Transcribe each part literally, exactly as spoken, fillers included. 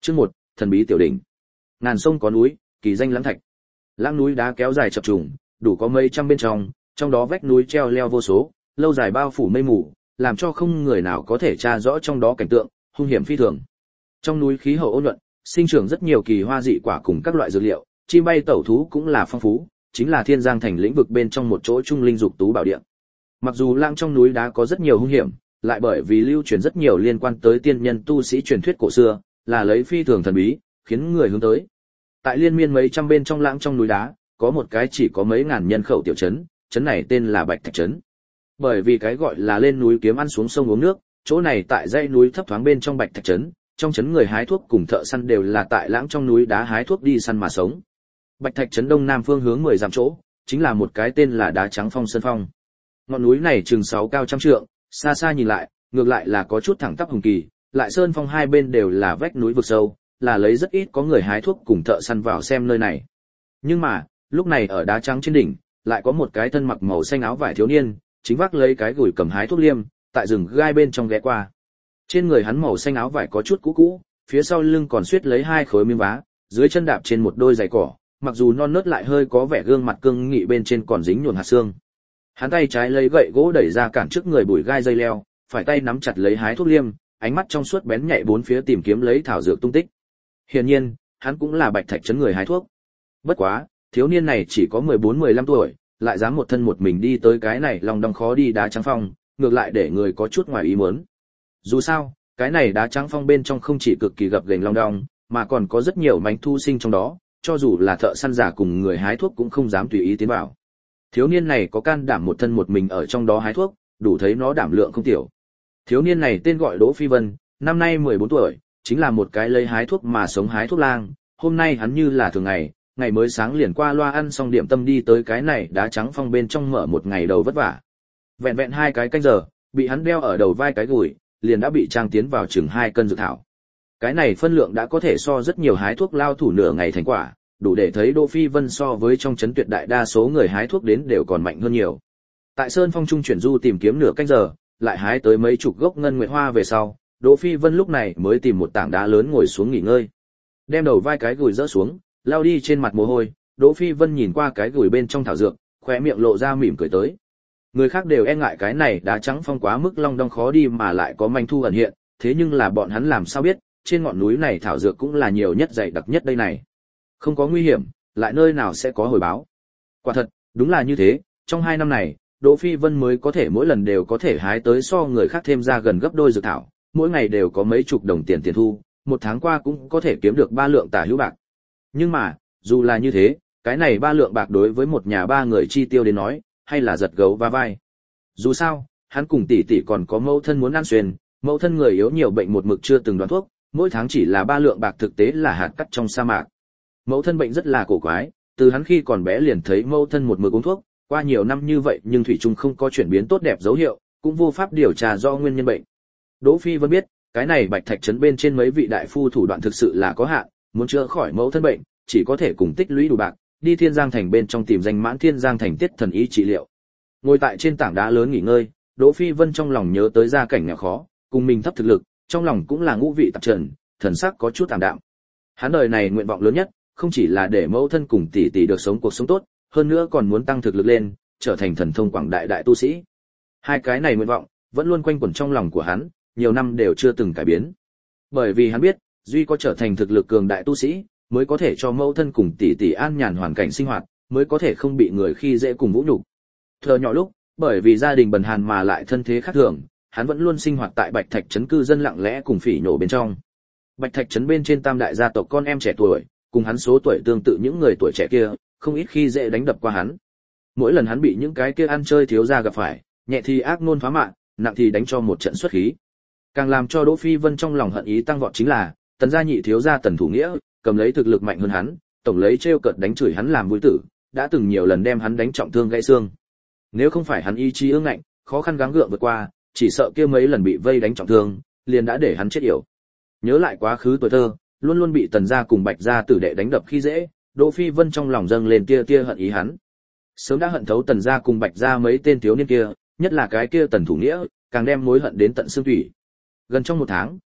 Chương một, thần bí tiểu đỉnh. Ngàn sông có núi, kỳ danh Lãng Thạch. Lãng núi đá kéo dài chập trùng, đủ có mấy trăm bên trong, trong đó vách núi treo leo vô số, lâu dài bao phủ mây mù, làm cho không người nào có thể tra rõ trong đó cảnh tượng, hung hiểm phi thường. Trong núi khí hậu ôn nhuận, sinh trưởng rất nhiều kỳ hoa dị quả cùng các loại dược liệu, chim bay tẩu thú cũng là phong phú, chính là Thiên Giang thành lĩnh vực bên trong một chỗ trung linh dục tú bảo địa. Mặc dù Lãng trong núi đá có rất nhiều hung hiểm, lại bởi vì lưu truyền rất nhiều liên quan tới tiên nhân tu sĩ truyền thuyết cổ xưa, là lấy phi thường thần bí, khiến người hướng tới. Tại liên miên mấy trăm bên trong Lãng trong núi đá, có một cái chỉ có mấy ngàn nhân khẩu tiểu trấn, trấn này tên là Bạch Thạch trấn. Bởi vì cái gọi là lên núi kiếm ăn xuống sông uống nước, chỗ này tại dãy núi thấp thoáng bên trong Bạch Thạch trấn, trong trấn người hái thuốc cùng thợ săn đều là tại Lãng trong núi đá hái thuốc đi săn mà sống. Bạch Thạch trấn đông nam phương hướng mười dặm chỗ, chính là một cái tên là Đá Trắng Phong Sơn Phong. Ngọn núi này chừng sáu cao trăm trượng, xa xa nhìn lại, ngược lại là có chút thẳng tắp hùng kỳ, lại sơn phong hai bên đều là vách núi vực sâu, là lấy rất ít có người hái thuốc cùng thợ săn vào xem nơi này. Nhưng mà, lúc này ở đá trắng trên đỉnh, lại có một cái thân mặc màu xanh áo vải thiếu niên, chính vác lấy cái gùi cầm hái thuốc liêm, tại rừng gai bên trong ghé qua. Trên người hắn màu xanh áo vải có chút cũ cũ, phía sau lưng còn xuết lấy hai khối miếng vá, dưới chân đạp trên một đôi giày cỏ, mặc dù non nớt lại hơi có vẻ gương mặt cương nghị bên trên còn dính nhuộm hạt xương. Hắn tay trái lấy gậy gỗ đẩy ra cản trước người bụi gai dây leo, phải tay nắm chặt lấy hái thuốc liêm, ánh mắt trong suốt bén nhạy bốn phía tìm kiếm lấy thảo dược tung tích. Hiển nhiên, hắn cũng là Bạch Thạch trấn người hái thuốc. Bất quá, thiếu niên này chỉ có mười bốn mười lăm tuổi, lại dám một thân một mình đi tới cái này lòng đong khó đi Đá Trắng Phong, ngược lại để người có chút ngoài ý muốn. Dù sao, cái này Đá Trắng Phong bên trong không chỉ cực kỳ gập ghềnh long đong, mà còn có rất nhiều mánh thu sinh trong đó, cho dù là thợ săn giả cùng người hái thuốc cũng không dám tùy ý tiến vào. Thiếu niên này có can đảm một thân một mình ở trong đó hái thuốc, đủ thấy nó đảm lượng không tiểu. Thiếu niên này tên gọi Đỗ Phi Vân, năm nay mười bốn tuổi, chính là một cái lấy hái thuốc mà sống hái thuốc lang. Hôm nay hắn như là thường ngày, ngày mới sáng liền qua loa ăn xong điểm tâm đi tới cái này Đá Trắng Phong bên trong mở một ngày đầu vất vả. Vẹn vẹn hai cái canh giờ, bị hắn đeo ở đầu vai cái gùi, liền đã bị trang tiến vào chừng hai cân dược thảo. Cái này phân lượng đã có thể so rất nhiều hái thuốc lao thủ nửa ngày thành quả, đủ để thấy Đỗ Phi Vân so với trong trấn tuyệt đại đa số người hái thuốc đến đều còn mạnh hơn nhiều. Tại Sơn Phong trung chuyển du tìm kiếm nửa canh giờ, lại hái tới mấy chục gốc ngân nguyệt hoa về sau, Đỗ Phi Vân lúc này mới tìm một tảng đá lớn ngồi xuống nghỉ ngơi. Đem đầu vai cái gùi rỡ xuống, lao đi trên mặt mồ hôi, Đỗ Phi Vân nhìn qua cái gùi bên trong thảo dược, khóe miệng lộ ra mỉm cười tới. Người khác đều e ngại cái này Đá Trắng Phong quá mức long đong khó đi mà lại có manh thu ẩn hiện, thế nhưng là bọn hắn làm sao biết, trên ngọn núi này thảo dược cũng là nhiều nhất dày đặc nhất đây này. Không có nguy hiểm, lại nơi nào sẽ có hồi báo. Quả thật, đúng là như thế, trong hai năm này, Đỗ Phi Vân mới có thể mỗi lần đều có thể hái tới so người khác thêm ra gần gấp đôi dược thảo, mỗi ngày đều có mấy chục đồng tiền tiền thu, một tháng qua cũng có thể kiếm được ba lượng tả hữu bạc. Nhưng mà, dù là như thế, cái này ba lượng bạc đối với một nhà ba người chi tiêu đến nói, hay là giật gấu va vai. Dù sao, hắn cùng tỷ tỷ còn có mẫu thân muốn ăn xuyên, mẫu thân người yếu nhiều bệnh một mực chưa từng đoán thuốc, mỗi tháng chỉ là ba lượng bạc thực tế là hạt cát trong sa mạc. Mẫu thân bệnh rất là cổ quái, từ hắn khi còn bé liền thấy mẫu thân một mực uống thuốc, qua nhiều năm như vậy nhưng thủy chung không có chuyển biến tốt đẹp dấu hiệu, cũng vô pháp điều tra do nguyên nhân bệnh. Đỗ Phi Vân biết, cái này Bạch Thạch trấn bên trên mấy vị đại phu thủ đoạn thực sự là có hạn, muốn chữa khỏi mẫu thân bệnh, chỉ có thể cùng tích lũy đủ bạc, đi Thiên Giang thành bên trong tìm danh Mãn Thiên Giang thành Tiết thần y trị liệu. Ngồi tại trên tảng đá lớn nghỉ ngơi, Đỗ Phi Vân trong lòng nhớ tới gia cảnh nghèo khó, cùng mình thấp thực lực, trong lòng cũng là ngũ vị tạp trần, thần sắc có chút tạm đạm. Hắn đời này nguyện vọng lớn nhất, không chỉ là để mẫu thân cùng tỷ tỷ được sống cuộc sống tốt, hơn nữa còn muốn tăng thực lực lên, trở thành thần thông quảng đại đại tu sĩ. Hai cái này nguyện vọng vẫn luôn quanh quẩn trong lòng của hắn, nhiều năm đều chưa từng cải biến. Bởi vì hắn biết, duy có trở thành thực lực cường đại tu sĩ, mới có thể cho mẫu thân cùng tỷ tỷ an nhàn hoàn cảnh sinh hoạt, mới có thể không bị người khi dễ cùng vũ nhục. Thờ nhỏ lúc, bởi vì gia đình bần hàn mà lại thân thế khác thường, hắn vẫn luôn sinh hoạt tại Bạch Thạch trấn cư dân lặng lẽ cùng phỉ nhổ bên trong. Bạch Thạch trấn bên trên tam đại gia tộc con em trẻ tuổi, cùng hắn số tuổi tương tự những người tuổi trẻ kia, không ít khi dễ đánh đập qua hắn. Mỗi lần hắn bị những cái kia ăn chơi thiếu gia gặp phải, nhẹ thì ác ngôn phá mạng, nặng thì đánh cho một trận xuất khí. Càng làm cho Đỗ Phi Vân trong lòng hận ý tăng vọt chính là, Tần gia nhị thiếu gia Tần Thủ Nghĩa, cầm lấy thực lực mạnh hơn hắn, tổng lấy trêu cợt đánh chửi hắn làm vui tử, đã từng nhiều lần đem hắn đánh trọng thương gãy xương. Nếu không phải hắn ý chí ương ngạnh, khó khăn gắng gượng vượt qua, chỉ sợ kia mấy lần bị vây đánh trọng thương, liền đã để hắn chết yểu. Nhớ lại quá khứ tuổi thơ, luôn luôn bị Tần gia cùng Bạch gia tử đệ đánh đập khi dễ, Đỗ Phi Vân trong lòng dâng lên tia tia hận ý hắn. Sớm đã hận thấu Tần gia cùng Bạch gia mấy tên thiếu niên kia, nhất là cái kia Tần Thủ Nghĩa, càng đem mối hận đến tận xương thủy. Gần trong một tháng,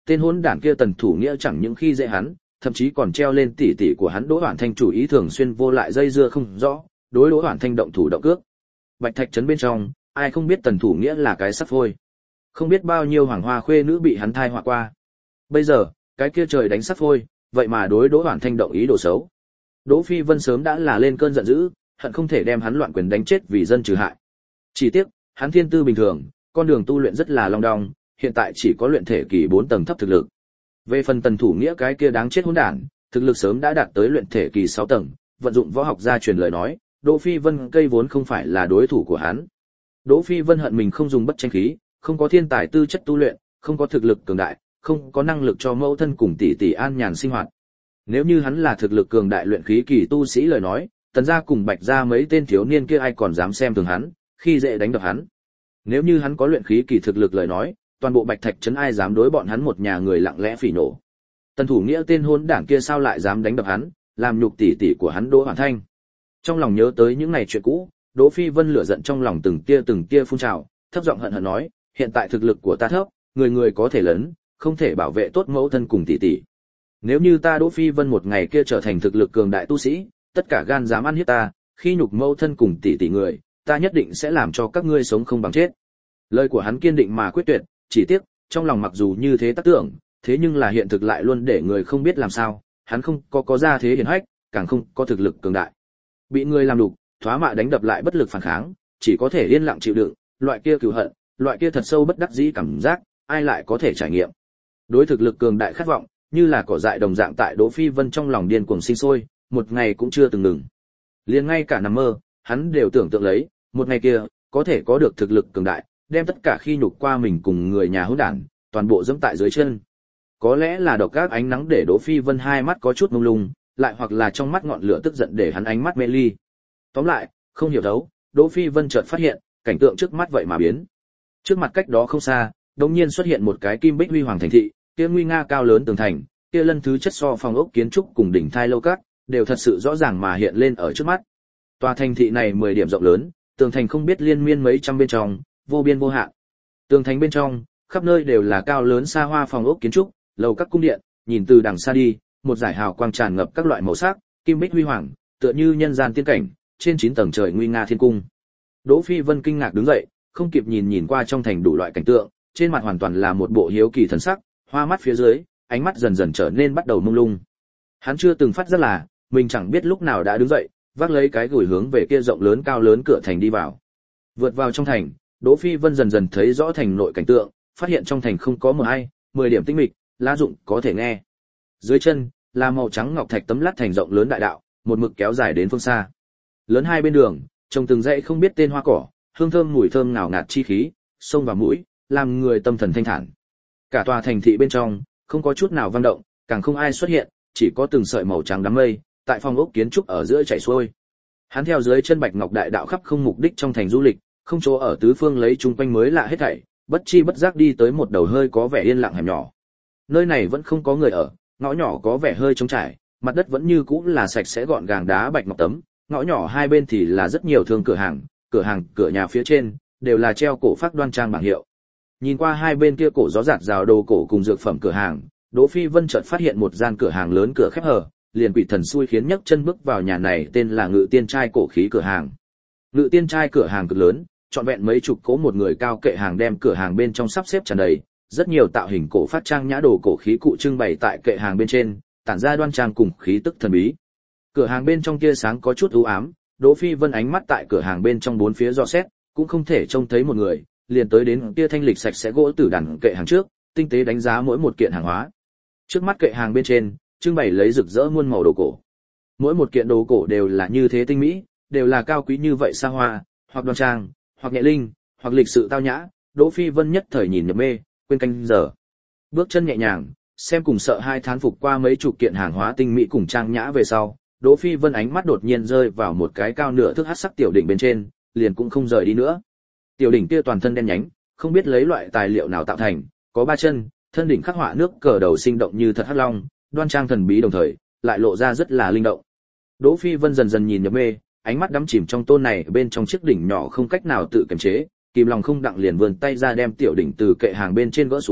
tên hỗn đản kia Tần Thủ Nghĩa chẳng những khi dễ hắn, thậm chí còn treo lên tỷ tỷ của hắn Đỗ Hoản Thanh chủ ý thường xuyên vô lại dây dưa không rõ, đối Đỗ Hoản Thanh động thủ động cước. Bạch Thạch trấn bên trong, ai không biết Tần Thủ Nghĩa là cái sắt phôi. Không biết bao nhiêu hoàng hoa khuê nữ bị hắn thai họa qua. Bây giờ, cái kia trời đánh sắt phôi, vậy mà đối Đỗ Hoản Thanh động ý đồ xấu. Đỗ Phi Vân sớm đã là lên cơn giận dữ, hận không thể đem hắn loạn quyền đánh chết vì dân trừ hại. Chỉ tiếc, hắn thiên tư bình thường, con đường tu luyện rất là long đong, hiện tại chỉ có luyện thể kỳ bốn tầng thấp thực lực. Về phần Tần Thủ Nghĩa cái kia đáng chết hỗn đản, thực lực sớm đã đạt tới luyện thể kỳ sáu tầng, vận dụng võ học gia truyền lời nói, Đỗ Phi Vân cây vốn không phải là đối thủ của hắn. Đỗ Phi Vân hận mình không dùng bất tranh khí, không có thiên tài tư chất tu luyện, không có thực lực cường đại, không có năng lực cho mẫu thân cùng tỷ tỷ an nhàn sinh hoạt. Nếu như hắn là thực lực cường đại luyện khí kỳ tu sĩ lời nói, Tần gia cùng Bạch gia mấy tên thiếu niên kia ai còn dám xem thường hắn, khi dễ đánh đập hắn. Nếu như hắn có luyện khí kỳ thực lực lời nói, toàn bộ Bạch Thạch trấn ai dám đối bọn hắn một nhà người lặng lẽ phỉ nổ. Tần Thủ Nghĩa tên hỗn đảng kia sao lại dám đánh đập hắn, làm nhục tỷ tỷ của hắn Đỗ Hoản Thanh. Trong lòng nhớ tới những ngày chuyện cũ, Đỗ Phi Vân lửa giận trong lòng từng tia từng tia phun trào, thấp giọng hận hận nói, hiện tại thực lực của ta thấp, người người có thể lớn, không thể bảo vệ tốt mẫu thân cùng tỷ tỷ. Nếu như ta Đỗ Phi Vân một ngày kia trở thành thực lực cường đại tu sĩ, tất cả gan dám ăn hiếp ta, khi nhục mẫu thân cùng tỷ tỷ người, ta nhất định sẽ làm cho các ngươi sống không bằng chết. Lời của hắn kiên định mà quyết tuyệt, chỉ tiếc, trong lòng mặc dù như thế tác tưởng, thế nhưng là hiện thực lại luôn để người không biết làm sao, hắn không có có gia thế hiển hách, càng không có thực lực cường đại. Bị người làm đục, thoá mạ đánh đập lại bất lực phản kháng, chỉ có thể yên lặng chịu đựng, loại kia cừu hận, loại kia thật sâu bất đắc dĩ cảm giác, ai lại có thể trải nghiệm. Đối thực lực cường đại khát vọng, như là cỏ dại đồng dạng tại Đỗ Phi Vân trong lòng điên cuồng sinh sôi, một ngày cũng chưa từng ngừng. Liền ngay cả nằm mơ, hắn đều tưởng tượng lấy, một ngày kia, có thể có được thực lực cường đại, đem tất cả khi nhục qua mình cùng người nhà hỗn đản, toàn bộ dẫm tại dưới chân. Có lẽ là độc ác ánh nắng để Đỗ Phi Vân hai mắt có chút mông lung, lại hoặc là trong mắt ngọn lửa tức giận để hắn ánh mắt mê ly. Tóm lại, không hiểu đấu, Đỗ Phi Vân chợt phát hiện, cảnh tượng trước mắt vậy mà biến. Trước mặt cách đó không xa, đột nhiên xuất hiện một cái kim bích huy hoàng thành thị, kia nguy nga cao lớn tường thành, kia lân thứ chất so phòng ốc kiến trúc cùng đỉnh thai lâu các, đều thật sự rõ ràng mà hiện lên ở trước mắt. Tòa thành thị này mười điểm rộng lớn, tường thành không biết liên miên mấy trăm bên trong, vô biên vô hạn. Tường thành bên trong, khắp nơi đều là cao lớn xa hoa phòng ốc kiến trúc, lầu các cung điện, nhìn từ đằng xa đi, một dải hào quang tràn ngập các loại màu sắc, kim bích huy hoàng, tựa như nhân gian tiên cảnh, trên chín tầng trời nguy nga thiên cung. Đỗ Phi Vân kinh ngạc đứng dậy, không kịp nhìn nhìn qua trong thành đủ loại cảnh tượng, trên mặt hoàn toàn là một bộ hiếu kỳ thần sắc, hoa mắt phía dưới, ánh mắt dần dần trở nên bắt đầu mông lung. Hắn chưa từng phát giác là, mình chẳng biết lúc nào đã đứng dậy, vác lấy cái gùi hướng về kia rộng lớn cao lớn cửa thành đi vào. Vượt vào trong thành, Đỗ Phi Vân dần dần thấy rõ thành nội cảnh tượng, phát hiện trong thành không có mờ hay, mười điểm tinh mịch, lá dụng có thể nghe. Dưới chân là màu trắng ngọc thạch tấm lát thành rộng lớn đại đạo, một mực kéo dài đến phương xa. Lớn hai bên đường, trồng từng dãy không biết tên hoa cỏ, hương thơm mùi thơm ngào ngạt chi khí, xông vào mũi, làm người tâm thần thanh thản. Cả tòa thành thị bên trong, không có chút nào vang động, càng không ai xuất hiện, chỉ có từng sợi màu trắng đám mây, tại phong ốc kiến trúc ở giữa chảy xuôi. Hắn theo dưới chân bạch ngọc đại đạo khắp không mục đích trong thành du lịch, không chỗ ở tứ phương lấy chung quanh mới lạ hết thảy, bất chi bất giác đi tới một đầu hơi có vẻ yên lặng hẻm nhỏ. Nơi này vẫn không có người ở, ngõ nhỏ có vẻ hơi trống trải, mặt đất vẫn như cũ là sạch sẽ gọn gàng đá bạch ngọc tấm, ngõ nhỏ hai bên thì là rất nhiều thương cửa hàng, cửa hàng, cửa nhà phía trên đều là treo cổ phác đoan trang bảng hiệu. Nhìn qua hai bên kia cổ gió giạt rào đồ cổ cùng dược phẩm cửa hàng, Đỗ Phi Vân chợt phát hiện một gian cửa hàng lớn cửa khép hờ, liền quỷ thần xui khiến nhấc chân bước vào nhà này tên là Ngự Tiên trai cổ khí cửa hàng. Ngự Tiên trai cửa hàng cực lớn, trọn vẹn mấy chục cỗ một người cao kệ hàng đem cửa hàng bên trong sắp xếp tràn đầy, rất nhiều tạo hình cổ phát trang nhã đồ cổ khí cụ trưng bày tại kệ hàng bên trên, tản ra đoan trang cùng khí tức thần bí. Cửa hàng bên trong kia sáng có chút u ám, Đỗ Phi Vân ánh mắt tại cửa hàng bên trong bốn phía dò xét, cũng không thể trông thấy một người, liền tới đến kia thanh lịch sạch sẽ gỗ tử đàn kệ hàng trước, tinh tế đánh giá mỗi một kiện hàng hóa. Trước mắt kệ hàng bên trên, trưng bày lấy rực rỡ muôn màu đồ cổ. Mỗi một kiện đồ cổ đều là như thế tinh mỹ, đều là cao quý như vậy xa hoa, hoặc đoan trang, hoặc nhẹ linh, hoặc lịch sự tao nhã. Đỗ Phi Vân nhất thời nhìn nhập mê, quên canh giờ. Bước chân nhẹ nhàng, xem cùng sợ hai thán phục qua mấy chục kiện hàng hóa tinh mỹ cùng trang nhã về sau, Đỗ Phi Vân ánh mắt đột nhiên rơi vào một cái cao nửa thước hắc sắc tiểu đỉnh bên trên, liền cũng không rời đi nữa. Tiểu đỉnh kia toàn thân đen nhánh, không biết lấy loại tài liệu nào tạo thành, có ba chân, thân đỉnh khắc họa nước cờ đầu sinh động như thật hắc long, đoan trang thần bí đồng thời, lại lộ ra rất là linh động. Đỗ Phi Vân dần dần nhìn nhập mê, ánh mắt đắm chìm trong tôn này bên trong chiếc đỉnh nhỏ không cách nào tự kiềm chế, kìm lòng không đặng liền vươn tay ra đem tiểu đỉnh từ kệ hàng bên trên gỡ xuống,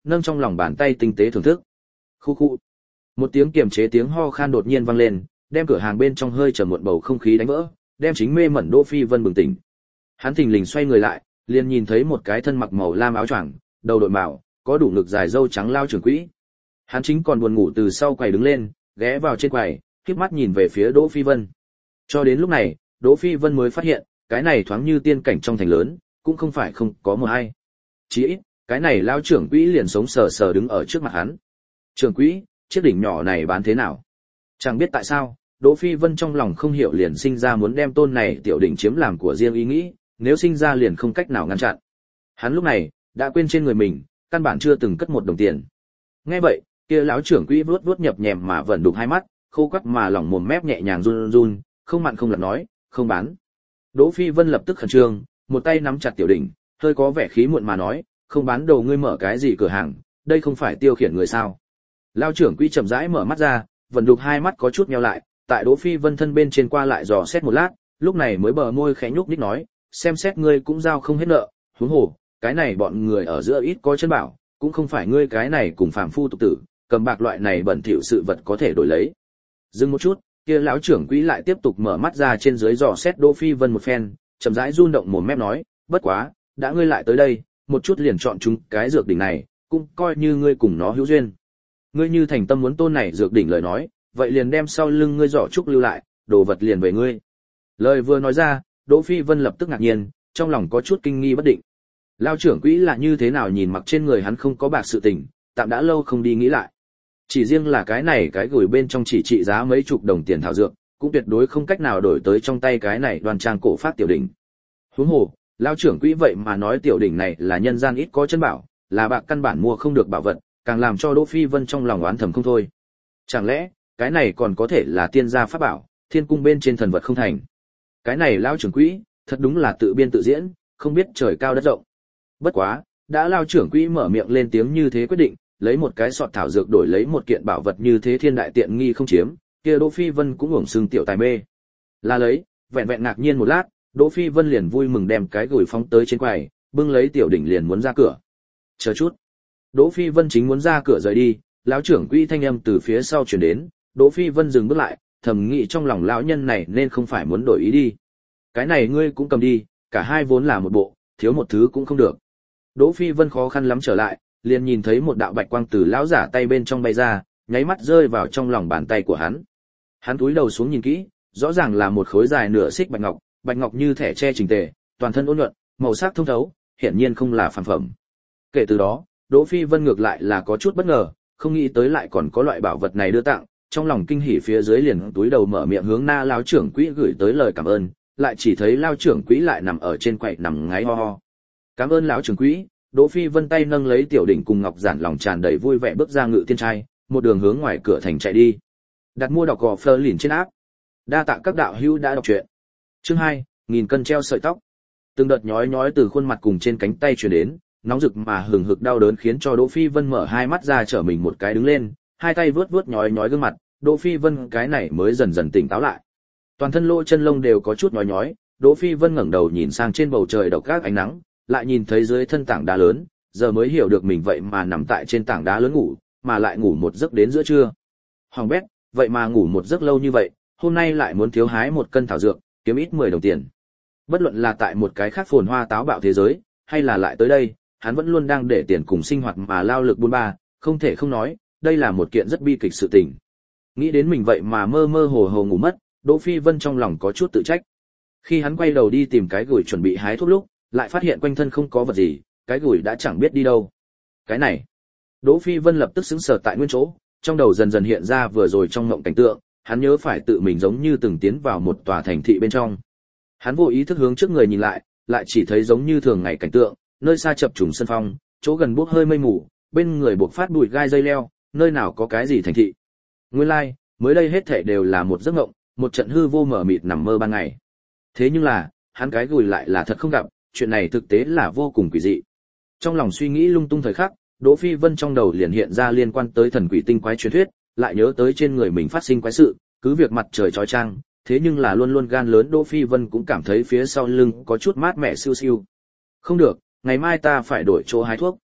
nâng trong lòng bàn tay tinh tế thưởng thức. Khu khu. Một tiếng kiềm chế tiếng ho khan đột nhiên vang lên, đem cửa hàng bên trong hơi trầm muộn bầu không khí đánh vỡ, đem chính mê mẩn Đỗ Phi Vân bừng tỉnh. Hắn thình lình xoay người lại, liền nhìn thấy một cái thân mặc màu lam áo choàng, đầu đội mạo, có đủ ngực dài râu trắng lao trưởng quỹ. Hắn chính còn buồn ngủ từ sau quầy đứng lên, ghé vào trên quầy, khép mắt nhìn về phía Đỗ Phi Vân. Cho đến lúc này, Đỗ Phi Vân mới phát hiện, cái này thoáng như tiên cảnh trong thành lớn, cũng không phải không có một ai. Chỉ ít, cái này lao trưởng quỹ liền sống sờ sờ đứng ở trước mặt hắn. Trưởng quỹ, chiếc đỉnh nhỏ này bán thế nào? Chẳng biết tại sao, Đỗ Phi Vân trong lòng không hiểu liền sinh ra muốn đem tôn này tiểu đỉnh chiếm làm của riêng ý nghĩ, nếu sinh ra liền không cách nào ngăn chặn. Hắn lúc này đã quên trên người mình, căn bản chưa từng cất một đồng tiền. Nghe vậy, kia lão trưởng quỹ vuốt vuốt nhập nhèm mà vẫn đục hai mắt, khô quắt mà lỏng mồm mép nhẹ nhàng run run, không mặn không lật nói, không bán. Đỗ Phi Vân lập tức khẩn trương, một tay nắm chặt tiểu đỉnh, hơi có vẻ khí muộn mà nói, không bán đồ ngươi mở cái gì cửa hàng, đây không phải tiêu khiển người sao? Lão trưởng quỹ chậm rãi mở mắt ra, vẫn đục hai mắt có chút nheo lại, tại Đỗ Phi Vân thân bên trên qua lại dò xét một lát, lúc này mới bờ môi khẽ nhúc nhích nói, xem xét ngươi cũng giao không hết nợ, huống hồ, cái này bọn người ở giữa ít có chân bảo, cũng không phải ngươi cái này cùng phàm phu tục tử, cầm bạc loại này bẩn thỉu sự vật có thể đổi lấy. Dừng một chút, kia lão trưởng quỹ lại tiếp tục mở mắt ra trên dưới dò xét Đỗ Phi Vân một phen, chậm rãi run động mồm mép nói, bất quá, đã ngươi lại tới đây, một chút liền chọn chúng cái dược đỉnh này, cũng coi như ngươi cùng nó hữu duyên. Ngươi như thành tâm muốn tôn này dược đỉnh lời nói, vậy liền đem sau lưng ngươi giỏ trúc lưu lại, đồ vật liền về ngươi. Lời vừa nói ra, Đỗ Phi Vân lập tức ngạc nhiên, trong lòng có chút kinh nghi bất định. Lão trưởng quỹ là như thế nào nhìn mặc trên người hắn không có bạc sự tình, tạm đã lâu không đi nghĩ lại. Chỉ riêng là cái này cái gửi bên trong chỉ trị giá mấy chục đồng tiền thảo dược, cũng tuyệt đối không cách nào đổi tới trong tay cái này đoan trang cổ phát tiểu đỉnh. Huống hồ, lão trưởng quỹ vậy mà nói tiểu đỉnh này là nhân gian ít có chân bảo, là bạc căn bản mua không được bảo vật, càng làm cho Đỗ Phi Vân trong lòng oán thầm không thôi. Chẳng lẽ, cái này còn có thể là tiên gia pháp bảo, thiên cung bên trên thần vật không thành? Cái này lão trưởng quỹ, thật đúng là tự biên tự diễn, không biết trời cao đất rộng. Bất quá, đã lão trưởng quỹ mở miệng lên tiếng như thế quyết định, lấy một cái sọt thảo dược đổi lấy một kiện bảo vật như thế thiên đại tiện nghi không chiếm, kia Đỗ Phi Vân cũng hưởng xưng tiểu tài mê. Là lấy, vẹn vẹn ngạc nhiên một lát, Đỗ Phi Vân liền vui mừng đem cái gửi phóng tới trên quầy, bưng lấy tiểu đỉnh liền muốn ra cửa. Chờ chút. Đỗ Phi Vân chính muốn ra cửa rời đi, lão trưởng quỹ thanh âm từ phía sau truyền đến, Đỗ Phi Vân dừng bước lại, thầm nghĩ trong lòng lão nhân này nên không phải muốn đổi ý đi. Cái này ngươi cũng cầm đi, cả hai vốn là một bộ, thiếu một thứ cũng không được. Đỗ Phi Vân khó khăn lắm trở lại, liền nhìn thấy một đạo bạch quang từ lão giả tay bên trong bay ra, nháy mắt rơi vào trong lòng bàn tay của hắn. Hắn cúi đầu xuống nhìn kỹ, rõ ràng là một khối dài nửa xích bạch ngọc, bạch ngọc như thẻ tre chỉnh tề, toàn thân ôn nhuận, màu sắc thông thấu, hiển nhiên không là phàm phẩm. Kể từ đó, Đỗ Phi Vân ngược lại là có chút bất ngờ, không nghĩ tới lại còn có loại bảo vật này đưa tặng, trong lòng kinh hỉ phía dưới liền túi đầu mở miệng hướng na lão trưởng quỹ gửi tới lời cảm ơn, lại chỉ thấy lão trưởng quỹ lại nằm ở trên quầy nằm ngáy ho ho. Cảm ơn lão trưởng quỹ. Đỗ Phi Vân tay nâng lấy tiểu đỉnh cùng ngọc giản lòng tràn đầy vui vẻ bước ra ngự tiên trai, một đường hướng ngoài cửa thành chạy đi. Đặt mua đọc gò Fleur lìn trên áp. Đa tạ các đạo hữu đã đọc truyện. Chương hai, nghìn cân treo sợi tóc. Từng đợt nhói nhói từ khuôn mặt cùng trên cánh tay truyền đến, nóng rực mà hừng hực đau đớn khiến cho Đỗ Phi Vân mở hai mắt ra trở mình một cái đứng lên, hai tay vuốt vuốt nhói nhói gương mặt, Đỗ Phi Vân cái này mới dần dần tỉnh táo lại. Toàn thân lỗ chân lông đều có chút nhói nhói, Đỗ Phi Vân ngẩng đầu nhìn sang trên bầu trời độc ác ánh nắng, lại nhìn thấy dưới thân tảng đá lớn, giờ mới hiểu được mình vậy mà nằm tại trên tảng đá lớn ngủ, mà lại ngủ một giấc đến giữa trưa. Hoàng bét, vậy mà ngủ một giấc lâu như vậy, hôm nay lại muốn thiếu hái một cân thảo dược, kiếm ít mười đồng tiền. Bất luận là tại một cái khác phồn hoa táo bạo thế giới, hay là lại tới đây, hắn vẫn luôn đang để tiền cùng sinh hoạt mà lao lực buôn ba, không thể không nói, đây là một kiện rất bi kịch sự tình. Nghĩ đến mình vậy mà mơ mơ hồ hồ ngủ mất, Đỗ Phi Vân trong lòng có chút tự trách. Khi hắn quay đầu đi tìm cái gửi chuẩn bị hái thuốc lúc, lại phát hiện quanh thân không có vật gì, cái gửi đã chẳng biết đi đâu. Cái này, Đỗ Phi Vân lập tức sững sờ tại nguyên chỗ, trong đầu dần dần hiện ra vừa rồi trong mộng cảnh tượng, hắn nhớ phải tự mình giống như từng tiến vào một tòa thành thị bên trong. Hắn vô ý thức hướng trước người nhìn lại, lại chỉ thấy giống như thường ngày cảnh tượng, nơi xa chập trùng sân phong, chỗ gần bốc hơi mây mù, bên người buộc phát bụi gai dây leo, nơi nào có cái gì thành thị. Nguyên lai, like, mới đây hết thảy đều là một giấc mộng, một trận hư vô mở mịt nằm mơ ban ngày. Thế nhưng là, hắn cái gùi lại là thật không gặp, chuyện này thực tế là vô cùng quỷ dị. Trong lòng suy nghĩ lung tung thời khắc, Đỗ Phi Vân trong đầu liền hiện ra liên quan tới thần quỷ tinh quái truyền thuyết, lại nhớ tới trên người mình phát sinh quái sự, cứ việc mặt trời chói chang, thế nhưng là luôn luôn gan lớn Đỗ Phi Vân cũng cảm thấy phía sau lưng có chút mát mẻ siêu siêu. Không được, ngày mai ta phải đổi chỗ hái thuốc.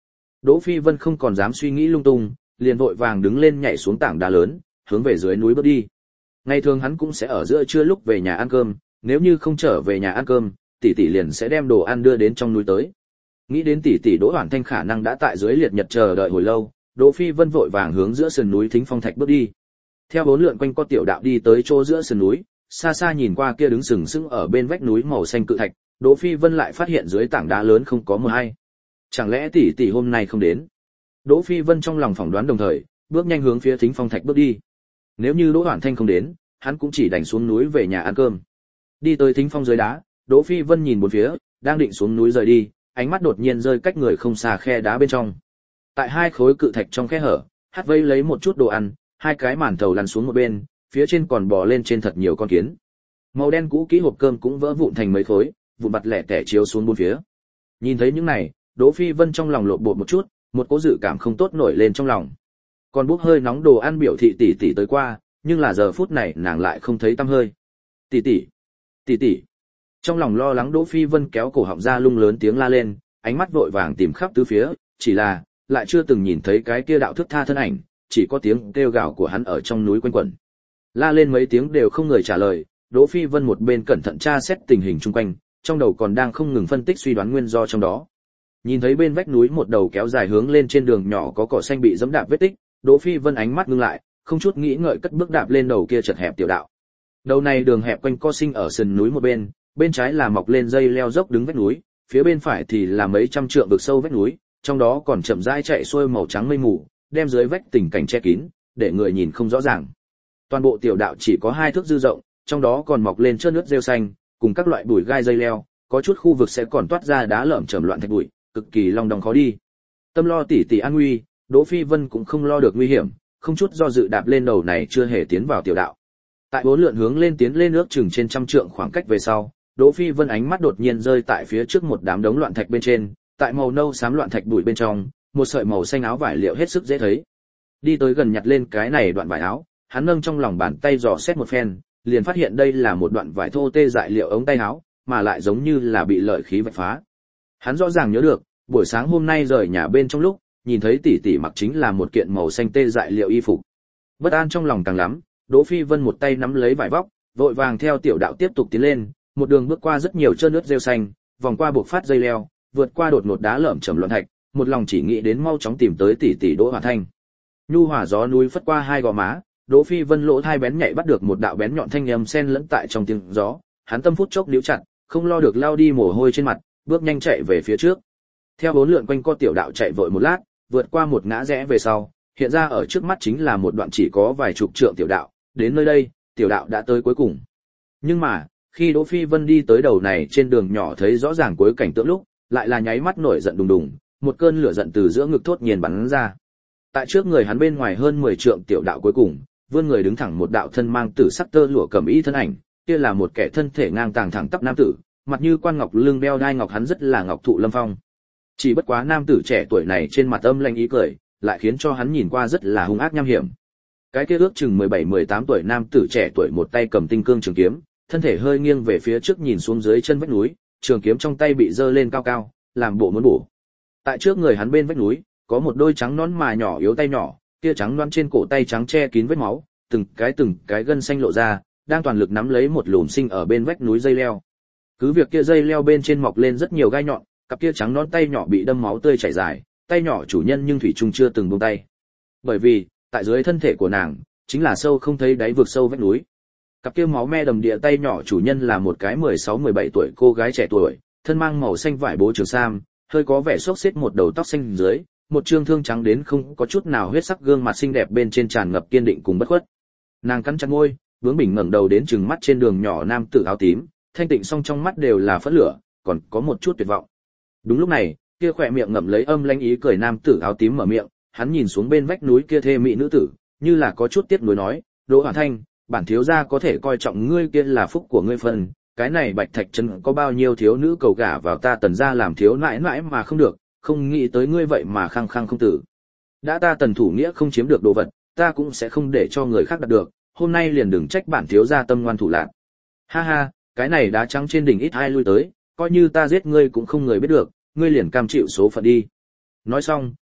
Đỗ Phi Vân không còn dám suy nghĩ lung tung, liền vội vàng đứng lên nhảy xuống tảng đá lớn, hướng về dưới núi bước đi. Ngày thường hắn cũng sẽ ở giữa trưa lúc về nhà ăn cơm, nếu như không trở về nhà ăn cơm, tỷ tỷ liền sẽ đem đồ ăn đưa đến trong núi tới. Nghĩ đến tỷ tỷ Đỗ Hoản Thanh khả năng đã tại dưới liệt nhật chờ đợi hồi lâu, Đỗ Phi Vân vội vàng hướng giữa sườn núi Thính Phong Thạch bước đi. Theo bốn lượn quanh co tiểu đạo đi tới chỗ giữa sườn núi, xa xa nhìn qua kia đứng sừng sững ở bên vách núi màu xanh cự thạch, Đỗ Phi Vân lại phát hiện dưới tảng đá lớn không có mờ hay. Chẳng lẽ tỷ tỷ hôm nay không đến? Đỗ Phi Vân trong lòng phỏng đoán đồng thời, bước nhanh hướng phía Thính Phong Thạch bước đi. Nếu như Đỗ Hoản Thanh không đến, hắn cũng chỉ đành xuống núi về nhà ăn cơm. Đi tới Thính Phong dưới đá, Đỗ Phi Vân nhìn bốn phía, đang định xuống núi rời đi, ánh mắt đột nhiên rơi cách người không xa khe đá bên trong. Tại hai khối cự thạch trong khe hở, hát vây lấy một chút đồ ăn, hai cái màn thầu lăn xuống một bên, phía trên còn bò lên trên thật nhiều con kiến. Màu đen cũ kỹ hộp cơm cũng vỡ vụn thành mấy khối, vụn bặt lẻ tẻ chiếu xuống bốn phía. Nhìn thấy những này, Đỗ Phi Vân trong lòng lộn bột một chút, một cỗ dự cảm không tốt nổi lên trong lòng. Còn bốc hơi nóng đồ ăn biểu thị tỷ tỷ tới qua, nhưng là giờ phút này nàng lại không thấy tăm hơi. Tỷ tỷ, tỷ tỷ. Trong lòng lo lắng Đỗ Phi Vân kéo cổ họng ra lung lớn tiếng la lên, ánh mắt vội vàng tìm khắp tứ phía, chỉ là lại chưa từng nhìn thấy cái kia đạo thức tha thân ảnh, chỉ có tiếng kêu gào của hắn ở trong núi quanh quẩn. La lên mấy tiếng đều không người trả lời, Đỗ Phi Vân một bên cẩn thận tra xét tình hình xung quanh, trong đầu còn đang không ngừng phân tích suy đoán nguyên do trong đó. Nhìn thấy bên vách núi một đầu kéo dài hướng lên trên đường nhỏ có cỏ xanh bị giẫm đạp vết tích, Đỗ Phi Vân ánh mắt ngưng lại, không chút nghĩ ngợi cất bước đạp lên đầu kia chật hẹp tiểu đạo. Đầu này đường hẹp quanh co sinh ở sườn núi một bên, bên trái là mọc lên dây leo dốc đứng vách núi, phía bên phải thì là mấy trăm trượng vực sâu vách núi, trong đó còn chậm rãi chạy xuôi màu trắng mây mù, đem dưới vách tình cảnh che kín, để người nhìn không rõ ràng. Toàn bộ tiểu đạo chỉ có hai thước dư rộng, trong đó còn mọc lên trơn nước rêu xanh, cùng các loại bụi gai dây leo, có chút khu vực sẽ còn toát ra đá lởm chởm loạn thạch bụi, cực kỳ long đong khó đi. Tâm lo tỉ tỉ an nguy, Đỗ Phi Vân cũng không lo được nguy hiểm, không chút do dự đạp lên đầu này chưa hề tiến vào tiểu đạo. Tại bốn lượn hướng lên tiến lên nước chừng trên trăm trượng khoảng cách về sau, Đỗ Phi Vân ánh mắt đột nhiên rơi tại phía trước một đám đống loạn thạch bên trên, tại màu nâu xám loạn thạch bụi bên trong, một sợi màu xanh áo vải liệu hết sức dễ thấy. Đi tới gần nhặt lên cái này đoạn vải áo, hắn nâng trong lòng bàn tay dò xét một phen, liền phát hiện đây là một đoạn vải thô tê dại liệu ống tay áo, mà lại giống như là bị lợi khí vạch phá. Hắn rõ ràng nhớ được, buổi sáng hôm nay rời nhà bên trong lúc, nhìn thấy tỷ tỷ mặc chính là một kiện màu xanh tê dại liệu y phục. Bất an trong lòng càng lắm, Đỗ Phi Vân một tay nắm lấy vải vóc, vội vàng theo tiểu đạo tiếp tục tiến lên, một đường bước qua rất nhiều trơn nước rêu xanh, vòng qua buộc phát dây leo, vượt qua đột ngột đá lởm chởm loạn thạch, một lòng chỉ nghĩ đến mau chóng tìm tới tỷ tỷ Đỗ Hoản Thanh. Nhu hòa gió núi phất qua hai gò má, Đỗ Phi Vân lỗ tai bén nhạy bắt được một đạo bén nhọn thanh âm xen lẫn tại trong tiếng gió, hắn tâm phút chốc níu chặt, không lo được lao đi mồ hôi trên mặt, bước nhanh chạy về phía trước. Theo bốn lượn quanh co tiểu đạo chạy vội một lát, vượt qua một ngã rẽ về sau, hiện ra ở trước mắt chính là một đoạn chỉ có vài chục trượng tiểu đạo, đến nơi đây, tiểu đạo đã tới cuối cùng. Nhưng mà, khi Đỗ Phi Vân đi tới đầu này trên đường nhỏ thấy rõ ràng cuối cảnh tượng lúc, lại là nháy mắt nổi giận đùng đùng, một cơn lửa giận từ giữa ngực thốt nhiên bắn ra. Tại trước người hắn bên ngoài hơn mười trượng tiểu đạo cuối cùng, vươn người đứng thẳng một đạo thân mang tử sắc tơ lụa cẩm y thân ảnh, kia là một kẻ thân thể ngang tàng thẳng tắp nam tử, mặt như quan ngọc lưng đeo đai ngọc, hắn rất là ngọc thụ lâm phong. Chỉ bất quá nam tử trẻ tuổi này trên mặt âm lanh ý cười, lại khiến cho hắn nhìn qua rất là hung ác nham hiểm. Cái kia ước chừng mười bảy mười tám tuổi nam tử trẻ tuổi một tay cầm tinh cương trường kiếm, thân thể hơi nghiêng về phía trước nhìn xuống dưới chân vách núi, trường kiếm trong tay bị giơ lên cao cao, làm bộ muốn bổ. Tại trước người hắn bên vách núi, có một đôi trắng nõn mà nhỏ yếu tay nhỏ, kia trắng loăn trên cổ tay trắng che kín vết máu, từng cái từng cái gân xanh lộ ra, đang toàn lực nắm lấy một lùm sinh ở bên vách núi dây leo. Cứ việc kia dây leo bên trên mọc lên rất nhiều gai nhọn, cặp kia trắng nõn tay nhỏ bị đâm máu tươi chảy dài, tay nhỏ chủ nhân nhưng thủy chung chưa từng buông tay. Bởi vì, tại dưới thân thể của nàng, chính là sâu không thấy đáy vực sâu vách núi. Cặp kia máu me đầm địa tay nhỏ chủ nhân là một cái mười sáu mười bảy tuổi cô gái trẻ tuổi, thân mang màu xanh vải bố trường sam, hơi có vẻ xốc xếch một đầu tóc xanh dưới, một trương thương trắng đến không có chút nào huyết sắc gương mặt xinh đẹp bên trên tràn ngập kiên định cùng bất khuất. Nàng cắn chặt môi, bướng bỉnh ngẩng đầu đến trừng mắt trên đường nhỏ nam tử áo tím, thanh tịnh song trong mắt đều là phẫn lửa, còn có một chút tuyệt vọng. Đúng lúc này, kia khỏe miệng ngậm lấy âm lãnh ý cười nam tử áo tím mở miệng, hắn nhìn xuống bên vách núi kia thê mỹ nữ tử, như là có chút tiếc nuối nói, Đỗ Hoản Thanh, bản thiếu gia có thể coi trọng ngươi kia là phúc của ngươi phần, cái này Bạch Thạch Trấn có bao nhiêu thiếu nữ cầu gả vào ta Tần gia làm thiếu nãi nãi mà không được, không nghĩ tới ngươi vậy mà khăng khăng không tử. Đã ta Tần thủ nghĩa không chiếm được đồ vật, ta cũng sẽ không để cho người khác đạt được, hôm nay liền đừng trách bản thiếu gia tâm ngoan thủ lạn. Ha ha, cái này đá trắng trên đỉnh ít ai lui tới, coi như ta giết ngươi cũng không người biết được, ngươi liền cam chịu số phận đi. Nói xong,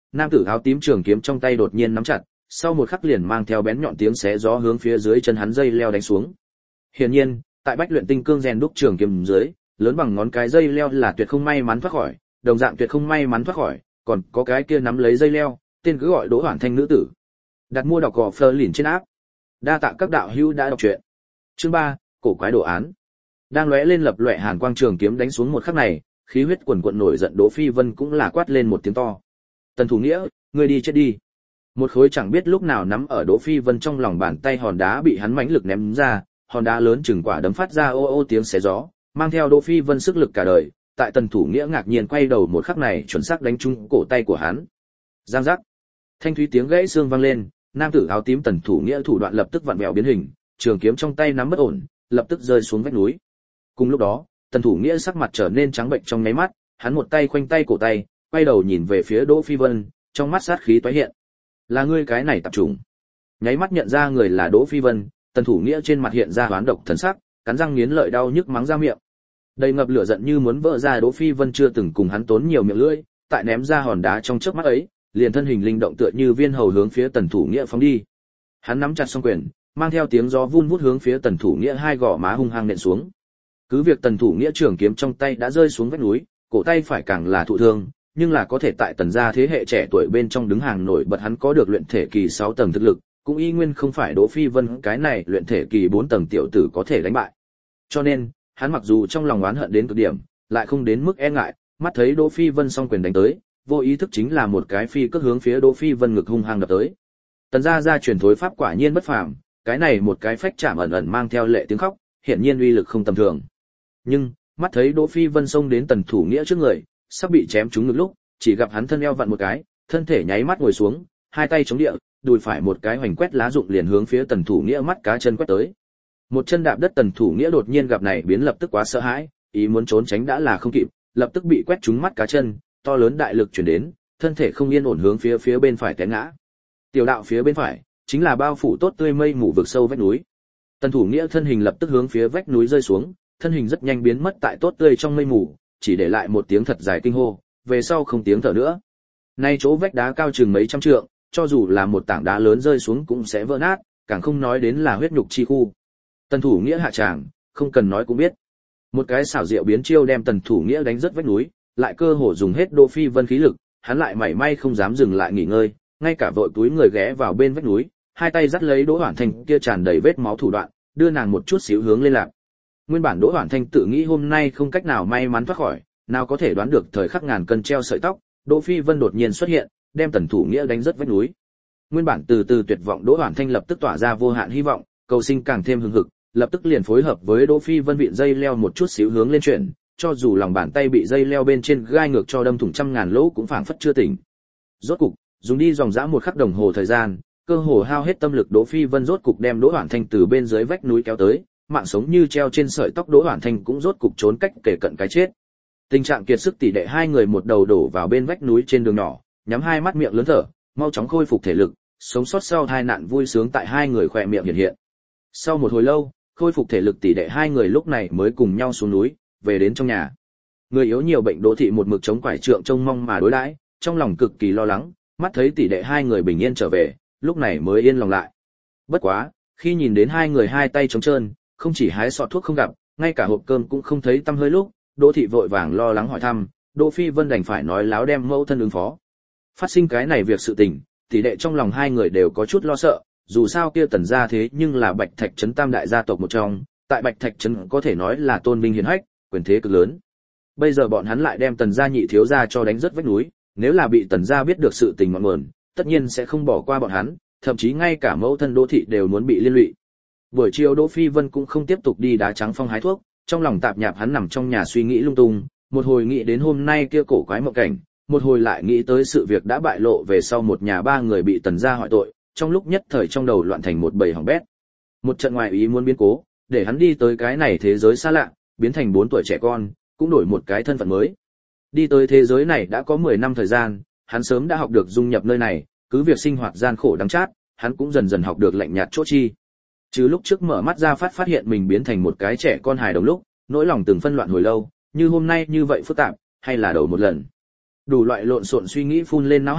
nam tử áo tím trường kiếm trong tay đột nhiên nắm chặt, sau một khắc liền mang theo bén nhọn tiếng xé gió hướng phía dưới chân hắn dây leo đánh xuống. Hiển nhiên, tại Bách Luyện Tinh Cương rèn đúc trường kiếm dưới, lớn bằng ngón cái dây leo là tuyệt không may mắn thoát khỏi, đồng dạng tuyệt không may mắn thoát khỏi, còn có cái kia nắm lấy dây leo, tên cứ gọi Đỗ Hoản Thanh nữ tử. Đặt mua đọc gò Fleur lìn trên áp. Đa tạ các đạo hữu đã đọc truyện. Chương ba, cổ quái đồ án. Đang lóe lên lập loè hàn quang trường kiếm đánh xuống một khắc này, khí huyết quần quật nổi giận Đỗ Phi Vân cũng là quát lên một tiếng to. Tần Thủ Nghĩa, ngươi đi chết đi. Một khối chẳng biết lúc nào nắm ở Đỗ Phi Vân trong lòng bàn tay hòn đá bị hắn mãnh lực ném ra, hòn đá lớn chừng quả đấm phát ra ô ô tiếng xé gió, mang theo Đỗ Phi Vân sức lực cả đời, tại Tần Thủ Nghĩa ngạc nhiên quay đầu một khắc này chuẩn xác đánh trúng cổ tay của hắn. Giang giác. Thanh thúy tiếng gãy xương vang lên, nam tử áo tím Tần Thủ Nghĩa thủ đoạn lập tức vặn vẹo biến hình, trường kiếm trong tay nắm bất ổn, lập tức rơi xuống vách núi. Cùng lúc đó, Tần Thủ Nghĩa sắc mặt trở nên trắng bệch trong nháy mắt, hắn một tay khoanh tay cổ tay, quay đầu nhìn về phía Đỗ Phi Vân, trong mắt sát khí toái hiện. Là ngươi cái này tạp chủng. Nháy mắt nhận ra người là Đỗ Phi Vân, Tần Thủ Nghĩa trên mặt hiện ra oán độc thần sắc, cắn răng nghiến lợi đau nhức mắng ra miệng. Đầy ngập lửa giận như muốn vỡ ra, Đỗ Phi Vân chưa từng cùng hắn tốn nhiều miệng lưỡi, tại ném ra hòn đá trong chớp mắt ấy, liền thân hình linh động tựa như viên hầu hướng phía Tần Thủ Nghĩa phóng đi. Hắn nắm chặt song quyền, mang theo tiếng gió vun vút hướng phía Tần Thủ Nghĩa hai gò má hung hăng nện xuống. Cứ việc Tần Thủ Nghĩa trường kiếm trong tay đã rơi xuống vách núi, cổ tay phải càng là thụ thương, nhưng là có thể tại Tần gia thế hệ trẻ tuổi bên trong đứng hàng nổi bật, hắn có được luyện thể kỳ sáu tầng thực lực, cũng y nguyên không phải Đỗ Phi Vân cái này luyện thể kỳ bốn tầng tiểu tử có thể đánh bại. Cho nên, hắn mặc dù trong lòng oán hận đến cực điểm, lại không đến mức e ngại, mắt thấy Đỗ Phi Vân song quyền đánh tới, vô ý thức chính là một cái phi cước hướng phía Đỗ Phi Vân ngực hung hăng đập tới. Tần gia gia truyền thối pháp quả nhiên bất phàm, cái này một cái phách chạm ẩn ẩn mang theo lệ tiếng khóc, hiển nhiên uy lực không tầm thường. Nhưng, mắt thấy Đỗ Phi Vân xông đến Tần Thủ Nghĩa trước người, sắp bị chém trúng ngực lúc, chỉ gặp hắn thân eo vặn một cái, thân thể nháy mắt ngồi xuống, hai tay chống địa, đùi phải một cái hoành quét lá rụng liền hướng phía Tần Thủ Nghĩa mắt cá chân quét tới. Một chân đạp đất, Tần Thủ Nghĩa đột nhiên gặp này biến lập tức quá sợ hãi, ý muốn trốn tránh đã là không kịp, lập tức bị quét trúng mắt cá chân, to lớn đại lực truyền đến, thân thể không yên ổn hướng phía phía bên phải té ngã. Tiểu đạo phía bên phải chính là bao phủ tốt tươi mây mù vực sâu vách núi. Tần Thủ Nghĩa thân hình lập tức hướng phía vách núi rơi xuống, thân hình rất nhanh biến mất tại tốt tươi trong mây mù, chỉ để lại một tiếng thật dài kinh hô, về sau không tiếng thở nữa. Nay chỗ vách đá cao chừng mấy trăm trượng, cho dù là một tảng đá lớn rơi xuống cũng sẽ vỡ nát, càng không nói đến là huyết nhục chi khu. Tần Thủ Nghĩa hạ tràng, không cần nói cũng biết. Một cái xảo diệu biến chiêu đem Tần Thủ Nghĩa đánh rất vách núi, lại cơ hồ dùng hết Đỗ Phi Vân khí lực, hắn lại mảy may không dám dừng lại nghỉ ngơi, ngay cả vội túi người ghé vào bên vách núi, hai tay dắt lấy Đỗ Hoản Thanh kia tràn đầy vết máu thủ đoạn, đưa nàng một chút xíu hướng lên lạc. Nguyên bản Đỗ Hoản Thanh tự nghĩ hôm nay không cách nào may mắn thoát khỏi, nào có thể đoán được thời khắc ngàn cân treo sợi tóc, Đỗ Phi Vân đột nhiên xuất hiện, đem Tần Thủ Nghĩa đánh rất vách núi. Nguyên bản từ từ tuyệt vọng Đỗ Hoản Thanh lập tức tỏa ra vô hạn hy vọng, cầu sinh càng thêm hừng hực, lập tức liền phối hợp với Đỗ Phi Vân vịn dây leo một chút xíu hướng lên chuyển, cho dù lòng bàn tay bị dây leo bên trên gai ngược cho đâm thủng trăm ngàn lỗ cũng phảng phất chưa tỉnh. Rốt cục, dùng đi dòng dã một khắc đồng hồ thời gian, cơ hồ hao hết tâm lực Đỗ Phi Vân rốt cục đem Đỗ Hoản Thanh từ bên dưới vách núi kéo tới, mạng sống như treo trên sợi tóc Đỗ Hoản Thanh cũng rốt cục trốn cách kể cận cái chết. Tình trạng kiệt sức tỷ đệ hai người một đầu đổ vào bên vách núi trên đường nhỏ, nhắm hai mắt miệng lớn thở, mau chóng khôi phục thể lực, sống sót sau tai nạn vui sướng tại hai người khỏe miệng hiện hiện. Sau một hồi lâu, khôi phục thể lực tỷ đệ hai người lúc này mới cùng nhau xuống núi, về đến trong nhà. Người yếu nhiều bệnh Đỗ thị một mực chống quải trượng trông mong mà đối đãi, trong lòng cực kỳ lo lắng, mắt thấy tỷ đệ hai người bình yên trở về, lúc này mới yên lòng lại. Bất quá, khi nhìn đến hai người hai tay trống trơn, không chỉ hái sọt thuốc không gặp, ngay cả hộp cơm cũng không thấy tăm hơi lúc, Đỗ thị vội vàng lo lắng hỏi thăm, Đỗ Phi Vân đành phải nói láo đem mẫu thân ứng phó. Phát sinh cái này việc sự tình, tỷ đệ trong lòng hai người đều có chút lo sợ, dù sao kia Tần gia thế nhưng là Bạch Thạch trấn tam đại gia tộc một trong, tại Bạch Thạch trấn có thể nói là tôn vinh hiển hách, quyền thế cực lớn. Bây giờ bọn hắn lại đem Tần gia nhị thiếu gia cho đánh rất vách núi, nếu là bị Tần gia biết được sự tình ngọn nguồn, tất nhiên sẽ không bỏ qua bọn hắn, thậm chí ngay cả mẫu thân Đỗ thị đều muốn bị liên lụy. Buổi chiều Đỗ Phi Vân cũng không tiếp tục đi đá trắng phong hái thuốc, trong lòng tạp nhạp hắn nằm trong nhà suy nghĩ lung tung, một hồi nghĩ đến hôm nay kia cổ quái mộng cảnh, một hồi lại nghĩ tới sự việc đã bại lộ về sau một nhà ba người bị Tần gia hỏi tội, trong lúc nhất thời trong đầu loạn thành một bầy hỏng bét. Một trận ngoại ý muốn biến cố, để hắn đi tới cái này thế giới xa lạ, biến thành bốn tuổi trẻ con, cũng đổi một cái thân phận mới. Đi tới thế giới này đã có mười năm thời gian, hắn sớm đã học được dung nhập nơi này, cứ việc sinh hoạt gian khổ đắng chát, hắn cũng dần dần học được lạnh nhạt chỗ chi. Chứ lúc trước mở mắt ra phát phát hiện mình biến thành một cái trẻ con hài đồng lúc, nỗi lòng từng phân loạn hồi lâu, như hôm nay như vậy phức tạp, hay là đầu một lần. Đủ loại lộn xộn suy nghĩ phun lên não hải,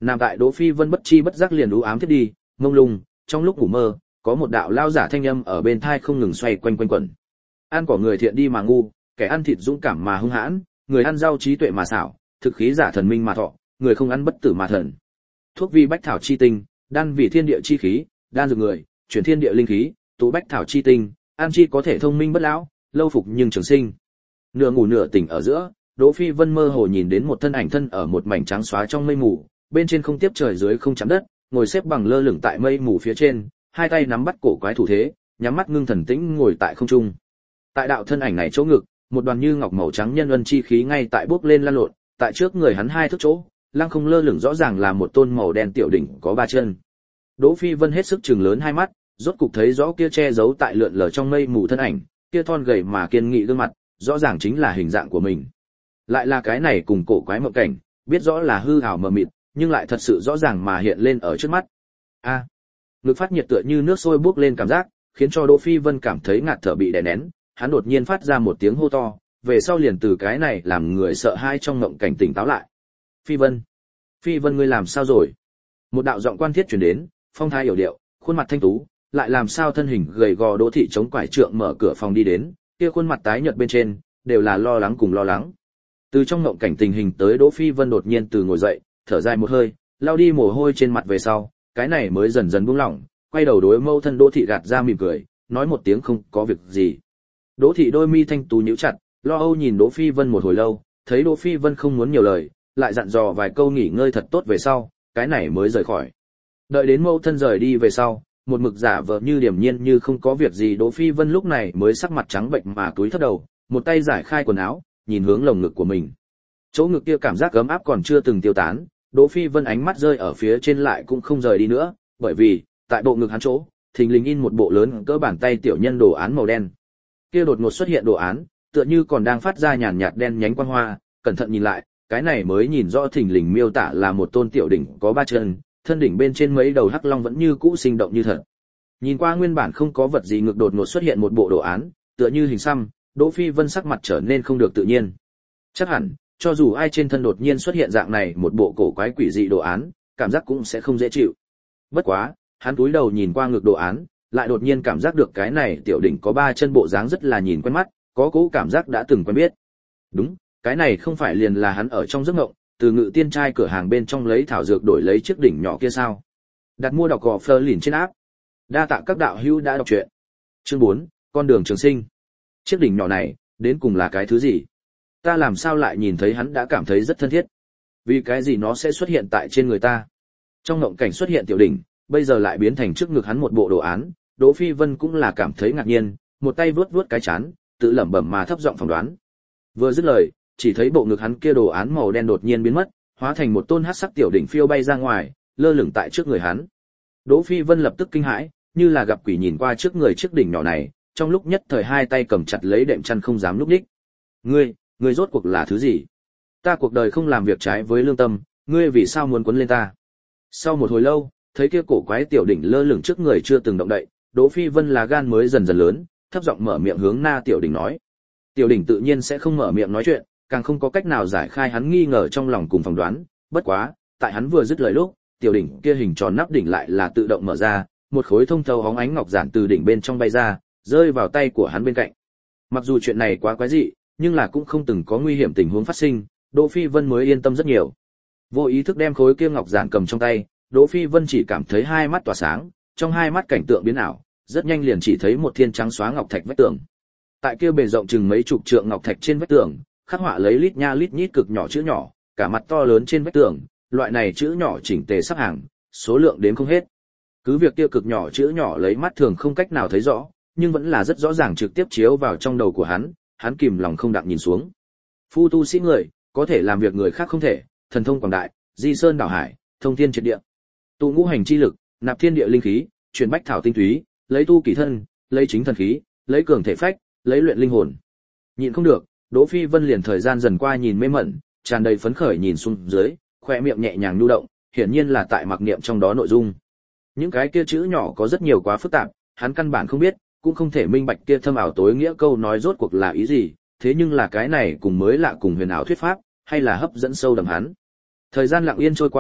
Nằm tại Đỗ Phi Vân bất chi bất giác liền u ám thiết đi, mông lung, trong lúc ngủ mơ, có một đạo lao giả thanh âm ở bên tai không ngừng xoay quanh quanh quẩn. Ăn của người thiện đi mà ngu, kẻ ăn thịt dũng cảm mà hung hãn, người ăn rau trí tuệ mà xảo, thực khí giả thần minh mà thọ, người không ăn bất tử mà thần. Thuốc vi bách thảo chi tinh, đan vì thiên địa chi khí, đan dược người, chuyển thiên địa linh khí, tụ bách thảo chi tinh, ăn chi có thể thông minh bất lão, lâu phục nhưng trường sinh. Nửa ngủ nửa tỉnh ở giữa, Đỗ Phi Vân mơ hồ nhìn đến một thân ảnh thân ở một mảnh trắng xóa trong mây mù, bên trên không tiếp trời dưới không chạm đất, ngồi xếp bằng lơ lửng tại mây mù phía trên, hai tay nắm bắt cổ quái thủ thế, nhắm mắt ngưng thần tĩnh ngồi tại không trung. Tại đạo thân ảnh này chỗ ngực, một đoàn như ngọc màu trắng nhân ân chi khí ngay tại bốc lên lan lộn, tại trước người hắn hai thước chỗ, lăng không lơ lửng rõ ràng là một tôn màu đen tiểu đỉnh có ba chân. Đỗ Phi Vân hết sức trừng lớn hai mắt, rốt cục thấy rõ kia che giấu tại lượn lờ trong mây mù thân ảnh, kia thon gầy mà kiên nghị gương mặt, rõ ràng chính là hình dạng của mình. Lại là cái này cùng cổ quái mộng cảnh, biết rõ là hư ảo mờ mịt, nhưng lại thật sự rõ ràng mà hiện lên ở trước mắt. A, à, ngực phát nhiệt tựa như nước sôi bốc lên cảm giác, khiến cho Đỗ Phi Vân cảm thấy ngạt thở bị đè nén, hắn đột nhiên phát ra một tiếng hô to, về sau liền từ cái này làm người sợ hãi trong mộng cảnh tỉnh táo lại. Phi Vân, Phi Vân ngươi làm sao rồi? Một đạo giọng quan thiết truyền đến, phong thái hiểu điệu, khuôn mặt thanh tú, lại làm sao thân hình gầy gò Đỗ thị chống quải trượng mở cửa phòng đi đến, kia khuôn mặt tái nhợt bên trên đều là lo lắng cùng lo lắng. Từ trong mộng cảnh tình hình tới Đỗ Phi Vân đột nhiên từ ngồi dậy, thở dài một hơi, lau đi mồ hôi trên mặt về sau, cái này mới dần dần buông lỏng, quay đầu đối mâu thân Đỗ thị gạt ra mỉm cười, nói một tiếng không có việc gì. Đỗ thị đôi mi thanh tú nhíu chặt, lo âu nhìn Đỗ Phi Vân một hồi lâu, thấy Đỗ Phi Vân không muốn nhiều lời, lại dặn dò vài câu nghỉ ngơi thật tốt về sau, cái này mới rời khỏi. Đợi đến mâu thân rời đi về sau, một mực giả vờ như điềm nhiên như không có việc gì Đỗ Phi Vân lúc này mới sắc mặt trắng bệnh mà cúi thấp đầu, một tay giải khai quần áo, nhìn hướng lồng ngực của mình. Chỗ ngực kia cảm giác ấm áp còn chưa từng tiêu tán, Đỗ Phi Vân ánh mắt rơi ở phía trên lại cũng không rời đi nữa, bởi vì, tại bộ ngực hắn chỗ, thình lình in một bộ lớn cỡ bàn tay tiểu nhân đồ án màu đen. Kia đột ngột xuất hiện đồ án, tựa như còn đang phát ra nhàn nhạt đen nhánh quang hoa, cẩn thận nhìn lại, cái này mới nhìn rõ thình lình miêu tả là một tôn tiểu đỉnh có ba chân, thân đỉnh bên trên mấy đầu hắc long vẫn như cũ sinh động như thật. Nhìn qua nguyên bản không có vật gì ngược đột ngột xuất hiện một bộ đồ án, tựa như hình xăm, Đỗ Phi Vân sắc mặt trở nên không được tự nhiên. Chắc hẳn, cho dù ai trên thân đột nhiên xuất hiện dạng này một bộ cổ quái quỷ dị đồ án, cảm giác cũng sẽ không dễ chịu. Bất quá, hắn cúi đầu nhìn qua ngược đồ án, lại đột nhiên cảm giác được cái này tiểu đỉnh có ba chân bộ dáng rất là nhìn quen mắt, có cố cảm giác đã từng quen biết. Đúng, cái này không phải liền là hắn ở trong giấc mộng, từ Ngự Tiên trai cửa hàng bên trong lấy thảo dược đổi lấy chiếc đỉnh nhỏ kia sao? Đặt mua đọc gò Fleur lìn trên áp. Đa tạ các đạo hữu đã đọc truyện. Chương bốn, con đường trường sinh. Chiếc đỉnh nhỏ này, đến cùng là cái thứ gì? Ta làm sao lại nhìn thấy hắn đã cảm thấy rất thân thiết? Vì cái gì nó sẽ xuất hiện tại trên người ta? Trong ngộng cảnh xuất hiện tiểu đỉnh, bây giờ lại biến thành trước ngực hắn một bộ đồ án, Đỗ Phi Vân cũng là cảm thấy ngạc nhiên, một tay vuốt vuốt cái chán, tự lẩm bẩm mà thấp giọng phỏng đoán. Vừa dứt lời, chỉ thấy bộ ngực hắn kia đồ án màu đen đột nhiên biến mất, hóa thành một tôn hắc sắc tiểu đỉnh phiêu bay ra ngoài, lơ lửng tại trước người hắn. Đỗ Phi Vân lập tức kinh hãi, như là gặp quỷ nhìn qua trước người chiếc đỉnh nhỏ này, trong lúc nhất thời hai tay cầm chặt lấy đệm chăn không dám lúc đích. Ngươi, ngươi rốt cuộc là thứ gì? Ta cuộc đời không làm việc trái với lương tâm, ngươi vì sao muốn quấn lên ta? Sau một hồi lâu, thấy kia cổ quái tiểu đỉnh lơ lửng trước người chưa từng động đậy, Đỗ Phi Vân là gan mới dần dần lớn, thấp giọng mở miệng hướng na tiểu đỉnh nói. Tiểu đỉnh tự nhiên sẽ không mở miệng nói chuyện, càng không có cách nào giải khai hắn nghi ngờ trong lòng cùng phỏng đoán, bất quá, tại hắn vừa dứt lời lúc, tiểu đỉnh kia hình tròn nắp đỉnh lại là tự động mở ra, một khối thông thấu hóng ánh ngọc giản từ đỉnh bên trong bay ra, rơi vào tay của hắn bên cạnh. Mặc dù chuyện này quá quái dị, nhưng là cũng không từng có nguy hiểm tình huống phát sinh, Đỗ Phi Vân mới yên tâm rất nhiều. Vô ý thức đem khối kia ngọc giản cầm trong tay, Đỗ Phi Vân chỉ cảm thấy hai mắt tỏa sáng, trong hai mắt cảnh tượng biến ảo, rất nhanh liền chỉ thấy một thiên trắng xóa ngọc thạch vách tường. Tại kia bề rộng chừng mấy chục trượng ngọc thạch trên vách tường, khắc họa lấy lít nha lít nhít cực nhỏ chữ nhỏ, cả mặt to lớn trên vách tường, loại này chữ nhỏ chỉnh tề sắp hàng, số lượng đếm không hết. Cứ việc kia cực nhỏ chữ nhỏ lấy mắt thường không cách nào thấy rõ, nhưng vẫn là rất rõ ràng trực tiếp chiếu vào trong đầu của hắn, hắn kìm lòng không đặng nhìn xuống. Phu tu sĩ người, có thể làm việc người khác không thể, thần thông quảng đại, di sơn đảo hải, thông thiên triệt địa. Tụ ngũ hành chi lực, nạp thiên địa linh khí, truyền bách thảo tinh túy, lấy tu kỳ thân, lấy chính thần khí, lấy cường thể phách, lấy luyện linh hồn. Nhịn không được, Đỗ Phi Vân liền thời gian dần qua nhìn mê mẩn, tràn đầy phấn khởi nhìn xuống dưới, khóe miệng nhẹ nhàng nhu động, hiển nhiên là tại mặc niệm trong đó nội dung. Những cái kia chữ nhỏ có rất nhiều quá phức tạp, hắn căn bản không biết, cũng không thể minh bạch kia thâm ảo tối nghĩa câu nói rốt cuộc là ý gì, thế nhưng là cái này cùng mới lạ cùng huyền ảo thuyết pháp, hay là hấp dẫn sâu đậm hắn. Thời gian lặng yên trôi qua,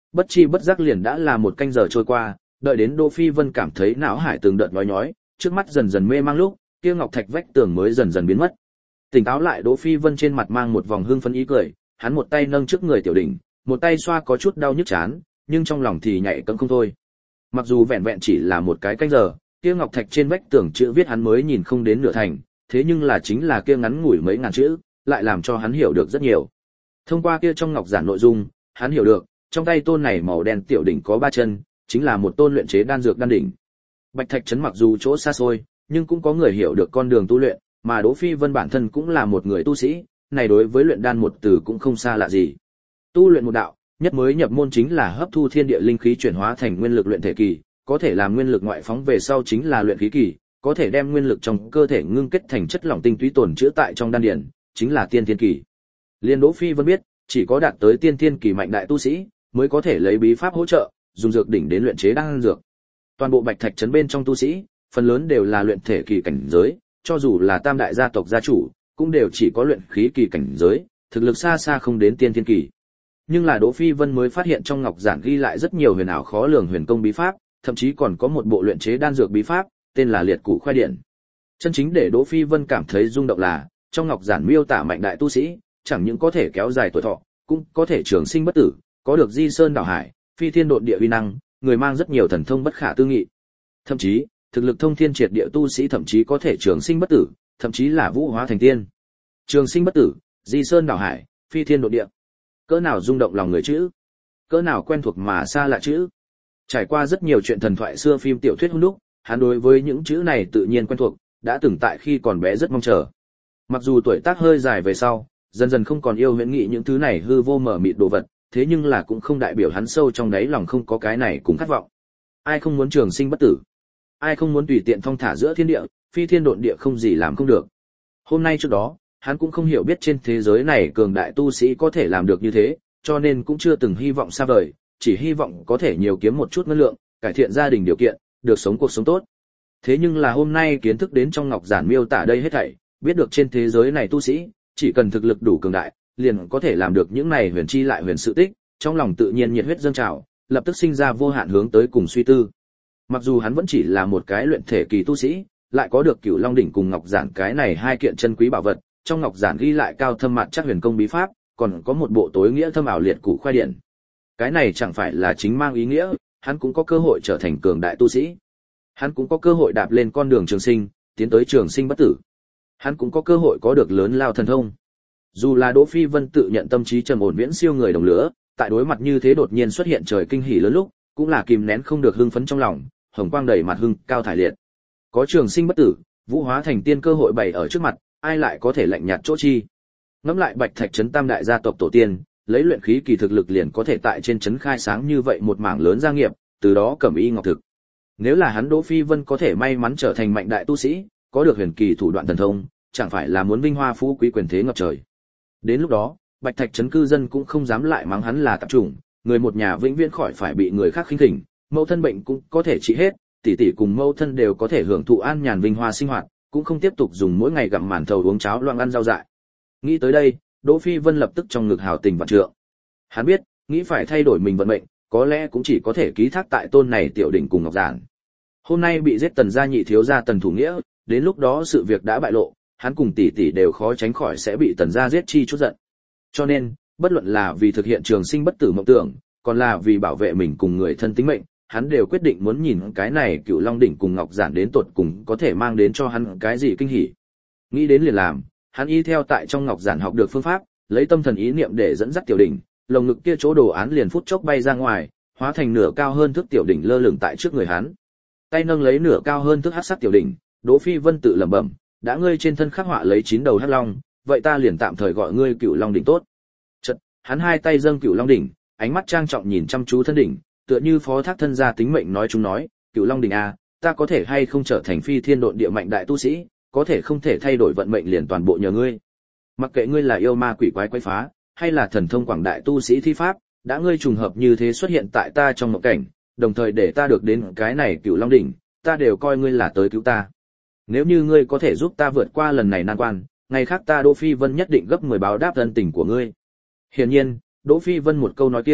Bất chi bất giác liền đã là một canh giờ trôi qua, đợi đến Đỗ Phi Vân cảm thấy não hải từng đợt nhói nhói, trước mắt dần dần mê mang lúc, kia ngọc thạch vách tường mới dần dần biến mất. Tỉnh táo lại, Đỗ Phi Vân trên mặt mang một vòng hưng phấn ý cười, hắn một tay nâng trước người tiểu đỉnh, một tay xoa có chút đau nhức chán, nhưng trong lòng thì nhạy cẫng không thôi. Mặc dù vẹn vẹn chỉ là một cái canh giờ, kia ngọc thạch trên vách tường chữ viết hắn mới nhìn không đến nửa thành, thế nhưng là chính là kia ngắn ngủi mấy ngàn chữ, lại làm cho hắn hiểu được rất nhiều. Thông qua kia trong ngọc giản nội dung, hắn hiểu được, trong tay tôn này màu đen tiểu đỉnh có ba chân, chính là một tôn luyện chế đan dược đan đỉnh. Bạch Thạch trấn mặc dù chỗ xa xôi, nhưng cũng có người hiểu được con đường tu luyện, mà Đỗ Phi Vân bản thân cũng là một người tu sĩ, này đối với luyện đan một từ cũng không xa lạ gì. Tu luyện một đạo, nhất mới nhập môn chính là hấp thu thiên địa linh khí chuyển hóa thành nguyên lực luyện thể kỳ, có thể làm nguyên lực ngoại phóng về sau chính là luyện khí kỳ, có thể đem nguyên lực trong cơ thể ngưng kết thành chất lỏng tinh túy tồn trữ tại trong đan điền, chính là tiên thiên kỳ. Liên Đỗ Phi Vân biết, chỉ có đạt tới tiên thiên kỳ mạnh đại tu sĩ mới có thể lấy bí pháp hỗ trợ, dùng dược đỉnh đến luyện chế đan dược. Toàn bộ Bạch Thạch trấn bên trong tu sĩ, phần lớn đều là luyện thể kỳ cảnh giới, cho dù là tam đại gia tộc gia chủ, cũng đều chỉ có luyện khí kỳ cảnh giới, thực lực xa xa không đến tiên thiên kỳ. Nhưng là Đỗ Phi Vân mới phát hiện trong ngọc giản ghi lại rất nhiều huyền ảo khó lường huyền công bí pháp, thậm chí còn có một bộ luyện chế đan dược bí pháp, tên là Liệt Củ Khoai Điển. Chân chính để Đỗ Phi Vân cảm thấy rung động là, trong ngọc giản miêu tả mạnh đại tu sĩ, chẳng những có thể kéo dài tuổi thọ, cũng có thể trường sinh bất tử, có được di sơn đảo hải, phi thiên độn địa uy năng, người mang rất nhiều thần thông bất khả tư nghị. Thậm chí, thực lực thông thiên triệt địa tu sĩ thậm chí có thể trường sinh bất tử, thậm chí là vũ hóa thành tiên. Trường sinh bất tử, di sơn đảo hải, phi thiên độn địa. Cỡ nào rung động lòng người chữ, cỡ nào quen thuộc mà xa lạ chữ. Trải qua rất nhiều chuyện thần thoại xưa phim tiểu thuyết hôn đúc, hắn đối với những chữ này tự nhiên quen thuộc, đã từng tại khi còn bé rất mong chờ. Mặc dù tuổi tác hơi dài về sau, dần dần không còn yêu huyễn nghị những thứ này hư vô mở mịt đồ vật, thế nhưng là cũng không đại biểu hắn sâu trong đáy lòng không có cái này cũng khát vọng. Ai không muốn trường sinh bất tử? Ai không muốn tùy tiện thong thả giữa thiên địa, phi thiên độn địa không gì làm không được. Hôm nay trước đó, hắn cũng không hiểu biết trên thế giới này cường đại tu sĩ có thể làm được như thế, cho nên cũng chưa từng hy vọng xa vời, chỉ hy vọng có thể nhiều kiếm một chút ngân lượng, cải thiện gia đình điều kiện, được sống cuộc sống tốt. Thế nhưng là hôm nay kiến thức đến trong ngọc giản miêu tả đây hết thảy, biết được trên thế giới này tu sĩ, chỉ cần thực lực đủ cường đại, liền có thể làm được những này huyền chi lại huyền sự tích, trong lòng tự nhiên nhiệt huyết dâng trào, lập tức sinh ra vô hạn hướng tới cùng suy tư. Mặc dù hắn vẫn chỉ là một cái luyện thể kỳ tu sĩ, lại có được Cửu Long đỉnh cùng ngọc giản cái này hai kiện chân quý bảo vật, trong ngọc giản ghi lại cao thâm mặt chắc huyền công bí pháp, còn có một bộ tối nghĩa thâm ảo liệt củ khoai điển. Cái này chẳng phải là chính mang ý nghĩa, hắn cũng có cơ hội trở thành cường đại tu sĩ. Hắn cũng có cơ hội đạp lên con đường trường sinh, tiến tới trường sinh bất tử. Hắn cũng có cơ hội có được lớn lao thần thông. Dù là Đỗ Phi Vân tự nhận tâm trí trầm ổn viễn siêu người đồng lứa, tại đối mặt như thế đột nhiên xuất hiện trời kinh hỉ lớn lúc, cũng là kìm nén không được hưng phấn trong lòng, hồng quang đầy mặt hưng cao thải liệt. Có trường sinh bất tử, vũ hóa thành tiên cơ hội bày ở trước mặt, ai lại có thể lạnh nhạt chỗ chi? Ngẫm lại Bạch Thạch trấn tam đại gia tộc tổ tiên, lấy luyện khí kỳ thực lực liền có thể tại trên trấn khai sáng như vậy một mảng lớn gia nghiệp, từ đó cẩm y ngọc thực. Nếu là hắn Đỗ Phi Vân có thể may mắn trở thành mạnh đại tu sĩ, có được huyền kỳ thủ đoạn thần thông, chẳng phải là muốn vinh hoa phú quý quyền thế ngập trời. Đến lúc đó, Bạch Thạch trấn cư dân cũng không dám lại mắng hắn là tạp chủng, người một nhà vĩnh viễn khỏi phải bị người khác khinh khỉnh, mẫu thân bệnh cũng có thể trị hết, tỷ tỷ cùng mẫu thân đều có thể hưởng thụ an nhàn vinh hoa sinh hoạt, cũng không tiếp tục dùng mỗi ngày gặm màn thầu uống cháo loang ăn rau dại. Nghĩ tới đây, Đỗ Phi Vân lập tức trong ngực hào tình vạn trượng. Hắn biết, nghĩ phải thay đổi mình vận mệnh, có lẽ cũng chỉ có thể ký thác tại tôn này tiểu đỉnh cùng ngọc giản. Hôm nay bị giết Tần gia nhị thiếu gia Tần Thủ Nghĩa, đến lúc đó sự việc đã bại lộ, hắn cùng tỷ tỷ đều khó tránh khỏi sẽ bị Tần gia giết chi chút giận. Cho nên, bất luận là vì thực hiện trường sinh bất tử mộng tưởng, còn là vì bảo vệ mình cùng người thân tính mệnh, hắn đều quyết định muốn nhìn cái này Cửu Long đỉnh cùng ngọc giản đến tột cùng có thể mang đến cho hắn cái gì kinh hỉ. Nghĩ đến liền làm, hắn y theo tại trong ngọc giản học được phương pháp, lấy tâm thần ý niệm để dẫn dắt tiểu đỉnh, lồng ngực kia chỗ đồ án liền phút chốc bay ra ngoài, hóa thành nửa cao hơn thước tiểu đỉnh lơ lửng tại trước người hắn. Tay nâng lấy nửa cao hơn thước hắc sắc tiểu đỉnh, Đỗ Phi Vân tự lẩm bẩm, đã ngươi trên thân khắc họa lấy chín đầu hắc long, vậy ta liền tạm thời gọi ngươi Cửu Long đỉnh tốt. Chợt, hắn hai tay dâng Cửu Long đỉnh, ánh mắt trang trọng nhìn chăm chú thân đỉnh, tựa như phó thác thân gia tính mệnh nói chúng nói, Cửu Long đỉnh a, ta có thể hay không trở thành phi thiên độn địa mạnh đại tu sĩ, có thể không thể thay đổi vận mệnh liền toàn bộ nhờ ngươi. Mặc kệ ngươi là yêu ma quỷ quái quái phá, hay là thần thông quảng đại tu sĩ thi pháp, đã ngươi trùng hợp như thế xuất hiện tại ta trong mộng cảnh, đồng thời để ta được đến cái này Cửu Long đỉnh, ta đều coi ngươi là tới cứu ta. Nếu như ngươi có thể giúp ta vượt qua lần này nan quan, ngày khác ta Đỗ Phi Vân nhất định gấp mười báo đáp ân tình của ngươi. Hiển nhiên, Đỗ Phi Vân một câu nói kia,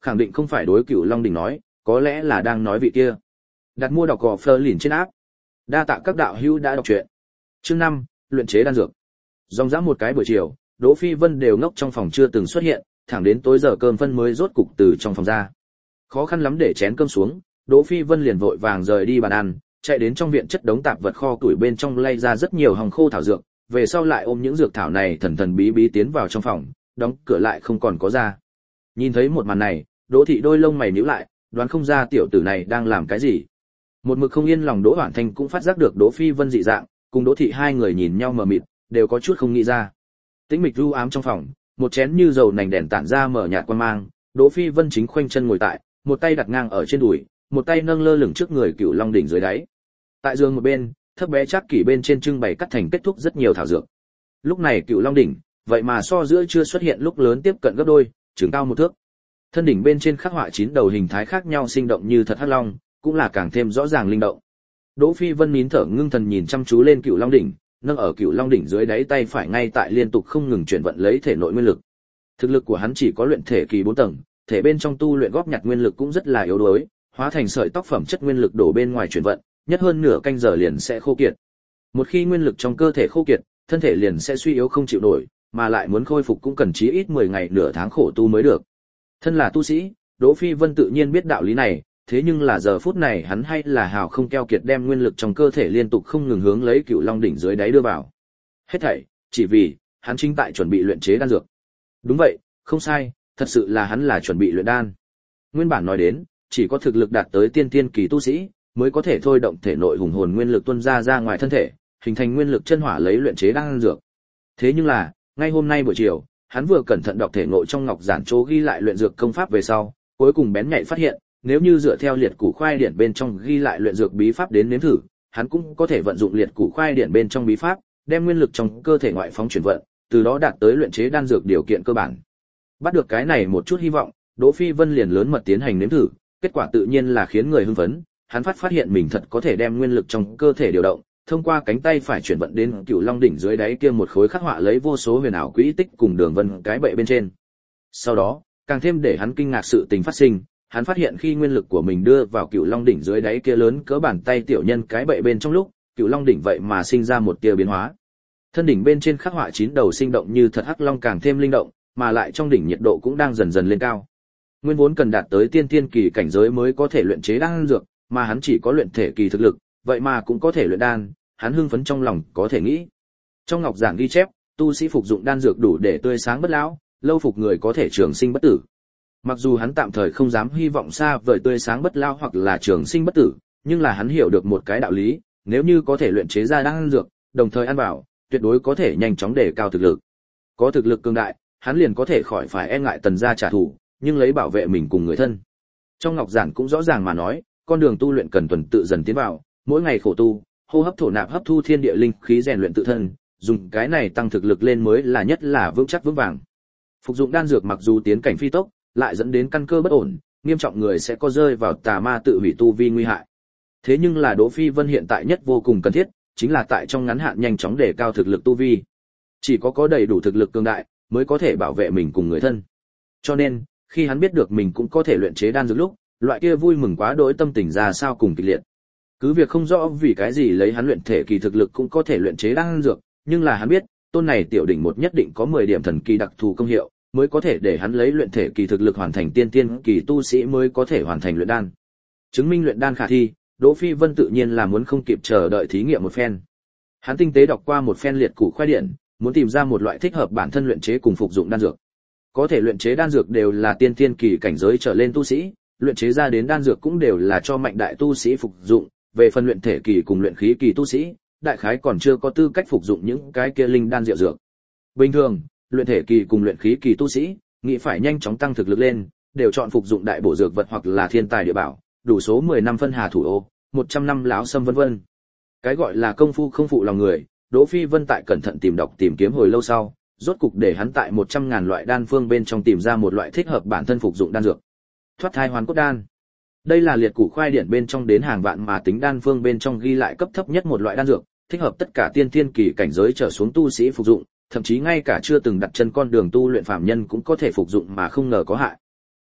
khẳng định không phải đối Cửu Long đỉnh nói, có lẽ là đang nói vị kia. Đặt mua đọc gò Fleur liền trên áp. Đa tạ các đạo hữu đã đọc truyện. Chương năm, luyện chế đan dược. Dòng dã một cái buổi chiều, Đỗ Phi Vân đều ngốc trong phòng chưa từng xuất hiện, thẳng đến tối giờ cơm phân mới rốt cục từ trong phòng ra. Khó khăn lắm để chén cơm xuống, Đỗ Phi Vân liền vội vàng rời đi bàn ăn, chạy đến trong viện chất đống tạp vật kho tuổi bên trong lay ra rất nhiều hồng khô thảo dược, về sau lại ôm những dược thảo này thần thần bí bí tiến vào trong phòng, đóng cửa lại không còn có ra. Nhìn thấy một màn này, Đỗ thị đôi lông mày nhíu lại, đoán không ra tiểu tử này đang làm cái gì. Một mực không yên lòng Đỗ Hoản Thanh cũng phát giác được Đỗ Phi Vân dị dạng, cùng Đỗ thị hai người nhìn nhau mờ mịt, đều có chút không nghĩ ra. Tĩnh mịch u ám trong phòng, một chén như dầu nành đèn tản ra mở nhạt quang mang, Đỗ Phi Vân chính khoanh chân ngồi tại, một tay đặt ngang ở trên đùi, một tay nâng lơ lửng trước người Cửu Long đỉnh dưới đáy. Tại giường một bên, thấp bé chắc kỷ bên trên trưng bày cắt thành kết thúc rất nhiều thảo dược. Lúc này Cửu Long đỉnh, vậy mà so giữa chưa xuất hiện lúc lớn tiếp cận gấp đôi, chừng cao một thước. Thân đỉnh bên trên khắc họa chín đầu hình thái khác nhau sinh động như thật hắc long, cũng là càng thêm rõ ràng linh động. Đỗ Phi Vân nín thở ngưng thần nhìn chăm chú lên Cửu Long đỉnh, nâng ở Cửu Long đỉnh dưới đáy tay phải ngay tại liên tục không ngừng chuyển vận lấy thể nội nguyên lực. Thực lực của hắn chỉ có luyện thể kỳ bốn tầng, thể bên trong tu luyện góp nhặt nguyên lực cũng rất là yếu đuối, hóa thành sợi tóc phẩm chất nguyên lực đổ bên ngoài chuyển vận, nhất hơn nửa canh giờ liền sẽ khô kiệt. Một khi nguyên lực trong cơ thể khô kiệt, thân thể liền sẽ suy yếu không chịu nổi, mà lại muốn khôi phục cũng cần chí ít mười ngày nửa tháng khổ tu mới được. Thân là tu sĩ, Đỗ Phi Vân tự nhiên biết đạo lý này, thế nhưng là giờ phút này hắn hay là hào không keo kiệt đem nguyên lực trong cơ thể liên tục không ngừng hướng lấy Cửu Long đỉnh dưới đáy đưa vào. Hết thảy, chỉ vì hắn chính tại chuẩn bị luyện chế đan dược. Đúng vậy, không sai, thật sự là hắn là chuẩn bị luyện đan. Nguyên bản nói đến, chỉ có thực lực đạt tới tiên tiên kỳ tu sĩ mới có thể thôi động thể nội hùng hồn nguyên lực tuôn ra ra ngoài thân thể, hình thành nguyên lực chân hỏa lấy luyện chế đan dược. Thế nhưng là, ngay hôm nay buổi chiều, hắn vừa cẩn thận đọc thể nội trong ngọc giản chỗ ghi lại luyện dược công pháp về sau, cuối cùng bén nhạy phát hiện, nếu như dựa theo liệt củ khoai điển bên trong ghi lại luyện dược bí pháp đến nếm thử, hắn cũng có thể vận dụng liệt củ khoai điển bên trong bí pháp, đem nguyên lực trong cơ thể ngoại phóng chuyển vận, từ đó đạt tới luyện chế đan dược điều kiện cơ bản. Bắt được cái này một chút hy vọng, Đỗ Phi Vân liền lớn mật tiến hành nếm thử, kết quả tự nhiên là khiến người hưng phấn, hắn phát phát hiện mình thật có thể đem nguyên lực trong cơ thể điều động, thông qua cánh tay phải chuyển vận đến Cửu Long đỉnh dưới đáy kia một khối khắc họa lấy vô số huyền ảo quỹ tích cùng đường vân cái bệ bên trên. Sau đó, càng thêm để hắn kinh ngạc sự tình phát sinh, hắn phát hiện khi nguyên lực của mình đưa vào Cửu Long đỉnh dưới đáy kia lớn cỡ bàn tay tiểu nhân cái bệ bên trong lúc, Cửu Long đỉnh vậy mà sinh ra một tia biến hóa. Thân đỉnh bên trên khắc họa chín đầu sinh động như thật hắc long càng thêm linh động, mà lại trong đỉnh nhiệt độ cũng đang dần dần lên cao. Nguyên vốn cần đạt tới tiên tiên kỳ cảnh giới mới có thể luyện chế đan dược, mà hắn chỉ có luyện thể kỳ thực lực, vậy mà cũng có thể luyện đan, hắn hưng phấn trong lòng có thể nghĩ. Trong ngọc giản ghi chép, tu sĩ phục dụng đan dược đủ để tươi sáng bất lão, lâu phục người có thể trường sinh bất tử. Mặc dù hắn tạm thời không dám hy vọng xa vời tươi sáng bất lão hoặc là trường sinh bất tử, nhưng là hắn hiểu được một cái đạo lý, nếu như có thể luyện chế ra đan dược, đồng thời ăn vào, tuyệt đối có thể nhanh chóng đề cao thực lực. Có thực lực cường đại, hắn liền có thể khỏi phải e ngại Tần gia trả thù, nhưng lấy bảo vệ mình cùng người thân. Trong ngọc giản cũng rõ ràng mà nói, con đường tu luyện cần tuần tự dần tiến vào, mỗi ngày khổ tu, hô hấp thổ nạp hấp thu thiên địa linh khí rèn luyện tự thân, dùng cái này tăng thực lực lên mới là nhất là vững chắc vững vàng. Phục dụng đan dược mặc dù tiến cảnh phi tốc, lại dẫn đến căn cơ bất ổn, nghiêm trọng người sẽ có rơi vào tà ma tự hủy tu vi nguy hại. Thế nhưng là Đỗ Phi Vân hiện tại nhất vô cùng cần thiết, chính là tại trong ngắn hạn nhanh chóng đề cao thực lực tu vi. Chỉ có có đầy đủ thực lực cường đại, mới có thể bảo vệ mình cùng người thân. Cho nên, khi hắn biết được mình cũng có thể luyện chế đan dược lúc, loại kia vui mừng quá đỗi tâm tình ra sao cùng kịch liệt. Cứ việc không rõ vì cái gì lấy hắn luyện thể kỳ thực lực cũng có thể luyện chế đan dược, nhưng là hắn biết, tôn này tiểu đỉnh một nhất định có mười điểm thần kỳ đặc thù công hiệu, mới có thể để hắn lấy luyện thể kỳ thực lực hoàn thành tiên tiên kỳ tu sĩ mới có thể hoàn thành luyện đan. Chứng minh luyện đan khả thi, Đỗ Phi Vân tự nhiên là muốn không kịp chờ đợi thí nghiệm một phen. Hắn tinh tế đọc qua một phen liệt củ khoai điển, muốn tìm ra một loại thích hợp bản thân luyện chế cùng phục dụng đan dược. Có thể luyện chế đan dược đều là tiên tiên kỳ cảnh giới trở lên tu sĩ, luyện chế ra đến đan dược cũng đều là cho mạnh đại tu sĩ phục dụng, về phần luyện thể kỳ cùng luyện khí kỳ tu sĩ, đại khái còn chưa có tư cách phục dụng những cái kia linh đan diệu dược. Bình thường, luyện thể kỳ cùng luyện khí kỳ tu sĩ, nghĩ phải nhanh chóng tăng thực lực lên, đều chọn phục dụng đại bổ dược vật hoặc là thiên tài địa bảo, đủ số mười năm phân hà thủ ô, một trăm năm lão sâm vân vân. Cái gọi là công phu không phụ lòng người, Đỗ Phi Vân tại cẩn thận tìm đọc tìm kiếm hồi lâu sau, rốt cục để hắn tại một trăm ngàn loại đan phương bên trong tìm ra một loại thích hợp bản thân phục dụng đan dược. Thoát thai hoàn cốt đan. Đây là liệt củ khoai điển bên trong đến hàng vạn mà tính đan phương bên trong ghi lại cấp thấp nhất một loại đan dược, thích hợp tất cả tiên tiên kỳ cảnh giới trở xuống tu sĩ phục dụng, thậm chí ngay cả chưa từng đặt chân con đường tu luyện phàm nhân cũng có thể phục dụng mà không ngờ có hại.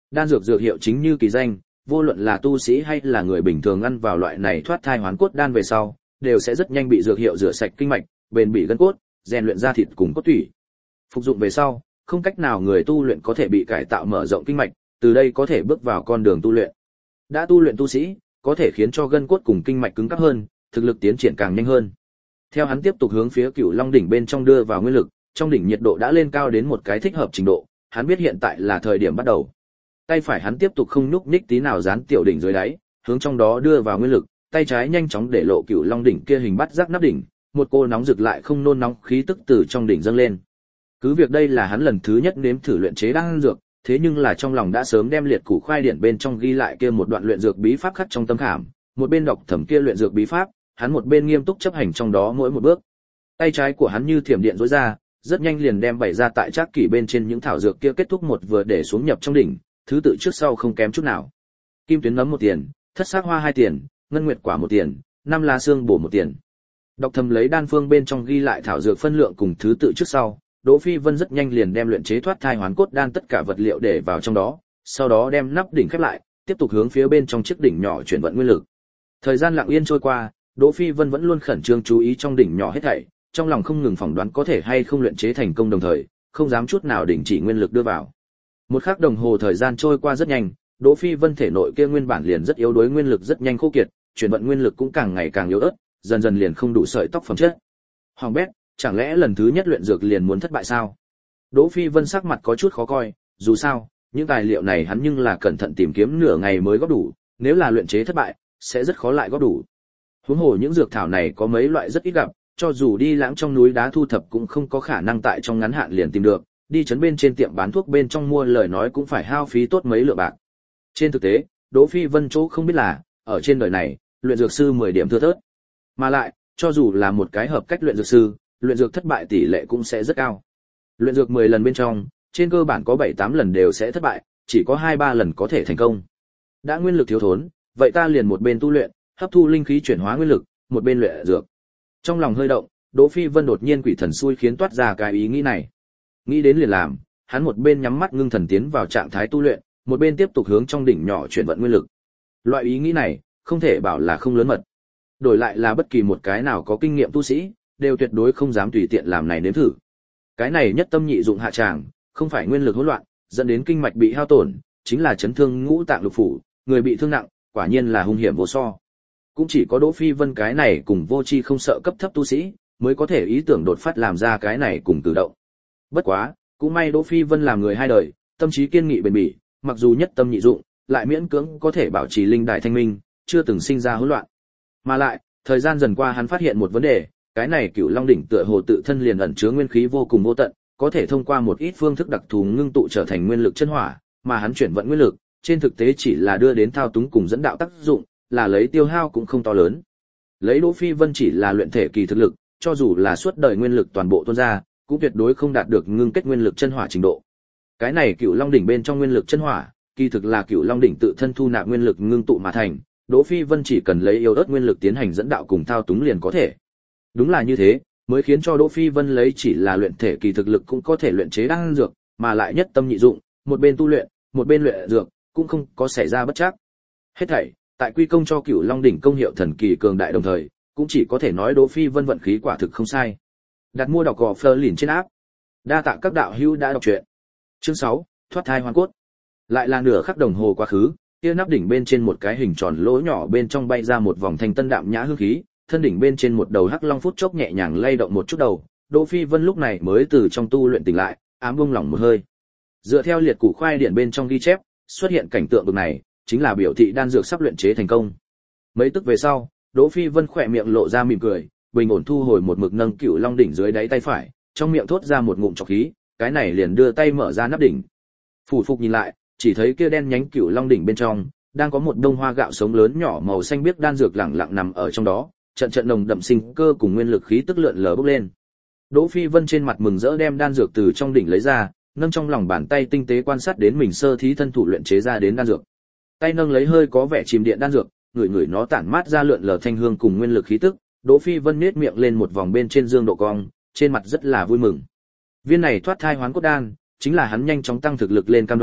Đan dược dược hiệu chính như kỳ danh, vô luận là tu sĩ hay là người bình thường ăn vào loại này thoát thai hoán cốt đan về sau, đều sẽ rất nhanh bị dược hiệu rửa sạch kinh mạch, bền bỉ gân cốt, rèn luyện ra thịt cùng cốt tủy. Phục dụng về sau, không cách nào người tu luyện có thể bị cải tạo mở rộng kinh mạch, từ đây có thể bước vào con đường tu luyện. Đã tu luyện tu sĩ, có thể khiến cho gân cốt cùng kinh mạch cứng cáp hơn, thực lực tiến triển càng nhanh hơn. Theo hắn tiếp tục hướng phía Cửu Long đỉnh bên trong đưa vào nguyên lực, trong đỉnh nhiệt độ đã lên cao đến một cái thích hợp trình độ, hắn biết hiện tại là thời điểm bắt đầu. Tay phải hắn tiếp tục không nhúc nhích tí nào dán tiểu đỉnh dưới đáy, hướng trong đó đưa vào nguyên lực, tay trái nhanh chóng để lộ Cửu Long đỉnh kia hình bắt giác nắp đỉnh, một cô nóng rực lại không nôn nóng khí tức từ trong đỉnh dâng lên. Cứ việc đây là hắn lần thứ nhất nếm thử luyện chế đan dược, thế nhưng là trong lòng đã sớm đem liệt củ khoai điển bên trong ghi lại kia một đoạn luyện dược bí pháp khắc trong tâm khảm, một bên đọc thẩm kia luyện dược bí pháp, hắn một bên nghiêm túc chấp hành trong đó mỗi một bước. Tay trái của hắn như thiểm điện rối ra, rất nhanh liền đem bày ra tại trác kỷ bên trên những thảo dược kia kết thúc một vừa để xuống nhập trong đỉnh, thứ tự trước sau không kém chút nào. Kim tuyến nấm một tiền, thất sắc hoa hai tiền, ngân nguyệt quả một tiền, năm lá xương bổ một tiền. Đọc thầm lấy đan phương bên trong ghi lại thảo dược phân lượng cùng thứ tự trước sau, Đỗ Phi Vân rất nhanh liền đem luyện chế thoát thai hoán cốt đan tất cả vật liệu để vào trong đó, sau đó đem nắp đỉnh khép lại, tiếp tục hướng phía bên trong chiếc đỉnh nhỏ chuyển vận nguyên lực. Thời gian lặng yên trôi qua, Đỗ Phi Vân vẫn luôn khẩn trương chú ý trong đỉnh nhỏ hết thảy, trong lòng không ngừng phỏng đoán có thể hay không luyện chế thành công đồng thời, không dám chút nào đình chỉ nguyên lực đưa vào. Một khắc đồng hồ thời gian trôi qua rất nhanh, Đỗ Phi Vân thể nội kia nguyên bản liền rất yếu đuối nguyên lực rất nhanh khô kiệt, chuyển vận nguyên lực cũng càng ngày càng yếu ớt, dần dần liền không đủ sợi tóc phẩm chất. Hoàng bét, chẳng lẽ lần thứ nhất luyện dược liền muốn thất bại sao? Đỗ Phi Vân sắc mặt có chút khó coi, dù sao, những tài liệu này hắn nhưng là cẩn thận tìm kiếm nửa ngày mới góp đủ, nếu là luyện chế thất bại, sẽ rất khó lại góp đủ. Huống hồ những dược thảo này có mấy loại rất ít gặp, cho dù đi lãng trong núi đá thu thập cũng không có khả năng tại trong ngắn hạn liền tìm được, đi chấn bên trên tiệm bán thuốc bên trong mua lời nói cũng phải hao phí tốt mấy lượng bạc. Trên thực tế, Đỗ Phi Vân chỗ không biết là, ở trên đời này, luyện dược sư mười điểm thưa thớt. Mà lại, cho dù là một cái hợp cách luyện dược sư, luyện dược thất bại tỷ lệ cũng sẽ rất cao. Luyện dược mười lần bên trong, trên cơ bản có bảy tám lần đều sẽ thất bại, chỉ có hai ba lần có thể thành công. Đã nguyên lực thiếu thốn, vậy ta liền một bên tu luyện, hấp thu linh khí chuyển hóa nguyên lực, một bên luyện dược. Trong lòng hơi động, Đỗ Phi Vân đột nhiên quỷ thần xui khiến toát ra cái ý nghĩ này. Nghĩ đến liền làm, hắn một bên nhắm mắt ngưng thần tiến vào trạng thái tu luyện, một bên tiếp tục hướng trong đỉnh nhỏ chuyển vận nguyên lực. Loại ý nghĩ này, không thể bảo là không lớn mật. Đổi lại là bất kỳ một cái nào có kinh nghiệm tu sĩ, đều tuyệt đối không dám tùy tiện làm này nếm thử. Cái này nhất tâm nhị dụng hạ tràng, không phải nguyên lực hỗn loạn, dẫn đến kinh mạch bị hao tổn, chính là chấn thương ngũ tạng lục phủ, người bị thương nặng, quả nhiên là hung hiểm vô so. Cũng chỉ có Đỗ Phi Vân cái này cùng vô tri không sợ cấp thấp tu sĩ, mới có thể ý tưởng đột phát làm ra cái này cùng tự động. Bất quá, cũng may Đỗ Phi Vân làm người hai đời, tâm trí kiên nghị bền bỉ, mặc dù nhất tâm nhị dụng, lại miễn cưỡng có thể bảo trì linh đài thanh minh, chưa từng sinh ra hỗn loạn. Mà lại, thời gian dần qua hắn phát hiện một vấn đề, cái này Cửu Long đỉnh tựa hồ tự thân liền ẩn chứa nguyên khí vô cùng vô tận, có thể thông qua một ít phương thức đặc thù ngưng tụ trở thành nguyên lực chân hỏa, mà hắn chuyển vận nguyên lực, trên thực tế chỉ là đưa đến thao túng cùng dẫn đạo tác dụng, là lấy tiêu hao cũng không to lớn. Lấy Đỗ Phi Vân chỉ là luyện thể kỳ thực lực, cho dù là suốt đời nguyên lực toàn bộ tuôn ra, cũng tuyệt đối không đạt được ngưng kết nguyên lực chân hỏa trình độ. Cái này Cửu Long đỉnh bên trong nguyên lực chân hỏa, kỳ thực là Cửu Long đỉnh tự thân thu nạp nguyên lực ngưng tụ mà thành, Đỗ Phi Vân chỉ cần lấy yếu ớt nguyên lực tiến hành dẫn đạo cùng thao túng liền có thể. Đúng là như thế, mới khiến cho Đỗ Phi Vân lấy chỉ là luyện thể kỳ thực lực cũng có thể luyện chế đan dược, mà lại nhất tâm nhị dụng, một bên tu luyện, một bên luyện dược, cũng không có xảy ra bất trắc. Hết thảy, tại quy công cho Cửu Long đỉnh công hiệu thần kỳ cường đại đồng thời, cũng chỉ có thể nói Đỗ Phi Vân vận khí quả thực không sai. Đặt mua đọc gò Fleur liền trên áp. Đa tạ các đạo hữu đã đọc truyện. Chương sáu, thoát thai hoàn cốt. Lại là nửa khắc đồng hồ quá khứ, kia nắp đỉnh bên trên một cái hình tròn lỗ nhỏ bên trong bay ra một vòng thanh tân đạm nhã hương khí, thân đỉnh bên trên một đầu hắc long phút chốc nhẹ nhàng lay động một chút đầu, Đỗ Phi Vân lúc này mới từ trong tu luyện tỉnh lại, ám buông lỏng một hơi. Dựa theo liệt củ khoai điển bên trong ghi chép, xuất hiện cảnh tượng bực này, chính là biểu thị đan dược sắp luyện chế thành công. Mấy tức về sau, Đỗ Phi Vân khỏe miệng lộ ra mỉm cười, bình ổn thu hồi một mực nâng Cửu Long đỉnh dưới đáy tay phải, trong miệng thốt ra một ngụm trọc khí, cái này liền đưa tay mở ra nắp đỉnh. Phủ phục nhìn lại, chỉ thấy kia đen nhánh Cửu Long đỉnh bên trong, đang có một đông hoa gạo sống lớn nhỏ màu xanh biếc đan dược lẳng lặng nằm ở trong đó, trận trận nồng đậm sinh cơ cùng nguyên lực khí tức lượn lờ bốc lên. Đỗ Phi Vân trên mặt mừng rỡ đem đan dược từ trong đỉnh lấy ra, nâng trong lòng bàn tay tinh tế quan sát đến mình sơ thí thân thủ luyện chế ra đến đan dược. Tay nâng lấy hơi có vẻ chìm điện đan dược, ngửi ngửi nó tản mát ra lượn lờ thanh hương cùng nguyên lực khí tức, Đỗ Phi Vân nhếch miệng lên một vòng bên trên dương độ cong, trên mặt rất là vui mừng. Viên này thoát thai hoán cốt đan, chính là hắn nhanh chóng tăng thực lực lên cam đoan,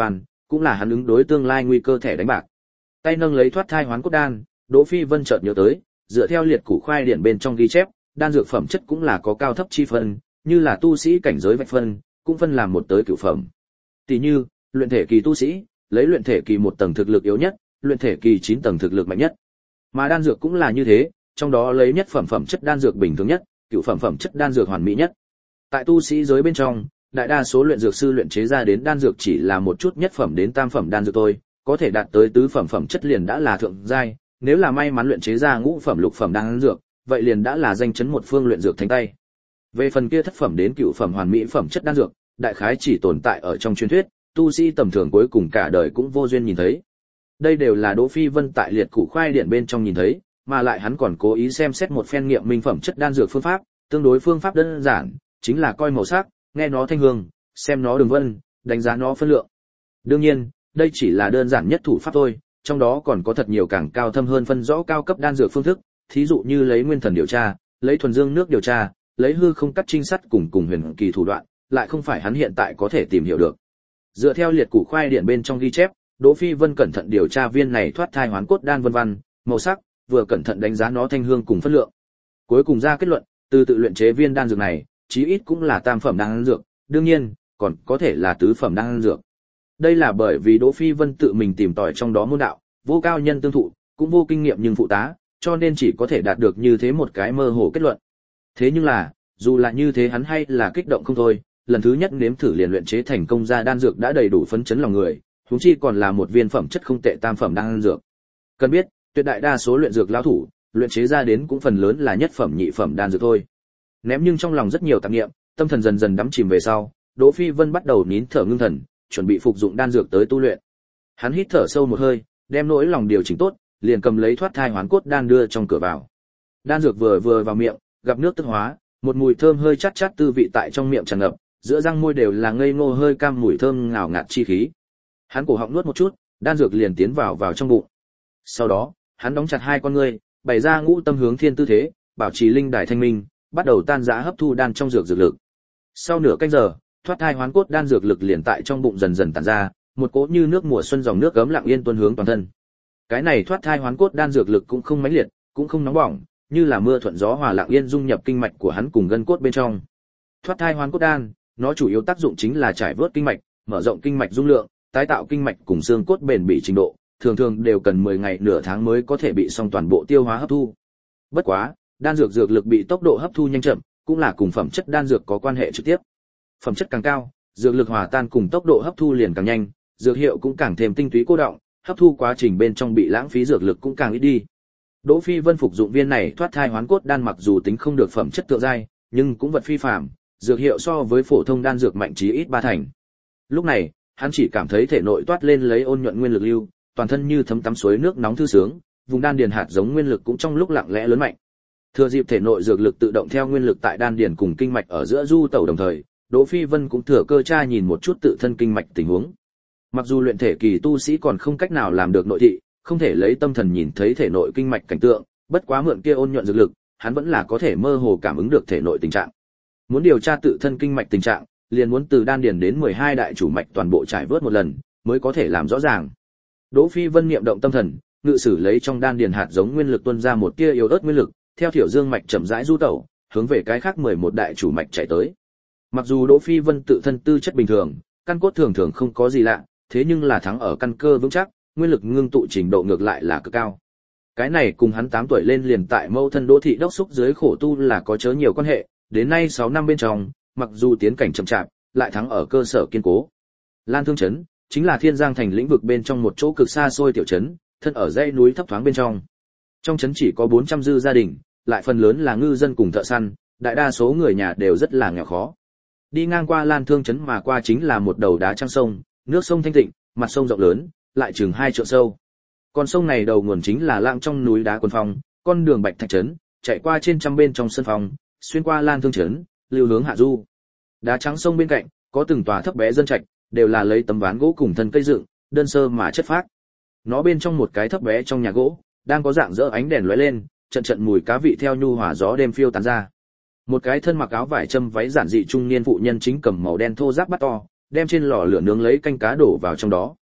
cũng là hắn ứng đối tương lai nguy cơ thẻ đánh bạc. Tay nâng lấy thoát thai hoán cốt đan, Đỗ Phi Vân chợt nhớ tới, dựa theo liệt củ khoai điển bên trong ghi chép, đan dược phẩm chất cũng là có cao thấp chi phân, như là tu sĩ cảnh giới vạch phân, cũng phân làm một tới cửu phẩm. Tỷ như, luyện thể kỳ tu sĩ, lấy luyện thể kỳ một tầng thực lực yếu nhất, luyện thể kỳ chín tầng thực lực mạnh nhất. Mà đan dược cũng là như thế, trong đó lấy nhất phẩm phẩm chất đan dược bình thường nhất, cửu phẩm phẩm chất đan dược hoàn mỹ nhất. Tại tu sĩ giới bên trong, đại đa số luyện dược sư luyện chế ra đến đan dược chỉ là một chút nhất phẩm đến tam phẩm đan dược thôi, có thể đạt tới tứ phẩm phẩm chất liền đã là thượng giai, nếu là may mắn luyện chế ra ngũ phẩm lục phẩm đan dược, vậy liền đã là danh chấn một phương luyện dược thánh tay. Về phần kia thất phẩm đến cửu phẩm hoàn mỹ phẩm chất đan dược, đại khái chỉ tồn tại ở trong truyền thuyết, tu sĩ tầm thường cuối cùng cả đời cũng vô duyên nhìn thấy. Đây đều là Đỗ Phi Vân tại liệt củ khoai điển bên trong nhìn thấy, mà lại hắn còn cố ý xem xét một phen nghiệm minh phẩm chất đan dược phương pháp, tương đối phương pháp đơn giản, chính là coi màu sắc, nghe nó thanh hương, xem nó đường vân, đánh giá nó phân lượng. Đương nhiên, đây chỉ là đơn giản nhất thủ pháp thôi, trong đó còn có thật nhiều càng cao thâm hơn phân rõ cao cấp đan dược phương thức, thí dụ như lấy nguyên thần điều tra, lấy thuần dương nước điều tra, lấy hư không cắt trinh sát cùng cùng huyền kỳ thủ đoạn, lại không phải hắn hiện tại có thể tìm hiểu được. Dựa theo liệt củ khoai điển bên trong ghi chép, Đỗ Phi Vân cẩn thận điều tra viên này thoát thai hoán cốt đan vân vân, màu sắc, vừa cẩn thận đánh giá nó thanh hương cùng phân lượng. Cuối cùng ra kết luận, từ tự luyện chế viên đan dược này, chí ít cũng là tam phẩm đan dược, đương nhiên, còn có thể là tứ phẩm đan dược. Đây là bởi vì Đỗ Phi Vân tự mình tìm tòi trong đó môn đạo, vô cao nhân tương thụ, cũng vô kinh nghiệm nhưng phụ tá, cho nên chỉ có thể đạt được như thế một cái mơ hồ kết luận. Thế nhưng là, dù là như thế hắn hay là kích động không thôi, lần thứ nhất nếm thử liền luyện chế thành công ra đan dược đã đầy đủ phấn chấn lòng người, huống chi còn là một viên phẩm chất không tệ tam phẩm đan dược. Cần biết, tuyệt đại đa số luyện dược lão thủ, luyện chế ra đến cũng phần lớn là nhất phẩm nhị phẩm đan dược thôi. Ném nhưng trong lòng rất nhiều tạp niệm, tâm thần dần dần đắm chìm về sau, Đỗ Phi Vân bắt đầu nín thở ngưng thần, chuẩn bị phục dụng đan dược tới tu luyện. Hắn hít thở sâu một hơi, đem nỗi lòng điều chỉnh tốt, liền cầm lấy thoát thai hoán cốt đan đưa trong cửa vào. Đan dược vừa vừa vào miệng, gặp nước tức hóa, một mùi thơm hơi chát chát tư vị tại trong miệng tràn ngập, giữa răng môi đều là ngây ngô hơi cam mùi thơm ngào ngạt chi khí. Hắn cổ họng nuốt một chút, đan dược liền tiến vào vào trong bụng. Sau đó, hắn đóng chặt hai con ngươi, bày ra ngũ tâm hướng thiên tư thế, bảo trì linh đài thanh minh, bắt đầu tan rã hấp thu đan trong dược dược lực. Sau nửa canh giờ, thoát thai hoán cốt đan dược lực liền tại trong bụng dần dần tản ra, một cỗ như nước mùa xuân dòng nước gấm lặng yên tuôn hướng toàn thân. Cái này thoát thai hoán cốt đan dược lực cũng không mãnh liệt, cũng không nóng bỏng, như là mưa thuận gió hòa lặng yên dung nhập kinh mạch của hắn cùng gân cốt bên trong. Thoát thai hoán cốt đan, nó chủ yếu tác dụng chính là trải vớt kinh mạch, mở rộng kinh mạch dung lượng, tái tạo kinh mạch cùng xương cốt bền bỉ trình độ, thường thường đều cần mười ngày nửa tháng mới có thể bị xong toàn bộ tiêu hóa hấp thu. Bất quá, đan dược dược lực bị tốc độ hấp thu nhanh chậm, cũng là cùng phẩm chất đan dược có quan hệ trực tiếp. Phẩm chất càng cao, dược lực hòa tan cùng tốc độ hấp thu liền càng nhanh, dược hiệu cũng càng thêm tinh túy cô đọng, hấp thu quá trình bên trong bị lãng phí dược lực cũng càng ít đi. Đỗ Phi Vân phục dụng viên này thoát thai hoán cốt đan mặc dù tính không được phẩm chất thượng giai, nhưng cũng vật phi phàm, dược hiệu so với phổ thông đan dược mạnh chí ít ba thành. Lúc này, hắn chỉ cảm thấy thể nội toát lên lấy ôn nhuận nguyên lực lưu, toàn thân như thấm tắm suối nước nóng thư sướng, vùng đan điền hạt giống nguyên lực cũng trong lúc lặng lẽ lớn mạnh. Thừa dịp thể nội dược lực tự động theo nguyên lực tại đan điền cùng kinh mạch ở giữa du tẩu đồng thời, Đỗ Phi Vân cũng thừa cơ tra nhìn một chút tự thân kinh mạch tình huống. Mặc dù luyện thể kỳ tu sĩ còn không cách nào làm được nội thị, không thể lấy tâm thần nhìn thấy thể nội kinh mạch cảnh tượng, bất quá mượn kia ôn nhuận dược lực, hắn vẫn là có thể mơ hồ cảm ứng được thể nội tình trạng. Muốn điều tra tự thân kinh mạch tình trạng, liền muốn từ đan điền đến mười hai đại chủ mạch toàn bộ trải vớt một lần, mới có thể làm rõ ràng. Đỗ Phi Vân niệm động tâm thần, ngự sử lấy trong đan điền hạt giống nguyên lực tuôn ra một tia yếu ớt nguyên lực, theo thiểu dương mạch chậm rãi du tẩu, hướng về cái khác mười một đại chủ mạch chạy tới. Mặc dù Đỗ Phi Vân tự thân tư chất bình thường, căn cốt thường thường không có gì lạ, thế nhưng là thắng ở căn cơ vững chắc, nguyên lực ngưng tụ trình độ ngược lại là cực cao. Cái này cùng hắn tám tuổi lên liền tại mâu thân Đỗ thị đốc xúc dưới khổ tu là có chớ nhiều quan hệ, đến nay sáu năm bên trong, mặc dù tiến cảnh chậm chạp, lại thắng ở cơ sở kiên cố. Lan Thương trấn chính là Thiên Giang thành lĩnh vực bên trong một chỗ cực xa xôi tiểu trấn, thân ở dãy núi thấp thoáng bên trong. Trong trấn chỉ có bốn trăm dư gia đình, lại phần lớn là ngư dân cùng thợ săn, đại đa số người nhà đều rất là nghèo khó. Đi ngang qua Lan Thương trấn mà qua chính là một đầu đá trăng sông, nước sông thanh tịnh, mặt sông rộng lớn, lại chừng hai trượng sâu. Con sông này đầu nguồn chính là lạng trong núi đá Quân Phong, con đường Bạch Thạch trấn, chạy qua trên trăm bên trong sân phòng, xuyên qua Lan Thương trấn, lưu hướng hạ du. Đá trắng sông bên cạnh, có từng tòa thấp bé dân trạch, đều là lấy tấm ván gỗ cùng thân cây dựng, đơn sơ mà chất phác. Nó bên trong một cái thấp bé trong nhà gỗ, đang có dạng dỡ ánh đèn lóe lên, trận trận mùi cá vị theo nhu hòa gió đêm phiêu tán ra. Một cái thân mặc áo vải châm váy giản dị trung niên phụ nhân chính cầm màu đen thô ráp bát to, đem trên lò lửa nướng lấy canh cá đổ vào trong đó.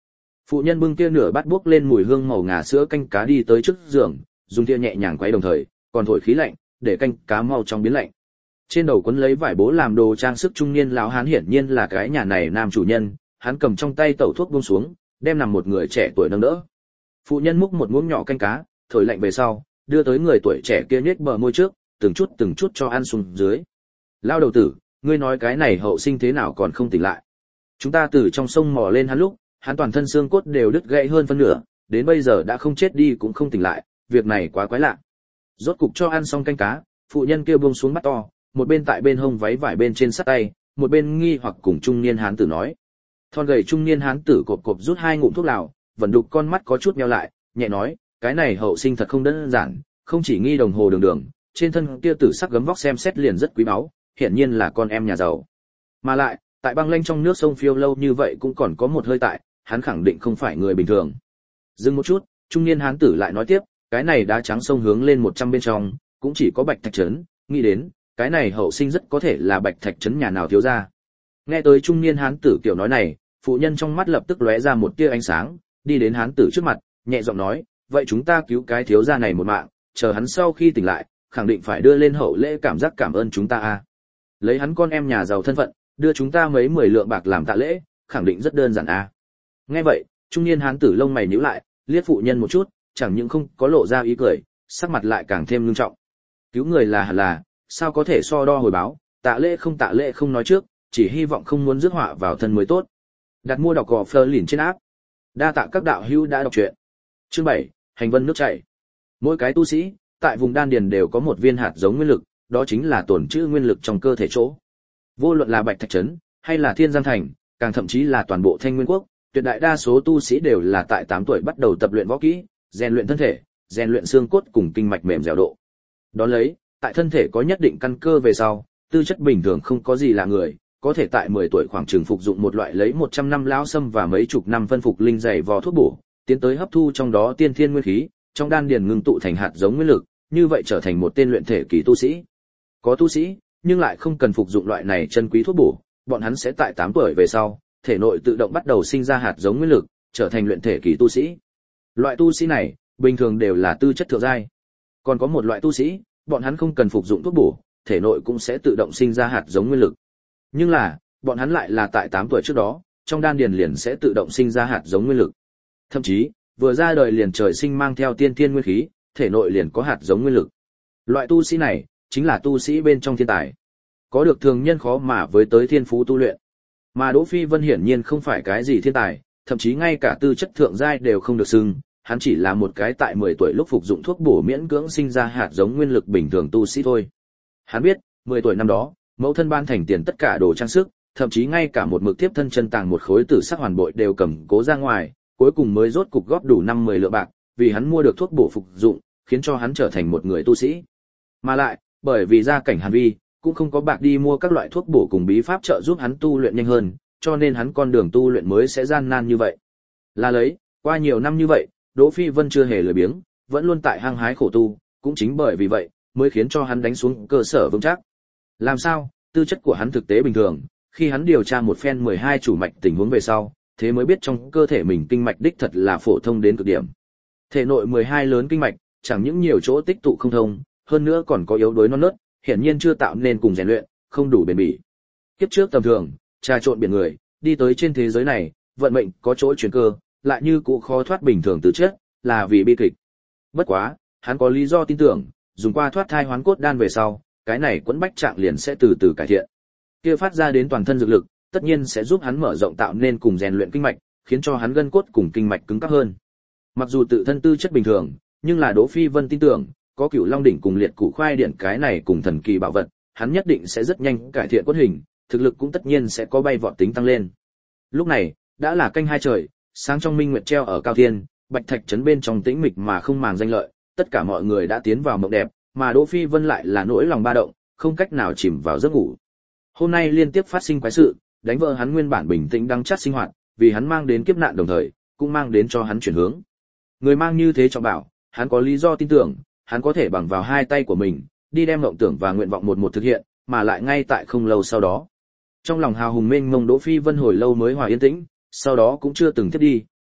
Phụ nhân bưng kia nửa bát buốc lên mùi hương màu ngà sữa canh cá đi tới trước giường, dùng thìa nhẹ nhàng quấy đồng thời, còn thổi khí lạnh, để canh cá mau trong biến lạnh. Trên đầu quấn lấy vải bố làm đồ trang sức trung niên lão hán hiển nhiên là cái nhà này nam chủ nhân, hắn cầm trong tay tẩu thuốc buông xuống, đem nằm một người trẻ tuổi nâng đỡ. Phụ nhân múc một muỗng nhỏ canh cá, thổi lạnh về sau, đưa tới người tuổi trẻ kia nhếch bờ môi trước, từng chút từng chút cho ăn xuống dưới. Lao đầu tử, ngươi nói cái này hậu sinh thế nào còn không tỉnh lại? Chúng ta từ trong sông mò lên hắn lúc, hắn toàn thân xương cốt đều đứt gãy hơn phân nửa, đến bây giờ đã không chết đi cũng không tỉnh lại, việc này quá quái lạ. Rốt cục cho ăn xong canh cá, phụ nhân kia buông xuống mắt to, một bên tại bên hông váy vải bên trên sắt tay, một bên nghi hoặc cùng trung niên hán tử nói. Thon gầy trung niên hán tử cộp cộp rút hai ngụm thuốc lào, vẫn đục con mắt có chút nheo lại, nhẹ nói, cái này hậu sinh thật không đơn giản, không chỉ nghi đồng hồ đường đường, trên thân kia tử sắc gấm vóc xem xét liền rất quý báu, hiển nhiên là con em nhà giàu. Mà lại, tại băng lanh trong nước sông phiêu lâu như vậy cũng còn có một hơi tại, hắn khẳng định không phải người bình thường. Dừng một chút, trung niên hán tử lại nói tiếp, cái này đá trắng sông hướng lên một trăm bên trong, cũng chỉ có Bạch Thạch trấn, nghĩ đến, cái này hậu sinh rất có thể là Bạch Thạch trấn nhà nào thiếu gia. Nghe tới trung niên hán tử kiểu nói này, phụ nhân trong mắt lập tức lóe ra một tia ánh sáng, đi đến hán tử trước mặt, nhẹ giọng nói, vậy chúng ta cứu cái thiếu gia này một mạng, chờ hắn sau khi tỉnh lại, khẳng định phải đưa lên hậu lễ cảm giác cảm ơn chúng ta a. Lấy hắn con em nhà giàu thân phận, đưa chúng ta mấy mười lượng bạc làm tạ lễ, khẳng định rất đơn giản a. Nghe vậy, trung niên hán tử lông mày nhíu lại, liếc phụ nhân một chút, chẳng những không có lộ ra ý cười, sắc mặt lại càng thêm nghiêm trọng. Cứu người là hẳn là, sao có thể so đo hồi báo, tạ lễ không tạ lễ không nói trước, chỉ hy vọng không muốn rước họa vào thân mới tốt. Đặt mua đọc gò Fleur lìn trên áp. Đa tạ các đạo hữu đã đọc truyện. Chương bảy, hành vân nước chảy. Mỗi cái tu sĩ, tại vùng đan điền đều có một viên hạt giống nguyên lực, đó chính là tổn trữ nguyên lực trong cơ thể chỗ. Vô luận là Bạch Thạch trấn, hay là Thiên Giang thành, càng thậm chí là toàn bộ Thanh Nguyên quốc, tuyệt đại đa số tu sĩ đều là tại tám tuổi bắt đầu tập luyện võ kỹ, rèn luyện thân thể, rèn luyện xương cốt cùng kinh mạch mềm dẻo độ. Đó lấy, tại thân thể có nhất định căn cơ về sau, tư chất bình thường không có gì là người, có thể tại mười tuổi khoảng chừng phục dụng một loại lấy một trăm năm lão sâm và mấy chục năm phân phục linh dày vò thuốc bổ, tiến tới hấp thu trong đó tiên thiên nguyên khí, trong đan điền ngưng tụ thành hạt giống nguyên lực, như vậy trở thành một tên luyện thể kỳ tu sĩ. Có tu sĩ, nhưng lại không cần phục dụng loại này chân quý thuốc bổ, bọn hắn sẽ tại tám tuổi về sau, thể nội tự động bắt đầu sinh ra hạt giống nguyên lực, trở thành luyện thể kỳ tu sĩ. Loại tu sĩ này, bình thường đều là tư chất thượng giai. Còn có một loại tu sĩ, bọn hắn không cần phục dụng thuốc bổ, thể nội cũng sẽ tự động sinh ra hạt giống nguyên lực. Nhưng là, bọn hắn lại là tại tám tuổi trước đó, trong đan điền liền sẽ tự động sinh ra hạt giống nguyên lực. Thậm chí, vừa ra đời liền trời sinh mang theo tiên thiên nguyên khí, thể nội liền có hạt giống nguyên lực. Loại tu sĩ này, chính là tu sĩ bên trong thiên tài. Có được thường nhân khó mà với tới thiên phú tu luyện. Mà Đỗ Phi Vân hiển nhiên không phải cái gì thiên tài, thậm chí ngay cả tư chất thượng giai đều không được xưng, hắn chỉ là một cái tại mười tuổi lúc phục dụng thuốc bổ miễn cưỡng sinh ra hạt giống nguyên lực bình thường tu sĩ thôi. Hắn biết, mười tuổi năm đó, mẫu thân ban thành tiền tất cả đồ trang sức, thậm chí ngay cả một mực tiếp thân chân tàng một khối tử sắc hoàn bội đều cầm cố ra ngoài, cuối cùng mới rốt cục góp đủ năm mười lượng bạc, vì hắn mua được thuốc bổ phục dụng, khiến cho hắn trở thành một người tu sĩ. Mà lại, bởi vì gia cảnh Hàn Vi, cũng không có bạc đi mua các loại thuốc bổ cùng bí pháp trợ giúp hắn tu luyện nhanh hơn, cho nên hắn con đường tu luyện mới sẽ gian nan như vậy. Là lấy, qua nhiều năm như vậy, Đỗ Phi Vân chưa hề lười biếng, vẫn luôn tại hăng hái khổ tu, cũng chính bởi vì vậy, mới khiến cho hắn đánh xuống cơ sở vững chắc. Làm sao? Tư chất của hắn thực tế bình thường, khi hắn điều tra một phen mười hai chủ mạch tình huống về sau, thế mới biết trong cơ thể mình kinh mạch đích thật là phổ thông đến cực điểm. Thể nội mười hai lớn kinh mạch, chẳng những nhiều chỗ tích tụ không thông, hơn nữa còn có yếu đuối non nớt, hiển nhiên chưa tạo nên cùng rèn luyện, không đủ bền bỉ. Kiếp trước tầm thường, trà trộn biển người, đi tới trên thế giới này, vận mệnh có chỗ chuyển cơ, lại như cũ khó thoát bình thường từ chết, là vì bi kịch. Bất quá, hắn có lý do tin tưởng, dùng qua thoát thai hoán cốt đan về sau, cái này quẫn bách trạng liền sẽ từ từ cải thiện. Kia phát ra đến toàn thân dược lực, tất nhiên sẽ giúp hắn mở rộng tạo nên cùng rèn luyện kinh mạch, khiến cho hắn gân cốt cùng kinh mạch cứng cáp hơn. Mặc dù tự thân tư chất bình thường, nhưng là Đỗ Phi Vân tin tưởng, có Cửu Long đỉnh cùng liệt củ khoai điện cái này cùng thần kỳ bảo vật, hắn nhất định sẽ rất nhanh cải thiện cốt hình, thực lực cũng tất nhiên sẽ có bay vọt tính tăng lên. Lúc này, đã là canh hai trời, sáng trong minh nguyệt treo ở cao thiên, Bạch Thạch trấn bên trong tĩnh mịch mà không màng danh lợi, tất cả mọi người đã tiến vào mộng đẹp, mà Đỗ Phi Vân lại là nỗi lòng ba động, không cách nào chìm vào giấc ngủ. Hôm nay liên tiếp phát sinh quái sự, đánh vỡ hắn nguyên bản bình tĩnh đắng chát sinh hoạt, vì hắn mang đến kiếp nạn đồng thời, cũng mang đến cho hắn chuyển hướng. Người mang như thế trọng bảo, hắn có lý do tin tưởng, hắn có thể bằng vào hai tay của mình, đi đem mộng tưởng và nguyện vọng một một thực hiện, mà lại ngay tại không lâu sau đó. Trong lòng hào hùng mênh mông Đỗ Phi Vân hồi lâu mới hòa yên tĩnh, sau đó cũng chưa từng thiết đi,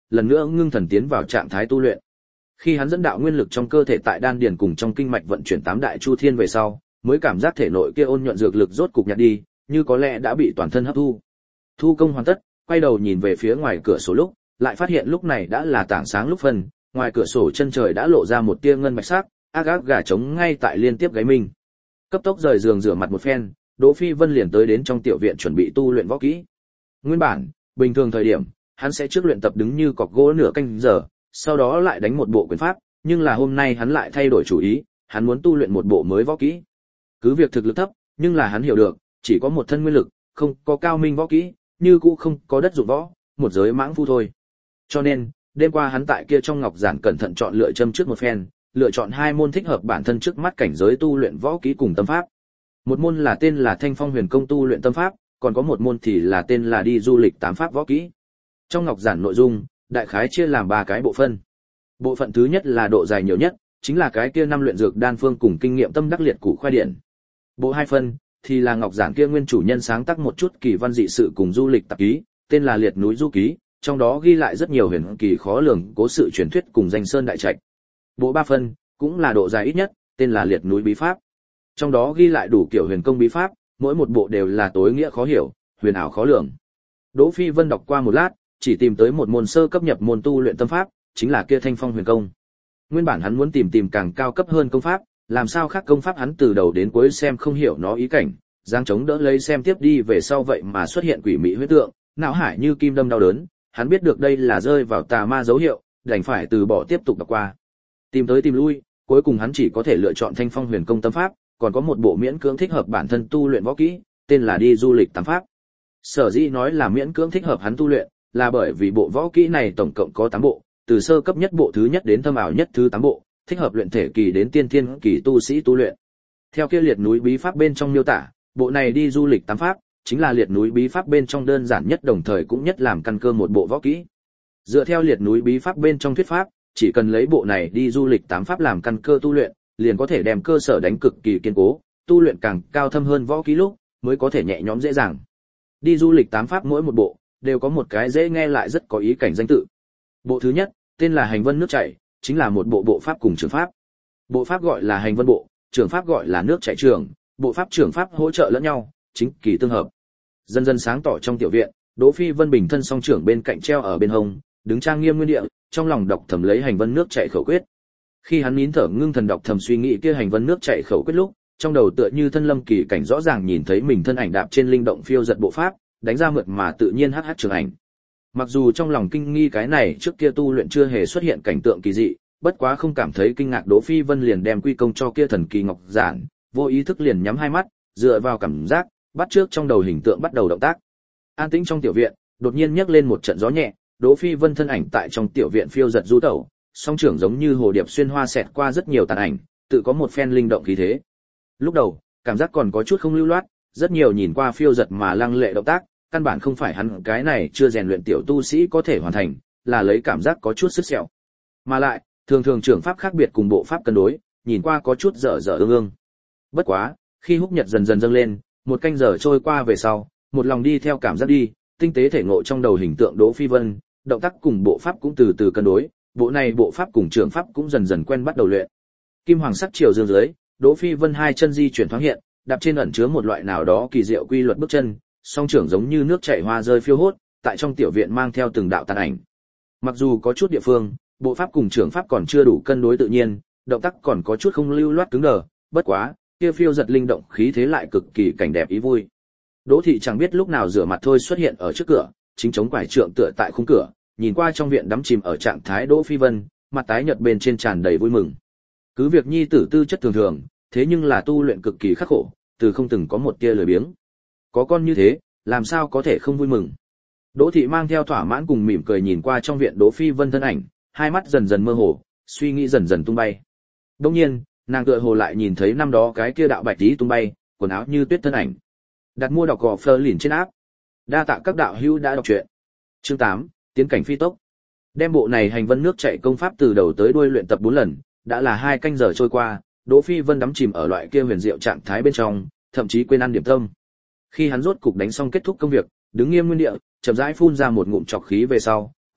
lần nữa ngưng thần tiến vào trạng thái tu luyện. Khi hắn dẫn đạo nguyên lực trong cơ thể tại đan điền cùng trong kinh mạch vận chuyển tám đại chu thiên về sau, mới cảm giác thể nội kia ôn nhuận dược lực rốt cục nhạt đi, như có lẽ đã bị toàn thân hấp thu. Thu công hoàn tất, quay đầu nhìn về phía ngoài cửa sổ lúc, lại phát hiện lúc này đã là tảng sáng lúc phân, ngoài cửa sổ chân trời đã lộ ra một tia ngân bạch sắc, ác ác gà trống ngay tại liên tiếp gáy minh. Cấp tốc rời giường rửa mặt một phen, Đỗ Phi Vân liền tới đến trong tiểu viện chuẩn bị tu luyện võ kỹ. Nguyên bản, bình thường thời điểm, hắn sẽ trước luyện tập đứng như cọc gỗ nửa canh giờ, sau đó lại đánh một bộ quyền pháp, nhưng là hôm nay hắn lại thay đổi chủ ý, hắn muốn tu luyện một bộ mới võ kỹ. Cứ việc thực lực thấp, nhưng là hắn hiểu được, chỉ có một thân nguyên lực, không có cao minh võ kỹ, như cũ không có đất dụng võ, một giới mãng phu thôi. Cho nên, đêm qua hắn tại kia trong ngọc giản cẩn thận chọn lựa châm trước một phen, lựa chọn hai môn thích hợp bản thân trước mắt cảnh giới tu luyện võ kỹ cùng tâm pháp. Một môn là tên là Thanh Phong Huyền Công tu luyện tâm pháp, còn có một môn thì là tên là Đi Du Lịch tám pháp võ kỹ. Trong ngọc giản nội dung, đại khái chia làm ba cái bộ phận. Bộ phận thứ nhất là độ dài nhiều nhất, chính là cái kia năm luyện dược đan phương cùng kinh nghiệm tâm đắc liệt củ khoai điển. Bộ hai phân thì là ngọc giản kia nguyên chủ nhân sáng tác một chút kỳ văn dị sự cùng du lịch tạp ký, tên là Liệt núi du ký, trong đó ghi lại rất nhiều huyền kỳ khó lường cố sự truyền thuyết cùng danh sơn đại trạch. Bộ ba phân cũng là độ dài ít nhất, tên là Liệt núi bí pháp. Trong đó ghi lại đủ kiểu huyền công bí pháp, mỗi một bộ đều là tối nghĩa khó hiểu, huyền ảo khó lường. Đỗ Phi Vân đọc qua một lát, chỉ tìm tới một môn sơ cấp nhập môn tu luyện tâm pháp, chính là kia Thanh Phong Huyền Công. Nguyên bản hắn muốn tìm tìm càng cao cấp hơn công pháp, làm sao khác công pháp hắn từ đầu đến cuối xem không hiểu nó ý cảnh, giang chống đỡ lấy xem tiếp đi về sau vậy mà xuất hiện quỷ mỹ huyết tượng, não hải như kim đâm đau đớn, hắn biết được đây là rơi vào tà ma dấu hiệu, đành phải từ bỏ tiếp tục đọc qua. Tìm tới tìm lui, cuối cùng hắn chỉ có thể lựa chọn Thanh Phong Huyền Công tâm pháp, còn có một bộ miễn cưỡng thích hợp bản thân tu luyện võ kỹ, tên là Đi Du Lịch tám pháp. Sở dĩ nói là miễn cưỡng thích hợp hắn tu luyện, là bởi vì bộ võ kỹ này tổng cộng có tám bộ, từ sơ cấp nhất bộ thứ nhất đến thâm ảo nhất thứ tám bộ, thích hợp luyện thể kỳ đến tiên thiên kỳ tu sĩ tu luyện. Theo kia Liệt núi bí pháp bên trong miêu tả, bộ này Đi Du Lịch tám pháp chính là Liệt núi bí pháp bên trong đơn giản nhất đồng thời cũng nhất làm căn cơ một bộ võ kỹ. Dựa theo Liệt núi bí pháp bên trong thuyết pháp, chỉ cần lấy bộ này Đi Du Lịch tám pháp làm căn cơ tu luyện, liền có thể đem cơ sở đánh cực kỳ kiên cố, tu luyện càng cao thâm hơn võ kỹ lúc mới có thể nhẹ nhõm dễ dàng. Đi Du Lịch tám pháp mỗi một bộ đều có một cái dễ nghe lại rất có ý cảnh danh tự. Bộ thứ nhất, tên là Hành Vân nước chảy, chính là một bộ bộ pháp cùng trường pháp. Bộ pháp gọi là Hành Vân bộ, trường pháp gọi là nước chảy trường, bộ pháp trường pháp hỗ trợ lẫn nhau, chính kỳ tương hợp. Dần dần sáng tỏ trong tiểu viện, Đỗ Phi Vân bình thân song trưởng bên cạnh treo ở bên hông, đứng trang nghiêm nguyên địa, trong lòng đọc thầm lấy Hành Vân nước chảy khẩu quyết. Khi hắn nín thở ngưng thần đọc thầm suy nghĩ kia Hành Vân nước chảy khẩu quyết lúc, trong đầu tựa như thân lâm kỳ cảnh rõ ràng nhìn thấy mình thân ảnh đạp trên linh động phiêu giật bộ pháp, đánh ra mượt mà tự nhiên hắc hắc trường ảnh. Mặc dù trong lòng kinh nghi cái này trước kia tu luyện chưa hề xuất hiện cảnh tượng kỳ dị, bất quá không cảm thấy kinh ngạc, Đỗ Phi Vân liền đem quy công cho kia thần kỳ ngọc giản, vô ý thức liền nhắm hai mắt, dựa vào cảm giác, bắt trước trong đầu hình tượng bắt đầu động tác. An tĩnh trong tiểu viện, đột nhiên nhấc lên một trận gió nhẹ, Đỗ Phi Vân thân ảnh tại trong tiểu viện phiêu giật du tẩu, song trưởng giống như hồ điệp xuyên hoa xẹt qua rất nhiều tàn ảnh, tự có một phen linh động khí thế. Lúc đầu, cảm giác còn có chút không lưu loát, rất nhiều nhìn qua phiêu giật mà lăng lệ động tác, căn bản không phải hắn cái này chưa rèn luyện tiểu tu sĩ có thể hoàn thành, là lấy cảm giác có chút sức sẹo. Mà lại, thường thường trưởng pháp khác biệt cùng bộ pháp cân đối, nhìn qua có chút dở dở ương ương. Bất quá, khi húc nhật dần dần dâng lên, một canh giờ trôi qua về sau, một lòng đi theo cảm giác đi, tinh tế thể ngộ trong đầu hình tượng Đỗ Phi Vân, động tác cùng bộ pháp cũng từ từ cân đối, bộ này bộ pháp cùng trưởng pháp cũng dần dần quen bắt đầu luyện. Kim hoàng sắc chiều dương dưới, Đỗ Phi Vân hai chân di chuyển thoáng hiện, đạp trên ẩn chứa một loại nào đó kỳ diệu quy luật bước chân, song trưởng giống như nước chảy hoa rơi phiêu hốt, tại trong tiểu viện mang theo từng đạo tàn ảnh. Mặc dù có chút địa phương, bộ pháp cùng trưởng pháp còn chưa đủ cân đối tự nhiên, động tác còn có chút không lưu loát cứng đờ, bất quá, kia phiêu giật linh động khí thế lại cực kỳ cảnh đẹp ý vui. Đỗ thị chẳng biết lúc nào rửa mặt thôi xuất hiện ở trước cửa, chính chống quải trượng tựa tại khung cửa, nhìn qua trong viện đắm chìm ở trạng thái Đỗ Phi Vân, mặt tái nhợt bên trên tràn đầy vui mừng. Cứ việc nhi tử tư chất thường thường, thế nhưng là tu luyện cực kỳ khắc khổ, từ không từng có một tia lười biếng. Có con như thế, làm sao có thể không vui mừng. Đỗ thị mang theo thỏa mãn cùng mỉm cười nhìn qua trong viện Đỗ Phi Vân thân ảnh, hai mắt dần dần mơ hồ, suy nghĩ dần dần tung bay. Đương nhiên, nàng tựa hồ lại nhìn thấy năm đó cái kia đạo bạch tí tung bay, quần áo như tuyết thân ảnh. Đặt mua đọc gò Fleur lìn trên áp. Đa tạ các đạo hữu đã đọc truyện. Chương tám, tiến cảnh phi tốc. Đem bộ này Hành Vân nước chảy công pháp từ đầu tới đuôi luyện tập bốn lần, đã là hai canh giờ trôi qua, Đỗ Phi Vân đắm chìm ở loại kia huyền diệu trạng thái bên trong, thậm chí quên ăn điểm tâm. Khi hắn rốt cục đánh xong kết thúc công việc, đứng nghiêm nguyên địa, chậm rãi phun ra một ngụm trọc khí về sau,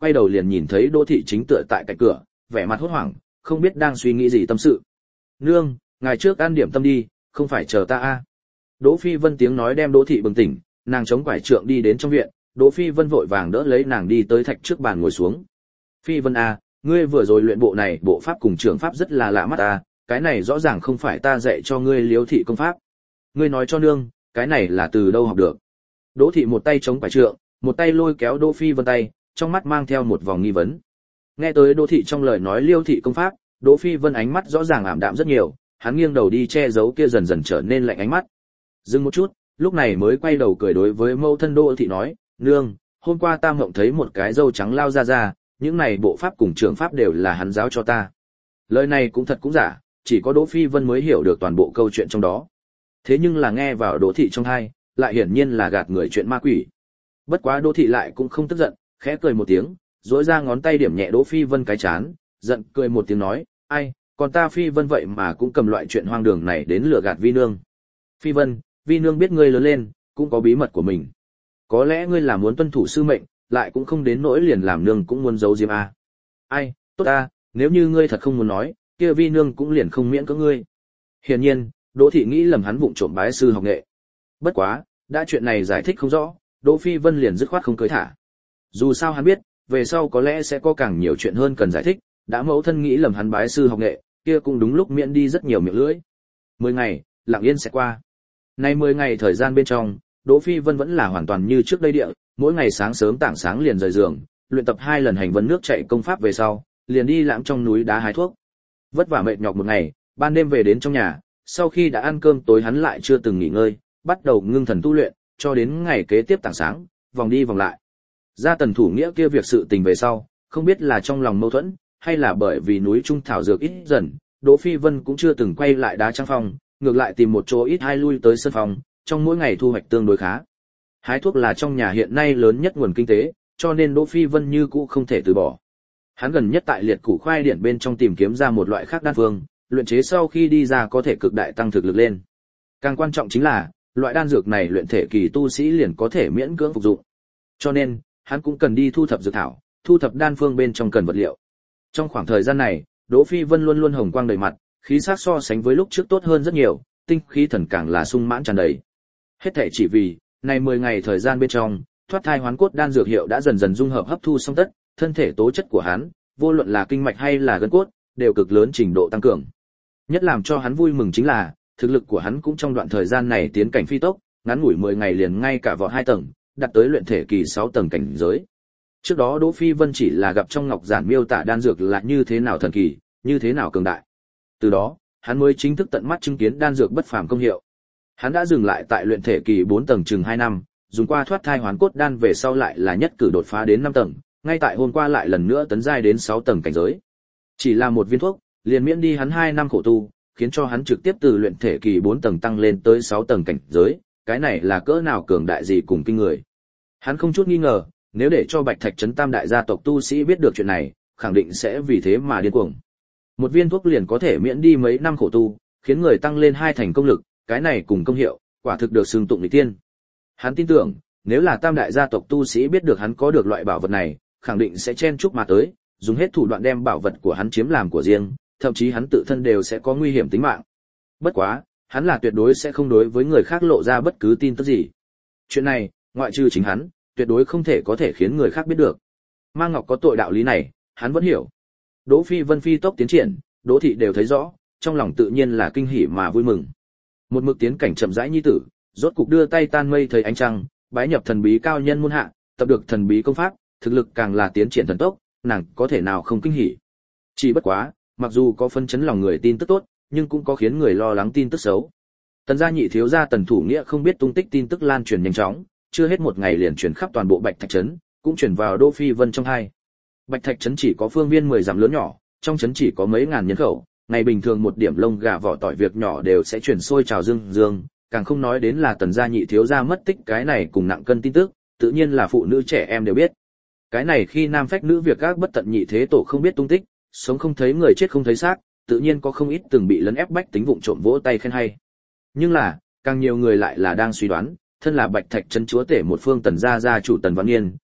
quay đầu liền nhìn thấy Đỗ thị chính tựa tại cạnh cửa, vẻ mặt hốt hoảng, không biết đang suy nghĩ gì tâm sự. "Nương, ngài trước ăn điểm tâm đi, không phải chờ ta a." À. Đỗ Phi Vân tiếng nói đem Đỗ thị bừng tỉnh, nàng chống quải trượng đi đến trong viện, Đỗ Phi Vân vội vàng đỡ lấy nàng đi tới thạch trước bàn ngồi xuống. "Phi Vân a, à, ngươi vừa rồi luyện bộ này, bộ pháp cùng trường pháp rất là lạ mắt ta, cái này rõ ràng không phải ta dạy cho ngươi Liếu thị công pháp. Ngươi nói cho nương, cái này là từ đâu học được?" Đỗ thị một tay chống quải trượng, một tay lôi kéo Đỗ Phi Vân tay, trong mắt mang theo một vòng nghi vấn. Nghe tới Đỗ thị trong lời nói Liêu thị công pháp, Đỗ Phi Vân ánh mắt rõ ràng ảm đạm rất nhiều, hắn nghiêng đầu đi che giấu kia dần dần trở nên lạnh ánh mắt. Dừng một chút, lúc này mới quay đầu cười đối với mẫu thân Đỗ thị nói, "Nương, hôm qua ta mộng thấy một cái râu trắng lao ra ra, những này bộ pháp cùng trường pháp đều là hắn giáo cho ta." Lời này cũng thật cũng giả, chỉ có Đỗ Phi Vân mới hiểu được toàn bộ câu chuyện trong đó. Thế nhưng là nghe vào Đỗ thị trong tai, lại hiển nhiên là gạt người chuyện ma quỷ. Bất quá Đỗ thị lại cũng không tức giận, khẽ cười một tiếng, duỗi ra ngón tay điểm nhẹ Đỗ Phi Vân cái chán, giận cười một tiếng nói, "Ai, còn ta Phi Vân vậy mà cũng cầm loại chuyện hoang đường này đến lừa gạt Vi nương. Phi Vân, Vi nương biết ngươi lớn lên, cũng có bí mật của mình. Có lẽ ngươi là muốn tuân thủ sư mệnh, lại cũng không đến nỗi liền làm nương cũng muốn giấu diếm a. À. Ai, tốt a, nếu như ngươi thật không muốn nói, kia Vi nương cũng liền không miễn cưỡng ngươi." Hiển nhiên, Đỗ thị nghĩ lầm hắn vụng trộm bái sư học nghệ. Bất quá, đã chuyện này giải thích không rõ, Đỗ Phi Vân liền dứt khoát không cưới thả. Dù sao hắn biết, về sau có lẽ sẽ có càng nhiều chuyện hơn cần giải thích, đã mẫu thân nghĩ lầm hắn bái sư học nghệ, kia cũng đúng lúc miễn đi rất nhiều miệng lưỡi. Mười ngày, lặng yên sẽ qua. Nay mười ngày thời gian bên trong, Đỗ Phi Vân vẫn là hoàn toàn như trước đây địa, mỗi ngày sáng sớm tảng sáng liền rời giường, luyện tập hai lần hành vấn nước chạy công pháp về sau, liền đi lãng trong núi đá hái thuốc. Vất vả mệt nhọc một ngày, ban đêm về đến trong nhà, sau khi đã ăn cơm tối hắn lại chưa từng nghỉ ngơi, bắt đầu ngưng thần tu luyện, cho đến ngày kế tiếp tảng sáng, vòng đi vòng lại. Ra Tần Thủ Nghĩa kia việc sự tình về sau, không biết là trong lòng mâu thuẫn, hay là bởi vì núi trung thảo dược ít dần, Đỗ Phi Vân cũng chưa từng quay lại đá trang phong, ngược lại tìm một chỗ ít hai lui tới sân phòng, trong mỗi ngày thu hoạch tương đối khá. Hái thuốc là trong nhà hiện nay lớn nhất nguồn kinh tế, cho nên Đỗ Phi Vân như cũ không thể từ bỏ. Hắn gần nhất tại liệt củ khoai điển bên trong tìm kiếm ra một loại khác đan phương, luyện chế sau khi đi ra có thể cực đại tăng thực lực lên. Càng quan trọng chính là, loại đan dược này luyện thể kỳ tu sĩ liền có thể miễn cưỡng phục dụng. Cho nên, hắn cũng cần đi thu thập dược thảo, thu thập đan phương bên trong cần vật liệu. Trong khoảng thời gian này, Đỗ Phi Vân luôn luôn hồng quang đầy mặt, khí sắc so sánh với lúc trước tốt hơn rất nhiều, tinh khí thần càng là sung mãn tràn đầy. Hết thảy chỉ vì, này mười ngày thời gian bên trong, thoát thai hoán cốt đan dược hiệu đã dần dần dung hợp hấp thu xong tất, thân thể tố chất của hắn, vô luận là kinh mạch hay là gân cốt, đều cực lớn trình độ tăng cường. Nhất làm cho hắn vui mừng chính là, thực lực của hắn cũng trong đoạn thời gian này tiến cảnh phi tốc, ngắn ngủi mười ngày liền ngay cả vọt hai tầng, đạt tới luyện thể kỳ sáu tầng cảnh giới. Trước đó Đỗ Phi Vân chỉ là gặp trong ngọc giản miêu tả đan dược là như thế nào thần kỳ, như thế nào cường đại. Từ đó, hắn mới chính thức tận mắt chứng kiến đan dược bất phàm công hiệu. Hắn đã dừng lại tại luyện thể kỳ bốn tầng chừng hai năm, dùng qua thoát thai hoán cốt đan về sau lại là nhất cử đột phá đến năm tầng, ngay tại hôm qua lại lần nữa tấn giai đến sáu tầng cảnh giới. Chỉ là một viên thuốc, liền miễn đi hắn hai năm khổ tu, khiến cho hắn trực tiếp từ luyện thể kỳ bốn tầng tăng lên tới sáu tầng cảnh giới, cái này là cỡ nào cường đại gì cùng kinh người. Hắn không chút nghi ngờ, nếu để cho Bạch Thạch trấn tam đại gia tộc tu sĩ biết được chuyện này, khẳng định sẽ vì thế mà điên cuồng. Một viên thuốc liền có thể miễn đi mấy năm khổ tu, khiến người tăng lên hai thành công lực, cái này cùng công hiệu, quả thực được xưng tụng lý tiên. Hắn tin tưởng, nếu là tam đại gia tộc tu sĩ biết được hắn có được loại bảo vật này, khẳng định sẽ chen chúc mà tới, dùng hết thủ đoạn đem bảo vật của hắn chiếm làm của riêng, thậm chí hắn tự thân đều sẽ có nguy hiểm tính mạng. Bất quá, hắn là tuyệt đối sẽ không đối với người khác lộ ra bất cứ tin tức gì. Chuyện này, ngoại trừ chính hắn, tuyệt đối không thể có thể khiến người khác biết được. Mang Ngọc có tội đạo lý này, hắn vẫn hiểu. Đỗ Phi Vân phi tốc tiến triển, Đỗ thị đều thấy rõ, trong lòng tự nhiên là kinh hỉ mà vui mừng. Một mực tiến cảnh chậm rãi nhi tử, rốt cục đưa tay tan mây thấy ánh trăng, bái nhập thần bí cao nhân môn hạ, tập được thần bí công pháp, thực lực càng là tiến triển thần tốc, nàng có thể nào không kinh hỉ. Chỉ bất quá, mặc dù có phân chấn lòng người tin tức tốt, nhưng cũng có khiến người lo lắng tin tức xấu. Tần gia nhị thiếu gia Tần Thủ Nghĩa không biết tung tích tin tức lan truyền nhanh chóng, chưa hết một ngày liền truyền khắp toàn bộ Bạch Thạch trấn, cũng truyền vào Đỗ Phi Vân trong hai. Bạch Thạch trấn chỉ có phương viên mười dặm lớn nhỏ, trong trấn chỉ có mấy ngàn nhân khẩu, ngày bình thường một điểm lông gà vỏ tỏi việc nhỏ đều sẽ truyền sôi trào dương dương, càng không nói đến là Tần gia nhị thiếu gia mất tích cái này cùng nặng cân tin tức, tự nhiên là phụ nữ trẻ em đều biết. Cái này khi nam phách nữ việc các bất tận nhị thế tổ không biết tung tích, sống không thấy người chết không thấy xác, tự nhiên có không ít từng bị lấn ép bách tính vụng trộm vỗ tay khen hay. Nhưng là, càng nhiều người lại là đang suy đoán, thân là Bạch Thạch trấn chúa tể một phương Tần gia gia chủ Tần Văn Nghiên,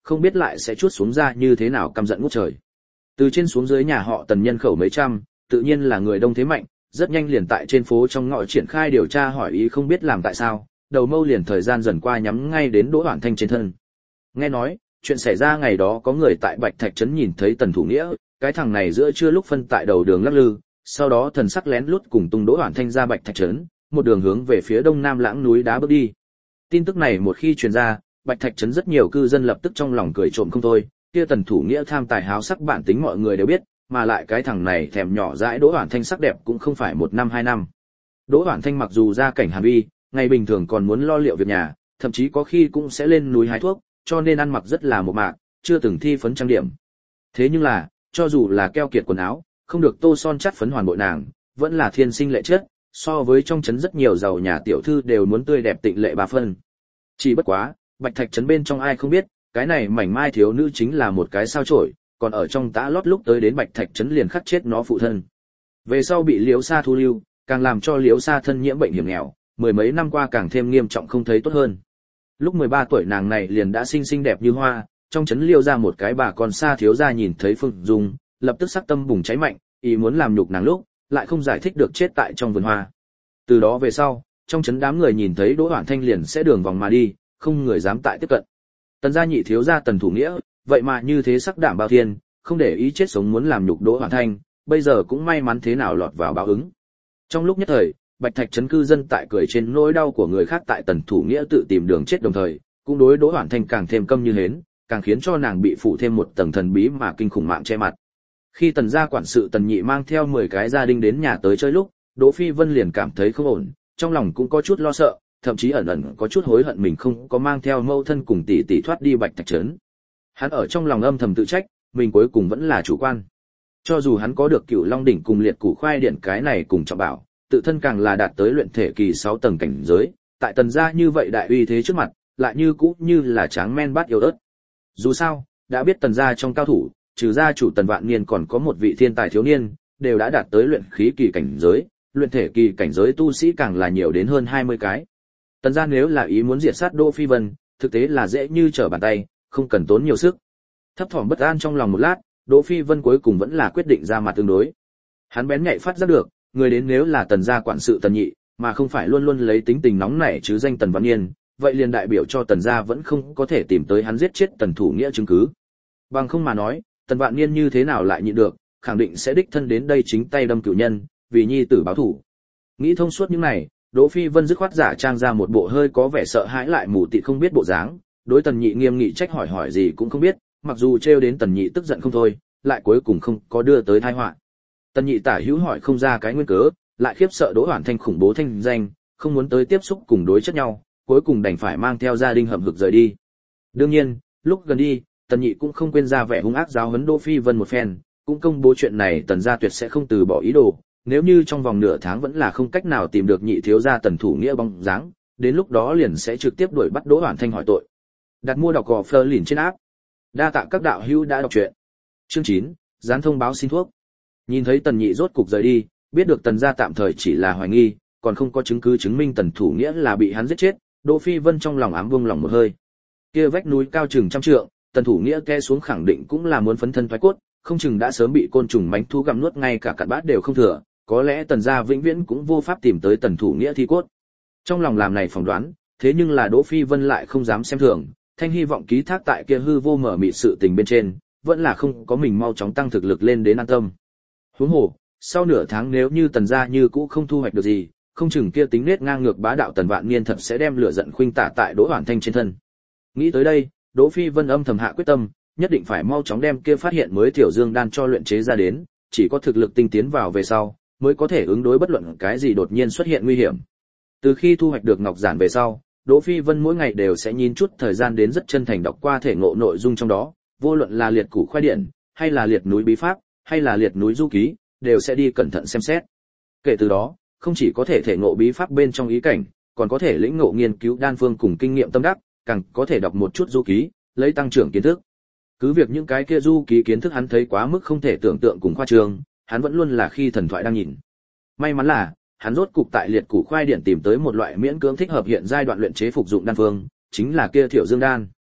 không biết lại sẽ chuốt xuống ra như thế nào căm giận ngút trời. Từ trên xuống dưới nhà họ Tần nhân khẩu mấy trăm, tự nhiên là người đông thế mạnh, rất nhanh liền tại trên phố trong ngõ triển khai điều tra hỏi ý không biết làm tại sao, đầu mâu liền thời gian dần qua nhắm ngay đến Đỗ Hoản Thanh trên thân. Nghe nói, chuyện xảy ra ngày đó có người tại Bạch Thạch trấn nhìn thấy Tần Thủ Nghĩa, cái thằng này giữa trưa lúc phân tại đầu đường lắc lư, sau đó thần sắc lén lút cùng tung Đỗ Hoản Thanh ra Bạch Thạch trấn, một đường hướng về phía đông nam lãng núi đá bước đi. Tin tức này một khi truyền ra, Bạch Thạch trấn rất nhiều cư dân lập tức trong lòng cười trộm không thôi, kia Tần Thủ Nghĩa tham tài háo sắc bản tính mọi người đều biết, mà lại cái thằng này thèm nhỏ dãi Đỗ Hoản Thanh sắc đẹp cũng không phải một năm hai năm. Đỗ Hoản Thanh mặc dù gia cảnh hàn uy, ngày bình thường còn muốn lo liệu việc nhà, thậm chí có khi cũng sẽ lên núi hái thuốc, cho nên ăn mặc rất là mộc mạc, chưa từng thi phấn trang điểm. Thế nhưng là, cho dù là keo kiệt quần áo, không được tô son chắt phấn hoàn bội nàng, vẫn là thiên sinh lệ chất, so với trong trấn rất nhiều giàu nhà tiểu thư đều muốn tươi đẹp tịnh lệ ba phân. Chỉ bất quá, Bạch Thạch trấn bên trong ai không biết, cái này mảnh mai thiếu nữ chính là một cái sao chổi, còn ở trong tã lót lúc tới đến Bạch Thạch trấn liền khắc chết nó phụ thân. Về sau bị Liễu Sa thu lưu, càng làm cho Liễu Sa thân nhiễm bệnh hiểm nghèo, mười mấy năm qua càng thêm nghiêm trọng không thấy tốt hơn. Lúc mười ba tuổi nàng này liền đã xinh xinh đẹp như hoa, trong trấn Liêu ra một cái bà con xa thiếu gia nhìn thấy Phương Dung, lập tức sắc tâm bùng cháy mạnh, ý muốn làm nhục nàng lúc, lại không giải thích được chết tại trong vườn hoa. Từ đó về sau, trong trấn đám người nhìn thấy Đỗ Hoản Thanh liền sẽ đường vòng mà đi, không người dám tại tiếp cận. Tần gia nhị thiếu gia Tần Thủ Nghĩa, vậy mà như thế sắc đảm bao thiên, không để ý chết sống muốn làm nhục Đỗ Hoản Thanh, bây giờ cũng may mắn thế nào lọt vào báo ứng. Trong lúc nhất thời, Bạch Thạch trấn cư dân tại cười trên nỗi đau của người khác tại Tần Thủ Nghĩa tự tìm đường chết đồng thời, cũng đối Đỗ Hoản Thanh càng thêm căm như hến, càng khiến cho nàng bị phủ thêm một tầng thần bí mà kinh khủng mạng che mặt. Khi Tần gia quản sự Tần Nhị mang theo mười cái gia đình đến nhà tới chơi lúc, Đỗ Phi Vân liền cảm thấy không ổn, trong lòng cũng có chút lo sợ, thậm chí ẩn ẩn có chút hối hận mình không có mang theo mâu thân cùng tỷ tỷ thoát đi Bạch Thạch trấn. Hắn ở trong lòng âm thầm tự trách, mình cuối cùng vẫn là chủ quan. Cho dù hắn có được Cửu Long đỉnh cùng liệt củ khoai điện cái này cùng trọng bảo, tự thân càng là đạt tới luyện thể kỳ sáu tầng cảnh giới, tại Tần gia như vậy đại uy thế trước mặt, lại như cũ như là tráng men bát yếu ớt. Dù sao, đã biết Tần gia trong cao thủ, trừ gia chủ Tần Vạn Niên còn có một vị thiên tài thiếu niên, đều đã đạt tới luyện khí kỳ cảnh giới, luyện thể kỳ cảnh giới tu sĩ càng là nhiều đến hơn hai mươi cái. Tần gia nếu là ý muốn diệt sát Đỗ Phi Vân, thực tế là dễ như trở bàn tay, không cần tốn nhiều sức. Thấp thỏm bất an trong lòng một lát, Đỗ Phi Vân cuối cùng vẫn là quyết định ra mặt tương đối. Hắn bén nhạy phát giác được, người đến nếu là Tần gia quản sự Tần Nhị, mà không phải luôn luôn lấy tính tình nóng nảy chứ danh Tần Vạn Niên, vậy liền đại biểu cho Tần gia vẫn không có thể tìm tới hắn giết chết Tần Thủ Nghĩa chứng cứ. Bằng không mà nói, Tần Vạn Niên như thế nào lại nhịn được, khẳng định sẽ đích thân đến đây chính tay đâm cửu nhân, vì nhi tử báo thù. Nghĩ thông suốt những này, Đỗ Phi Vân dứt khoát giả trang ra một bộ hơi có vẻ sợ hãi lại mù tịt không biết bộ dáng, đối Tần Nhị nghiêm nghị trách hỏi hỏi gì cũng không biết, mặc dù trêu đến Tần Nhị tức giận không thôi, lại cuối cùng không có đưa tới tai họa. Tần Nhị tả hữu hỏi không ra cái nguyên cớ, lại khiếp sợ Đỗ Hoản Thanh khủng bố thanh danh, không muốn tới tiếp xúc cùng đối chất nhau, cuối cùng đành phải mang theo gia đình hậm hực rời đi. Đương nhiên, lúc gần đi, Tần Nhị cũng không quên ra vẻ hung ác giáo huấn Đỗ Phi Vân một phen, cũng công bố chuyện này Tần gia tuyệt sẽ không từ bỏ ý đồ, nếu như trong vòng nửa tháng vẫn là không cách nào tìm được nhị thiếu gia Tần Thủ Nghĩa bóng dáng, đến lúc đó liền sẽ trực tiếp đuổi bắt Đỗ Hoản Thanh hỏi tội. Đặt mua đọc cỏ Fleur lìn trên áp. Đa tạ các đạo hữu đã đọc truyện. Chương chín, dán thông báo xin thuốc. Nhìn thấy Tần Nhị rốt cục rời đi, biết được Tần gia tạm thời chỉ là hoài nghi, còn không có chứng cứ chứng minh Tần Thủ Nghĩa là bị hắn giết chết, Đỗ Phi Vân trong lòng ám buông lòng một hơi. Kia vách núi cao chừng trăm trượng, Tần Thủ Nghĩa té xuống khẳng định cũng là muốn phấn thân thoái cốt, không chừng đã sớm bị côn trùng mãnh thú gặm nuốt ngay cả cặn bát đều không thừa, có lẽ Tần gia vĩnh viễn cũng vô pháp tìm tới Tần Thủ Nghĩa thi cốt. Trong lòng làm này phỏng đoán, thế nhưng là Đỗ Phi Vân lại không dám xem thường, thanh hy vọng ký thác tại kia hư vô mở mịt sự tình bên trên, vẫn là không có mình mau chóng tăng thực lực lên đến an tâm. Huống hồ, sau nửa tháng nếu như Tần gia như cũ không thu hoạch được gì, không chừng kia tính nết ngang ngược bá đạo Tần Vạn Niên thật sẽ đem lửa giận khuynh tả tại Đỗ Hoản Thanh trên thân. Nghĩ tới đây, Đỗ Phi Vân âm thầm hạ quyết tâm, nhất định phải mau chóng đem kia phát hiện mới tiểu dương đan cho luyện chế ra đến, chỉ có thực lực tinh tiến vào về sau, mới có thể ứng đối bất luận cái gì đột nhiên xuất hiện nguy hiểm. Từ khi thu hoạch được ngọc giản về sau, Đỗ Phi Vân mỗi ngày đều sẽ nhìn chút thời gian đến rất chân thành đọc qua thể ngộ nội dung trong đó, vô luận là liệt củ khoai điện, hay là liệt núi bí pháp, hay là liệt núi du ký, đều sẽ đi cẩn thận xem xét. Kể từ đó, không chỉ có thể thể ngộ bí pháp bên trong ý cảnh, còn có thể lĩnh ngộ nghiên cứu đan phương cùng kinh nghiệm tâm đắc, càng có thể đọc một chút du ký, lấy tăng trưởng kiến thức. Cứ việc những cái kia du ký kiến thức hắn thấy quá mức không thể tưởng tượng cùng khoa trương, hắn vẫn luôn là khi thần thoại đang nhìn. May mắn là, hắn rốt cục tại liệt củ khoai điện tìm tới một loại miễn cưỡng thích hợp hiện giai đoạn luyện chế phục dụng đan phương, chính là kia Thiểu Dương đan.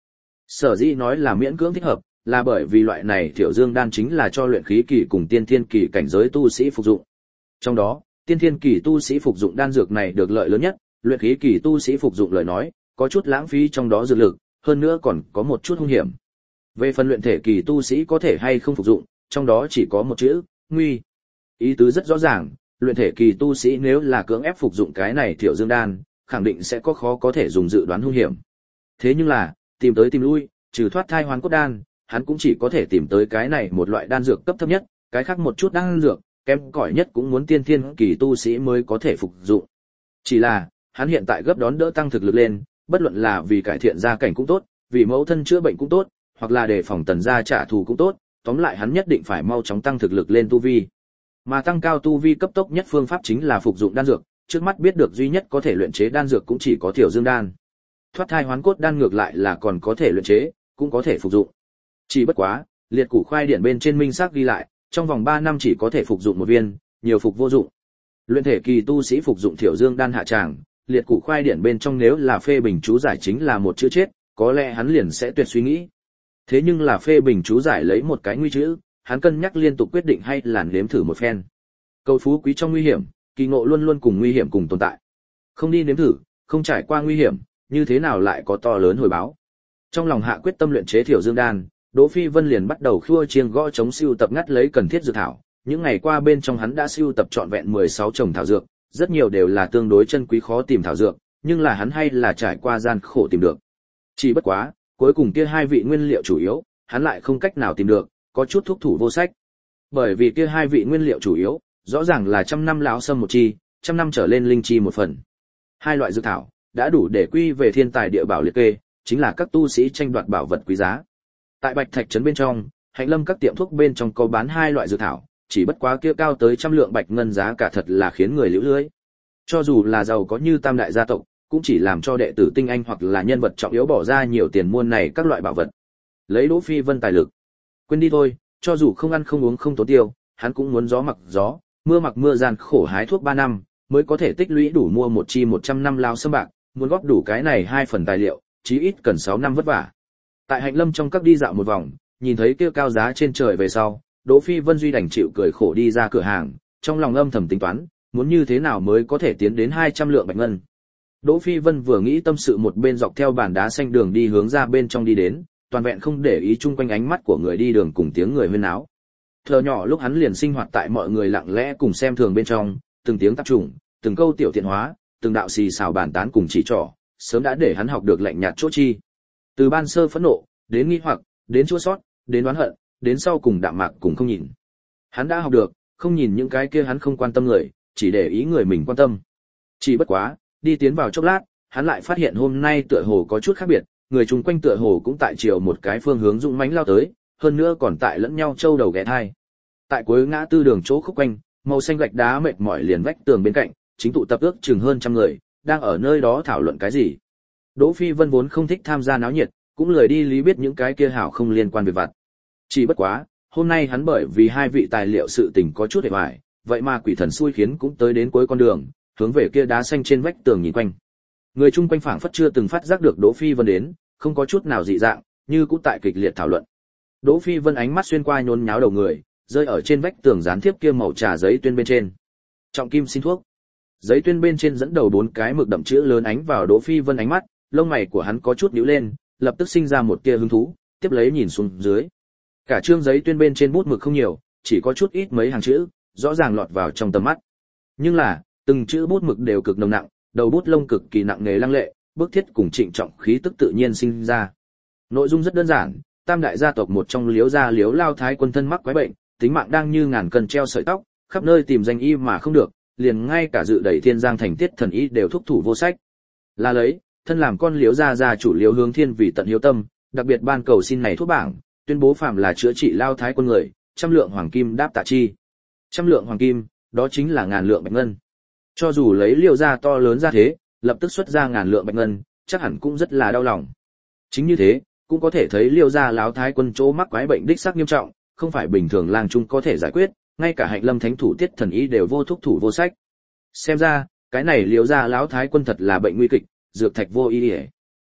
Sở dĩ nói là miễn cưỡng thích hợp, là bởi vì loại này Thiểu Dương đan chính là cho luyện khí kỳ cùng tiên thiên kỳ cảnh giới tu sĩ phục dụng. Trong đó, tiên thiên kỳ tu sĩ phục dụng đan dược này được lợi lớn nhất, luyện khí kỳ tu sĩ phục dụng lời nói, có chút lãng phí trong đó dược lực, hơn nữa còn có một chút hung hiểm. Về phần luyện thể kỳ tu sĩ có thể hay không phục dụng, trong đó chỉ có một chữ, nguy. Ý tứ rất rõ ràng, luyện thể kỳ tu sĩ nếu là cưỡng ép phục dụng cái này Thiểu Dương đan, khẳng định sẽ có khó có thể dùng dự đoán hung hiểm. Thế nhưng là, tìm tới tìm lui, trừ thoát thai hoán cốt đan, hắn cũng chỉ có thể tìm tới cái này một loại đan dược cấp thấp nhất, cái khác một chút đan dược, kém cỏi nhất cũng muốn tiên thiên kỳ tu sĩ mới có thể phục dụng. Chỉ là, hắn hiện tại gấp đón đỡ tăng thực lực lên, bất luận là vì cải thiện gia cảnh cũng tốt, vì mẫu thân chữa bệnh cũng tốt, hoặc là để phòng tần gia trả thù cũng tốt, tóm lại hắn nhất định phải mau chóng tăng thực lực lên tu vi. Mà tăng cao tu vi cấp tốc nhất phương pháp chính là phục dụng đan dược, trước mắt biết được duy nhất có thể luyện chế đan dược cũng chỉ có Thiểu Dương đan. Thoát thai hoán cốt đan ngược lại là còn có thể luyện chế, cũng có thể phục dụng. Chỉ bất quá, liệt củ khoai điển bên trên minh xác ghi lại, trong vòng ba năm chỉ có thể phục dụng một viên, nhiều phục vô dụng. Luyện thể kỳ tu sĩ phục dụng Thiểu Dương đan hạ tràng, liệt củ khoai điển bên trong nếu là phê bình chú giải chính là một chữ chết, có lẽ hắn liền sẽ tuyệt suy nghĩ. Thế nhưng là phê bình chú giải lấy một cái nguy chữ, hắn cân nhắc liên tục quyết định hay là nếm thử một phen. Cầu phú quý trong nguy hiểm, kỳ ngộ luôn luôn cùng nguy hiểm cùng tồn tại. Không đi nếm thử, không trải qua nguy hiểm, như thế nào lại có to lớn hồi báo. Trong lòng hạ quyết tâm luyện chế Thiểu Dương đan, Đỗ Phi Vân liền bắt đầu khua chiêng gõ chống siêu tập ngắt lấy cần thiết dược thảo. Những ngày qua bên trong hắn đã siêu tập trọn vẹn mười sáu chồng thảo dược, rất nhiều đều là tương đối chân quý khó tìm thảo dược, nhưng là hắn hay là trải qua gian khổ tìm được. Chỉ bất quá, cuối cùng kia hai vị nguyên liệu chủ yếu, hắn lại không cách nào tìm được, có chút thúc thủ vô sách. Bởi vì kia hai vị nguyên liệu chủ yếu, rõ ràng là trăm năm lão sâm một chi, trăm năm trở lên linh chi một phần. Hai loại dược thảo đã đủ để quy về thiên tài địa bảo liệt kê, chính là các tu sĩ tranh đoạt bảo vật quý giá. Tại Bạch Thạch trấn bên trong, Hạnh Lâm các tiệm thuốc bên trong có bán hai loại dược thảo, chỉ bất quá kia cao tới trăm lượng bạch ngân giá cả thật là khiến người liễu lưới. Cho dù là giàu có như tam đại gia tộc, cũng chỉ làm cho đệ tử tinh anh hoặc là nhân vật trọng yếu bỏ ra nhiều tiền mua này các loại bảo vật. Lấy Đỗ Phi Vân tài lực, quên đi thôi, cho dù không ăn không uống không tốn tiêu, hắn cũng muốn gió mặc gió, mưa mặc mưa gian khổ hái thuốc ba năm, mới có thể tích lũy đủ mua một chi một trăm năm lao sâm bạc, muốn góp đủ cái này hai phần tài liệu, chí ít cần sáu năm vất vả. Tại Hạnh Lâm trong các đi dạo một vòng, nhìn thấy kia cao giá trên trời về sau, Đỗ Phi Vân duy đành chịu cười khổ đi ra cửa hàng, trong lòng âm thầm tính toán, muốn như thế nào mới có thể tiến đến hai trăm lượng bạch ngân. Đỗ Phi Vân vừa nghĩ tâm sự một bên dọc theo bàn đá xanh đường đi hướng ra bên trong đi đến, toàn vẹn không để ý chung quanh ánh mắt của người đi đường cùng tiếng người huyên náo. Thờ nhỏ lúc hắn liền sinh hoạt tại mọi người lặng lẽ cùng xem thường bên trong, từng tiếng tác trùng, từng câu tiểu thiện hóa, từng đạo xì xào bàn tán cùng chỉ trỏ, sớm đã để hắn học được lạnh nhạt chỗ chi. Từ ban sơ phẫn nộ, đến nghi hoặc, đến chua xót, đến oán hận, đến sau cùng đạm mạc cùng không nhìn. Hắn đã học được, không nhìn những cái kia hắn không quan tâm người, chỉ để ý người mình quan tâm. Chỉ bất quá, đi tiến vào chốc lát, hắn lại phát hiện hôm nay tựa hồ có chút khác biệt, người chung quanh tựa hồ cũng tại chiều một cái phương hướng dũng mãnh lao tới, hơn nữa còn tại lẫn nhau châu đầu ghé thai. Tại cuối ngã tư đường chỗ khúc quanh, màu xanh gạch đá mệt mỏi liền vách tường bên cạnh, chính tụ tập ước chừng hơn trăm người, đang ở nơi đó thảo luận cái gì. Đỗ Phi Vân vốn không thích tham gia náo nhiệt, cũng lười đi lý biết những cái kia hảo không liên quan việc vặt. Chỉ bất quá, hôm nay hắn bởi vì hai vị tài liệu sự tình có chút hề hoài, vậy mà quỷ thần xui khiến cũng tới đến cuối con đường, hướng về kia đá xanh trên vách tường nhìn quanh. Người chung quanh phảng phất chưa từng phát giác được Đỗ Phi Vân đến, không có chút nào dị dạng, như cũng tại kịch liệt thảo luận. Đỗ Phi Vân ánh mắt xuyên qua nhốn nháo đầu người, rơi ở trên vách tường dán tiếp kia màu trà giấy tuyên bên trên. Trọng kim xin thuốc. Giấy tuyên bên trên dẫn đầu bốn cái mực đậm chữ lớn ánh vào Đỗ Phi Vân ánh mắt, lông mày của hắn có chút nhíu lên, lập tức sinh ra một tia hứng thú, tiếp lấy nhìn xuống dưới. Cả trương giấy tuyên bên trên bút mực không nhiều, chỉ có chút ít mấy hàng chữ, rõ ràng lọt vào trong tầm mắt. Nhưng là, từng chữ bút mực đều cực nồng nặng, đầu bút lông cực kỳ nặng nề lăng lệ, bức thiết cùng trịnh trọng khí tức tự nhiên sinh ra. Nội dung rất đơn giản, tam đại gia tộc một trong Liếu gia Liếu Lao Thái quân thân mắc quái bệnh, tính mạng đang như ngàn cân treo sợi tóc, khắp nơi tìm danh y mà không được, liền ngay cả dự đẩy Thiên Giang thành Tiết thần y đều thúc thủ vô sách. Là lấy, thân làm con Liếu gia gia chủ Liếu Hướng Thiên vì tận hiếu tâm, đặc biệt ban cầu xin này thuốc bảng, tuyên bố phạm là chữa trị Lao Thái quân người, trăm lượng hoàng kim đáp tạ chi. Trăm lượng hoàng kim, đó chính là ngàn lượng bạch ngân. Cho dù lấy Liêu gia to lớn ra thế, lập tức xuất ra ngàn lượng bạch ngân, chắc hẳn cũng rất là đau lòng. Chính như thế, cũng có thể thấy Liêu gia Lão Thái quân chỗ mắc quái bệnh đích xác nghiêm trọng, không phải bình thường lang trung có thể giải quyết, ngay cả Hạnh Lâm thánh thủ Tiết thần y đều vô thúc thủ vô sách. Xem ra, cái này Liêu gia Lão Thái quân thật là bệnh nguy kịch, dược thạch vô y y.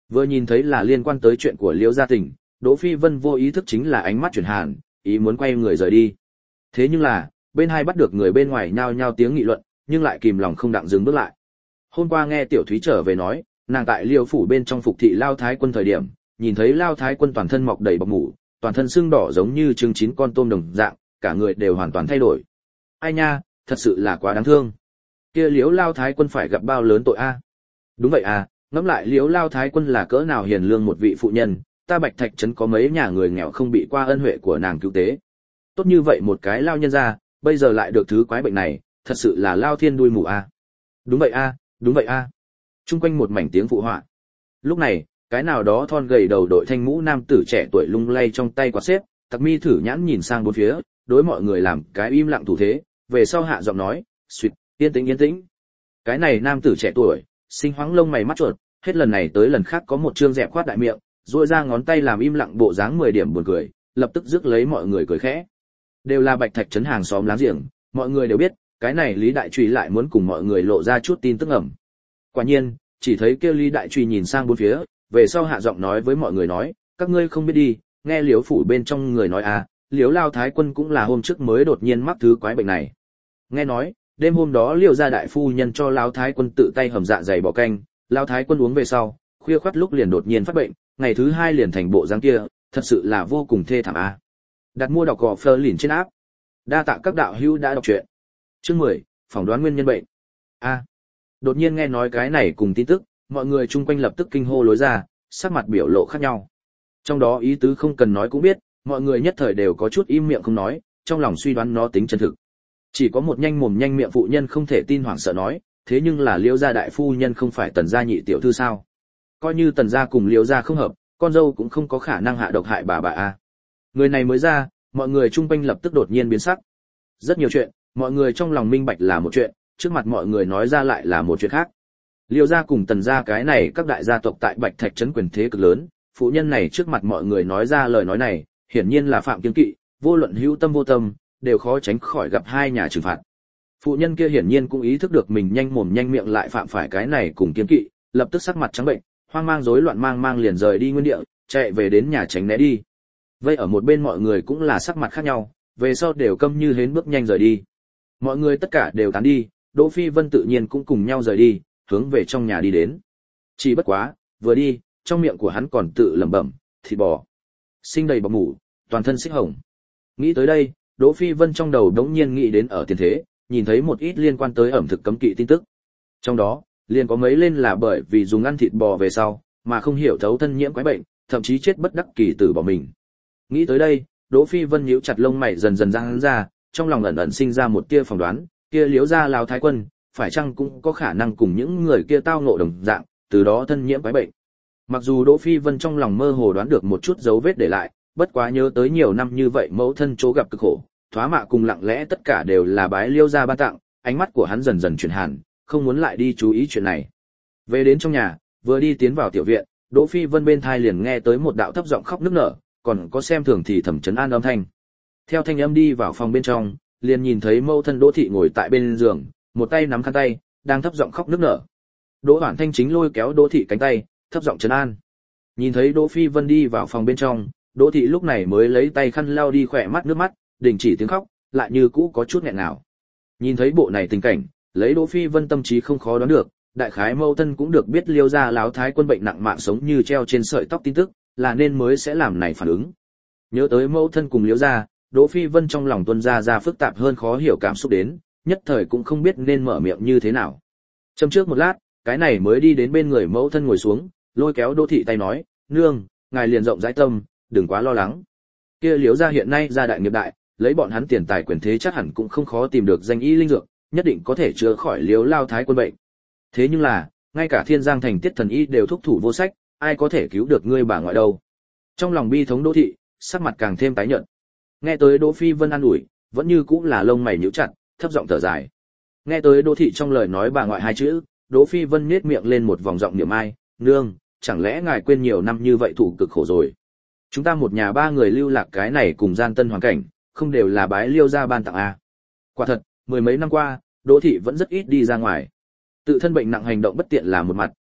Vừa nhìn thấy là liên quan tới chuyện của Liễu Gia Tình, Đỗ Phi Vân vô ý thức chính là ánh mắt chuyển hàn, ý muốn quay người rời đi. Thế nhưng là, bên hai bắt được người bên ngoài nhao nhao tiếng nghị luận, nhưng lại kìm lòng không đặng dừng bước lại. Hôm qua nghe Tiểu Thúy trở về nói, nàng tại Liêu phủ bên trong phục thị Lao Thái Quân thời điểm, nhìn thấy Lao Thái Quân toàn thân mọc đầy bọc mủ, toàn thân sưng đỏ giống như trứng chín con tôm đồng dạng, cả người đều hoàn toàn thay đổi. Ai nha, thật sự là quá đáng thương. Kia Liễu Lao Thái Quân phải gặp bao lớn tội a. Đúng vậy à, ngẫm lại Liễu Lao Thái Quân là cỡ nào hiền lương một vị phụ nhân, ta Bạch Thạch trấn có mấy nhà người nghèo không bị qua ân huệ của nàng cứu tế. Tốt như vậy một cái lao nhân ra, bây giờ lại được thứ quái bệnh này, thật sự là lao thiên đuôi mù a. Đúng vậy a, đúng vậy a. Trung quanh một mảnh tiếng phụ họa. Lúc này, cái nào đó thon gầy đầu đội thanh mũ nam tử trẻ tuổi lung lay trong tay quạt xếp, Tặc Mi thử nhãn nhìn sang bốn phía, đối mọi người làm cái im lặng thủ thế, về sau hạ giọng nói, "Xuyệt, yên tĩnh yên tĩnh." Cái này nam tử trẻ tuổi, sinh hoáng lông mày mắt chuột, hết lần này tới lần khác có một trương dẹp khoát đại miệng, duỗi ra ngón tay làm im lặng bộ dáng mười điểm buồn cười, lập tức rước lấy mọi người cười khẽ. Đều là Bạch Thạch trấn hàng xóm láng giềng, mọi người đều biết, cái này Lý Đại Truy lại muốn cùng mọi người lộ ra chút tin tức ẩm. Quả nhiên, chỉ thấy kia Lý Đại Truy nhìn sang bốn phía, về sau hạ giọng nói với mọi người nói, các ngươi không biết đi, nghe Liễu phủ bên trong người nói à, Liễu Lao Thái Quân cũng là hôm trước mới đột nhiên mắc thứ quái bệnh này. Nghe nói, đêm hôm đó Liễu gia đại phu nhân cho Lao Thái Quân tự tay hầm dạ dày bò canh, Lao Thái Quân uống về sau, khuya khoắt lúc liền đột nhiên phát bệnh, ngày thứ hai liền thành bộ dáng kia, thật sự là vô cùng thê thảm a. Đặt mua đọc gò Fleur lìn trên áp. Đa tạ các đạo hữu đã đọc truyện. Chương mười, phỏng đoán nguyên nhân bệnh. A. Đột nhiên nghe nói cái này cùng tin tức, mọi người chung quanh lập tức kinh hô lối ra, sắc mặt biểu lộ khác nhau. Trong đó ý tứ không cần nói cũng biết, mọi người nhất thời đều có chút im miệng không nói, trong lòng suy đoán nó tính chân thực. Chỉ có một nhanh mồm nhanh miệng phụ nhân không thể tin hoảng sợ nói, thế nhưng là Liễu gia đại phu nhân không phải Tần gia nhị tiểu thư sao? Coi như Tần gia cùng Liễu gia không hợp, con dâu cũng không có khả năng hạ độc hại bà bà a. Người này mới ra, mọi người chung quanh lập tức đột nhiên biến sắc. Rất nhiều chuyện, mọi người trong lòng minh bạch là một chuyện, trước mặt mọi người nói ra lại là một chuyện khác. Liễu gia cùng Tần gia cái này các đại gia tộc tại Bạch Thạch trấn quyền thế cực lớn, phụ nhân này trước mặt mọi người nói ra lời nói này, hiển nhiên là phạm kiêng kỵ, vô luận hữu tâm vô tâm, đều khó tránh khỏi gặp hai nhà trừng phạt. Phụ nhân kia hiển nhiên cũng ý thức được mình nhanh mồm nhanh miệng lại phạm phải cái này cùng kiêng kỵ, lập tức sắc mặt trắng bệnh, hoang mang rối loạn mang mang liền rời đi nguyên địa, chạy về đến nhà tránh né đi. Vây ở một bên mọi người cũng là sắc mặt khác nhau, về sau đều câm như hến bước nhanh rời đi. Mọi người tất cả đều tán đi, Đỗ Phi Vân tự nhiên cũng cùng nhau rời đi, hướng về trong nhà đi đến. Chỉ bất quá, vừa đi, trong miệng của hắn còn tự lẩm bẩm, thịt bò, sinh đầy bọc mủ, toàn thân xích hồng. Nghĩ tới đây, Đỗ Phi Vân trong đầu đống nhiên nghĩ đến ở tiền thế, nhìn thấy một ít liên quan tới ẩm thực cấm kỵ tin tức. Trong đó, liền có mấy lên là bởi vì dùng ăn thịt bò về sau, mà không hiểu thấu thân nhiễm quái bệnh, thậm chí chết bất đắc kỳ tử bỏ mình. Nghĩ tới đây, Đỗ Phi Vân nhíu chặt lông mày dần dần giãn ra, trong lòng ẩn ẩn sinh ra một tia phỏng đoán, kia Liễu gia Lão Thái Quân, phải chăng cũng có khả năng cùng những người kia tao ngộ đồng dạng, từ đó thân nhiễm quái bệnh. Mặc dù Đỗ Phi Vân trong lòng mơ hồ đoán được một chút dấu vết để lại, bất quá nhớ tới nhiều năm như vậy mẫu thân chỗ gặp cực khổ, thoá mạ cùng lặng lẽ tất cả đều là bái Liễu gia ban tặng, ánh mắt của hắn dần dần chuyển hàn, không muốn lại đi chú ý chuyện này. Về đến trong nhà, vừa đi tiến vào tiểu viện, Đỗ Phi Vân bên thai liền nghe tới một đạo thấp giọng khóc nức nở, còn có xem thường thì thầm trấn an âm thanh. Theo thanh âm đi vào phòng bên trong, liền nhìn thấy mẫu thân Đỗ thị ngồi tại bên giường, một tay nắm khăn tay, đang thấp giọng khóc nức nở. Đỗ Hoản Thanh chính lôi kéo Đỗ thị cánh tay, thấp giọng trấn an. Nhìn thấy Đỗ Phi Vân đi vào phòng bên trong, Đỗ thị lúc này mới lấy tay khăn lau đi khỏe mắt nước mắt, đình chỉ tiếng khóc, lại như cũ có chút nghẹn ngào. Nhìn thấy bộ này tình cảnh, lấy Đỗ Phi Vân tâm trí không khó đoán được, đại khái mẫu thân cũng được biết Liêu gia Lão Thái Quân bệnh nặng mạng sống như treo trên sợi tóc tin tức, là nên mới sẽ làm này phản ứng. Nhớ tới mẫu thân cùng Liêu gia, Đỗ Phi Vân trong lòng tuôn ra ra phức tạp hơn khó hiểu cảm xúc đến, nhất thời cũng không biết nên mở miệng như thế nào. Châm trước một lát, cái này mới đi đến bên người mẫu thân ngồi xuống, lôi kéo Đỗ thị tay nói, nương, ngài liền rộng rãi tâm, đừng quá lo lắng. Kia Liễu gia hiện nay gia đại nghiệp đại, lấy bọn hắn tiền tài quyền thế chắc hẳn cũng không khó tìm được danh y linh dược, nhất định có thể chữa khỏi Liễu Lao Thái Quân bệnh. Thế nhưng là, ngay cả Thiên Giang thành Tiết thần y đều thúc thủ vô sách, ai có thể cứu được ngươi bà ngoại đâu. Trong lòng bi thống Đỗ thị, sắc mặt càng thêm tái nhợt. Nghe tới Đỗ Phi Vân an ủi, vẫn như cũng là lông mày nhíu chặt, thấp giọng thở dài. Nghe tới Đỗ thị trong lời nói bà ngoại hai chữ, Đỗ Phi Vân nhếch miệng lên một vòng giọng niệm ai, nương, chẳng lẽ ngài quên nhiều năm như vậy thủ cực khổ rồi. Chúng ta một nhà ba người lưu lạc cái này cùng gian tân hoàn cảnh, không đều là bái Liêu gia ban tặng à. Quả thật, mười mấy năm qua, Đỗ thị vẫn rất ít đi ra ngoài. Tự thân bệnh nặng hành động bất tiện là một mặt,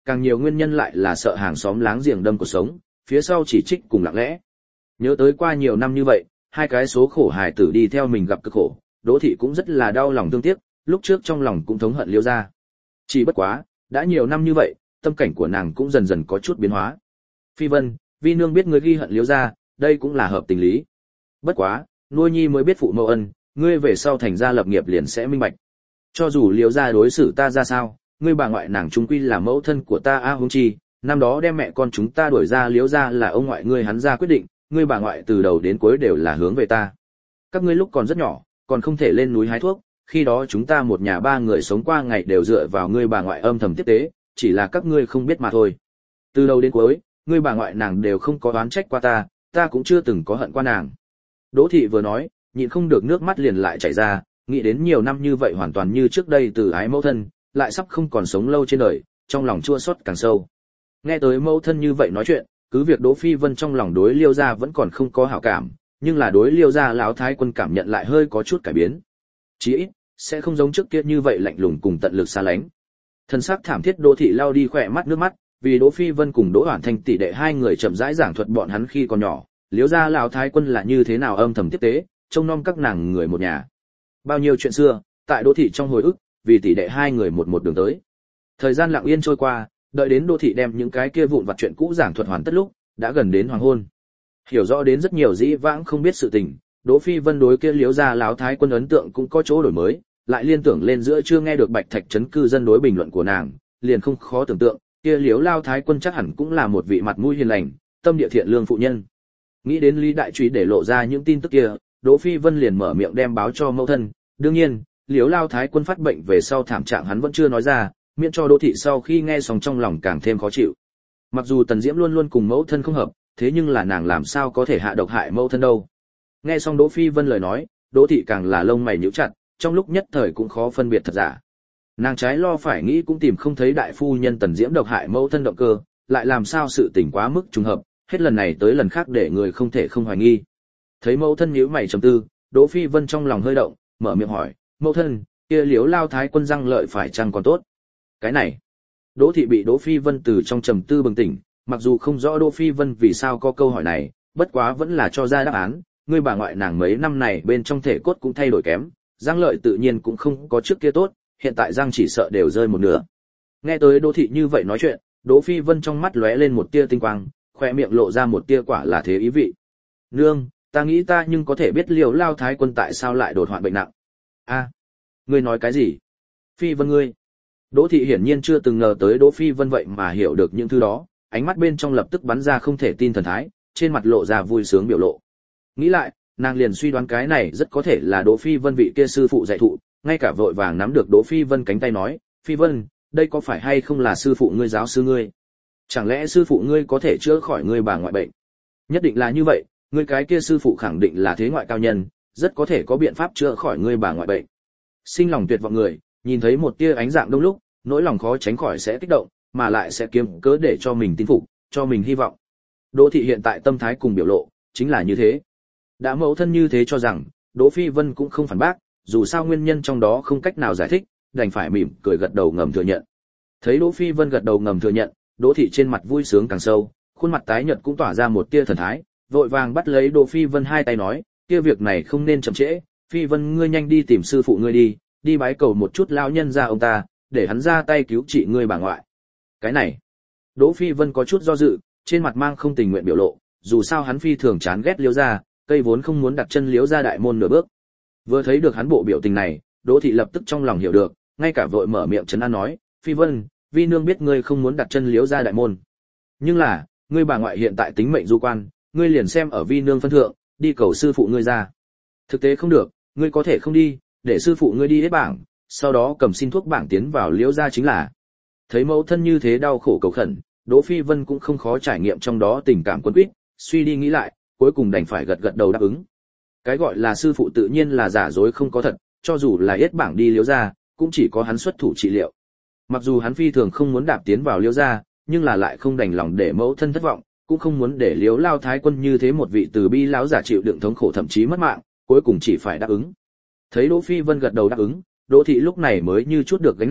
càng nhiều nguyên nhân lại là sợ hàng xóm láng giềng đâm cuộc sống, phía sau chỉ trích cùng lặng lẽ. Nhớ tới qua nhiều năm như vậy, hai cái số khổ hài tử đi theo mình gặp cực khổ, Đỗ thị cũng rất là đau lòng thương tiếc, lúc trước trong lòng cũng thống hận Liễu gia. Chỉ bất quá, đã nhiều năm như vậy, tâm cảnh của nàng cũng dần dần có chút biến hóa. Phi Vân, vi nương biết ngươi ghi hận Liễu gia, đây cũng là hợp tình lý. Bất quá, nuôi nhi mới biết phụ mẫu ân, ngươi về sau thành gia lập nghiệp liền sẽ minh bạch. Cho dù Liễu gia đối xử ta ra sao, ngươi bà ngoại nàng chung quy là mẫu thân của ta a huống chi, năm đó đem mẹ con chúng ta đuổi ra Liễu gia là ông ngoại ngươi hắn gia quyết định, ngươi bà ngoại từ đầu đến cuối đều là hướng về ta. Các ngươi lúc còn rất nhỏ, còn không thể lên núi hái thuốc, khi đó chúng ta một nhà ba người sống qua ngày đều dựa vào ngươi bà ngoại âm thầm tiếp tế, chỉ là các ngươi không biết mà thôi. Từ đầu đến cuối, ngươi bà ngoại nàng đều không có oán trách qua ta, ta cũng chưa từng có hận qua nàng. Đỗ thị vừa nói, nhịn không được nước mắt liền lại chảy ra, nghĩ đến nhiều năm như vậy hoàn toàn như trước đây từ ái mẫu thân, lại sắp không còn sống lâu trên đời, trong lòng chua xót càng sâu. Nghe tới mẫu thân như vậy nói chuyện, cứ việc Đỗ Phi Vân trong lòng đối Liêu gia vẫn còn không có hảo cảm, nhưng là đối Liêu gia lão thái quân cảm nhận lại hơi có chút cải biến. Chí ít sẽ không giống trước kia như vậy lạnh lùng cùng tận lực xa lánh. Thân sắc thảm thiết Đỗ thị lau đi khỏe mắt nước mắt, vì Đỗ Phi Vân cùng Đỗ Hoản Thanh tỷ đệ hai người chậm rãi giảng thuật bọn hắn khi còn nhỏ, Liêu gia lão thái quân là như thế nào âm thầm tiếp tế, trông nom các nàng người một nhà. Bao nhiêu chuyện xưa, tại Đỗ thị trong hồi ức, vì tỷ đệ hai người một một đường tới. Thời gian lặng yên trôi qua, đợi đến Đỗ thị đem những cái kia vụn vặt chuyện cũ giảng thuật hoàn tất lúc, đã gần đến hoàng hôn. Hiểu rõ đến rất nhiều dĩ vãng không biết sự tình, Đỗ Phi Vân đối kia Liễu gia lão thái quân ấn tượng cũng có chỗ đổi mới, lại liên tưởng lên giữa chưa nghe được Bạch Thạch trấn cư dân đối bình luận của nàng, liền không khó tưởng tượng, kia Liễu lão thái quân chắc hẳn cũng là một vị mặt mũi hiền lành, tâm địa thiện lương phụ nhân. Nghĩ đến Lý Đại Trúy để lộ ra những tin tức kia, Đỗ Phi Vân liền mở miệng đem báo cho mẫu thân, đương nhiên, Liễu lão thái quân phát bệnh về sau thảm trạng hắn vẫn chưa nói ra, miễn cho Đỗ thị sau khi nghe xong trong lòng càng thêm khó chịu. Mặc dù Tần Diễm luôn luôn cùng mẫu thân không hợp, thế nhưng là nàng làm sao có thể hạ độc hại mẫu thân đâu. Nghe xong Đỗ Phi Vân lời nói, Đỗ thị càng là lông mày nhíu chặt, trong lúc nhất thời cũng khó phân biệt thật giả. Nàng trái lo phải nghĩ cũng tìm không thấy đại phu nhân Tần Diễm độc hại mẫu thân động cơ, lại làm sao sự tình quá mức trùng hợp, hết lần này tới lần khác để người không thể không hoài nghi. Thấy mẫu thân nhíu mày trầm tư, Đỗ Phi Vân trong lòng hơi động, mở miệng hỏi, "Mẫu thân, kia Liễu lao thái quân răng lợi phải chăng còn tốt?" Cái này, Đỗ thị bị Đỗ Phi Vân từ trong trầm tư bừng tỉnh, mặc dù không rõ Đỗ Phi Vân vì sao có câu hỏi này, bất quá vẫn là cho ra đáp án, ngươi bà ngoại nàng mấy năm này bên trong thể cốt cũng thay đổi kém, răng lợi tự nhiên cũng không có trước kia tốt, hiện tại răng chỉ sợ đều rơi một nửa. Nghe tới Đỗ thị như vậy nói chuyện, Đỗ Phi Vân trong mắt lóe lên một tia tinh quang, khoe miệng lộ ra một tia quả là thế ý vị. Nương, ta nghĩ ta nhưng có thể biết Liễu lao thái quân tại sao lại đột hoạn bệnh nặng. A, ngươi nói cái gì? Phi Vân ngươi. Đỗ thị hiển nhiên chưa từng ngờ tới Đỗ Phi Vân vậy mà hiểu được những thứ đó, ánh mắt bên trong lập tức bắn ra không thể tin thần thái, trên mặt lộ ra vui sướng biểu lộ. Nghĩ lại, nàng liền suy đoán cái này rất có thể là Đỗ Phi Vân vị kia sư phụ dạy thụ, ngay cả vội vàng nắm được Đỗ Phi Vân cánh tay nói, "Phi Vân, đây có phải hay không là sư phụ ngươi giáo sư ngươi? Chẳng lẽ sư phụ ngươi có thể chữa khỏi ngươi bà ngoại bệnh?" Nhất định là như vậy, ngươi cái kia sư phụ khẳng định là thế ngoại cao nhân, rất có thể có biện pháp chữa khỏi ngươi bà ngoại bệnh. Sinh lòng tuyệt vọng người, nhìn thấy một tia ánh dạng đông lúc, nỗi lòng khó tránh khỏi sẽ kích động, mà lại sẽ kiếm cớ để cho mình tin phục, cho mình hy vọng. Đỗ thị hiện tại tâm thái cùng biểu lộ, chính là như thế. Đã mẫu thân như thế cho rằng, Đỗ Phi Vân cũng không phản bác, dù sao nguyên nhân trong đó không cách nào giải thích, đành phải mỉm cười gật đầu ngầm thừa nhận. Thấy Đỗ Phi Vân gật đầu ngầm thừa nhận, Đỗ thị trên mặt vui sướng càng sâu, khuôn mặt tái nhợt cũng tỏa ra một tia thần thái, vội vàng bắt lấy Đỗ Phi Vân hai tay nói, kia việc này không nên chậm trễ, Phi Vân ngươi nhanh đi tìm sư phụ ngươi đi, đi bái cầu một chút lão nhân gia ông ta, để hắn ra tay cứu trị ngươi bà ngoại. Cái này, Đỗ Phi Vân có chút do dự, trên mặt mang không tình nguyện biểu lộ, dù sao hắn phi thường chán ghét Liễu gia, cây vốn không muốn đặt chân Liễu gia đại môn nửa bước. Vừa thấy được hắn bộ biểu tình này, Đỗ thị lập tức trong lòng hiểu được, ngay cả vội mở miệng trấn an nói, "Phi Vân, vi nương biết ngươi không muốn đặt chân Liễu gia đại môn. Nhưng là, ngươi bà ngoại hiện tại tính mệnh du quan, ngươi liền xem ở vi nương phân thượng, đi cầu sư phụ ngươi ra. Thực tế không được, ngươi có thể không đi, để sư phụ ngươi đi hết bảng, sau đó cầm xin thuốc bảng tiến vào Liễu gia chính là." Thấy mẫu thân như thế đau khổ cầu khẩn, Đỗ Phi Vân cũng không khó trải nghiệm trong đó tình cảm quấn quýt, suy đi nghĩ lại, cuối cùng đành phải gật gật đầu đáp ứng. Cái gọi là sư phụ tự nhiên là giả dối không có thật, cho dù là yết bảng đi Liễu gia, cũng chỉ có hắn xuất thủ trị liệu. Mặc dù hắn phi thường không muốn đạp tiến vào Liễu gia, nhưng là lại không đành lòng để mẫu thân thất vọng, cũng không muốn để Liễu lao thái quân như thế một vị từ bi lão giả chịu đựng thống khổ thậm chí mất mạng, cuối cùng chỉ phải đáp ứng. Thấy Đỗ Phi Vân gật đầu đáp ứng, Đỗ thị lúc này mới như chút được gánh nặng,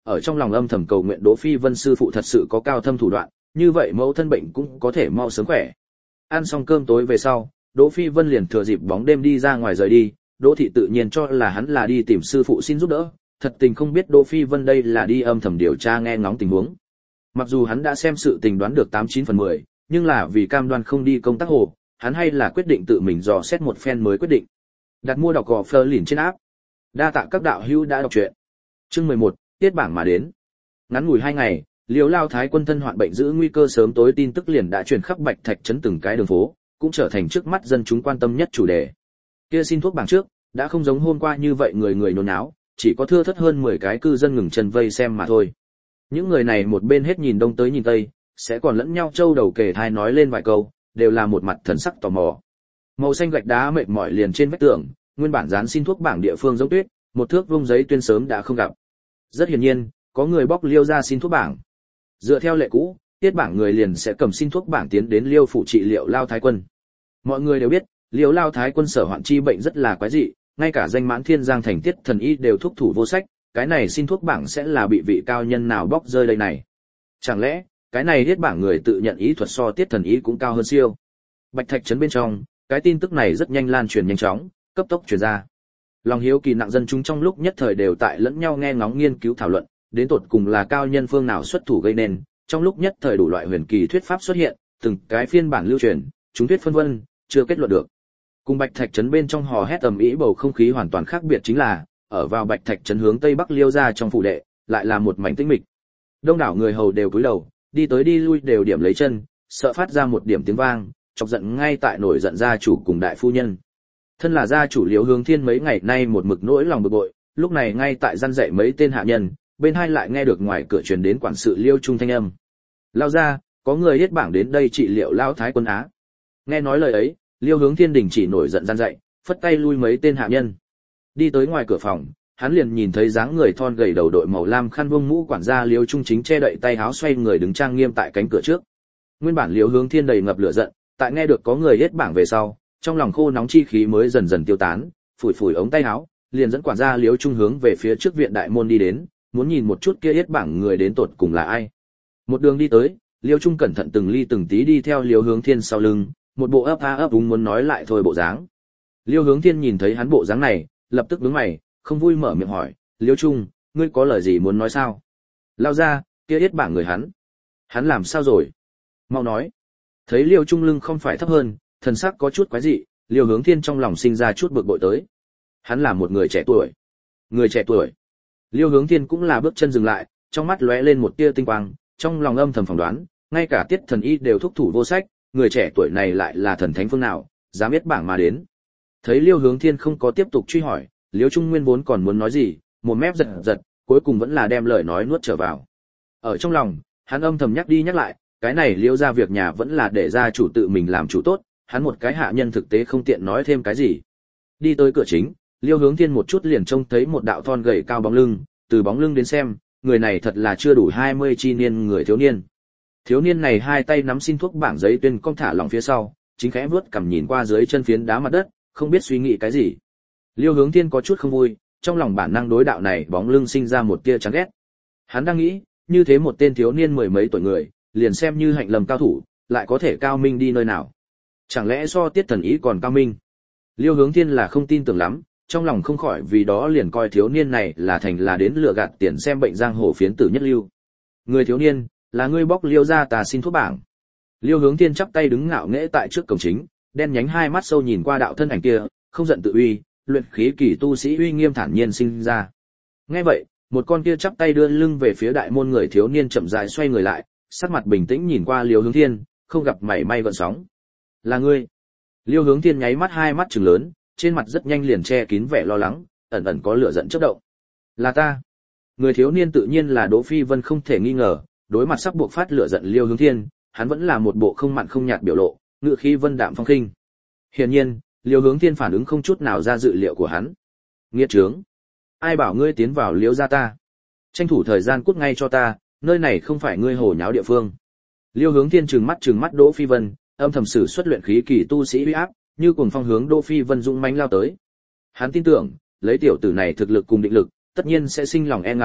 ở trong lòng âm thầm cầu nguyện Đỗ Phi Vân sư phụ thật sự có cao thâm thủ đoạn, như vậy mẫu thân bệnh cũng có thể mau sớm khỏe. Ăn xong cơm tối về sau, Đỗ Phi Vân liền thừa dịp bóng đêm đi ra ngoài rời đi, Đỗ thị tự nhiên cho là hắn là đi tìm sư phụ xin giúp đỡ, thật tình không biết Đỗ Phi Vân đây là đi âm thầm điều tra nghe ngóng tình huống. Mặc dù hắn đã xem sự tình đoán được tám chín phần mười, nhưng là vì cam đoan không đi công tác hồ, hắn hay là quyết định tự mình dò xét một phen mới quyết định. Đặt mua đọc gò Fleur lìn trên áp. Đa tạ các đạo hữu đã đọc truyện. Chương mười một, tiết bảng mà đến. Ngắn ngủi hai ngày, Liễu Lao Thái quân thân hoạn bệnh giữ nguy cơ sớm tối tin tức liền đã truyền khắp Bạch Thạch trấn từng cái đường phố, cũng trở thành trước mắt dân chúng quan tâm nhất chủ đề. Kia xin thuốc bảng trước, đã không giống hôm qua như vậy người người nôn náo, chỉ có thưa thớt hơn mười cái cư dân ngừng chân vây xem mà thôi. Những người này một bên hết nhìn đông tới nhìn tây, sẽ còn lẫn nhau trâu đầu kể thai nói lên vài câu, đều là một mặt thần sắc tò mò. Màu xanh gạch đá mệt mỏi liền trên vách tường, nguyên bản dán xin thuốc bảng địa phương giống tuyết, một thước vuông giấy tuyên sớm đã không gặp. Rất hiển nhiên, có người bóc Liêu ra xin thuốc bảng. Dựa theo lệ cũ, tiết bảng người liền sẽ cầm xin thuốc bảng tiến đến Liêu phủ trị liệu Lao Thái quân. Mọi người đều biết, Liêu Lao Thái quân sở hoạn chi bệnh rất là quái dị, ngay cả danh mãn thiên giang thành tiết thần y đều thúc thủ vô sách, cái này xin thuốc bảng sẽ là bị vị cao nhân nào bóc rơi đây này. Chẳng lẽ, cái này tiết bảng người tự nhận ý thuật so tiết thần y cũng cao hơn siêu. Bạch Thạch trấn bên trong, cái tin tức này rất nhanh lan truyền nhanh chóng, cấp tốc truyền ra. Lòng hiếu kỳ nặng dân chúng trong lúc nhất thời đều tại lẫn nhau nghe ngóng nghiên cứu thảo luận, đến tột cùng là cao nhân phương nào xuất thủ gây nên, trong lúc nhất thời đủ loại huyền kỳ thuyết pháp xuất hiện, từng cái phiên bản lưu truyền, chúng thuyết phân vân, chưa kết luận được. Cùng Bạch Thạch trấn bên trong hò hét ầm ĩ bầu không khí hoàn toàn khác biệt chính là, ở vào Bạch Thạch trấn hướng tây bắc Liêu ra trong phủ đệ, lại là một mảnh tĩnh mịch. Đông đảo người hầu đều cúi đầu, đi tới đi lui đều điểm lấy chân, sợ phát ra một điểm tiếng vang, chọc giận ngay tại nổi giận gia chủ cùng đại phu nhân. Thân là gia chủ Liễu Hướng Thiên mấy ngày nay một mực nỗi lòng bực bội, lúc này ngay tại răn dạy mấy tên hạ nhân, bên hai lại nghe được ngoài cửa truyền đến quản sự Liêu Trung thanh âm. Lao ra, có người hết bảng đến đây trị liệu Lao Thái quân Á. Nghe nói lời ấy, Liêu Hướng Thiên đình chỉ nổi giận răn dạy, phất tay lui mấy tên hạ nhân. Đi tới ngoài cửa phòng, hắn liền nhìn thấy dáng người thon gầy đầu đội màu lam khăn vuông mũ quản gia Liêu Trung chính che đậy tay áo xoay người đứng trang nghiêm tại cánh cửa trước. Nguyên bản Liêu Hướng Thiên đầy ngập lửa giận, tại nghe được có người hết bảng về sau, trong lòng khô nóng chi khí mới dần dần tiêu tán, phủi phủi ống tay áo, liền dẫn quản gia Liêu Trung hướng về phía trước viện đại môn đi đến, muốn nhìn một chút kia hết bảng người đến tột cùng là ai. Một đường đi tới, Liêu Trung cẩn thận từng ly từng tí đi theo Liêu Hướng Thiên sau lưng, một bộ ấp a ấp úng muốn nói lại thôi bộ dáng. Liêu Hướng Thiên nhìn thấy hắn bộ dáng này, lập tức nhướng mày, không vui mở miệng hỏi, Liêu Trung, ngươi có lời gì muốn nói sao? Lao ra, kia hết bảng người hắn. Hắn làm sao rồi? Mau nói. Thấy Liêu Trung lưng không phải thấp hơn, thần sắc có chút quái dị, Liêu Hướng Thiên trong lòng sinh ra chút bực bội tới. Hắn là một người trẻ tuổi. Người trẻ tuổi. Liêu Hướng Thiên cũng là bước chân dừng lại, trong mắt lóe lên một tia tinh quang, trong lòng âm thầm phỏng đoán, ngay cả tiết thần y đều thúc thủ vô sách, người trẻ tuổi này lại là thần thánh phương nào, dám biết bảng mà đến. Thấy Liêu Hướng Thiên không có tiếp tục truy hỏi, Liêu Trung Nguyên vốn còn muốn nói gì, một mép giật giật, cuối cùng vẫn là đem lời nói nuốt trở vào. Ở trong lòng, hắn âm thầm nhắc đi nhắc lại, cái này Liêu ra việc nhà vẫn là để gia chủ tự mình làm chủ tốt, hắn một cái hạ nhân thực tế không tiện nói thêm cái gì. Đi tới cửa chính, Liêu Hướng Thiên một chút liền trông thấy một đạo thon gầy cao bóng lưng, từ bóng lưng đến xem, người này thật là chưa đủ hai mươi chi niên người thiếu niên. Thiếu niên này hai tay nắm xin thuốc bảng giấy tuyên cong thả lỏng phía sau, chính khẽ vuốt cằm nhìn qua dưới chân phiến đá mặt đất, không biết suy nghĩ cái gì. Liêu Hướng Thiên có chút không vui, trong lòng bản năng đối đạo này bóng lưng sinh ra một tia chán ghét. Hắn đang nghĩ, như thế một tên thiếu niên mười mấy tuổi người, liền xem như hạnh lầm cao thủ, lại có thể cao minh đi nơi nào? Chẳng lẽ so tiết thần ý còn cao minh? Liêu Hướng Thiên là không tin tưởng lắm, trong lòng không khỏi vì đó liền coi thiếu niên này là thành là đến lừa gạt tiền xem bệnh giang hồ phiến tử nhất lưu. Người thiếu niên, là ngươi bóc Liêu ra tà xin thuốc bảng. Liêu Hướng Thiên chắp tay đứng ngạo nghễ tại trước cổng chính, đen nhánh hai mắt sâu nhìn qua đạo thân ảnh kia, không giận tự uy, luyện khí kỳ tu sĩ uy nghiêm thản nhiên sinh ra. Nghe vậy, một con kia chắp tay đưa lưng về phía đại môn người thiếu niên chậm rãi xoay người lại, sắc mặt bình tĩnh nhìn qua Liêu Hướng Thiên, không gặp mảy may gợn sóng. Là ngươi? Liêu Hướng Thiên nháy mắt hai mắt trừng lớn, trên mặt rất nhanh liền che kín vẻ lo lắng, ẩn ẩn có lửa giận chớp động. Là ta. Người thiếu niên tự nhiên là Đỗ Phi Vân không thể nghi ngờ, đối mặt sắp buộc phát lửa giận Liêu Hướng Thiên, hắn vẫn là một bộ không mặn không nhạt biểu lộ, ngữ khí vân đạm phong khinh. Hiển nhiên, Liêu Hướng Thiên phản ứng không chút nào ra dự liệu của hắn. Nghiệt trướng, ai bảo ngươi tiến vào Liêu gia ta? Tranh thủ thời gian cút ngay cho ta, nơi này không phải ngươi hồ nháo địa phương. Liêu Hướng Thiên trừng mắt trừng mắt Đỗ Phi Vân, âm thầm sử xuất luyện khí kỳ tu sĩ uy áp, như cuồng phong hướng Đỗ Phi Vân dũng mãnh lao tới. Hắn tin tưởng, lấy tiểu tử này thực lực cùng định lực, tất nhiên sẽ sinh lòng e ngại,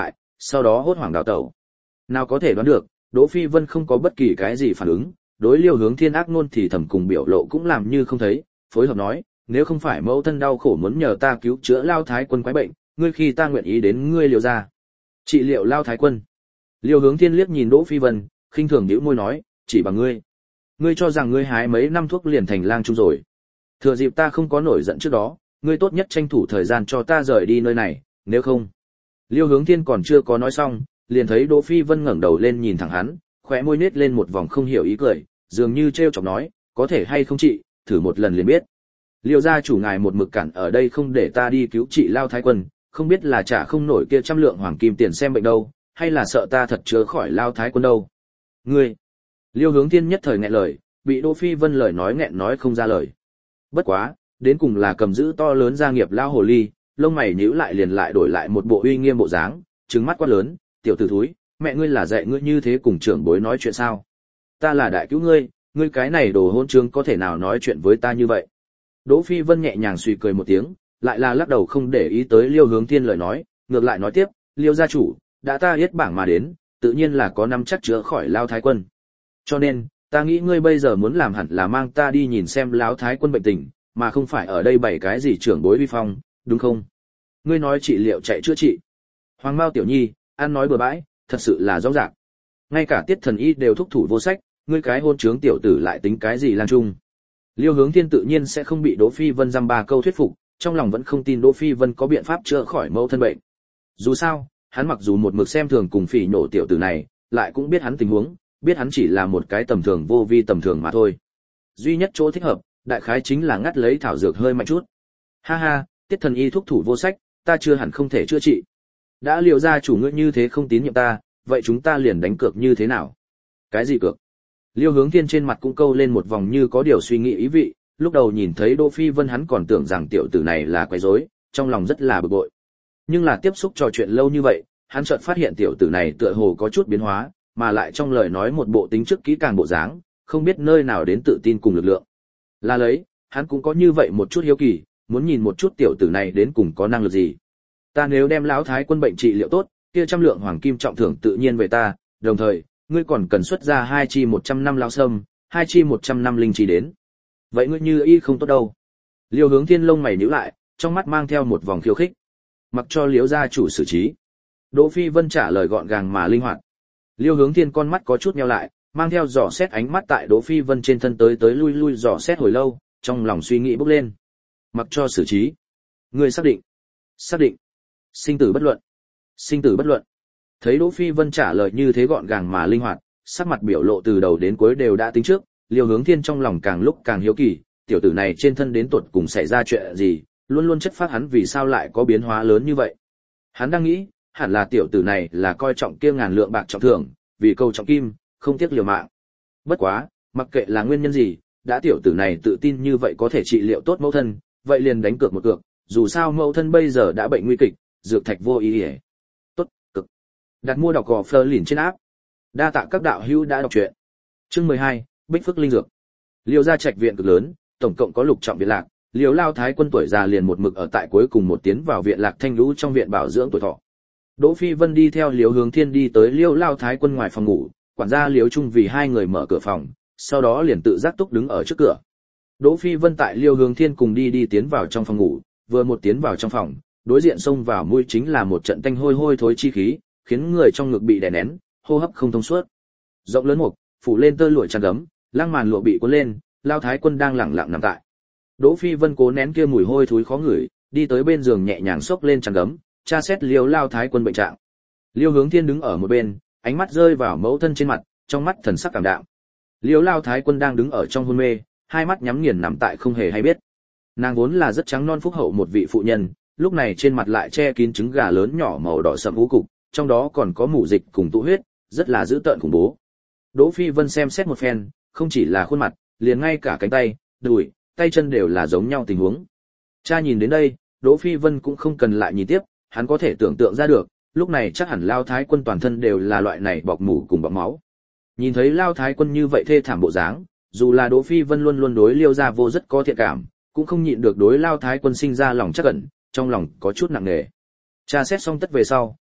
sau đó hốt hoảng đào tẩu. Nào có thể đoán được, Đỗ Phi Vân không có bất kỳ cái gì phản ứng, đối Liêu Hướng Thiên ác ngôn thì thầm cùng biểu lộ cũng làm như không thấy, phối hợp nói, nếu không phải mẫu thân đau khổ muốn nhờ ta cứu chữa Lao Thái Quân quái bệnh, ngươi khi ta nguyện ý đến ngươi Liêu gia trị liệu Lao Thái Quân. Liêu Hướng Thiên liếc nhìn Đỗ Phi Vân, khinh thường nhíu môi nói, chỉ bằng ngươi, ngươi cho rằng ngươi hái mấy năm thuốc liền thành lang trung rồi? Thừa dịp ta không có nổi giận trước đó, ngươi tốt nhất tranh thủ thời gian cho ta rời đi nơi này, nếu không. Liêu Hướng Thiên còn chưa có nói xong, liền thấy Đỗ Phi Vân ngẩng đầu lên nhìn thẳng hắn, khóe môi nết lên một vòng không hiểu ý cười, dường như trêu chọc nói, có thể hay không trị, thử một lần liền biết. Liêu gia chủ ngài một mực cản ở đây không để ta đi cứu trị Lao Thái Quân, không biết là trả không nổi kia trăm lượng hoàng kim tiền xem bệnh đâu, hay là sợ ta thật chữa khỏi Lao Thái Quân đâu. Ngươi. Liêu Hướng Thiên nhất thời nghẹn lời, bị Đỗ Phi Vân lời nói nghẹn nói không ra lời. Bất quá, đến cùng là cầm giữ to lớn gia nghiệp lao hồ ly, lông mày nhíu lại liền lại đổi lại một bộ uy nghiêm bộ dáng, trừng mắt quát lớn, tiểu tử thúi, mẹ ngươi là dạy ngươi như thế cùng trưởng bối nói chuyện sao? Ta là đại cứu ngươi, ngươi cái này đồ hôn trương có thể nào nói chuyện với ta như vậy? Đỗ Phi Vân nhẹ nhàng suy cười một tiếng, lại là lắc đầu không để ý tới Liêu Hướng Thiên lời nói, ngược lại nói tiếp, Liêu gia chủ, đã ta yết bảng mà đến, tự nhiên là có năm chắc chữa khỏi Lao Thái Quân. Cho nên, ta nghĩ ngươi bây giờ muốn làm hẳn là mang ta đi nhìn xem Lão Thái Quân bệnh tình, mà không phải ở đây bày cái gì trưởng bối vi phong, đúng không? Ngươi nói trị liệu chạy chữa trị. Hoàng Mao tiểu nhi, ăn nói bừa bãi, thật sự là rõ ràng. Ngay cả Tiết Thần Y đều thúc thủ vô sách, ngươi cái hôn trướng tiểu tử lại tính cái gì lang trung? Liêu Hướng Thiên tự nhiên sẽ không bị Đỗ Phi Vân dăm ba câu thuyết phục, trong lòng vẫn không tin Đỗ Phi Vân có biện pháp chữa khỏi mẫu thân bệnh. Dù sao, hắn mặc dù một mực xem thường cùng phỉ nhổ tiểu tử này, lại cũng biết hắn tình huống, biết hắn chỉ là một cái tầm thường vô vi tầm thường mà thôi. Duy nhất chỗ thích hợp, đại khái chính là ngắt lấy thảo dược hơi mạnh chút. Ha ha, Tiết Thần Y thúc thủ vô sách, ta chưa hẳn không thể chữa trị. Đã Liêu gia chủ ngươi như thế không tín nhiệm ta, vậy chúng ta liền đánh cược như thế nào? Cái gì cược? Liêu Hướng Thiên trên mặt cũng câu lên một vòng như có điều suy nghĩ ý vị, lúc đầu nhìn thấy Đỗ Phi Vân hắn còn tưởng rằng tiểu tử này là quấy rối, trong lòng rất là bực bội. Nhưng là tiếp xúc trò chuyện lâu như vậy, hắn chợt phát hiện tiểu tử này tựa hồ có chút biến hóa, mà lại trong lời nói một bộ tính trước kỹ càng bộ dáng, không biết nơi nào đến tự tin cùng lực lượng. Là lấy, hắn cũng có như vậy một chút hiếu kỳ, muốn nhìn một chút tiểu tử này đến cùng có năng lực gì. Ta nếu đem Lão Thái Quân bệnh trị liệu tốt, kia trăm lượng hoàng kim trọng thưởng tự nhiên về ta, đồng thời, ngươi còn cần xuất ra hai chi một trăm năm lao sâm, hai chi một trăm năm linh chi đến. Vậy ngươi như y không tốt đâu. Liêu Hướng Thiên lông mày nhíu lại, trong mắt mang theo một vòng khiêu khích. Mặc cho Liễu gia chủ xử trí. Đỗ Phi Vân trả lời gọn gàng mà linh hoạt. Liêu Hướng Thiên con mắt có chút nheo lại, mang theo dò xét ánh mắt tại Đỗ Phi Vân trên thân tới tới lui lui dò xét hồi lâu, trong lòng suy nghĩ bốc lên. Mặc cho xử trí. Ngươi xác định? Xác định. Sinh tử bất luận. Sinh tử bất luận. Thấy Đỗ Phi Vân trả lời như thế gọn gàng mà linh hoạt, sắc mặt biểu lộ từ đầu đến cuối đều đã tính trước, Liêu Hướng Thiên trong lòng càng lúc càng hiếu kỳ, tiểu tử này trên thân đến tuột cùng xảy ra chuyện gì, luôn luôn chất phát hắn vì sao lại có biến hóa lớn như vậy. Hắn đang nghĩ, hẳn là tiểu tử này là coi trọng kia ngàn lượng bạc trọng thưởng, vì câu trọng kim, không tiếc liều mạng. Bất quá, mặc kệ là nguyên nhân gì, đã tiểu tử này tự tin như vậy có thể trị liệu tốt mẫu thân, vậy liền đánh cược một cược, dù sao mẫu thân bây giờ đã bệnh nguy kịch, dược thạch vô ý ỉa. Tốt, cực. Đặt mua đọc gò Fleur lìn trên áp. Đa tạ các đạo hữu đã đọc truyện. Chương mười hai, Bích Phước linh dược. Liêu gia trạch viện cực lớn, tổng cộng có lục trọng viện lạc, Liêu Lao Thái Quân tuổi già liền một mực ở tại cuối cùng một tiến vào viện lạc Thanh Lũ trong viện bảo dưỡng tuổi thọ. Đỗ Phi Vân đi theo Liêu Hướng Thiên đi tới Liêu Lao Thái Quân ngoài phòng ngủ, quản gia Liêu Trung vì hai người mở cửa phòng, sau đó liền tự giác túc đứng ở trước cửa. Đỗ Phi Vân tại Liêu Hướng Thiên cùng đi đi tiến vào trong phòng ngủ, vừa một tiến vào trong phòng, đối diện xông vào mũi chính là một trận tanh hôi hôi thối chi khí, khiến người trong ngực bị đè nén, hô hấp không thông suốt. Rộng lớn mục, phủ lên tơ lụa chăn gấm, lăng màn lụa bị cuốn lên, Lao Thái Quân đang lẳng lặng nằm tại. Đỗ Phi Vân cố nén kia mùi hôi thối khó ngửi, đi tới bên giường nhẹ nhàng xốc lên chăn gấm, tra xét Liêu Lao Thái Quân bệnh trạng. Liêu Hướng Thiên đứng ở một bên, ánh mắt rơi vào mẫu thân trên mặt, trong mắt thần sắc cảm đạm. Liêu Lao Thái Quân đang đứng ở trong hôn mê, hai mắt nhắm nghiền nằm tại không hề hay biết. Nàng vốn là rất trắng non phúc hậu một vị phụ nhân, lúc này trên mặt lại che kín trứng gà lớn nhỏ màu đỏ sẫm u cục, trong đó còn có mủ dịch cùng tụ huyết, rất là dữ tợn khủng bố. Đỗ Phi Vân xem xét một phen, không chỉ là khuôn mặt, liền ngay cả cánh tay, đùi, tay chân đều là giống nhau tình huống. Cha nhìn đến đây, Đỗ Phi Vân cũng không cần lại nhìn tiếp, hắn có thể tưởng tượng ra được, lúc này chắc hẳn Lao Thái Quân toàn thân đều là loại này bọc mủ cùng bọc máu. Nhìn thấy Lao Thái Quân như vậy thê thảm bộ dáng, dù là Đỗ Phi Vân luôn luôn đối Liêu gia vô rất có thiện cảm, cũng không nhịn được đối Lao Thái Quân sinh ra lòng chắc ẩn, trong lòng có chút nặng nề. Cha xét xong tất về sau,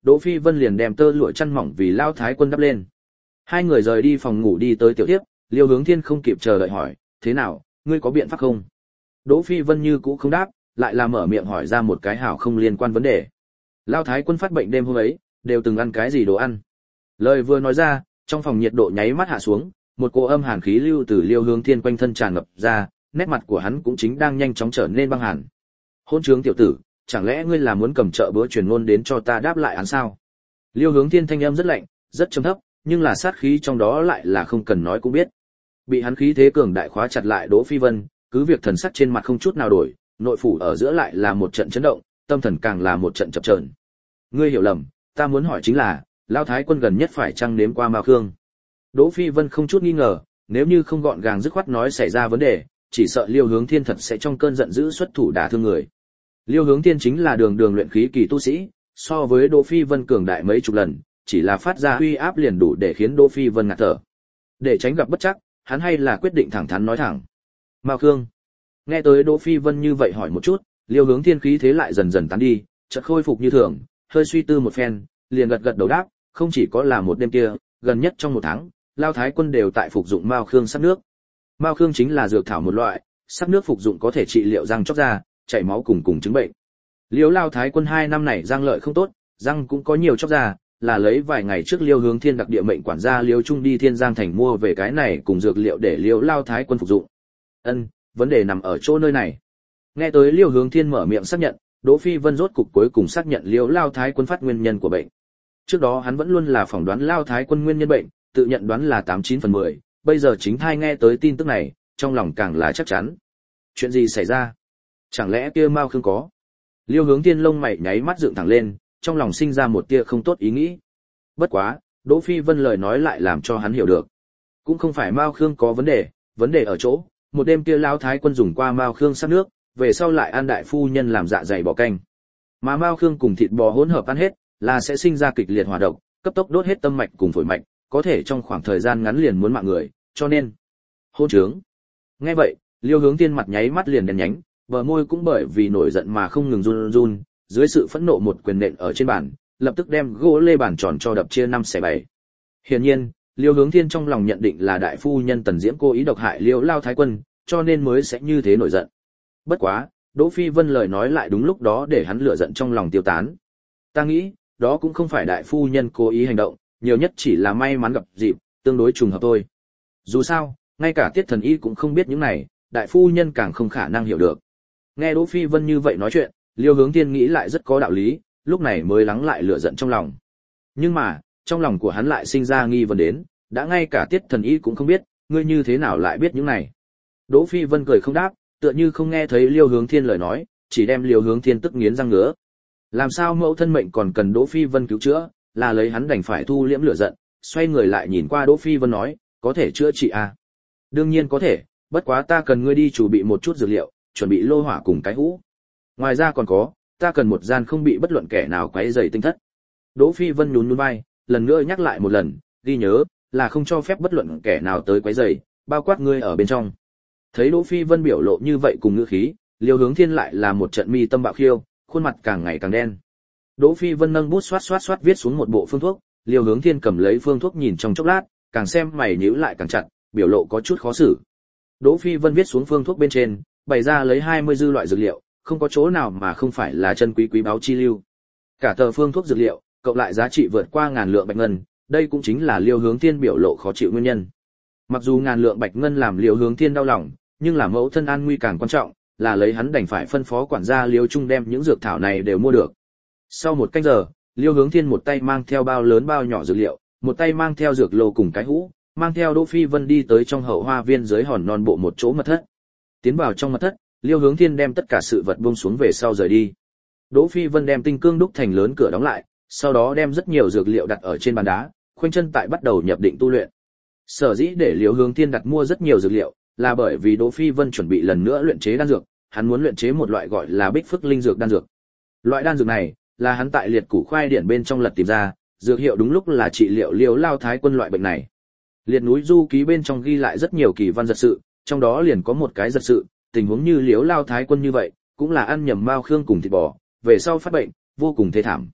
Đỗ Phi Vân liền đem tơ lụa chăn mỏng vì Lao Thái Quân đắp lên. Hai người rời đi phòng ngủ đi tới tiểu tiếp, Liêu Hướng Thiên không kịp chờ đợi hỏi, thế nào, ngươi có biện pháp không? Đỗ Phi Vân như cũ không đáp, lại là mở miệng hỏi ra một cái hảo không liên quan vấn đề. Lao Thái Quân phát bệnh đêm hôm ấy, đều từng ăn cái gì đồ ăn? Lời vừa nói ra, trong phòng nhiệt độ nháy mắt hạ xuống, một cỗ âm hàn khí lưu từ Liêu Hướng Thiên quanh thân tràn ngập ra, nét mặt của hắn cũng chính đang nhanh chóng trở nên băng hàn. Hôn trướng tiểu tử, chẳng lẽ ngươi là muốn cầm trợ bữa truyền ngôn đến cho ta đáp lại án sao? Liêu Hướng Thiên thanh âm rất lạnh, rất trầm thấp, nhưng là sát khí trong đó lại là không cần nói cũng biết. Bị hắn khí thế cường đại khóa chặt lại Đỗ Phi Vân, cứ việc thần sắc trên mặt không chút nào đổi, nội phủ ở giữa lại là một trận chấn động, tâm thần càng là một trận chập chờn. Ngươi hiểu lầm, ta muốn hỏi chính là, Lao Thái Quân gần nhất phải chăng nếm qua Mao Khương? Đỗ Phi Vân không chút nghi ngờ, nếu như không gọn gàng dứt khoát nói xảy ra vấn đề, chỉ sợ Liêu Hướng Thiên thật sẽ trong cơn giận dữ xuất thủ đả thương người. Liêu Hướng Thiên chính là đường đường luyện khí kỳ tu sĩ, so với Đỗ Phi Vân cường đại mấy chục lần, chỉ là phát ra uy áp liền đủ để khiến Đỗ Phi Vân ngạt thở. Để tránh gặp bất trắc, hắn hay là quyết định thẳng thắn nói thẳng. Mao Khương. Nghe tới Đỗ Phi Vân như vậy hỏi một chút, Liêu Hướng Thiên khí thế lại dần dần tán đi, chợt khôi phục như thường, hơi suy tư một phen, liền gật gật đầu đáp, không chỉ có là một đêm kia, gần nhất trong một tháng, Lao Thái Quân đều tại phục dụng Mao Khương sắc nước. Mao Khương chính là dược thảo một loại, sắc nước phục dụng có thể trị liệu răng chóc da, chảy máu cùng cùng chứng bệnh. Liêu Lao Thái Quân hai năm này răng lợi không tốt, răng cũng có nhiều chóc da, là lấy vài ngày trước Liêu Hướng Thiên đặc địa mệnh quản gia Liêu Trung đi Thiên Giang thành mua về cái này cùng dược liệu để Liêu Lao Thái Quân phục dụng. Ân, vấn đề nằm ở chỗ nơi này. Nghe tới Liêu Hướng Thiên mở miệng xác nhận, Đỗ Phi Vân rốt cục cuối cùng xác nhận Liêu Lao Thái Quân phát nguyên nhân của bệnh. Trước đó hắn vẫn luôn là phỏng đoán Lao Thái Quân nguyên nhân bệnh, tự nhận đoán là tám chín phần mười, bây giờ chính thai nghe tới tin tức này, trong lòng càng là chắc chắn. Chuyện gì xảy ra? Chẳng lẽ kia Mao Khương có? Liêu Hướng Thiên lông mày nháy mắt dựng thẳng lên, trong lòng sinh ra một tia không tốt ý nghĩ. Bất quá, Đỗ Phi Vân lời nói lại làm cho hắn hiểu được. Cũng không phải Mao Khương có vấn đề, vấn đề ở chỗ, một đêm kia Lão Thái Quân dùng qua Mao Khương sắc nước, về sau lại ăn đại phu nhân làm dạ dày bò canh. Mà Mao Khương cùng thịt bò hỗn hợp ăn hết, là sẽ sinh ra kịch liệt hỏa độc, cấp tốc đốt hết tâm mạch cùng phổi mạch, có thể trong khoảng thời gian ngắn liền muốn mạng người, cho nên hôn trướng. Nghe vậy, Liêu Hướng Thiên mặt nháy mắt liền đen nhánh, bờ môi cũng bởi vì nổi giận mà không ngừng run run, dưới sự phẫn nộ một quyền nện ở trên bàn, lập tức đem gỗ lê bàn tròn cho đập chia năm xẻ bảy. Hiển nhiên, Liêu Hướng Thiên trong lòng nhận định là đại phu nhân Tần Diễm cố ý độc hại Liêu Lao Thái Quân, cho nên mới sẽ như thế nổi giận. Bất quá, Đỗ Phi Vân lời nói lại đúng lúc đó để hắn lửa giận trong lòng tiêu tán. Ta nghĩ, đó cũng không phải đại phu nhân cố ý hành động, nhiều nhất chỉ là may mắn gặp dịp, tương đối trùng hợp thôi. Dù sao, ngay cả Tiết Thần Y cũng không biết những này, đại phu nhân càng không khả năng hiểu được. Nghe Đỗ Phi Vân như vậy nói chuyện, Liêu Hướng Thiên nghĩ lại rất có đạo lý, lúc này mới lắng lại lửa giận trong lòng. Nhưng mà, trong lòng của hắn lại sinh ra nghi vấn đến, đã ngay cả Tiết Thần Y cũng không biết, ngươi như thế nào lại biết những này? Đỗ Phi Vân cười không đáp, tựa như không nghe thấy Liêu Hướng Thiên lời nói, chỉ đem Liêu Hướng Thiên tức nghiến răng ngứa. Làm sao mẫu thân mệnh còn cần Đỗ Phi Vân cứu chữa, là lấy hắn đành phải thu liễm lửa giận, xoay người lại nhìn qua Đỗ Phi Vân nói, có thể chữa trị à? Đương nhiên có thể, bất quá ta cần ngươi đi chuẩn bị một chút dược liệu, chuẩn bị lô hỏa cùng cái hũ. Ngoài ra còn có, ta cần một gian không bị bất luận kẻ nào quấy rầy tinh thất. Đỗ Phi Vân nhún nhún vai, lần nữa nhắc lại một lần, ghi nhớ, là không cho phép bất luận kẻ nào tới quấy rầy, bao quát ngươi ở bên trong. Thấy Đỗ Phi Vân biểu lộ như vậy cùng ngữ khí, Liêu Hướng Thiên lại là một trận mi tâm bạo khiêu, khuôn mặt càng ngày càng đen. Đỗ Phi Vân nâng bút xoát xoát xoát viết xuống một bộ phương thuốc, Liêu Hướng Thiên cầm lấy phương thuốc nhìn trong chốc lát, càng xem mày nhíu lại càng chặt, biểu lộ có chút khó xử. Đỗ Phi Vân viết xuống phương thuốc bên trên, bày ra lấy hai mươi dư loại dược liệu, không có chỗ nào mà không phải là chân quý quý báu chi lưu. Cả tờ phương thuốc dược liệu, cộng lại giá trị vượt qua ngàn lượng bạch ngân, đây cũng chính là Liêu Hướng Thiên biểu lộ khó chịu nguyên nhân. Mặc dù ngàn lượng bạch ngân làm Liêu Hướng Thiên đau lòng, nhưng là mẫu thân an nguy càng quan trọng, là lấy hắn đành phải phân phó quản gia Liêu Trung đem những dược thảo này đều mua được. Sau một canh giờ, Liêu Hướng Thiên một tay mang theo bao lớn bao nhỏ dược liệu, một tay mang theo dược lô cùng cái hũ, mang theo Đỗ Phi Vân đi tới trong hậu hoa viên dưới hòn non bộ một chỗ mật thất. Tiến vào trong mật thất, Liêu Hướng Thiên đem tất cả sự vật buông xuống về sau rời đi. Đỗ Phi Vân đem tinh cương đúc thành lớn cửa đóng lại, sau đó đem rất nhiều dược liệu đặt ở trên bàn đá, khoanh chân tại bắt đầu nhập định tu luyện. Sở dĩ để Liêu Hướng Thiên đặt mua rất nhiều dược liệu, là bởi vì Đỗ Phi Vân chuẩn bị lần nữa luyện chế đan dược, hắn muốn luyện chế một loại gọi là Bích Phước Linh dược đan dược. Loại đan dược này là hắn tại liệt củ khoai điển bên trong lật tìm ra, dược hiệu đúng lúc là trị liệu Liêu Lao Thái Quân loại bệnh này. Liệt núi du ký bên trong ghi lại rất nhiều kỳ văn giật sự, trong đó liền có một cái giật sự, tình huống như Liêu Lao Thái Quân như vậy, cũng là ăn nhầm mao khương cùng thịt bò, về sau phát bệnh, vô cùng thê thảm.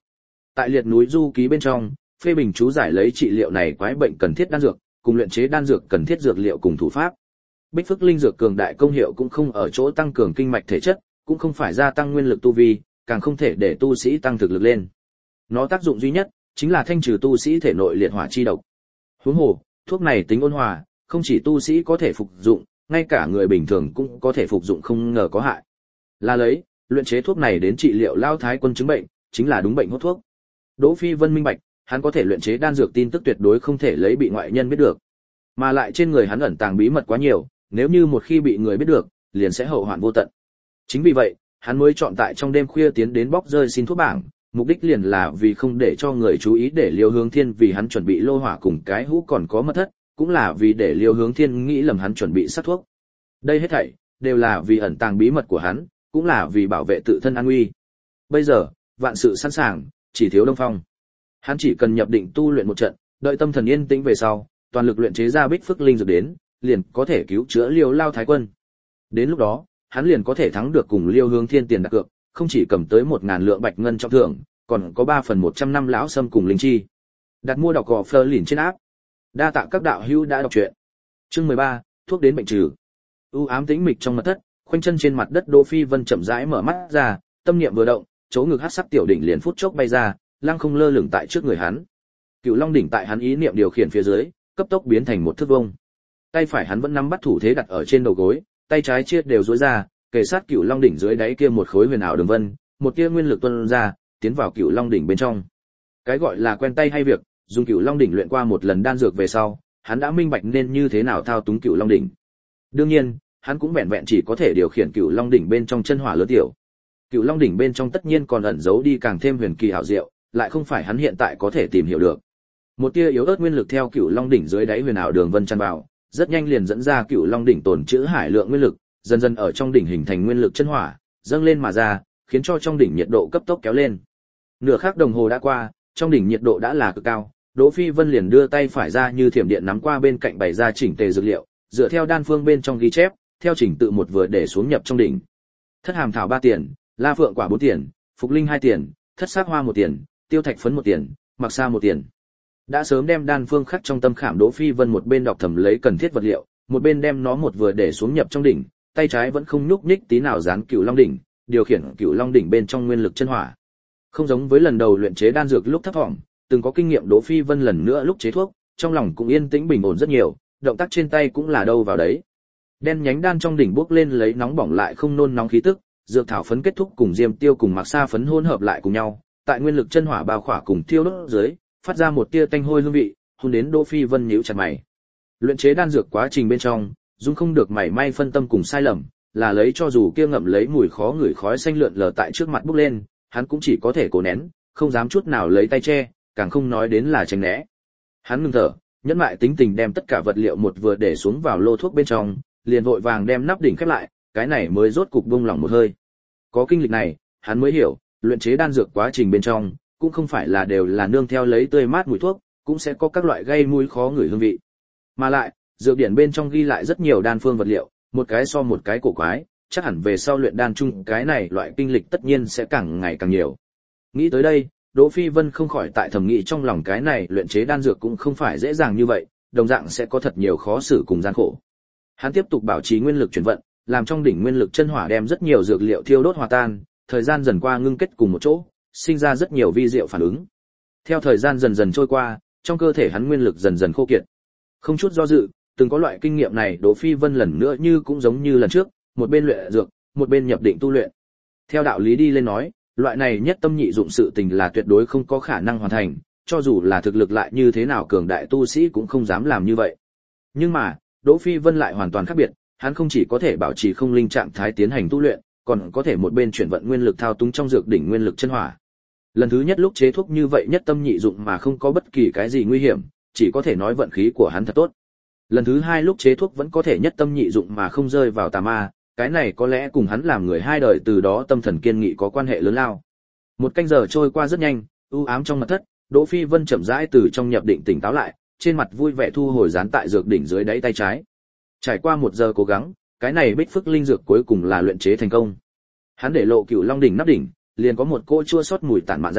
Tại liệt núi du ký bên trong, phê bình chú giải lấy trị liệu này quái bệnh cần thiết đan dược, cùng luyện chế đan dược cần thiết dược liệu cùng thủ pháp. Bích Phước Linh dược cường đại công hiệu cũng không ở chỗ tăng cường kinh mạch thể chất, cũng không phải gia tăng nguyên lực tu vi, càng không thể để tu sĩ tăng thực lực lên. Nó tác dụng duy nhất chính là thanh trừ tu sĩ thể nội liệt hỏa chi độc. Huống hồ, thuốc này tính ôn hòa, không chỉ tu sĩ có thể phục dụng, ngay cả người bình thường cũng có thể phục dụng không ngờ có hại. Là lấy, luyện chế thuốc này đến trị liệu lao thái quân chứng bệnh, chính là đúng bệnh hốt thuốc. Đỗ Phi Vân minh bạch, hắn có thể luyện chế đan dược tin tức tuyệt đối không thể lấy bị ngoại nhân biết được. Mà lại trên người hắn ẩn tàng bí mật quá nhiều, nếu như một khi bị người biết được, liền sẽ hậu hoạn vô tận. Chính vì vậy, hắn mới chọn tại trong đêm khuya tiến đến bóc rơi xin thuốc bảng, mục đích liền là vì không để cho người chú ý để Liêu Hướng Thiên vì hắn chuẩn bị lô hỏa cùng cái hũ còn có mật thất, cũng là vì để Liêu Hướng Thiên nghĩ lầm hắn chuẩn bị sát thuốc. Đây hết thảy đều là vì ẩn tàng bí mật của hắn, cũng là vì bảo vệ tự thân an nguy. Bây giờ, vạn sự sẵn sàng, chỉ thiếu Đông Phong. Hắn chỉ cần nhập định tu luyện một trận, đợi tâm thần yên tĩnh về sau, toàn lực luyện chế ra Bích Phước Linh dược đến, liền có thể cứu chữa Liêu Lao Thái Quân. Đến lúc đó, hắn liền có thể thắng được cùng Liêu Hướng Thiên tiền đặt cược, không chỉ cầm tới một ngàn lượng bạch ngân trong thưởng, còn có ba phần một trăm năm lão sâm cùng linh chi. Đặt mua đọc gò Fleur lìn trên áp. Đa tạ các đạo hữu đã đọc truyện. Chương mười ba, thuốc đến bệnh trừ. U ám tĩnh mịch trong mật thất, khoanh chân trên mặt đất Đỗ Phi Vân chậm rãi mở mắt ra, tâm niệm vừa động, chỗ ngực hắc sắc tiểu đỉnh liền phút chốc bay ra, lăng không lơ lửng tại trước người hắn. Cựu Long đỉnh tại hắn ý niệm điều khiển phía dưới, cấp tốc biến thành một thước vuông. Tay phải hắn vẫn nắm bắt thủ thế đặt ở trên đầu gối, tay trái chia đều duỗi ra, kề sát Cựu Long đỉnh dưới đáy kia một khối huyền ảo đường vân, một tia nguyên lực tuôn ra, tiến vào Cựu Long đỉnh bên trong. Cái gọi là quen tay hay việc, dùng Cựu Long đỉnh luyện qua một lần đan dược về sau, hắn đã minh bạch nên như thế nào thao túng Cựu Long đỉnh. Đương nhiên, hắn cũng vẹn vẹn chỉ có thể điều khiển Cựu Long đỉnh bên trong chân hỏa lớn tiểu. Cựu Long đỉnh bên trong tất nhiên còn ẩn giấu đi càng thêm huyền kỳ ảo diệu, lại không phải hắn hiện tại có thể tìm hiểu được. Một tia yếu ớt nguyên lực theo Cựu Long đỉnh dưới đáy huyền ảo đường vân tràn vào, rất nhanh liền dẫn ra Cựu Long đỉnh tồn trữ hải lượng nguyên lực, dần dần ở trong đỉnh hình thành nguyên lực chân hỏa, dâng lên mà ra, khiến cho trong đỉnh nhiệt độ cấp tốc kéo lên. Nửa khắc đồng hồ đã qua, trong đỉnh nhiệt độ đã là cực cao, Đỗ Phi Vân liền đưa tay phải ra như thiểm điện nắm qua bên cạnh bày ra chỉnh tề dược liệu, dựa theo đan phương bên trong ghi chép, theo trình tự một vừa để xuống nhập trong đỉnh. Thất hàm thảo ba tiền, la phượng quả bốn tiền, phục linh hai tiền, thất sắc hoa một tiền, tiêu thạch phấn một tiền, mặc sa một tiền. Đã sớm đem đan phương khắc trong tâm khảm Đỗ Phi Vân một bên đọc thầm lấy cần thiết vật liệu, một bên đem nó một vừa để xuống nhập trong đỉnh, tay trái vẫn không nhúc nhích tí nào dán Cựu Long đỉnh, điều khiển Cựu Long đỉnh bên trong nguyên lực chân hỏa. Không giống với lần đầu luyện chế đan dược lúc thấp vọng, từng có kinh nghiệm Đỗ Phi Vân lần nữa lúc chế thuốc, trong lòng cũng yên tĩnh bình ổn rất nhiều, động tác trên tay cũng là đâu vào đấy. Đen nhánh đan trong đỉnh bốc lên lấy nóng bỏng lại không nôn nóng khí tức, dược thảo phấn kết thúc cùng diêm tiêu cùng mạc sa phấn hỗn hợp lại cùng nhau, tại nguyên lực chân hỏa bao khỏa cùng thiêu đốt dưới, phát ra một tia tanh hôi hương vị, hôn đến Đỗ Phi Vân nhíu chặt mày. Luyện chế đan dược quá trình bên trong, dung không được mảy may phân tâm cùng sai lầm, là lấy cho dù kia ngậm lấy mùi khó ngửi khói xanh lượn lờ tại trước mặt bốc lên, hắn cũng chỉ có thể cố nén, không dám chút nào lấy tay che, càng không nói đến là tránh né. Hắn ngừng thở, nhẫn mại tính tình đem tất cả vật liệu một vừa để xuống vào lô thuốc bên trong, liền vội vàng đem nắp đỉnh khép lại, cái này mới rốt cục buông lỏng một hơi. Có kinh lịch này, hắn mới hiểu, luyện chế đan dược quá trình bên trong, cũng không phải là đều là nương theo lấy tươi mát mùi thuốc, cũng sẽ có các loại gây mùi khó ngửi hương vị. Mà lại, dược điển bên trong ghi lại rất nhiều đan phương vật liệu, một cái so một cái cổ quái, chắc hẳn về sau luyện đan chung cái này loại kinh lịch tất nhiên sẽ càng ngày càng nhiều. Nghĩ tới đây, Đỗ Phi Vân không khỏi tại thầm nghĩ trong lòng cái này luyện chế đan dược cũng không phải dễ dàng như vậy, đồng dạng sẽ có thật nhiều khó xử cùng gian khổ. Hắn tiếp tục bảo trì nguyên lực chuyển vận, làm trong đỉnh nguyên lực chân hỏa đem rất nhiều dược liệu thiêu đốt hòa tan, thời gian dần qua ngưng kết cùng một chỗ, sinh ra rất nhiều vi diệu phản ứng. Theo thời gian dần dần trôi qua, trong cơ thể hắn nguyên lực dần dần khô kiệt. Không chút do dự, từng có loại kinh nghiệm này Đỗ Phi Vân lần nữa như cũng giống như lần trước, một bên luyện dược, một bên nhập định tu luyện. Theo đạo lý đi lên nói, loại này nhất tâm nhị dụng sự tình là tuyệt đối không có khả năng hoàn thành, cho dù là thực lực lại như thế nào cường đại tu sĩ cũng không dám làm như vậy. Nhưng mà, Đỗ Phi Vân lại hoàn toàn khác biệt, hắn không chỉ có thể bảo trì không linh trạng thái tiến hành tu luyện, còn có thể một bên chuyển vận nguyên lực thao túng trong dược đỉnh nguyên lực chân hỏa. Lần thứ nhất lúc chế thuốc như vậy nhất tâm nhị dụng mà không có bất kỳ cái gì nguy hiểm, chỉ có thể nói vận khí của hắn thật tốt. Lần thứ hai lúc chế thuốc vẫn có thể nhất tâm nhị dụng mà không rơi vào tà ma, cái này có lẽ cùng hắn làm người hai đời từ đó tâm thần kiên nghị có quan hệ lớn lao. Một canh giờ trôi qua rất nhanh, u ám trong mật thất, Đỗ Phi Vân chậm rãi từ trong nhập định tỉnh táo lại, trên mặt vui vẻ thu hồi dán tại dược đỉnh dưới đáy tay trái. Trải qua một giờ cố gắng, cái này Bích Phước linh dược cuối cùng là luyện chế thành công. Hắn để lộ Cựu Long đỉnh nắp đỉnh, liền có một cỗ chua xót mùi tản mạn ra,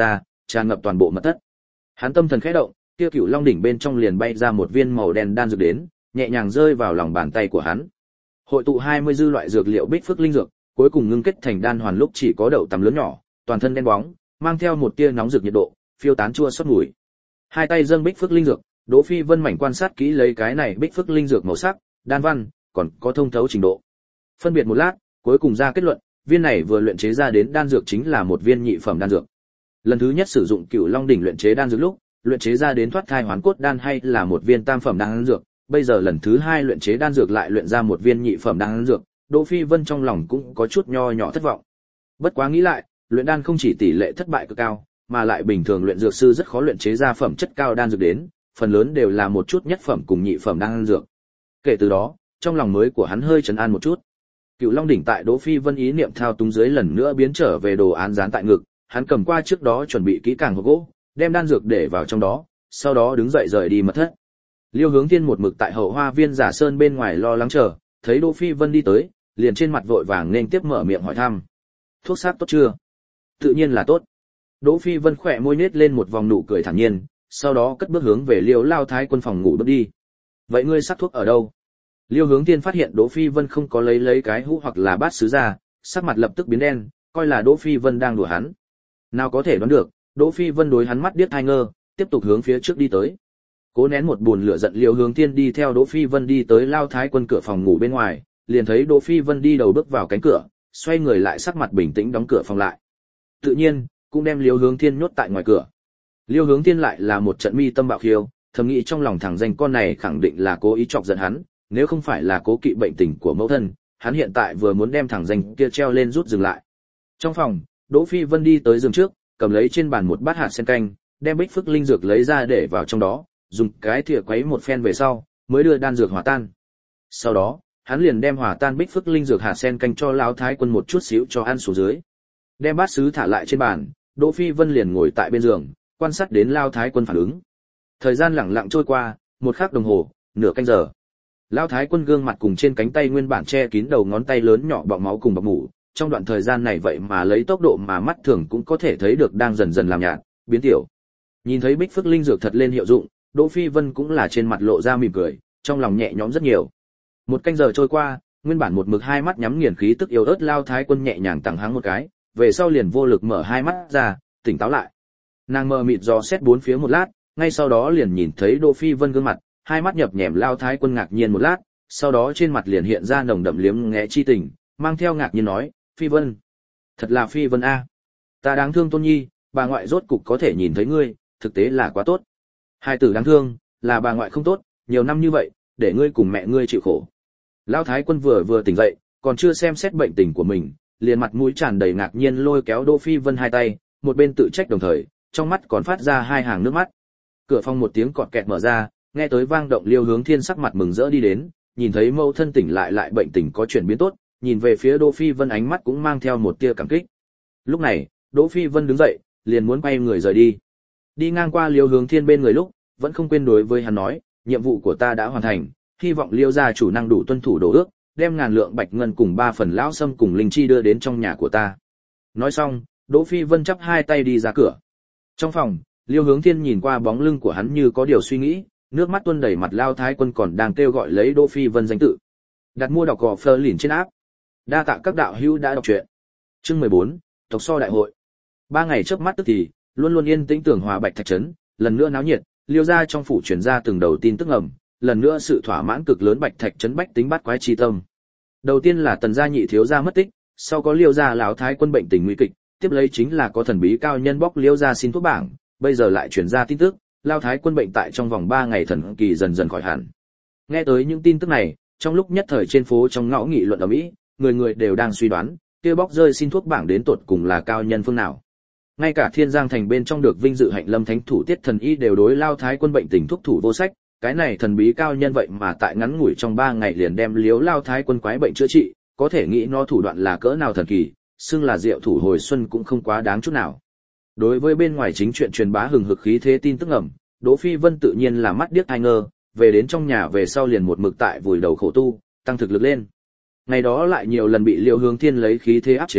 tràn ngập toàn bộ mật thất. Hắn tâm thần khẽ động, kia Cửu Long đỉnh bên trong liền bay ra một viên màu đen đan dược đến, nhẹ nhàng rơi vào lòng bàn tay của hắn. Hội tụ hai mươi dư loại dược liệu bích phước linh dược, cuối cùng ngưng kết thành đan hoàn lúc chỉ có đậu tầm lớn nhỏ, toàn thân đen bóng, mang theo một tia nóng rực nhiệt độ, phiêu tán chua xót mùi. Hai tay dâng bích phước linh dược, Đỗ Phi Vân mảnh quan sát kỹ lấy cái này bích phước linh dược màu sắc, đan văn, còn có thông thấu trình độ. Phân biệt một lát, cuối cùng ra kết luận, viên này vừa luyện chế ra đến đan dược chính là một viên nhị phẩm đan dược. Lần thứ nhất sử dụng Cửu Long đỉnh luyện chế đan dược lúc, luyện chế ra đến thoát thai hoán cốt đan hay là một viên tam phẩm đan dược, bây giờ lần thứ hai luyện chế đan dược lại luyện ra một viên nhị phẩm đan dược, Đỗ Phi Vân trong lòng cũng có chút nho nhỏ thất vọng. Bất quá nghĩ lại, luyện đan không chỉ tỷ lệ thất bại cực cao, mà lại bình thường luyện dược sư rất khó luyện chế ra phẩm chất cao đan dược đến, phần lớn đều là một chút nhất phẩm cùng nhị phẩm đan dược. Kể từ đó, trong lòng mới của hắn hơi trấn an một chút. Cửu Long đỉnh tại Đỗ Phi Vân ý niệm thao túng dưới lần nữa biến trở về đồ án dán tại ngực, hắn cầm qua trước đó chuẩn bị kỹ càng hộp gỗ, đem đan dược để vào trong đó, sau đó đứng dậy rời đi mật thất. Liêu Hướng Thiên một mực tại hậu hoa viên Giả Sơn bên ngoài lo lắng chờ, thấy Đỗ Phi Vân đi tới, liền trên mặt vội vàng nên tiếp mở miệng hỏi thăm. Thuốc sát tốt chưa? Tự nhiên là tốt. Đỗ Phi Vân khỏe môi nhếch lên một vòng nụ cười thản nhiên, sau đó cất bước hướng về Liêu Lao Thái Quân phòng ngủ bước đi. Vậy ngươi sắc thuốc ở đâu? Liêu Hướng Thiên phát hiện Đỗ Phi Vân không có lấy lấy cái hũ hoặc là bát sứ ra, sắc mặt lập tức biến đen, coi là Đỗ Phi Vân đang đùa hắn. Nào có thể đoán được, Đỗ Phi Vân đối hắn mắt điếc hai ngơ, tiếp tục hướng phía trước đi tới. Cố nén một buồn lửa giận, Liêu Hướng Thiên đi theo Đỗ Phi Vân đi tới Lao Thái Quân cửa phòng ngủ bên ngoài, liền thấy Đỗ Phi Vân đi đầu bước vào cánh cửa, xoay người lại sắc mặt bình tĩnh đóng cửa phòng lại. Tự nhiên, cũng đem Liêu Hướng Thiên nhốt tại ngoài cửa. Liêu Hướng Thiên lại là một trận mi tâm bạo khiêu, thầm nghĩ trong lòng thằng danh con này khẳng định là cố ý chọc giận hắn, nếu không phải là cố kỵ bệnh tình của mẫu thân, hắn hiện tại vừa muốn đem thằng danh kia treo lên rút dừng lại. Trong phòng, Đỗ Phi Vân đi tới giường trước, cầm lấy trên bàn một bát hạt sen canh, đem bích phước linh dược lấy ra để vào trong đó, dùng cái thìa quấy một phen về sau, mới đưa đan dược hòa tan. Sau đó, hắn liền đem hòa tan bích phước linh dược hạt sen canh cho Lão Thái Quân một chút xíu cho ăn xuống dưới. Đem bát sứ thả lại trên bàn, Đỗ Phi Vân liền ngồi tại bên giường, quan sát đến Lão Thái Quân phản ứng. Thời gian lặng lặng trôi qua, một khắc đồng hồ, nửa canh giờ. Lão Thái Quân gương mặt cùng trên cánh tay nguyên bản che kín đầu ngón tay lớn nhỏ bọng máu cùng bọc mủ, trong đoạn thời gian này vậy mà lấy tốc độ mà mắt thường cũng có thể thấy được đang dần dần làm nhạt, biến tiểu. Nhìn thấy bích phước linh dược thật lên hiệu dụng, Đỗ Phi Vân cũng là trên mặt lộ ra mỉm cười, trong lòng nhẹ nhõm rất nhiều. Một canh giờ trôi qua, nguyên bản một mực hai mắt nhắm nghiền khí tức yếu ớt Lao Thái Quân nhẹ nhàng tằng hắng một cái, về sau liền vô lực mở hai mắt ra, tỉnh táo lại. Nàng mờ mịt dò xét bốn phía một lát, ngay sau đó liền nhìn thấy Đỗ Phi Vân gương mặt, hai mắt nhập nhèm. Lao Thái Quân ngạc nhiên một lát, sau đó trên mặt liền hiện ra nồng đậm liếm nghé chi tình, mang theo ngạc nhiên nói, Phi Vân, thật là Phi Vân a, ta đáng thương Tôn Nhi, bà ngoại rốt cục có thể nhìn thấy ngươi, thực tế là quá tốt. Hai tử đáng thương, là bà ngoại không tốt, nhiều năm như vậy, để ngươi cùng mẹ ngươi chịu khổ. Lão Thái Quân vừa vừa tỉnh dậy, còn chưa xem xét bệnh tình của mình, liền mặt mũi tràn đầy ngạc nhiên lôi kéo Đỗ Phi Vân hai tay, một bên tự trách đồng thời, trong mắt còn phát ra hai hàng nước mắt. Cửa phòng một tiếng cọt kẹt mở ra, nghe tới vang động, Liêu Hướng Thiên sắc mặt mừng rỡ đi đến, nhìn thấy mẫu thân tỉnh lại lại bệnh tình có chuyển biến tốt, nhìn về phía Đỗ Phi Vân ánh mắt cũng mang theo một tia cảm kích. Lúc này, Đỗ Phi Vân đứng dậy, liền muốn quay người rời đi. Đi ngang qua Liêu Hướng Thiên bên người lúc, vẫn không quên đối với hắn nói, nhiệm vụ của ta đã hoàn thành, hy vọng Liêu gia chủ năng đủ tuân thủ đồ ước, đem ngàn lượng bạch ngân cùng ba phần lão sâm cùng linh chi đưa đến trong nhà của ta. Nói xong, Đỗ Phi Vân chắp hai tay đi ra cửa. Trong phòng, Liêu Hướng Thiên nhìn qua bóng lưng của hắn như có điều suy nghĩ, nước mắt tuôn đầy mặt. Lao Thái Quân còn đang kêu gọi lấy Đỗ Phi Vân danh tự. Đặt mua đọc gò Fleur lìn trên áp. Đa tạ các đạo hữu đã đọc truyện. Chương mười bốn, tộc so đại hội. Ba ngày chớp mắt tức thì, luôn luôn yên tĩnh Tường Hòa Bạch Thạch trấn, lần nữa náo nhiệt, Liêu gia trong phủ truyền ra từng đầu tin tức ngầm, lần nữa sự thỏa mãn cực lớn Bạch Thạch trấn bách tính bắt quái chi tâm. Đầu tiên là Tần gia nhị thiếu gia mất tích, sau có Liêu gia lão thái quân bệnh tình nguy kịch, tiếp lấy chính là có thần bí cao nhân bóc Liêu gia xin thuốc bảng, bây giờ lại truyền ra tin tức, lão thái quân bệnh tại trong vòng ba ngày thần kỳ dần dần khỏi hẳn. Nghe tới những tin tức này, trong lúc nhất thời trên phố trong ngõ nghị luận ầm ĩ, người người đều đang suy đoán, kia bóc rơi xin thuốc bảng đến tột cùng là cao nhân phương nào. Ngay cả Thiên Giang thành bên trong được vinh dự hạnh lâm thánh thủ Tiết Thần Y đều đối Lao Thái quân bệnh tình thuốc thủ vô sách, cái này thần bí cao nhân vậy mà tại ngắn ngủi trong ba ngày liền đem Liếu Lao Thái quân quái bệnh chữa trị, có thể nghĩ nó thủ đoạn là cỡ nào thần kỳ, xưng là diệu thủ hồi xuân cũng không quá đáng chút nào. Đối với bên ngoài chính chuyện truyền bá hừng hực khí thế tin tức ẩm, Đỗ Phi Vân tự nhiên là mắt điếc tai ngơ, về đến trong nhà về sau liền một mực tại vùi đầu khổ tu, tăng thực lực lên. Ngày đó lại nhiều lần bị Liêu Hướng Thiên lấy khí thế áp chế,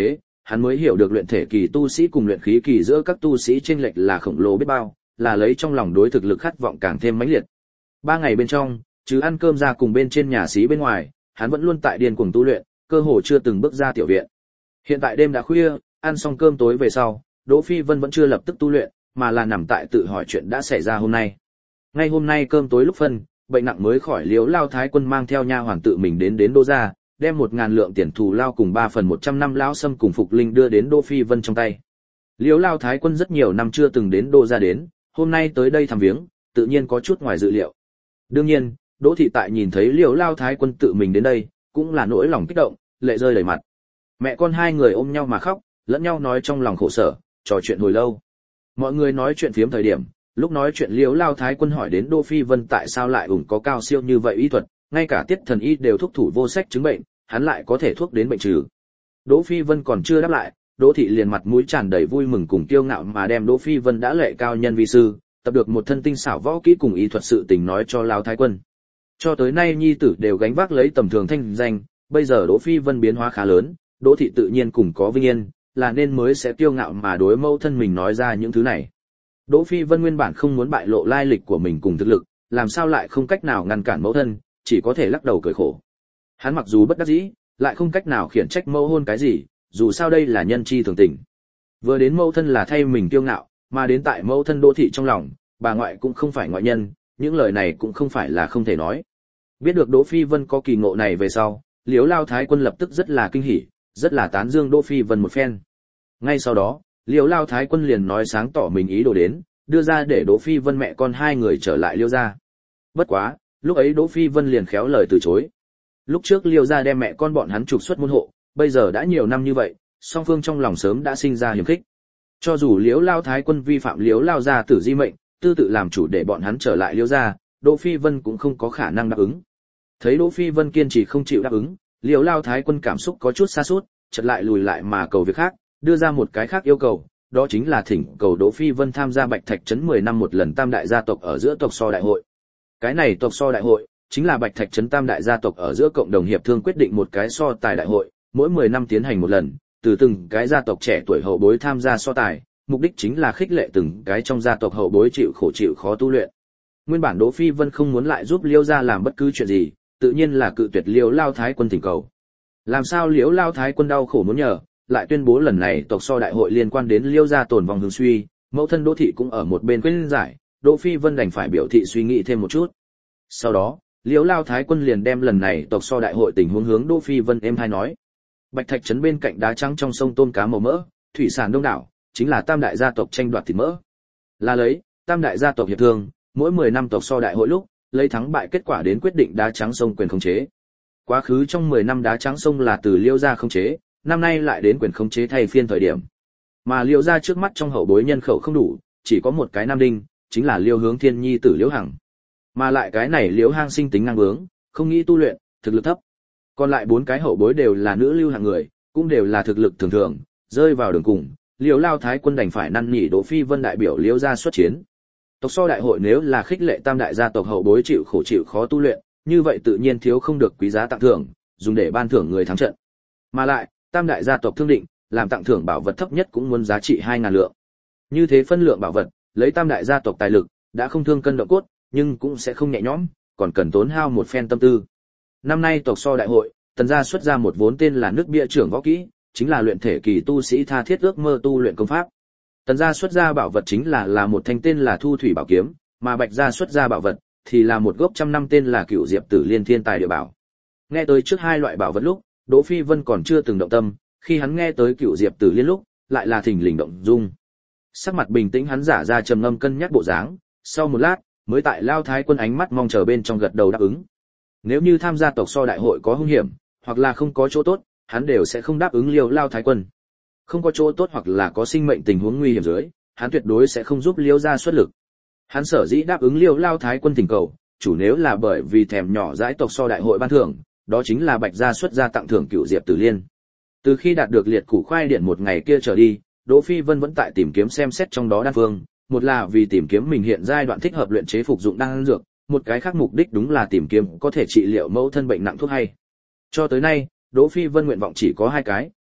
hắn mới hiểu được luyện thể kỳ tu sĩ cùng luyện khí kỳ giữa các tu sĩ chênh lệch là khổng lồ biết bao, là lấy trong lòng đối thực lực khát vọng càng thêm mãnh liệt. Ba ngày bên trong, chứ ăn cơm ra cùng bên trên nhà xí bên ngoài, hắn vẫn luôn tại điên cuồng tu luyện, cơ hồ chưa từng bước ra tiểu viện. Hiện tại đêm đã khuya, ăn xong cơm tối về sau, Đỗ Phi Vân vẫn chưa lập tức tu luyện, mà là nằm tại tự hỏi chuyện đã xảy ra hôm nay. Ngay hôm nay cơm tối lúc phân, bệnh nặng mới khỏi Liễu Lao Thái Quân mang theo nha hoàn tự mình đến đến Đỗ gia, đem một ngàn lượng tiền thù lao cùng ba phần một trăm năm lão sâm cùng phục linh đưa đến Đỗ Phi Vân trong tay. Liễu Lao Thái Quân rất nhiều năm chưa từng đến Đỗ gia đến, hôm nay tới đây thăm viếng, tự nhiên có chút ngoài dự liệu. Đương nhiên, Đỗ thị tại nhìn thấy Liễu Lao Thái Quân tự mình đến đây, cũng là nỗi lòng kích động, lệ rơi đầy mặt. Mẹ con hai người ôm nhau mà khóc, lẫn nhau nói trong lòng khổ sở, trò chuyện hồi lâu. Mọi người nói chuyện phiếm thời điểm, lúc nói chuyện Liễu Lao Thái Quân hỏi đến Đỗ Phi Vân tại sao lại ủng có cao siêu như vậy y thuật, ngay cả Tiết Thần y đều thúc thủ vô sách chứng bệnh, hắn lại có thể thuốc đến bệnh trừ. Đỗ Phi Vân còn chưa đáp lại, Đỗ thị liền mặt mũi tràn đầy vui mừng cùng kiêu ngạo mà đem Đỗ Phi Vân đã lệ cao nhân vi sư, tập được một thân tinh xảo võ kỹ cùng y thuật sự tình nói cho Lao Thái Quân. Cho tới nay nhi tử đều gánh vác lấy tầm thường thanh danh, bây giờ Đỗ Phi Vân biến hóa khá lớn, Đỗ thị tự nhiên cùng có vinh yên, là nên mới sẽ kiêu ngạo mà đối mẫu thân mình nói ra những thứ này. Đỗ Phi Vân nguyên bản không muốn bại lộ lai lịch của mình cùng thực lực, làm sao lại không cách nào ngăn cản mẫu thân, chỉ có thể lắc đầu cười khổ. Hắn mặc dù bất đắc dĩ, lại không cách nào khiển trách mẫu hôn cái gì, dù sao đây là nhân chi thường tình. Vừa đến mẫu thân là thay mình kiêu ngạo, mà đến tại mẫu thân Đỗ thị trong lòng, bà ngoại cũng không phải ngoại nhân, những lời này cũng không phải là không thể nói. Biết được Đỗ Phi Vân có kỳ ngộ này về sau, Liễu Lao Thái Quân lập tức rất là kinh hỉ, rất là tán dương Đỗ Phi Vân một phen. Ngay sau đó, Liễu Lao Thái Quân liền nói sáng tỏ mình ý đồ đến, đưa ra để Đỗ Phi Vân mẹ con hai người trở lại Liễu gia. Bất quá, lúc ấy Đỗ Phi Vân liền khéo lời từ chối. Lúc trước Liễu gia đem mẹ con bọn hắn trục xuất môn hộ, bây giờ đã nhiều năm như vậy, song phương trong lòng sớm đã sinh ra hiềm khích. Cho dù Liễu Lao Thái Quân vi phạm Liễu Lao gia tử di mệnh, tư tự làm chủ để bọn hắn trở lại Liễu gia, Đỗ Phi Vân cũng không có khả năng đáp ứng. Thấy Đỗ Phi Vân kiên trì không chịu đáp ứng, Liễu Lao Thái Quân cảm xúc có chút sa sút, chợt lại lùi lại mà cầu việc khác, đưa ra một cái khác yêu cầu, đó chính là thỉnh cầu Đỗ Phi Vân tham gia Bạch Thạch trấn mười năm một lần tam đại gia tộc ở giữa tộc so đại hội. Cái này tộc so đại hội chính là Bạch Thạch trấn tam đại gia tộc ở giữa cộng đồng hiệp thương quyết định một cái so tài đại hội, mỗi mười năm tiến hành một lần, từ từng cái gia tộc trẻ tuổi hậu bối tham gia so tài, mục đích chính là khích lệ từng cái trong gia tộc hậu bối chịu khổ chịu khó tu luyện. Nguyên bản Đỗ Phi Vân không muốn lại giúp Liễu gia làm bất cứ chuyện gì, tự nhiên là cự tuyệt Liễu Lao Thái Quân thỉnh cầu. Làm sao Liễu Lao Thái Quân đau khổ muốn nhờ, lại tuyên bố lần này tộc so đại hội liên quan đến Liễu gia tồn vong hướng suy, mẫu thân Đỗ thị cũng ở một bên khuyên giải, Đỗ Phi Vân đành phải biểu thị suy nghĩ thêm một chút. Sau đó, Liễu Lao Thái Quân liền đem lần này tộc so đại hội tình huống hướng Đỗ Phi Vân êm hai nói. Bạch Thạch trấn bên cạnh đá trắng trong sông tôm cá màu mỡ, thủy sản đông đảo, chính là tam đại gia tộc tranh đoạt thịt mỡ. Là lấy, tam đại gia tộc hiệp thương, mỗi mười năm tộc so đại hội lúc, lấy thắng bại kết quả đến quyết định đá trắng sông quyền khống chế. Quá khứ trong mười năm đá trắng sông là từ Liễu gia khống chế, năm nay lại đến quyền khống chế thay phiên thời điểm. Mà Liễu gia trước mắt trong hậu bối nhân khẩu không đủ, chỉ có một cái nam đinh, chính là Liễu Hướng Thiên nhi tử Liễu Hằng. Mà lại cái này Liễu Hằng sinh tính ngang bướng, không nghĩ tu luyện, thực lực thấp. Còn lại bốn cái hậu bối đều là nữ lưu hạng người, cũng đều là thực lực thường thường, rơi vào đường cùng, Liễu Lao Thái Quân đành phải năn nỉ Đỗ Phi Vân đại biểu Liễu gia xuất chiến. Tộc so đại hội nếu là khích lệ tam đại gia tộc hậu bối chịu khổ chịu khó tu luyện, như vậy tự nhiên thiếu không được quý giá tặng thưởng, dùng để ban thưởng người thắng trận. Mà lại, tam đại gia tộc thương định, làm tặng thưởng bảo vật thấp nhất cũng muốn giá trị hai ngàn lượng. Như thế phân lượng bảo vật, lấy tam đại gia tộc tài lực, đã không thương cân động cốt, nhưng cũng sẽ không nhẹ nhõm, còn cần tốn hao một phen tâm tư. Năm nay tộc so đại hội, Tần gia xuất ra một vốn tên là nước bia trưởng võ kỹ, chính là luyện thể kỳ tu sĩ tha thiết ước mơ tu luyện công pháp. Tần gia xuất ra bảo vật chính là là một thanh tên là Thu Thủy Bảo kiếm, mà Bạch gia xuất ra bảo vật thì là một gốc trăm năm tên là Cửu Diệp Tử Liên Thiên Tài Địa Bảo. Nghe tới trước hai loại bảo vật lúc, Đỗ Phi Vân còn chưa từng động tâm, khi hắn nghe tới Cửu Diệp Tử Liên lúc, lại là thình lình động dung. Sắc mặt bình tĩnh hắn giả ra trầm ngâm cân nhắc bộ dáng, sau một lát, mới tại Lao Thái Quân ánh mắt mong chờ bên trong gật đầu đáp ứng. Nếu như tham gia tộc so đại hội có hung hiểm, hoặc là không có chỗ tốt, hắn đều sẽ không đáp ứng Liễu Lao Thái Quân. Không có chỗ tốt hoặc là có sinh mệnh tình huống nguy hiểm dưới, hắn tuyệt đối sẽ không giúp Liễu gia xuất lực. Hắn sở dĩ đáp ứng Liễu Lao Thái Quân thỉnh cầu, chủ nếu là bởi vì thèm nhỏ dãi tộc so đại hội ban thưởng, đó chính là Bạch gia xuất gia tặng thưởng Cửu Diệp Tử Liên. Từ khi đạt được liệt củ khoai điện một ngày kia trở đi, Đỗ Phi Vân vẫn tại tìm kiếm xem xét trong đó đan phương, một là vì tìm kiếm mình hiện giai đoạn thích hợp luyện chế phục dụng đan dược, một cái khác mục đích đúng là tìm kiếm có thể trị liệu mẫu thân bệnh nặng thuốc hay. Cho tới nay, Đỗ Phi Vân nguyện vọng chỉ có hai cái,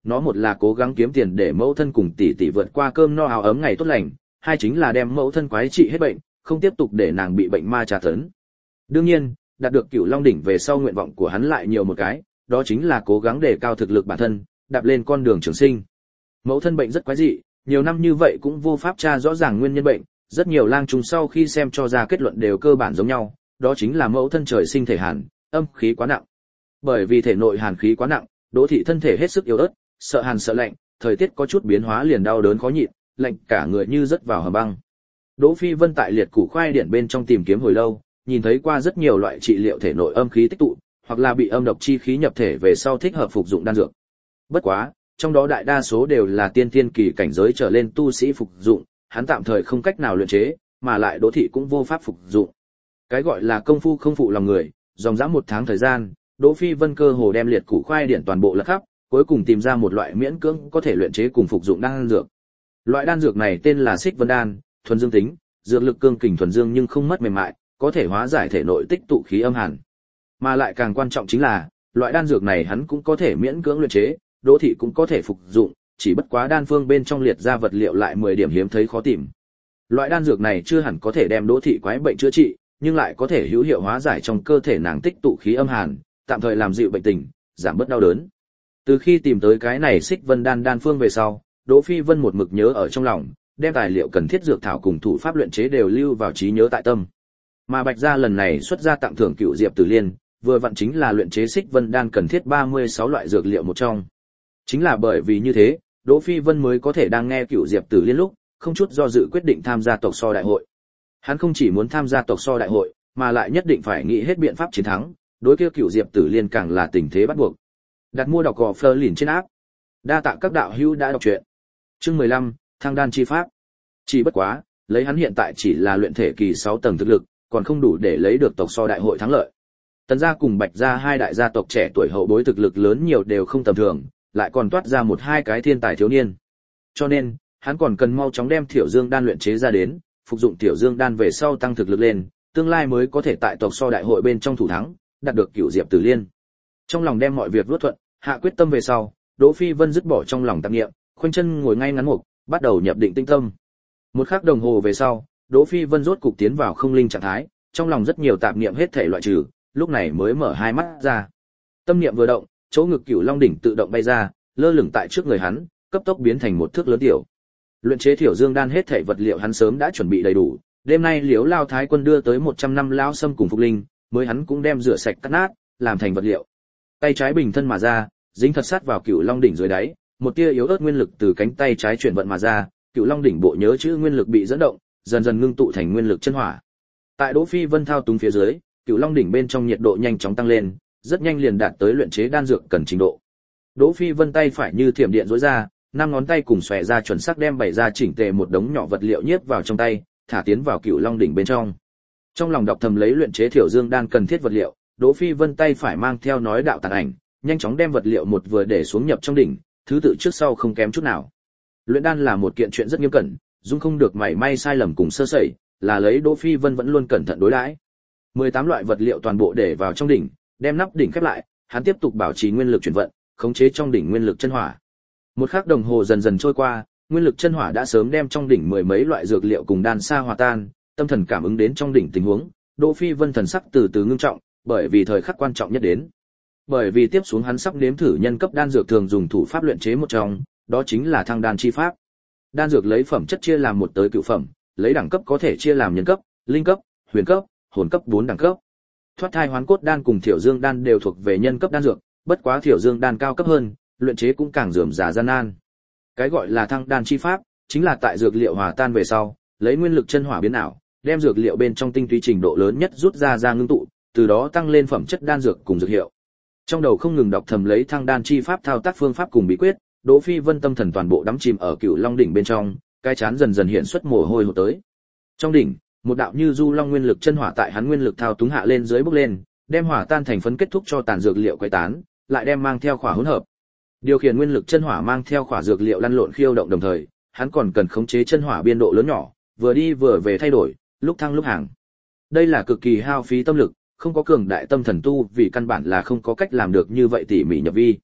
nó một là cố gắng kiếm tiền để mẫu thân cùng tỷ tỷ vượt qua cơm no áo ấm ngày tốt lành, hai chính là đem mẫu thân quái trị hết bệnh, không tiếp tục để nàng bị bệnh ma tra tấn. Đương nhiên, đạt được Cửu Long đỉnh về sau nguyện vọng của hắn lại nhiều một cái, đó chính là cố gắng đề cao thực lực bản thân, đạp lên con đường trường sinh. Mẫu thân bệnh rất quái dị, nhiều năm như vậy cũng vô pháp tra rõ ràng nguyên nhân bệnh, rất nhiều lang trùng sau khi xem cho ra kết luận đều cơ bản giống nhau, đó chính là mẫu thân trời sinh thể hàn, âm khí quá nặng. Bởi vì thể nội hàn khí quá nặng, Đỗ thị thân thể hết sức yếu ớt, sợ hàn sợ lạnh, thời tiết có chút biến hóa liền đau đớn khó nhịn, lạnh cả người như rớt vào hầm băng. Đỗ Phi Vân tại liệt củ khoai điển bên trong tìm kiếm hồi lâu, nhìn thấy qua rất nhiều loại trị liệu thể nội âm khí tích tụ, hoặc là bị âm độc chi khí nhập thể về sau thích hợp phục dụng đan dược. Bất quá, trong đó đại đa số đều là tiên tiên kỳ cảnh giới trở lên tu sĩ phục dụng, hắn tạm thời không cách nào luyện chế, mà lại Đỗ thị cũng vô pháp phục dụng. Cái gọi là công phu không phụ lòng người, dòng dã một tháng thời gian, Đỗ Phi Vân cơ hồ đem liệt củ khoai điển toàn bộ lật khắp, cuối cùng tìm ra một loại miễn cưỡng có thể luyện chế cùng phục dụng đan dược. Loại đan dược này tên là Xích Vân đan, thuần dương tính, dược lực cương kình thuần dương nhưng không mất mềm mại, có thể hóa giải thể nội tích tụ khí âm hàn. Mà lại càng quan trọng chính là, loại đan dược này hắn cũng có thể miễn cưỡng luyện chế, Đỗ thị cũng có thể phục dụng, chỉ bất quá đan phương bên trong liệt ra vật liệu lại mười điểm hiếm thấy khó tìm. Loại đan dược này chưa hẳn có thể đem Đỗ thị quái bệnh chữa trị, nhưng lại có thể hữu hiệu hóa giải trong cơ thể nàng tích tụ khí âm hàn, tạm thời làm dịu bệnh tình, giảm bớt đau đớn. Từ khi tìm tới cái này Xích Vân đan đan phương về sau, Đỗ Phi Vân một mực nhớ ở trong lòng, đem tài liệu cần thiết dược thảo cùng thủ pháp luyện chế đều lưu vào trí nhớ tại tâm. Mà Bạch gia lần này xuất ra tặng thưởng Cựu Diệp Tử Liên, vừa vặn chính là luyện chế Xích Vân đan cần thiết ba mươi sáu loại dược liệu một trong. Chính là bởi vì như thế, Đỗ Phi Vân mới có thể đang nghe Cựu Diệp Tử Liên lúc, không chút do dự quyết định tham gia tộc so đại hội. Hắn không chỉ muốn tham gia tộc so đại hội, mà lại nhất định phải nghĩ hết biện pháp chiến thắng, đối kia Cựu Diệp Tử Liên càng là tình thế bắt buộc. Đặt mua đọc gò Fleur liền trên áp. Đa tạ các đạo hữu đã đọc truyện. Chương mười lăm, Thăng đan chi pháp. Chỉ bất quá, lấy hắn hiện tại chỉ là luyện thể kỳ sáu tầng thực lực, còn không đủ để lấy được tộc so đại hội thắng lợi. Tần gia cùng Bạch gia hai đại gia tộc trẻ tuổi hậu bối thực lực lớn nhiều đều không tầm thường, lại còn toát ra một hai cái thiên tài thiếu niên. Cho nên, hắn còn cần mau chóng đem Tiểu Dương đan luyện chế ra đến, phục dụng Tiểu Dương đan về sau tăng thực lực lên, tương lai mới có thể tại tộc so đại hội bên trong thủ thắng, đạt được Cửu Diệp Tử Liên. Trong lòng đem mọi việc luốt thuận, hạ quyết tâm về sau, Đỗ Phi Vân dứt bỏ trong lòng tạp niệm, khoanh chân ngồi ngay ngắn mục, bắt đầu nhập định tinh tâm. Một khắc đồng hồ về sau, Đỗ Phi Vân rốt cục tiến vào không linh trạng thái, trong lòng rất nhiều tạp niệm hết thể loại trừ, lúc này mới mở hai mắt ra. Tâm niệm vừa động, chỗ ngực Cửu Long đỉnh tự động bay ra, lơ lửng tại trước người hắn, cấp tốc biến thành một thước lớn tiểu. Luyện chế Tiểu Dương đan hết thể vật liệu hắn sớm đã chuẩn bị đầy đủ, đêm nay Liễu Lao Thái Quân đưa tới một trăm năm lao sâm cùng phục linh, mới hắn cũng đem rửa sạch cắt nát, làm thành vật liệu. Tay trái bình thân mà ra, dính thật sát vào Cửu Long đỉnh dưới đáy, một tia yếu ớt nguyên lực từ cánh tay trái chuyển vận mà ra, Cửu Long đỉnh bộ nhớ chữ nguyên lực bị dẫn động, dần dần ngưng tụ thành nguyên lực chân hỏa. Tại Đỗ Phi Vân thao túng phía dưới, Cửu Long đỉnh bên trong nhiệt độ nhanh chóng tăng lên, rất nhanh liền đạt tới luyện chế đan dược cần trình độ. Đỗ Phi Vân tay phải như thiểm điện rối ra, năm ngón tay cùng xòe ra chuẩn xác đem bày ra chỉnh tề một đống nhỏ vật liệu nhiếp vào trong tay, thả tiến vào Cửu Long đỉnh bên trong. Trong lòng đọc thầm lấy luyện chế Tiểu Dương đan cần thiết vật liệu, Đỗ Phi Vân tay phải mang theo nói đạo tàn ảnh, nhanh chóng đem vật liệu một vừa để xuống nhập trong đỉnh, thứ tự trước sau không kém chút nào. Luyện đan là một kiện chuyện rất nghiêm cẩn, dung không được mảy may sai lầm cùng sơ sẩy, là lấy Đỗ Phi Vân vẫn luôn cẩn thận đối đãi. mười tám loại vật liệu toàn bộ để vào trong đỉnh, đem nắp đỉnh khép lại, hắn tiếp tục bảo trì nguyên lực chuyển vận, khống chế trong đỉnh nguyên lực chân hỏa. Một khắc đồng hồ dần dần trôi qua, nguyên lực chân hỏa đã sớm đem trong đỉnh mười mấy loại dược liệu cùng đan sa hòa tan, tâm thần cảm ứng đến trong đỉnh tình huống, Đỗ Phi Vân thần sắc từ từ ngưng trọng, bởi vì thời khắc quan trọng nhất đến. Bởi vì tiếp xuống hắn sắp nếm thử nhân cấp đan dược thường dùng thủ pháp luyện chế một trong, đó chính là thăng đan chi pháp. Đan dược lấy phẩm chất chia làm một tới cửu phẩm, lấy đẳng cấp có thể chia làm nhân cấp, linh cấp, huyền cấp, hồn cấp bốn đẳng cấp. Thoát thai hoán cốt đan cùng Tiểu Dương đan đều thuộc về nhân cấp đan dược, bất quá Tiểu Dương đan cao cấp hơn, luyện chế cũng càng rườm rà gian nan. Cái gọi là thăng đan chi pháp, chính là tại dược liệu hòa tan về sau, lấy nguyên lực chân hỏa biến ảo, đem dược liệu bên trong tinh túy trình độ lớn nhất rút ra ra ngưng tụ, từ đó tăng lên phẩm chất đan dược cùng dược hiệu. Trong đầu không ngừng đọc thầm lấy thăng đan chi pháp thao tác phương pháp cùng bí quyết, Đỗ Phi Vân tâm thần toàn bộ đắm chìm ở Cửu Long đỉnh bên trong, cái chán dần dần hiện xuất mồ hôi hột tới. Trong đỉnh, một đạo như du long nguyên lực chân hỏa tại hắn nguyên lực thao túng hạ lên dưới bốc lên, đem hỏa tan thành phấn kết thúc cho tàn dược liệu quấy tán, lại đem mang theo khỏa hỗn hợp. Điều khiển nguyên lực chân hỏa mang theo khỏa dược liệu lăn lộn khiêu động đồng thời, hắn còn cần khống chế chân hỏa biên độ lớn nhỏ, vừa đi vừa về thay đổi, lúc thăng lúc hàng. Đây là cực kỳ hao phí tâm lực, không có cường đại tâm thần tu vì căn bản là không có cách làm được như vậy tỉ mỉ nhập vi.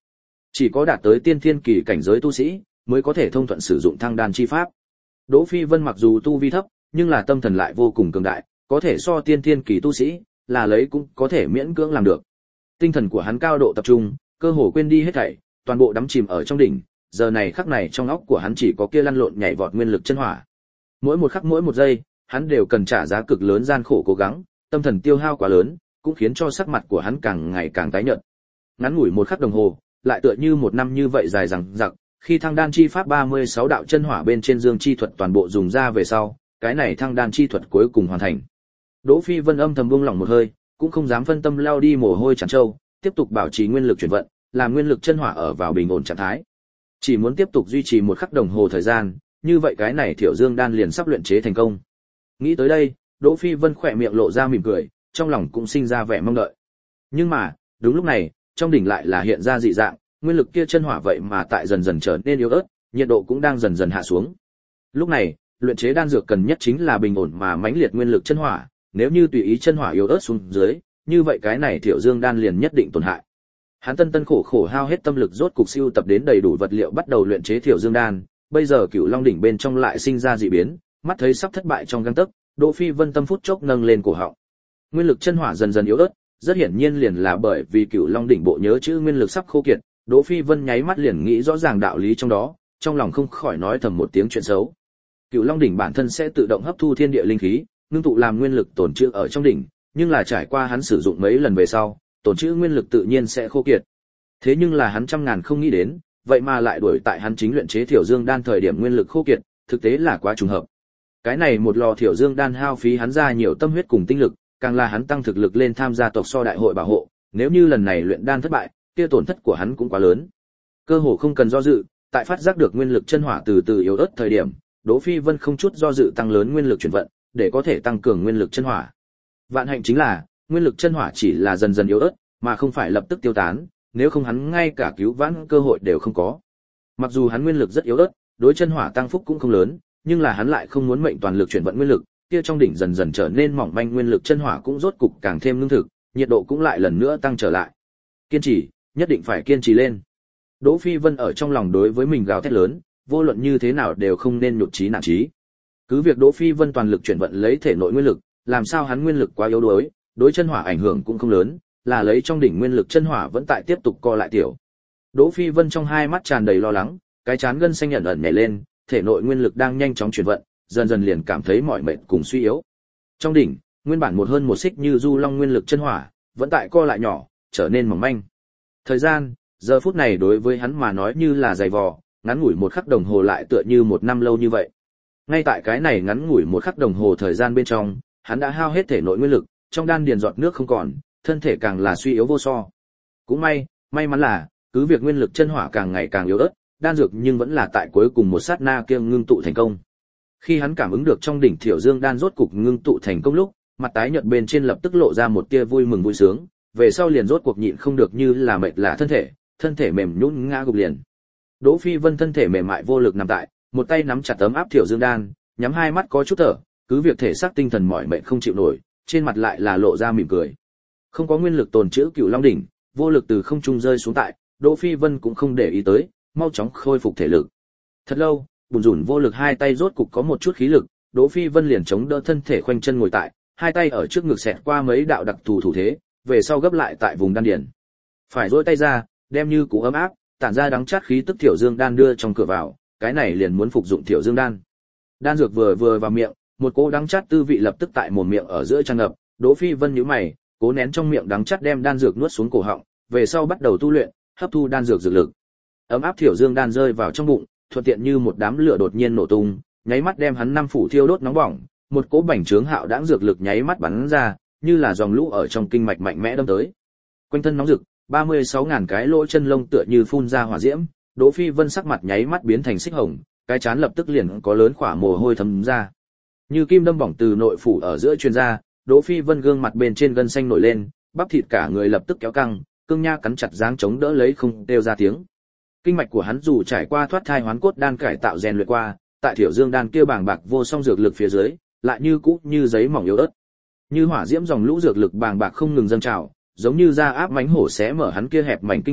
Chỉ có đạt tới tiên thiên kỳ cảnh giới tu sĩ mới có thể thông thuận sử dụng thăng đan chi pháp. Đỗ Phi Vân mặc dù tu vi thấp, nhưng là tâm thần lại vô cùng cường đại, có thể so tiên thiên kỳ tu sĩ, là lấy cũng có thể miễn cưỡng làm được. Tinh thần của hắn cao độ tập trung, cơ hồ quên đi hết thảy, toàn bộ đắm chìm ở trong đỉnh, giờ này khắc này trong óc của hắn chỉ có kia lăn lộn nhảy vọt nguyên lực chân hỏa. Mỗi một khắc mỗi một giây, hắn đều cần trả giá cực lớn gian khổ cố gắng, tâm thần tiêu hao quá lớn, cũng khiến cho sắc mặt của hắn càng ngày càng tái nhợt. Ngắn ngủi một khắc đồng hồ, lại tựa như một năm như vậy dài dằng dặc, khi thăng đan chi pháp ba mươi sáu đạo chân hỏa bên trên dương chi thuật toàn bộ dùng ra về sau, cái này thăng đan chi thuật cuối cùng hoàn thành. Đỗ Phi Vân âm thầm buông lỏng một hơi, cũng không dám phân tâm lao đi mồ hôi tràn trâu, tiếp tục bảo trì nguyên lực chuyển vận, làm nguyên lực chân hỏa ở vào bình ổn trạng thái. Chỉ muốn tiếp tục duy trì một khắc đồng hồ thời gian, như vậy cái này Thiểu Dương đan liền sắp luyện chế thành công. Nghĩ tới đây, Đỗ Phi Vân khỏe miệng lộ ra mỉm cười, trong lòng cũng sinh ra vẻ mong đợi. Nhưng mà, đúng lúc này, trong đỉnh lại là hiện ra dị dạng, nguyên lực kia chân hỏa vậy mà tại dần dần trở nên yếu ớt, nhiệt độ cũng đang dần dần hạ xuống. Lúc này, luyện chế đan dược cần nhất chính là bình ổn mà mãnh liệt nguyên lực chân hỏa, nếu như tùy ý chân hỏa yếu ớt xuống dưới, như vậy cái này Thiểu Dương đan liền nhất định tổn hại. Hắn tân tân khổ khổ hao hết tâm lực rốt cục siêu tập đến đầy đủ vật liệu bắt đầu luyện chế Thiểu Dương đan, bây giờ Cửu Long đỉnh bên trong lại sinh ra dị biến, mắt thấy sắp thất bại trong gang tấc, Đỗ Phi Vân tâm phút chốc nâng lên cổ họng. Nguyên lực chân hỏa dần dần yếu ớt, rất hiển nhiên liền là bởi vì Cửu Long đỉnh bộ nhớ chữ nguyên lực sắp khô kiệt, Đỗ Phi Vân nháy mắt liền nghĩ rõ ràng đạo lý trong đó, trong lòng không khỏi nói thầm một tiếng chuyện xấu. Cửu Long đỉnh bản thân sẽ tự động hấp thu thiên địa linh khí, ngưng tụ làm nguyên lực tồn trữ ở trong đỉnh, nhưng là trải qua hắn sử dụng mấy lần về sau, tồn trữ nguyên lực tự nhiên sẽ khô kiệt. Thế nhưng là hắn trăm ngàn không nghĩ đến, vậy mà lại đuổi tại hắn chính luyện chế Thiểu Dương đan thời điểm nguyên lực khô kiệt, thực tế là quá trùng hợp. Cái này một lò Thiểu Dương đan hao phí hắn ra nhiều tâm huyết cùng tinh lực, càng là hắn tăng thực lực lên tham gia tộc so đại hội bảo hộ, nếu như lần này luyện đan thất bại, kia tổn thất của hắn cũng quá lớn. Cơ hồ không cần do dự, tại phát giác được nguyên lực chân hỏa từ từ yếu ớt thời điểm, Đỗ Phi Vân không chút do dự tăng lớn nguyên lực chuyển vận, để có thể tăng cường nguyên lực chân hỏa. Vạn hạnh chính là, nguyên lực chân hỏa chỉ là dần dần yếu ớt, mà không phải lập tức tiêu tán, nếu không hắn ngay cả cứu vãn cơ hội đều không có. Mặc dù hắn nguyên lực rất yếu ớt, đối chân hỏa tăng phúc cũng không lớn, nhưng là hắn lại không muốn mệnh toàn lực chuyển vận nguyên lực, kia trong đỉnh dần dần trở nên mỏng manh nguyên lực chân hỏa cũng rốt cục càng thêm lương thực, nhiệt độ cũng lại lần nữa tăng trở lại. Kiên trì, nhất định phải kiên trì lên. Đỗ Phi Vân ở trong lòng đối với mình gào thét lớn, vô luận như thế nào đều không nên nhụt chí nản chí. Cứ việc Đỗ Phi Vân toàn lực chuyển vận lấy thể nội nguyên lực, làm sao hắn nguyên lực quá yếu đuối, đối chân hỏa ảnh hưởng cũng không lớn, là lấy trong đỉnh nguyên lực chân hỏa vẫn tại tiếp tục co lại tiểu. Đỗ Phi Vân trong hai mắt tràn đầy lo lắng, cái chán gân xanh ẩn ẩn nhảy lên, thể nội nguyên lực đang nhanh chóng chuyển vận, dần dần liền cảm thấy mỏi mệt cùng suy yếu. Trong đỉnh, nguyên bản một hơn một xích như du long nguyên lực chân hỏa, vẫn tại co lại nhỏ, trở nên mỏng manh. Thời gian, giờ phút này đối với hắn mà nói như là dày vò, ngắn ngủi một khắc đồng hồ lại tựa như một năm lâu như vậy. Ngay tại cái này ngắn ngủi một khắc đồng hồ thời gian bên trong, hắn đã hao hết thể nội nguyên lực, trong đan điền giọt nước không còn, thân thể càng là suy yếu vô so. Cũng may, may mắn là, cứ việc nguyên lực chân hỏa càng ngày càng yếu ớt, đan dược nhưng vẫn là tại cuối cùng một sát na kia ngưng tụ thành công. Khi hắn cảm ứng được trong đỉnh Thiểu Dương đan rốt cục ngưng tụ thành công lúc, mặt tái nhợt bên trên lập tức lộ ra một tia vui mừng vui sướng, về sau liền rốt cuộc nhịn không được như là mệt lả thân thể, thân thể mềm nhũn ngã gục liền. Đỗ Phi Vân thân thể mềm mại vô lực nằm tại, một tay nắm chặt tấm áp Thiểu Dương đan, nhắm hai mắt có chút thở, cứ việc thể xác tinh thần mỏi mệt không chịu nổi, trên mặt lại là lộ ra mỉm cười. Không có nguyên lực tồn trữ Cửu Long đỉnh, vô lực từ không trung rơi xuống tại, Đỗ Phi Vân cũng không để ý tới, mau chóng khôi phục thể lực. Thật lâu, bùn rủn vô lực hai tay rốt cục có một chút khí lực, Đỗ Phi Vân liền chống đỡ thân thể khoanh chân ngồi tại, hai tay ở trước ngực xẹt qua mấy đạo đặc thù thủ thế, về sau gấp lại tại vùng đan điền. Phải duỗi tay ra, đem như cũ ấm áp, tản ra đắng chát khí tức Thiểu Dương đan đưa trong cửa vào, cái này liền muốn phục dụng Thiểu Dương đan. Đan dược vừa vừa vào miệng, một cỗ đắng chát tư vị lập tức tại mồm miệng ở giữa tràn ngập, Đỗ Phi Vân nhíu mày, cố nén trong miệng đắng chát đem đan dược nuốt xuống cổ họng, về sau bắt đầu tu luyện, hấp thu đan dược dược lực. Ấm áp Thiểu Dương đan rơi vào trong bụng, thuận tiện như một đám lửa đột nhiên nổ tung, nháy mắt đem hắn năm phủ thiêu đốt nóng bỏng, một cỗ bành trướng hạo đãng dược lực nháy mắt bắn ra, như là dòng lũ ở trong kinh mạch mạnh mẽ đâm tới. Quanh thân nóng rực, ba mươi sáu ngàn cái lỗ chân lông tựa như phun ra hỏa diễm, Đỗ Phi Vân sắc mặt nháy mắt biến thành xích hồng, cái trán lập tức liền có lớn khỏa mồ hôi thấm ra. Như kim đâm bỏng từ nội phủ ở giữa truyền ra, Đỗ Phi Vân gương mặt bên trên gân xanh nổi lên, bắp thịt cả người lập tức kéo căng, cương nha cắn chặt dáng chống đỡ lấy không kêu ra tiếng. Kinh mạch của hắn dù trải qua thoát thai hoán cốt đan cải tạo rèn luyện qua, tại Thiểu Dương đan kia bàng bạc vô song dược lực phía dưới, lại như cũ như giấy mỏng yếu ớt. Như hỏa diễm dòng lũ dược lực bàng bạc không ngừng dâng trào, giống như da áp mãnh hổ xé mở hắn kia hẹp mảnh kinh mạch,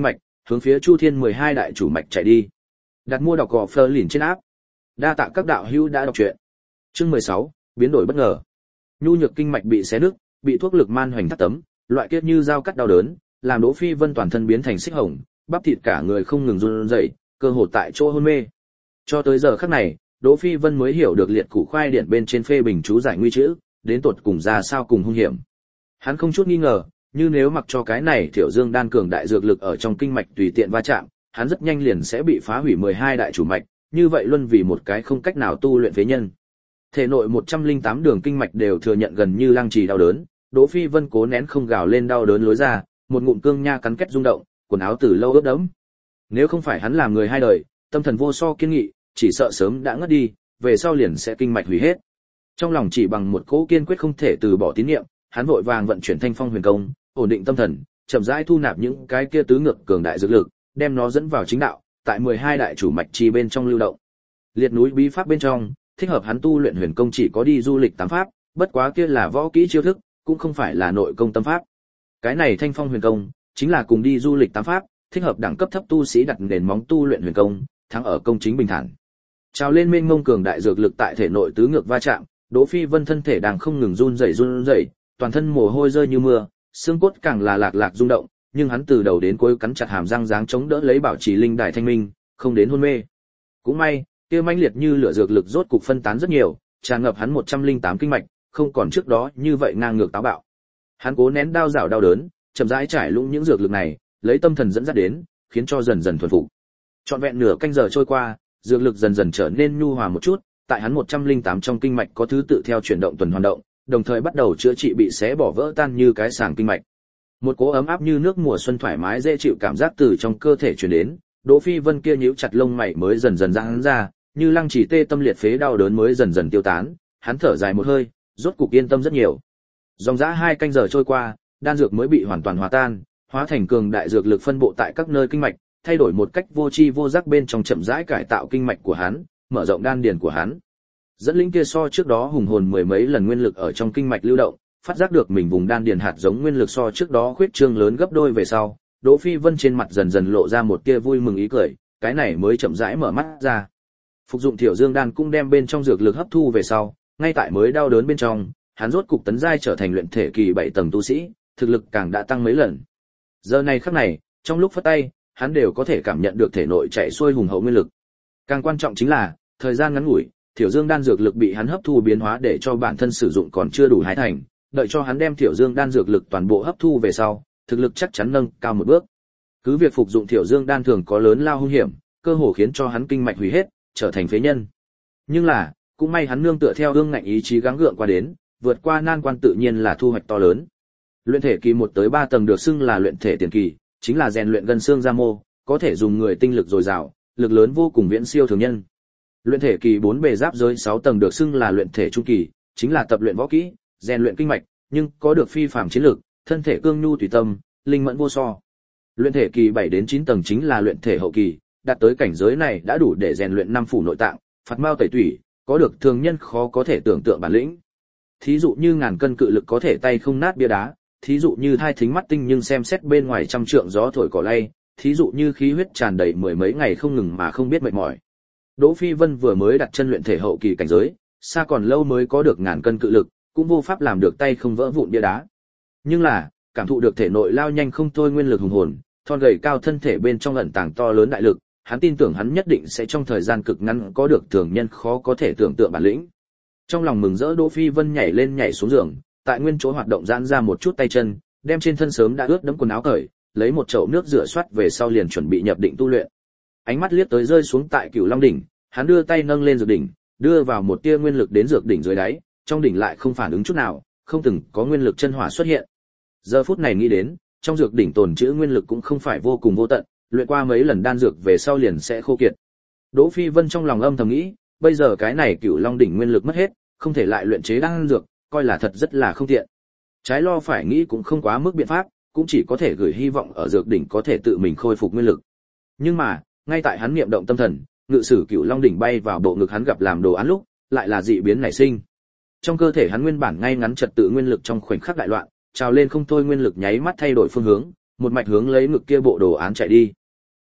hướng phía Chu Thiên mười hai đại chủ mạch chạy đi. Đặt mua đọc gò Fleur liền trên áp. Đa tạ các đạo hữu đã đọc truyện. Chương mười sáu, biến đổi bất ngờ. Nhu nhược kinh mạch bị xé nứt, bị thuốc lực man hoành thắt tấm, loại kiết như dao cắt đau đớn, làm Đỗ Phi Vân toàn thân biến thành xích hồng, bắp thịt cả người không ngừng run rẩy, cơ hồ tại chỗ hôn mê. Cho tới giờ khắc này, Đỗ Phi Vân mới hiểu được liệt củ khoai điển bên trên phê bình chú giải nguy chữ, đến tột cùng ra sao cùng hung hiểm. Hắn không chút nghi ngờ, như nếu mặc cho cái này Thiểu Dương đan cường đại dược lực ở trong kinh mạch tùy tiện va chạm, hắn rất nhanh liền sẽ bị phá hủy mười hai đại chủ mạch, như vậy luân vì một cái không cách nào tu luyện phế nhân. Thể nội một trăm lẻ tám đường kinh mạch đều thừa nhận gần như lăng trì đau đớn, Đỗ Phi Vân cố nén không gào lên đau đớn lối ra, một ngụm cương nha cắn két rung động, quần áo từ lâu ướt đẫm. Nếu không phải hắn làm người hai đời, tâm thần vô so kiên nghị, chỉ sợ sớm đã ngất đi, về sau liền sẽ kinh mạch hủy hết. Trong lòng chỉ bằng một cỗ kiên quyết không thể từ bỏ tín niệm, hắn vội vàng vận chuyển Thanh Phong Huyền Công, ổn định tâm thần, chậm rãi thu nạp những cái kia tứ ngược cường đại dược lực, đem nó dẫn vào chính đạo, tại mười hai đại chủ mạch chi bên trong lưu động. Liệt núi bí pháp bên trong, thích hợp hắn tu luyện huyền công chỉ có đi du lịch tám pháp, bất quá kia là võ kỹ chiêu thức, cũng không phải là nội công tâm pháp. Cái này Thanh Phong Huyền Công chính là cùng đi du lịch tám pháp, thích hợp đẳng cấp thấp tu sĩ đặt nền móng tu luyện huyền công, thắng ở công chính bình thản. Trào lên mênh mông cường đại dược lực tại thể nội tứ ngược va chạm, Đỗ Phi Vân thân thể đang không ngừng run rẩy run rẩy, toàn thân mồ hôi rơi như mưa, xương cốt càng là lạc lạc rung động, nhưng hắn từ đầu đến cuối cắn chặt hàm răng dáng chống đỡ lấy bảo trì linh đài thanh minh, không đến hôn mê. Cũng may, kia mãnh liệt như lửa dược lực rốt cục phân tán rất nhiều, tràn ngập hắn một trăm lẻ tám kinh mạch, không còn trước đó như vậy ngang ngược táo bạo. Hắn cố nén đau rảo đau đớn, chậm rãi trải lũng những dược lực này, lấy tâm thần dẫn dắt đến, khiến cho dần dần thuần phục. Trọn vẹn nửa canh giờ trôi qua, dược lực dần dần trở nên nhu hòa một chút, tại hắn một trăm lẻ tám trong kinh mạch có thứ tự theo chuyển động tuần hoàn động, đồng thời bắt đầu chữa trị bị xé bỏ vỡ tan như cái sàng kinh mạch. Một cỗ ấm áp như nước mùa xuân thoải mái dễ chịu cảm giác từ trong cơ thể truyền đến, Đỗ Phi Vân kia nhíu chặt lông mày mới dần dần giãn ra, như lăng chỉ tê tâm liệt phế đau đớn mới dần dần tiêu tán, hắn thở dài một hơi, rốt cục yên tâm rất nhiều. Dòng dã hai canh giờ trôi qua, đan dược mới bị hoàn toàn hòa tan, hóa thành cường đại dược lực phân bộ tại các nơi kinh mạch, thay đổi một cách vô tri vô giác bên trong chậm rãi cải tạo kinh mạch của hắn, mở rộng đan điền của hắn. Dẫn linh kia so trước đó hùng hồn mười mấy lần nguyên lực ở trong kinh mạch lưu động, phát giác được mình vùng đan điền hạt giống nguyên lực so trước đó khuyết trương lớn gấp đôi về sau, Đỗ Phi Vân trên mặt dần dần lộ ra một tia vui mừng ý cười, cái này mới chậm rãi mở mắt ra. Phục dụng Thiểu Dương đan cũng đem bên trong dược lực hấp thu về sau, ngay tại mới đau đớn bên trong, hắn rốt cục tấn giai trở thành luyện thể kỳ bảy tầng tu sĩ, thực lực càng đã tăng mấy lần. Giờ này khắc này, trong lúc phất tay, hắn đều có thể cảm nhận được thể nội chảy xuôi hùng hậu nguyên lực. Càng quan trọng chính là, thời gian ngắn ngủi, Thiểu Dương đan dược lực bị hắn hấp thu biến hóa để cho bản thân sử dụng còn chưa đủ hái thành, đợi cho hắn đem Thiểu Dương đan dược lực toàn bộ hấp thu về sau, thực lực chắc chắn nâng cao một bước. Cứ việc phục dụng Thiểu Dương đan thường có lớn lao hung hiểm, cơ hồ khiến cho hắn kinh mạch hủy hết, trở thành phế nhân. Nhưng là, cũng may hắn nương tựa theo ương ngạnh ý chí gắng gượng qua đến, vượt qua nan quan tự nhiên là thu hoạch to lớn. Luyện thể kỳ một tới ba tầng được xưng là luyện thể tiền kỳ, chính là rèn luyện gân xương da mô, có thể dùng người tinh lực dồi dào, lực lớn vô cùng viễn siêu thường nhân. Luyện thể kỳ bốn bề giáp giới sáu tầng được xưng là luyện thể trung kỳ, chính là tập luyện võ kỹ, rèn luyện kinh mạch, nhưng có được phi phàm chiến lực, thân thể cương nhu tùy tâm, linh mẫn vô so. Luyện thể kỳ bảy đến chín tầng chính là luyện thể hậu kỳ, đạt tới cảnh giới này đã đủ để rèn luyện năm phủ nội tạng, phạt mao tẩy tủy, có được thường nhân khó có thể tưởng tượng bản lĩnh. Thí dụ như ngàn cân cự lực có thể tay không nát bia đá, thí dụ như thai thính mắt tinh nhưng xem xét bên ngoài trăm trượng gió thổi cỏ lay, thí dụ như khí huyết tràn đầy mười mấy ngày không ngừng mà không biết mệt mỏi. Đỗ Phi Vân vừa mới đặt chân luyện thể hậu kỳ cảnh giới, xa còn lâu mới có được ngàn cân cự lực, cũng vô pháp làm được tay không vỡ vụn bia đá. Nhưng là, cảm thụ được thể nội lao nhanh không thôi nguyên lực hùng hồn, thon gầy cao thân thể bên trong ẩn tàng to lớn đại lực, hắn tin tưởng hắn nhất định sẽ trong thời gian cực ngắn có được thường nhân khó có thể tưởng tượng bản lĩnh. Trong lòng mừng rỡ, Đỗ Phi Vân nhảy lên nhảy xuống giường, tại nguyên chỗ hoạt động giãn ra một chút tay chân, đem trên thân sớm đã ướt đẫm quần áo cởi, lấy một chậu nước rửa soát về sau liền chuẩn bị nhập định tu luyện. Ánh mắt liếc tới rơi xuống tại Cửu Long đỉnh, hắn đưa tay nâng lên dược đỉnh, đưa vào một tia nguyên lực đến dược đỉnh dưới đáy, trong đỉnh lại không phản ứng chút nào, không từng có nguyên lực chân hỏa xuất hiện. Giờ phút này nghĩ đến, trong dược đỉnh tồn trữ nguyên lực cũng không phải vô cùng vô tận, luyện qua mấy lần đan dược về sau liền sẽ khô kiệt. Đỗ Phi Vân trong lòng âm thầm nghĩ, bây giờ cái này Cửu Long đỉnh nguyên lực mất hết, không thể lại luyện chế đan dược, coi là thật rất là không tiện. Trái lo phải nghĩ cũng không quá mức biện pháp, cũng chỉ có thể gửi hy vọng ở dược đỉnh có thể tự mình khôi phục nguyên lực. Nhưng mà, ngay tại hắn niệm động tâm thần, ngự sử Cửu Long đỉnh bay vào bộ ngực hắn gặp làm đồ án lúc, lại là dị biến nảy sinh. Trong cơ thể hắn nguyên bản ngay ngắn trật tự nguyên lực trong khoảnh khắc đại loạn, trào lên không thôi nguyên lực nháy mắt thay đổi phương hướng, một mạch hướng lấy ngực kia bộ đồ án chạy đi.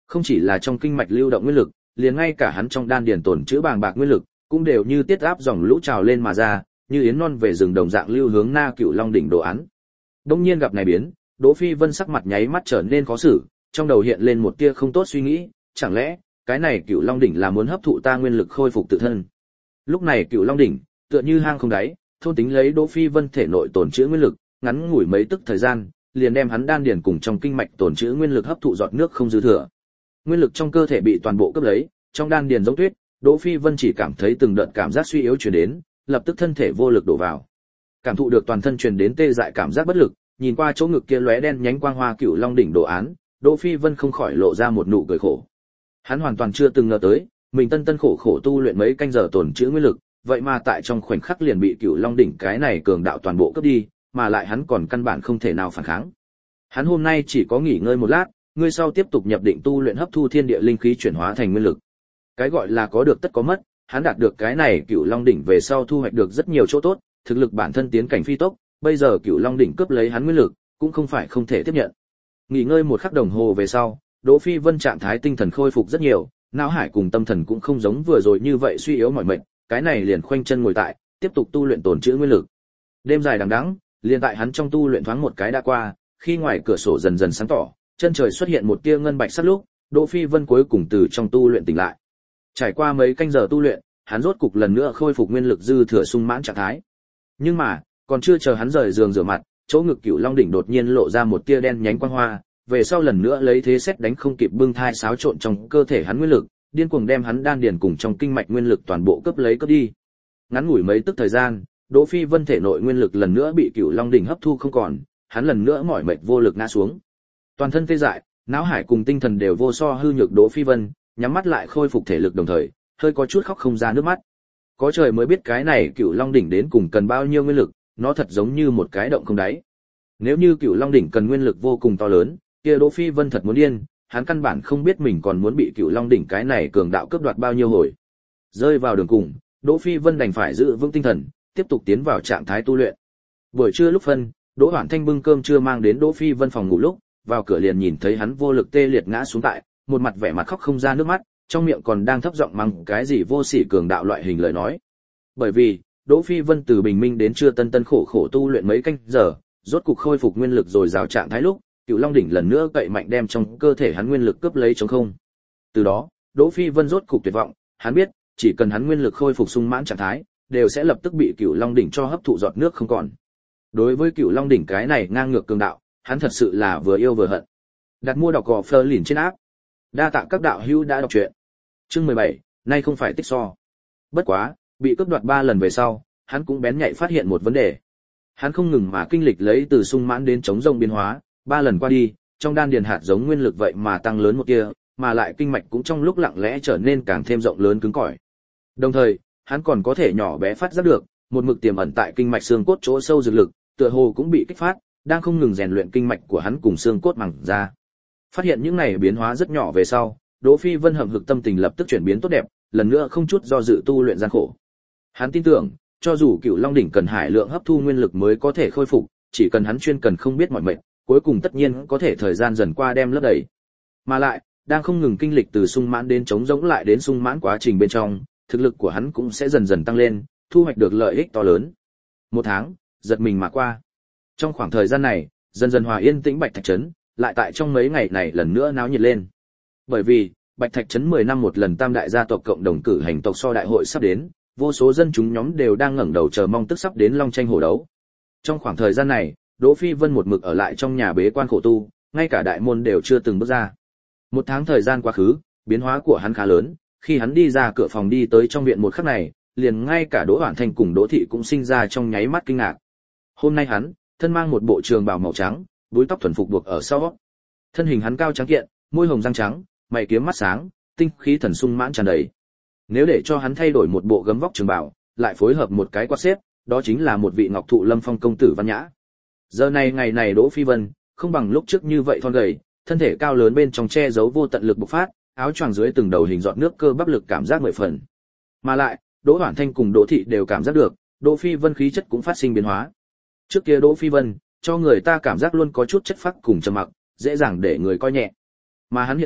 Không chỉ là trong kinh mạch lưu động nguyên lực, liền ngay cả hắn trong đan điền tồn trữ bàng bạc nguyên lực, cũng đều như tiết áp dòng lũ trào lên mà ra, như yến non về rừng đồng dạng lưu hướng Na Cửu Long đỉnh đồ án. Đông nhiên gặp này biến, Đỗ Phi Vân sắc mặt nháy mắt trở nên khó xử, trong đầu hiện lên một tia không tốt suy nghĩ, chẳng lẽ cái này Cửu Long đỉnh là muốn hấp thụ ta nguyên lực khôi phục tự thân. Lúc này Cửu Long đỉnh tựa như hang không đáy, thôn tính lấy Đỗ Phi Vân thể nội tồn trữ nguyên lực, ngắn ngủi mấy tức thời gian, liền đem hắn đan điền cùng trong kinh mạch tồn trữ nguyên lực hấp thụ giọt nước không dư thừa. Nguyên lực trong cơ thể bị toàn bộ cướp lấy, trong đan điền giống tuyết, Đỗ Phi Vân chỉ cảm thấy từng đợt cảm giác suy yếu truyền đến, lập tức thân thể vô lực đổ vào. Cảm thụ được toàn thân truyền đến tê dại cảm giác bất lực, nhìn qua chỗ ngực kia lóe đen nhánh quang hoa Cửu Long đỉnh đồ án, Đỗ Phi Vân không khỏi lộ ra một nụ cười khổ. Hắn hoàn toàn chưa từng ngờ tới, mình tân tân khổ khổ tu luyện mấy canh giờ tồn trữ nguyên lực, vậy mà tại trong khoảnh khắc liền bị Cửu Long đỉnh cái này cường đạo toàn bộ cướp đi, mà lại hắn còn căn bản không thể nào phản kháng. Hắn hôm nay chỉ có nghỉ ngơi một lát, ngươi sau tiếp tục nhập định tu luyện hấp thu thiên địa linh khí chuyển hóa thành nguyên lực. Cái gọi là có được tất có mất, hắn đạt được cái này Cửu Long đỉnh về sau thu hoạch được rất nhiều chỗ tốt, thực lực bản thân tiến cảnh phi tốc, bây giờ Cửu Long đỉnh cướp lấy hắn nguyên lực, cũng không phải không thể tiếp nhận. Nghỉ ngơi một khắc đồng hồ về sau, Đỗ Phi Vân trạng thái tinh thần khôi phục rất nhiều, não hải cùng tâm thần cũng không giống vừa rồi như vậy suy yếu mỏi mệt, cái này liền khoanh chân ngồi tại, tiếp tục tu luyện tồn trữ nguyên lực. Đêm dài đằng đẵng, liền tại hắn trong tu luyện thoáng một cái đã qua, khi ngoài cửa sổ dần dần sáng tỏ, chân trời xuất hiện một tia ngân bạch sắc lúc, Đỗ Phi Vân cuối cùng từ trong tu luyện tỉnh lại. Trải qua mấy canh giờ tu luyện, hắn rốt cục lần nữa khôi phục nguyên lực dư thừa sung mãn trạng thái. Nhưng mà, còn chưa chờ hắn rời giường rửa mặt, chỗ ngực Cửu Long đỉnh đột nhiên lộ ra một tia đen nhánh quang hoa, về sau lần nữa lấy thế xét đánh không kịp bưng thai xáo trộn trong cơ thể hắn nguyên lực, điên cuồng đem hắn đan điền cùng trong kinh mạch nguyên lực toàn bộ cướp lấy cướp đi. Ngắn ngủi mấy tức thời gian, Đỗ Phi Vân thể nội nguyên lực lần nữa bị Cửu Long đỉnh hấp thu không còn, hắn lần nữa mỏi mệt vô lực ngã xuống. Toàn thân tê dại, não hải cùng tinh thần đều vô so hư nhược Đỗ Phi Vân, nhắm mắt lại khôi phục thể lực đồng thời, hơi có chút khóc không ra nước mắt. Có trời mới biết cái này Cửu Long đỉnh đến cùng cần bao nhiêu nguyên lực, nó thật giống như một cái động không đáy. Nếu như Cửu Long đỉnh cần nguyên lực vô cùng to lớn, kia Đỗ Phi Vân thật muốn điên, hắn căn bản không biết mình còn muốn bị Cửu Long đỉnh cái này cường đạo cướp đoạt bao nhiêu hồi. Rơi vào đường cùng, Đỗ Phi Vân đành phải giữ vững tinh thần, tiếp tục tiến vào trạng thái tu luyện. Buổi trưa lúc phân, Đỗ Hoản Thanh bưng cơm trưa mang đến Đỗ Phi Vân phòng ngủ lúc, vào cửa liền nhìn thấy hắn vô lực tê liệt ngã xuống tại, một mặt vẻ mặt khóc không ra nước mắt, trong miệng còn đang thấp giọng mắng cái gì vô sỉ cường đạo loại hình lời nói. Bởi vì, Đỗ Phi Vân từ bình minh đến trưa tân tân khổ khổ tu luyện mấy canh giờ, rốt cục khôi phục nguyên lực rồi rào trạng thái lúc, Cửu Long đỉnh lần nữa cậy mạnh đem trong cơ thể hắn nguyên lực cướp lấy trống không. Từ đó, Đỗ Phi Vân rốt cục tuyệt vọng, hắn biết, chỉ cần hắn nguyên lực khôi phục sung mãn trạng thái, đều sẽ lập tức bị Cửu Long đỉnh cho hấp thụ giọt nước không còn. Đối với Cửu Long đỉnh cái này ngang ngược cường đạo, hắn thật sự là vừa yêu vừa hận. Đặt mua đọc gò Fleur liền trên áp. Đa tạ các đạo hữu đã đọc truyện. Chương mười bảy, nay không phải tích so. Bất quá, bị cướp đoạt ba lần về sau, hắn cũng bén nhạy phát hiện một vấn đề. Hắn không ngừng mà kinh lịch lấy từ sung mãn đến chống rông biến hóa, ba lần qua đi, trong đan điền hạt giống nguyên lực vậy mà tăng lớn một tia, mà lại kinh mạch cũng trong lúc lặng lẽ trở nên càng thêm rộng lớn cứng cỏi. Đồng thời, hắn còn có thể nhỏ bé phát giác được, một mực tiềm ẩn tại kinh mạch xương cốt chỗ sâu dược lực, tựa hồ cũng bị kích phát, đang không ngừng rèn luyện kinh mạch của hắn cùng xương cốt màng ra. Phát hiện những này biến hóa rất nhỏ về sau, Đỗ Phi Vân hậm hực tâm tình lập tức chuyển biến tốt đẹp, lần nữa không chút do dự tu luyện gian khổ. Hắn tin tưởng, cho dù Cửu Long đỉnh cần hải lượng hấp thu nguyên lực mới có thể khôi phục, chỉ cần hắn chuyên cần không biết mỏi mệt, cuối cùng tất nhiên có thể thời gian dần qua đem lấp đầy. Mà lại, đang không ngừng kinh lịch từ sung mãn đến chống rỗng lại đến sung mãn quá trình bên trong, thực lực của hắn cũng sẽ dần dần tăng lên, thu hoạch được lợi ích to lớn. Một tháng, giật mình mà qua. Trong khoảng thời gian này, dần dần hòa yên tĩnh Bạch Thạch trấn, lại tại trong mấy ngày này lần nữa náo nhiệt lên. Bởi vì, Bạch Thạch trấn mười năm một lần tam đại gia tộc cộng đồng cử hành tộc so đại hội sắp đến, vô số dân chúng nhóm đều đang ngẩng đầu chờ mong tức sắp đến long tranh hổ đấu. Trong khoảng thời gian này, Đỗ Phi Vân một mực ở lại trong nhà bế quan khổ tu, ngay cả đại môn đều chưa từng bước ra. Một tháng thời gian quá khứ, biến hóa của hắn khá lớn, khi hắn đi ra cửa phòng đi tới trong viện một khắc này, liền ngay cả Đỗ Hoản Thanh cùng Đỗ Thị cũng sinh ra trong nháy mắt kinh ngạc. Hôm nay hắn, thân mang một bộ trường bào màu trắng, búi tóc thuần phục buộc ở sau. Thân hình hắn cao trắng kiện, môi hồng răng trắng, mày kiếm mắt sáng, tinh khí thần sung mãn tràn đầy. Nếu để cho hắn thay đổi một bộ gấm vóc trường bào, lại phối hợp một cái quạt xếp, đó chính là một vị ngọc thụ lâm phong công tử văn nhã. Giờ này ngày này Đỗ Phi Vân, không bằng lúc trước như vậy thon gầy, thân thể cao lớn bên trong che giấu vô tận lực bộc phát, áo choàng dưới từng đầu hình giọt nước cơ bắp lực cảm giác mười phần. Mà lại, Đỗ Hoản Thanh cùng Đỗ Thị đều cảm giác được, Đỗ Phi Vân khí chất cũng phát sinh biến hóa. Trước kia Đỗ Phi Vân, cho người ta cảm giác luôn có chút chất phác cùng trầm mặc, dễ dàng để người coi nhẹ. Mà hắn hiện tại,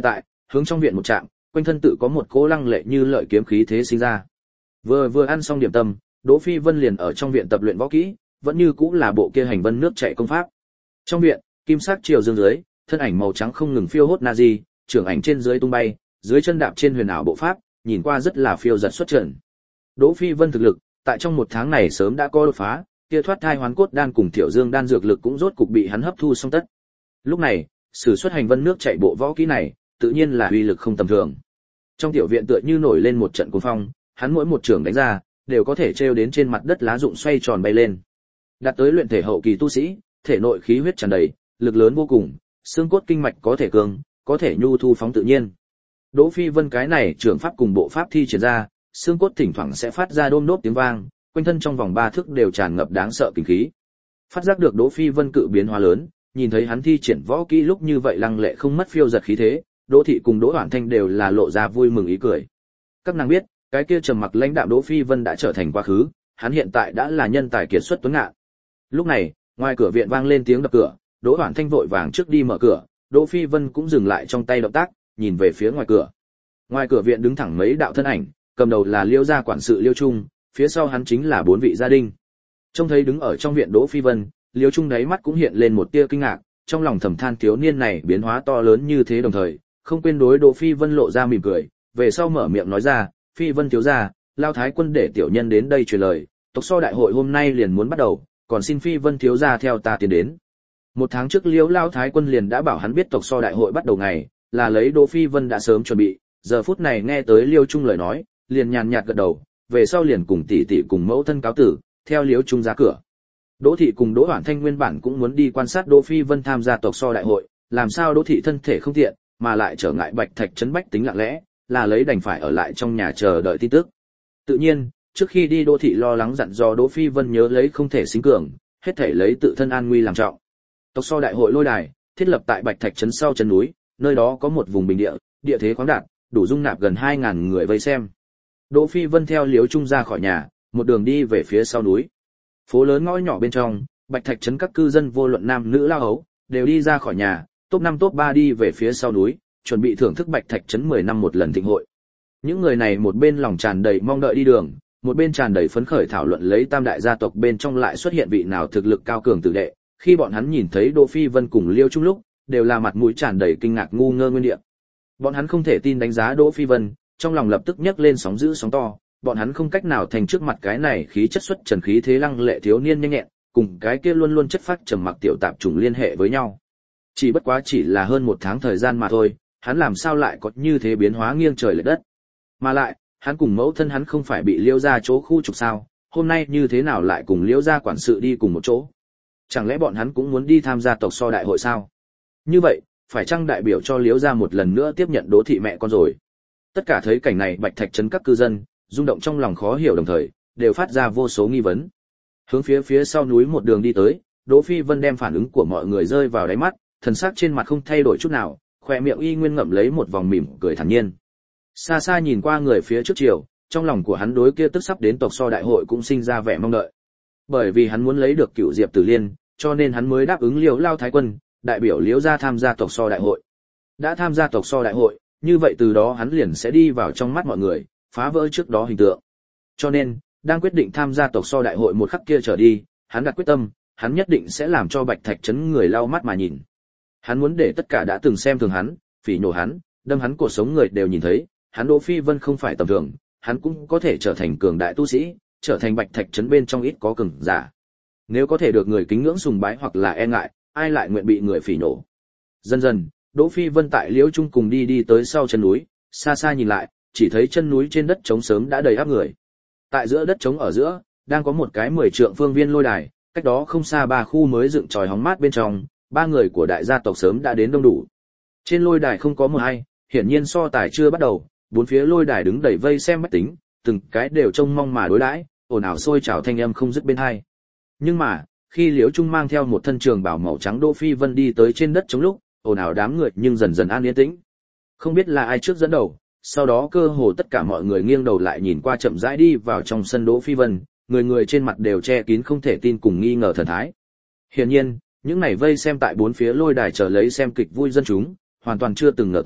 hướng trong viện một trạm, quanh thân tự có một cỗ lăng lệ như lợi kiếm khí thế sinh ra. Vừa vừa ăn xong điểm tâm, Đỗ Phi Vân liền ở trong viện tập luyện võ kỹ, vẫn như cũ là bộ kia hành vân nước chảy công pháp. Trong viện, kim sắc chiều dương dưới, thân ảnh màu trắng không ngừng phiêu hốt Nazi, trưởng ảnh trên dưới tung bay, dưới chân đạp trên huyền ảo bộ pháp, nhìn qua rất là phiêu dật xuất trận. Đỗ Phi Vân thực lực, tại trong một tháng này sớm đã có đột phá, kia thoát thai hoán cốt đan cùng tiểu dương đan dược lực cũng rốt cục bị hắn hấp thu xong tất. Lúc này, sử xuất hành vân nước chảy bộ võ kỹ này, tự nhiên là uy lực không tầm thường. Trong tiểu viện tựa như nổi lên một trận cuồng phong, hắn mỗi một trường đánh ra, đều có thể treo đến trên mặt đất lá rụng xoay tròn bay lên. Đạt tới luyện thể hậu kỳ tu sĩ, thể nội khí huyết tràn đầy, lực lớn vô cùng, xương cốt kinh mạch có thể cường, có thể nhu thu phóng tự nhiên. Đỗ Phi Vân cái này trường pháp cùng bộ pháp thi triển ra, xương cốt thỉnh thoảng sẽ phát ra đôm đốp tiếng vang, quanh thân trong vòng ba thước đều tràn ngập đáng sợ kinh khí. Phát giác được Đỗ Phi Vân cự biến hóa lớn, nhìn thấy hắn thi triển võ kỹ lúc như vậy lăng lệ không mất phiêu giật khí thế, Đỗ Thị cùng Đỗ Hoản Thanh đều là lộ ra vui mừng ý cười. Các nàng biết, cái kia trầm mặc lãnh đạm Đỗ Phi Vân đã trở thành quá khứ, hắn hiện tại đã là nhân tài kiệt xuất tuấn ngạn. Lúc này, ngoài cửa viện vang lên tiếng đập cửa, Đỗ Hoản Thanh vội vàng trước đi mở cửa, Đỗ Phi Vân cũng dừng lại trong tay động tác, nhìn về phía ngoài cửa. Ngoài cửa viện đứng thẳng mấy đạo thân ảnh, cầm đầu là Liêu gia quản sự Liêu Trung, phía sau hắn chính là bốn vị gia đình. Trông thấy đứng ở trong viện Đỗ Phi Vân, Liêu Trung đáy mắt cũng hiện lên một tia kinh ngạc, trong lòng thầm than thiếu niên này biến hóa to lớn như thế đồng thời, không quên đối Đỗ Phi Vân lộ ra mỉm cười, về sau mở miệng nói ra, Phi Vân thiếu gia, Lao Thái quân để tiểu nhân đến đây truyền lời, tộc so đại hội hôm nay liền muốn bắt đầu, còn xin Phi Vân thiếu gia theo ta tiến đến. Một tháng trước Liêu Lao Thái quân liền đã bảo hắn biết tộc so đại hội bắt đầu ngày, là lấy Đỗ Phi Vân đã sớm chuẩn bị, giờ phút này nghe tới Liêu Trung lời nói, liền nhàn nhạt gật đầu, về sau liền cùng tỷ tỷ cùng mẫu thân cáo tử, theo Liêu Trung ra cửa. Đỗ Thị cùng Đỗ Hoản Thanh nguyên bản cũng muốn đi quan sát Đỗ Phi Vân tham gia tộc so đại hội, làm sao Đỗ Thị thân thể không tiện, mà lại trở ngại Bạch Thạch trấn bách tính lặng lẽ, là lấy đành phải ở lại trong nhà chờ đợi tin tức. Tự nhiên, trước khi đi Đỗ Thị lo lắng dặn dò Đỗ Phi Vân nhớ lấy không thể xính cường, hết thể lấy tự thân an nguy làm trọng. Tộc so đại hội lôi đài, thiết lập tại Bạch Thạch trấn sau chân núi, nơi đó có một vùng bình địa, địa thế khoáng đạt, đủ dung nạp gần hai ngàn người vây xem. Đỗ Phi Vân theo Liếu Trung ra khỏi nhà, một đường đi về phía sau núi. Phố lớn ngõ nhỏ bên trong, Bạch Thạch trấn các cư dân vô luận nam nữ lao hấu, đều đi ra khỏi nhà, top năm top ba đi về phía sau núi, chuẩn bị thưởng thức Bạch Thạch trấn mười năm một lần thịnh hội. Những người này một bên lòng tràn đầy mong đợi đi đường, một bên tràn đầy phấn khởi thảo luận lấy tam đại gia tộc bên trong lại xuất hiện vị nào thực lực cao cường tử đệ. Khi bọn hắn nhìn thấy Đỗ Phi Vân cùng Liêu Trung lúc, đều là mặt mũi tràn đầy kinh ngạc ngu ngơ nguyên địa. Bọn hắn không thể tin đánh giá Đỗ Phi Vân, trong lòng lập tức nhấc lên sóng dữ sóng to, bọn hắn không cách nào thành trước mặt cái này khí chất xuất trần khí thế lăng lệ thiếu niên nhanh nhẹn, cùng cái kia luôn luôn chất phát trầm mặc tiểu tạp trùng liên hệ với nhau. Chỉ bất quá chỉ là hơn một tháng thời gian mà thôi, hắn làm sao lại có như thế biến hóa nghiêng trời lệch đất. Mà lại, hắn cùng mẫu thân hắn không phải bị Liêu gia chỗ khu trục sao, hôm nay như thế nào lại cùng Liêu gia quản sự đi cùng một chỗ? Chẳng lẽ bọn hắn cũng muốn đi tham gia tộc so đại hội sao? Như vậy, phải chăng đại biểu cho Liêu gia một lần nữa tiếp nhận Đỗ thị mẹ con rồi? Tất cả thấy cảnh này Bạch Thạch trấn các cư dân, rung động trong lòng khó hiểu đồng thời, đều phát ra vô số nghi vấn. Hướng phía phía sau núi một đường đi tới, Đỗ Phi Vân đem phản ứng của mọi người rơi vào đáy mắt, thần sắc trên mặt không thay đổi chút nào, khóe miệng y nguyên ngậm lấy một vòng mỉm cười thản nhiên. Xa xa nhìn qua người phía trước chiều, trong lòng của hắn đối kia tức sắp đến tộc so đại hội cũng sinh ra vẻ mong đợi. Bởi vì hắn muốn lấy được cựu Diệp Tử Liên, cho nên hắn mới đáp ứng Liêu Lao Thái quân, đại biểu Liêu gia tham gia tộc so đại hội. Đã tham gia tộc so đại hội, như vậy từ đó hắn liền sẽ đi vào trong mắt mọi người, phá vỡ trước đó hình tượng. Cho nên, đang quyết định tham gia tộc so đại hội một khắc kia trở đi, hắn đặt quyết tâm, hắn nhất định sẽ làm cho Bạch Thạch trấn người lau mắt mà nhìn. Hắn muốn để tất cả đã từng xem thường hắn, phỉ nhổ hắn, đâm hắn cuộc sống người đều nhìn thấy, hắn Đỗ Phi Vân không phải tầm thường, hắn cũng có thể trở thành cường đại tu sĩ, trở thành Bạch Thạch trấn bên trong ít có cường giả. Nếu có thể được người kính ngưỡng sùng bái hoặc là e ngại, ai lại nguyện bị người phỉ nhổ. Dần dần, Đỗ Phi Vân tại Liễu Trung cùng đi đi tới sau chân núi, xa xa nhìn lại, chỉ thấy chân núi trên đất trống sớm đã đầy áp người. Tại giữa đất trống ở giữa, đang có một cái mười trượng phương viên lôi đài, cách đó không xa ba khu mới dựng tròi hóng mát bên trong, ba người của đại gia tộc sớm đã đến đông đủ. Trên lôi đài không có một ai, hiển nhiên so tài chưa bắt đầu, bốn phía lôi đài đứng đầy vây xem bách tính, từng cái đều trông mong mà đối đãi, ồn ào sôi trào thanh âm không dứt bên hai. Nhưng mà, khi Liễu Trung mang theo một thân trường bào màu trắng Đỗ Phi Vân đi tới trên đất trống lúc, ồn ào đám người nhưng dần dần an yên tĩnh. Không biết là ai trước dẫn đầu, sau đó cơ hồ tất cả mọi người nghiêng đầu lại nhìn qua chậm rãi đi vào trong sân Đỗ Phi Vân, người người trên mặt đều che kín không thể tin cùng nghi ngờ thần thái. Hiển nhiên, những này vây xem tại bốn phía lôi đài chờ lấy xem kịch vui dân chúng, hoàn toàn chưa từng ngờ tới,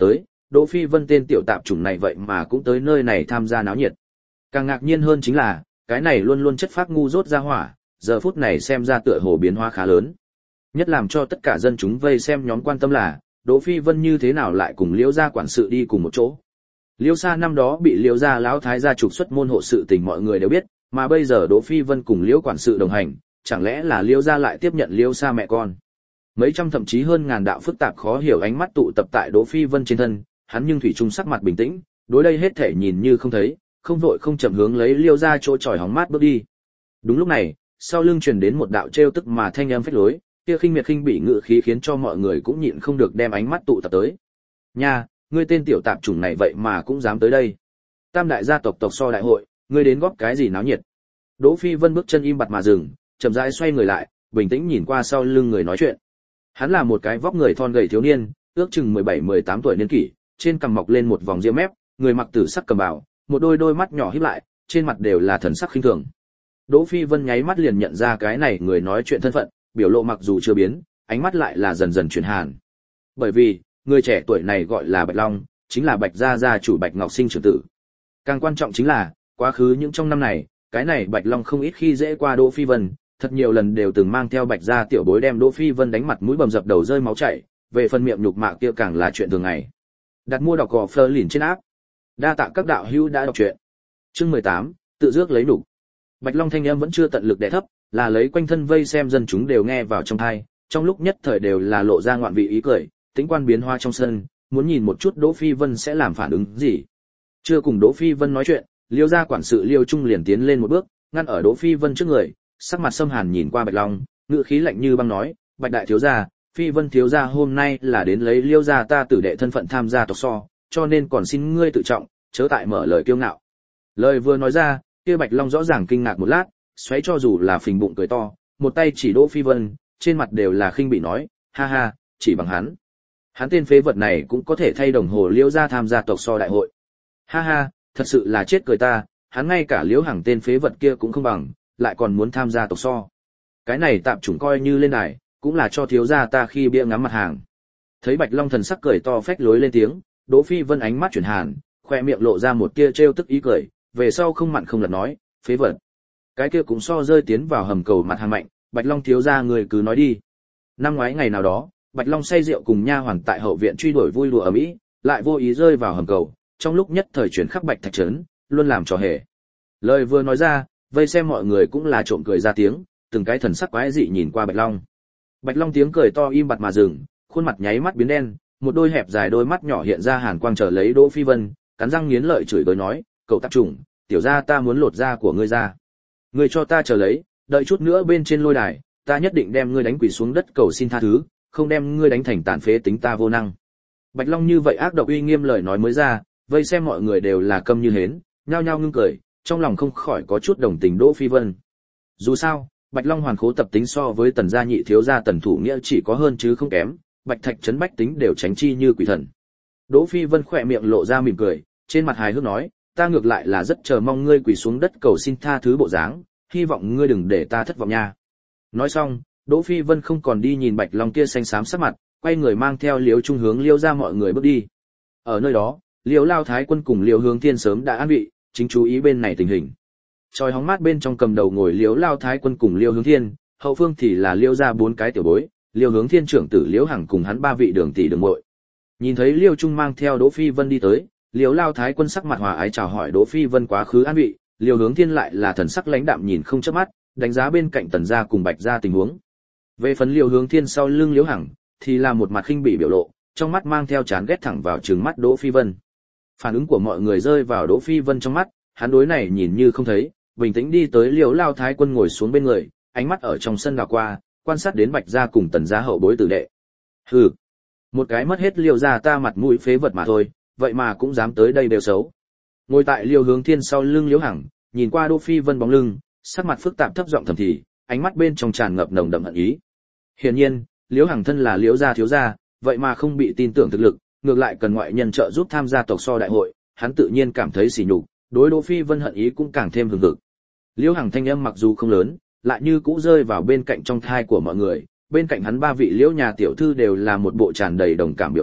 Đỗ Phi Vân tên tiểu tạp chủng này vậy mà cũng tới nơi này tham gia náo nhiệt. Càng ngạc nhiên hơn chính là, cái này luôn luôn chất phác ngu dốt ra hỏa, giờ phút này xem ra tựa hồ biến hóa khá lớn. Nhất làm cho tất cả dân chúng vây xem nhóm quan tâm là, Đỗ Phi Vân như thế nào lại cùng Liễu gia quản sự đi cùng một chỗ. Liễu gia năm đó bị Liễu gia lão thái gia trục xuất môn hộ sự tình mọi người đều biết, mà bây giờ Đỗ Phi Vân cùng Liễu quản sự đồng hành, chẳng lẽ là Liễu gia lại tiếp nhận Liễu gia mẹ con. Mấy trăm thậm chí hơn ngàn đạo phức tạp khó hiểu ánh mắt tụ tập tại Đỗ Phi Vân trên thân, hắn nhưng thủy chung sắc mặt bình tĩnh, đối đây hết thể nhìn như không thấy, không vội không chậm hướng lấy Liễu gia chỗ tròi hóng mát bước đi. Đúng lúc này, sau lưng truyền đến một đạo trêu tức mà thanh âm phách lối, kia khinh miệt khinh bỉ ngự khí khiến cho mọi người cũng nhịn không được đem ánh mắt tụ tập tới. Nha, ngươi tên tiểu tạp chủng này vậy mà cũng dám tới đây. Tam đại gia tộc tộc so đại hội, ngươi đến góp cái gì náo nhiệt? Đỗ Phi Vân bước chân im bặt mà dừng, chậm rãi xoay người lại, bình tĩnh nhìn qua sau lưng người nói chuyện. Hắn là một cái vóc người thon gầy thiếu niên, ước chừng mười bảy mười tám tuổi niên kỷ, trên cằm mọc lên một vòng ria mép, người mặc tử sắc cầm bào, một đôi đôi mắt nhỏ híp lại, trên mặt đều là thần sắc khinh thường. Đỗ Phi Vân nháy mắt liền nhận ra cái này người nói chuyện thân phận, biểu lộ mặc dù chưa biến, ánh mắt lại là dần dần chuyển hàn. Bởi vì, người trẻ tuổi này gọi là Bạch Long, chính là Bạch gia gia chủ Bạch Ngọc Sinh trưởng tử. Càng quan trọng chính là, quá khứ những trong năm này, cái này Bạch Long không ít khi dễ qua Đỗ Phi Vân, thật nhiều lần đều từng mang theo Bạch gia tiểu bối đem Đỗ Phi Vân đánh mặt mũi bầm dập đầu rơi máu chảy, về phần miệng nhục mạ kia càng là chuyện thường ngày. Đặt mua đọc gò Fleur lìn trên áp. Đa tạ các đạo hữu đã đọc truyện. Chương mười tám, tự rước lấy đủ. Bạch Long thanh âm vẫn chưa tận lực đè thấp, là lấy quanh thân vây xem dân chúng đều nghe vào trong tai, trong lúc nhất thời đều là lộ ra ngoạn vị ý cười, tính quan biến hoa trong sân, muốn nhìn một chút Đỗ Phi Vân sẽ làm phản ứng gì. Chưa cùng Đỗ Phi Vân nói chuyện, Liêu gia quản sự Liêu Trung liền tiến lên một bước, ngăn ở Đỗ Phi Vân trước người, sắc mặt xâm hàn nhìn qua Bạch Long, ngữ khí lạnh như băng nói, Bạch đại thiếu gia, Phi Vân thiếu gia hôm nay là đến lấy Liêu gia ta tử đệ thân phận tham gia tộc so, cho nên còn xin ngươi tự trọng, chớ tại mở lời kiêu ngạo. Lời vừa nói ra, kia Bạch Long rõ ràng kinh ngạc một lát, xoáy cho dù là phình bụng cười to, một tay chỉ Đỗ Phi Vân, trên mặt đều là khinh bỉ nói, ha ha, chỉ bằng hắn. Hắn tên phế vật này cũng có thể thay đồng hồ Liễu gia tham gia tộc so đại hội. Ha ha, thật sự là chết cười ta, hắn ngay cả Liễu Hằng tên phế vật kia cũng không bằng, lại còn muốn tham gia tộc so. Cái này tạm chủng coi như lên đài, cũng là cho thiếu gia ta khi bia ngắm mặt hàng. Thấy Bạch Long thần sắc cười to phách lối lên tiếng, Đỗ Phi Vân ánh mắt chuyển hàn, khoe miệng lộ ra một tia trêu tức ý cười, về sau không mặn không lật nói, phế vật. Cái kia cũng so rơi tiến vào hầm cầu mặt hàng mạnh, Bạch Long thiếu gia người cứ nói đi. Năm ngoái ngày nào đó, Bạch Long say rượu cùng nha hoàn tại hậu viện truy đuổi vui đùa ầm ĩ, lại vô ý rơi vào hầm cầu, trong lúc nhất thời chuyển khắp Bạch Thạch trấn, luôn làm trò hề. Lời vừa nói ra, vây xem mọi người cũng là trộm cười ra tiếng, từng cái thần sắc quái dị nhìn qua Bạch Long. Bạch Long tiếng cười to im bặt mà dừng, khuôn mặt nháy mắt biến đen, một đôi hẹp dài đôi mắt nhỏ hiện ra hàn quang chờ lấy Đỗ Phi Vân, cắn răng nghiến lợi chửi bới nói, cậu tạp chủng, tiểu gia ta muốn lột da của ngươi ra. Ngươi cho ta chờ lấy, đợi chút nữa bên trên lôi đài, ta nhất định đem ngươi đánh quỳ xuống đất cầu xin tha thứ, không đem ngươi đánh thành tàn phế tính ta vô năng. Bạch Long như vậy ác độc uy nghiêm lời nói mới ra, vây xem mọi người đều là câm như hến, nhao nhao ngưng cười, trong lòng không khỏi có chút đồng tình Đỗ Phi Vân. Dù sao, Bạch Long hoàn khố tập tính so với Tần gia nhị thiếu gia Tần Thủ Nghĩa chỉ có hơn chứ không kém, Bạch Thạch trấn bách tính đều tránh chi như quỷ thần. Đỗ Phi Vân khỏe miệng lộ ra mỉm cười, trên mặt hài hước nói, ta ngược lại là rất chờ mong ngươi quỳ xuống đất cầu xin tha thứ bộ dáng, hy vọng ngươi đừng để ta thất vọng nha. Nói xong, Đỗ Phi Vân không còn đi nhìn Bạch Long kia xanh xám sắc mặt, quay người mang theo Liễu Trung hướng Liễu gia mọi người bước đi. Ở nơi đó, Liễu Lao Thái Quân cùng Liễu Hướng Thiên sớm đã an vị, chính chú ý bên này tình hình. Chòi hóng mát bên trong cầm đầu ngồi Liễu Lao Thái Quân cùng Liễu Hướng Thiên, hậu phương thì là Liễu gia bốn cái tiểu bối, Liễu Hướng Thiên trưởng tử Liễu Hằng cùng hắn ba vị đường tỷ đường muội. Nhìn thấy Liễu Trung mang theo Đỗ Phi Vân đi tới, Liễu Lao Thái Quân sắc mặt hòa ái chào hỏi Đỗ Phi Vân quá khứ an vị, Liễu Hướng Thiên lại là thần sắc lãnh đạm nhìn không chớp mắt, đánh giá bên cạnh Tần gia cùng Bạch gia tình huống. Về phần Liễu Hướng Thiên sau lưng Liễu Hằng, thì là một mặt khinh bỉ biểu lộ, trong mắt mang theo chán ghét thẳng vào trừng mắt Đỗ Phi Vân. Phản ứng của mọi người rơi vào Đỗ Phi Vân trong mắt, hắn đối này nhìn như không thấy, bình tĩnh đi tới Liễu Lao Thái Quân ngồi xuống bên người, ánh mắt ở trong sân đảo qua, quan sát đến Bạch gia cùng Tần gia hậu bối tử đệ. Hừ, một cái mất hết Liễu gia ta mặt mũi phế vật mà thôi, vậy mà cũng dám tới đây đều xấu. Ngồi tại Liễu Hướng Thiên sau lưng Liễu Hằng, nhìn qua Đỗ Phi Vân bóng lưng, sắc mặt phức tạp thấp giọng thầm thì, ánh mắt bên trong tràn ngập nồng đậm hận ý. Hiển nhiên, Liễu Hằng thân là Liễu gia thiếu gia, vậy mà không bị tin tưởng thực lực, ngược lại cần ngoại nhân trợ giúp tham gia tộc so đại hội, hắn tự nhiên cảm thấy sỉ nhục, đối Đỗ Phi Vân hận ý cũng càng thêm hừng hực. Liễu Hằng thanh âm mặc dù không lớn, lại như cũ rơi vào bên cạnh trong thai của mọi người, bên cạnh hắn ba vị Liễu nhà tiểu thư đều là một bộ tràn đầy đồng cảm biểu lộ,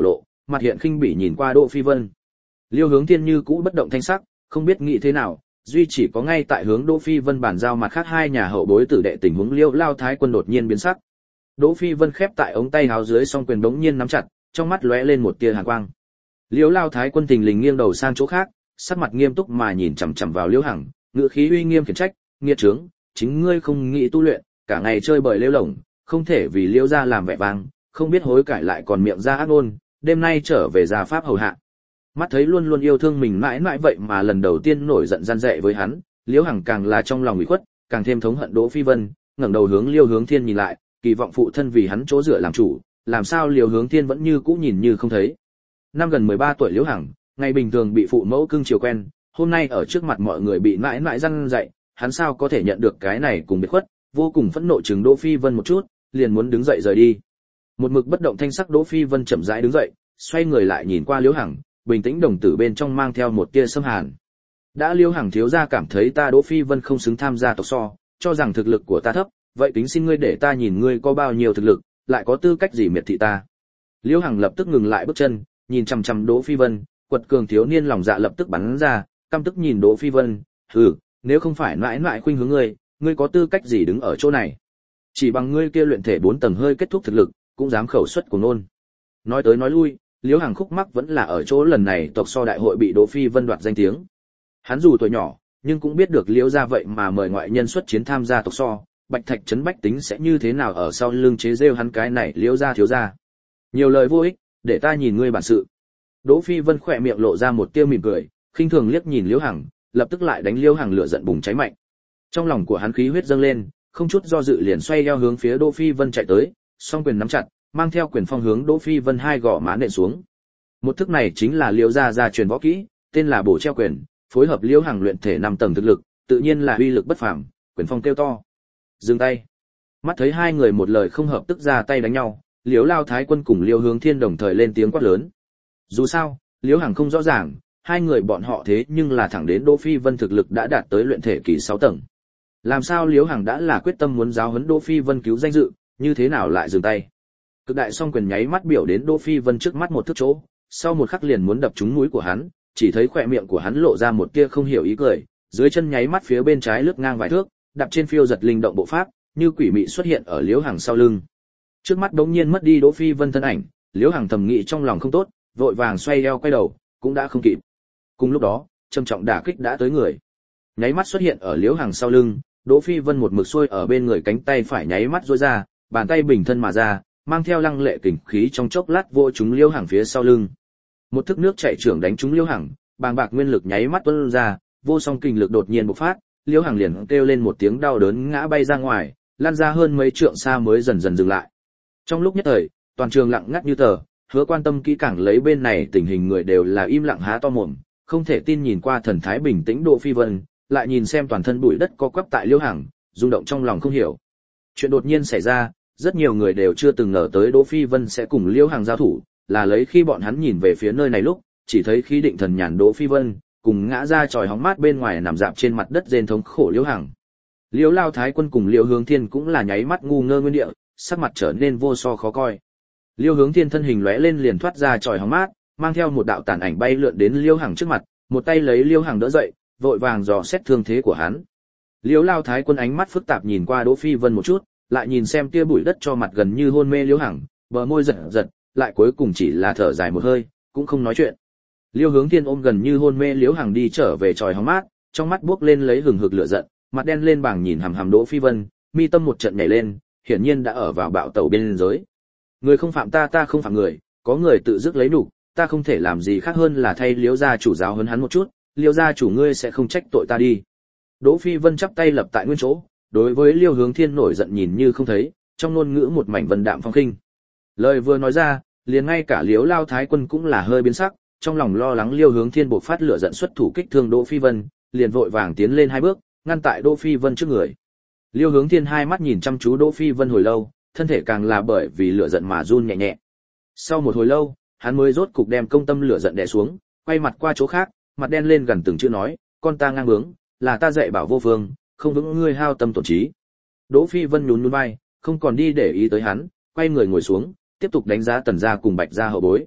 mặt hiện khinh bỉ nhìn qua Đỗ Phi Vân. Liêu Hướng Thiên như cũ bất động thanh sắc, không biết nghĩ thế nào, duy chỉ có ngay tại hướng Đỗ Phi Vân bàn giao mặt khác hai nhà hậu bối tử đệ tình huống Liêu Lao Thái Quân đột nhiên biến sắc. Đỗ Phi Vân khép tại ống tay áo dưới song quyền bỗng nhiên nắm chặt, trong mắt lóe lên một tia hàn quang. Liêu Lao Thái Quân thình lình nghiêng đầu sang chỗ khác, sắc mặt nghiêm túc mà nhìn chằm chằm vào Liêu Hằng, ngữ khí uy nghiêm khiển trách, nghiệt trướng, chính ngươi không nghĩ tu luyện, cả ngày chơi bời lêu lổng, không thể vì Liêu gia làm vẻ vang, không biết hối cải lại còn miệng ra ác ngôn, đêm nay trở về gia pháp hầu hạ. Mắt thấy luôn luôn yêu thương mình mãi mãi vậy mà lần đầu tiên nổi giận gian dạy với hắn, Liêu Hằng càng là trong lòng ủy khuất, càng thêm thống hận Đỗ Phi Vân, ngẩng đầu hướng Liêu Hướng Thiên nhìn lại, kỳ vọng phụ thân vì hắn chỗ dựa làm chủ, làm sao Liêu Hướng Thiên vẫn như cũ nhìn như không thấy. Năm gần mười ba tuổi Liêu Hằng, ngày bình thường bị phụ mẫu cưng chiều quen, hôm nay ở trước mặt mọi người bị mãi mãi răn dạy, hắn sao có thể nhận được cái này cùng biệt khuất, vô cùng phẫn nộ chừng Đỗ Phi Vân một chút, liền muốn đứng dậy rời đi. Một mực bất động thanh sắc Đỗ Phi Vân chậm rãi đứng dậy, xoay người lại nhìn qua Liêu Hằng, bình tĩnh đồng tử bên trong mang theo một tia xâm hàn. Đã Liêu Hằng thiếu gia cảm thấy ta Đỗ Phi Vân không xứng tham gia tộc so, cho rằng thực lực của ta thấp, vậy kính xin ngươi để ta nhìn ngươi có bao nhiêu thực lực, lại có tư cách gì miệt thị ta. Liêu Hằng lập tức ngừng lại bước chân, nhìn chằm chằm Đỗ Phi Vân, quật cường thiếu niên lòng dạ lập tức bắn ra, căm tức nhìn Đỗ Phi Vân, "Hừ, nếu không phải mãi mãi khuynh hướng ngươi, ngươi có tư cách gì đứng ở chỗ này? Chỉ bằng ngươi kia luyện thể bốn tầng hơi kết thúc thực lực, cũng dám khẩu xuất của nôn." Nói tới nói lui, Liễu Hằng khúc mắc vẫn là ở chỗ lần này tộc so đại hội bị Đỗ Phi Vân đoạt danh tiếng. Hắn dù tuổi nhỏ, nhưng cũng biết được Liễu gia vậy mà mời ngoại nhân xuất chiến tham gia tộc so, Bạch Thạch trấn bách tính sẽ như thế nào ở sau lưng chế giễu hắn cái này Liễu gia thiếu gia. Nhiều lời vô ích, để ta nhìn ngươi bản sự. Đỗ Phi Vân khỏe miệng lộ ra một tia mỉm cười, khinh thường liếc nhìn Liễu Hằng, lập tức lại đánh Liễu Hằng lửa giận bùng cháy mạnh. Trong lòng của hắn khí huyết dâng lên, không chút do dự liền xoay eo hướng phía Đỗ Phi Vân chạy tới, song quyền nắm chặt, mang theo quyền phong hướng Đỗ Phi Vân hai gò má nện xuống. Một thức này chính là Liễu gia gia truyền võ kỹ, tên là Bổ Treo Quyền, phối hợp Liễu Hằng luyện thể năm tầng thực lực, tự nhiên là uy lực bất phàm, quyền phong kêu to. Dừng tay. Mắt thấy hai người một lời không hợp tức ra tay đánh nhau, Liễu Lao Thái Quân cùng Liễu Hướng Thiên đồng thời lên tiếng quát lớn. Dù sao, Liễu Hằng không rõ ràng, hai người bọn họ thế nhưng là thẳng đến Đỗ Phi Vân thực lực đã đạt tới luyện thể kỳ sáu tầng. Làm sao Liễu Hằng đã là quyết tâm muốn giáo huấn Đỗ Phi Vân cứu danh dự, như thế nào lại dừng tay? Cực đại song quyền nháy mắt biểu đến Đỗ Phi Vân trước mắt một thước chỗ, sau một khắc liền muốn đập trúng mũi của hắn, chỉ thấy khóe miệng của hắn lộ ra một tia không hiểu ý cười, dưới chân nháy mắt phía bên trái lướt ngang vài thước, đạp trên phiêu giật linh động bộ pháp, như quỷ mị xuất hiện ở Liễu Hằng sau lưng. Trước mắt đống nhiên mất đi Đỗ Phi Vân thân ảnh, Liễu Hằng thầm nghĩ trong lòng không tốt, vội vàng xoay eo quay đầu, cũng đã không kịp. Cùng lúc đó, trầm trọng đả kích đã tới người. Nháy mắt xuất hiện ở Liễu Hằng sau lưng, Đỗ Phi Vân một mực xuôi ở bên người cánh tay phải nháy mắt duỗi ra, bàn tay bình thân mà ra, mang theo lăng lệ kình khí trong chốc lát vô chúng Liễu Hằng phía sau lưng. Một thức nước chảy trưởng đánh trúng Liễu Hằng, bàng bạc nguyên lực nháy mắt tuôn ra, vô song kình lực đột nhiên bộc phát, Liễu Hằng liền kêu lên một tiếng đau đớn ngã bay ra ngoài, lăn ra hơn mấy trượng xa mới dần dần dừng lại. Trong lúc nhất thời, toàn trường lặng ngắt như tờ, Hứa Quan Tâm kỹ càng lấy bên này tình hình người đều là im lặng há to mồm, không thể tin nhìn qua thần thái bình tĩnh Đỗ Phi Vân, lại nhìn xem toàn thân bụi đất co quắp tại Liễu Hằng, rung động trong lòng không hiểu. Chuyện đột nhiên xảy ra, rất nhiều người đều chưa từng ngờ tới Đỗ Phi Vân sẽ cùng Liễu Hằng giao thủ, là lấy khi bọn hắn nhìn về phía nơi này lúc, chỉ thấy khí định thần nhàn Đỗ Phi Vân, cùng ngã ra tròi hóng mát bên ngoài nằm dạp trên mặt đất rên thống khổ Liễu Hằng. Liễu Lao Thái Quân cùng Liễu Hướng Thiên cũng là nháy mắt ngu ngơ nguyên địa, sắc mặt trở nên vô so khó coi. Liễu Hướng Thiên thân hình lóe lên liền thoát ra tròi hóng mát, mang theo một đạo tàn ảnh bay lượn đến Liễu Hằng trước mặt, một tay lấy Liễu Hằng đỡ dậy, vội vàng dò xét thương thế của hắn. Liễu Lao Thái Quân ánh mắt phức tạp nhìn qua Đỗ Phi Vân một chút, lại nhìn xem kia bụi đất cho mặt gần như hôn mê Liễu Hằng, bờ môi giật giật, lại cuối cùng chỉ là thở dài một hơi, cũng không nói chuyện. Liễu Hướng Thiên ôm gần như hôn mê Liễu Hằng đi trở về tròi hóng mát, trong mắt buốc lên lấy hừng hực lửa giận, mặt đen lên bảng nhìn hằm hằm Đỗ Phi Vân, mi tâm một trận nhảy lên, hiển nhiên đã ở vào bạo tẩu biên giới. Người không phạm ta, ta không phạm người, có người tự dứt lấy nhục, ta không thể làm gì khác hơn là thay Liễu gia chủ giáo huấn hắn một chút, Liễu gia chủ ngươi sẽ không trách tội ta đi. Đỗ Phi Vân chắp tay lập tại nguyên chỗ, đối với Liễu Hướng Thiên nổi giận nhìn như không thấy, trong ngôn ngữ một mảnh vân đạm phong khinh. Lời vừa nói ra, liền ngay cả Liễu Lao Thái Quân cũng là hơi biến sắc, trong lòng lo lắng Liễu Hướng Thiên bộc phát lửa giận xuất thủ kích thương Đỗ Phi Vân, liền vội vàng tiến lên hai bước, ngăn tại Đỗ Phi Vân trước người. Liễu Hướng Thiên hai mắt nhìn chăm chú Đỗ Phi Vân hồi lâu, thân thể càng là bởi vì lửa giận mà run nhẹ nhẹ. Sau một hồi lâu, hắn mới rốt cục đem công tâm lửa giận đè xuống, quay mặt qua chỗ khác, mặt đen lên gần từng chữ nói, con ta ngang bướng, là ta dạy bảo vô phương, không vững ngươi hao tâm tổn trí. Đỗ Phi Vân nhún nhún vai, không còn đi để ý tới hắn, quay người ngồi xuống, tiếp tục đánh giá Tần gia cùng Bạch gia hậu bối.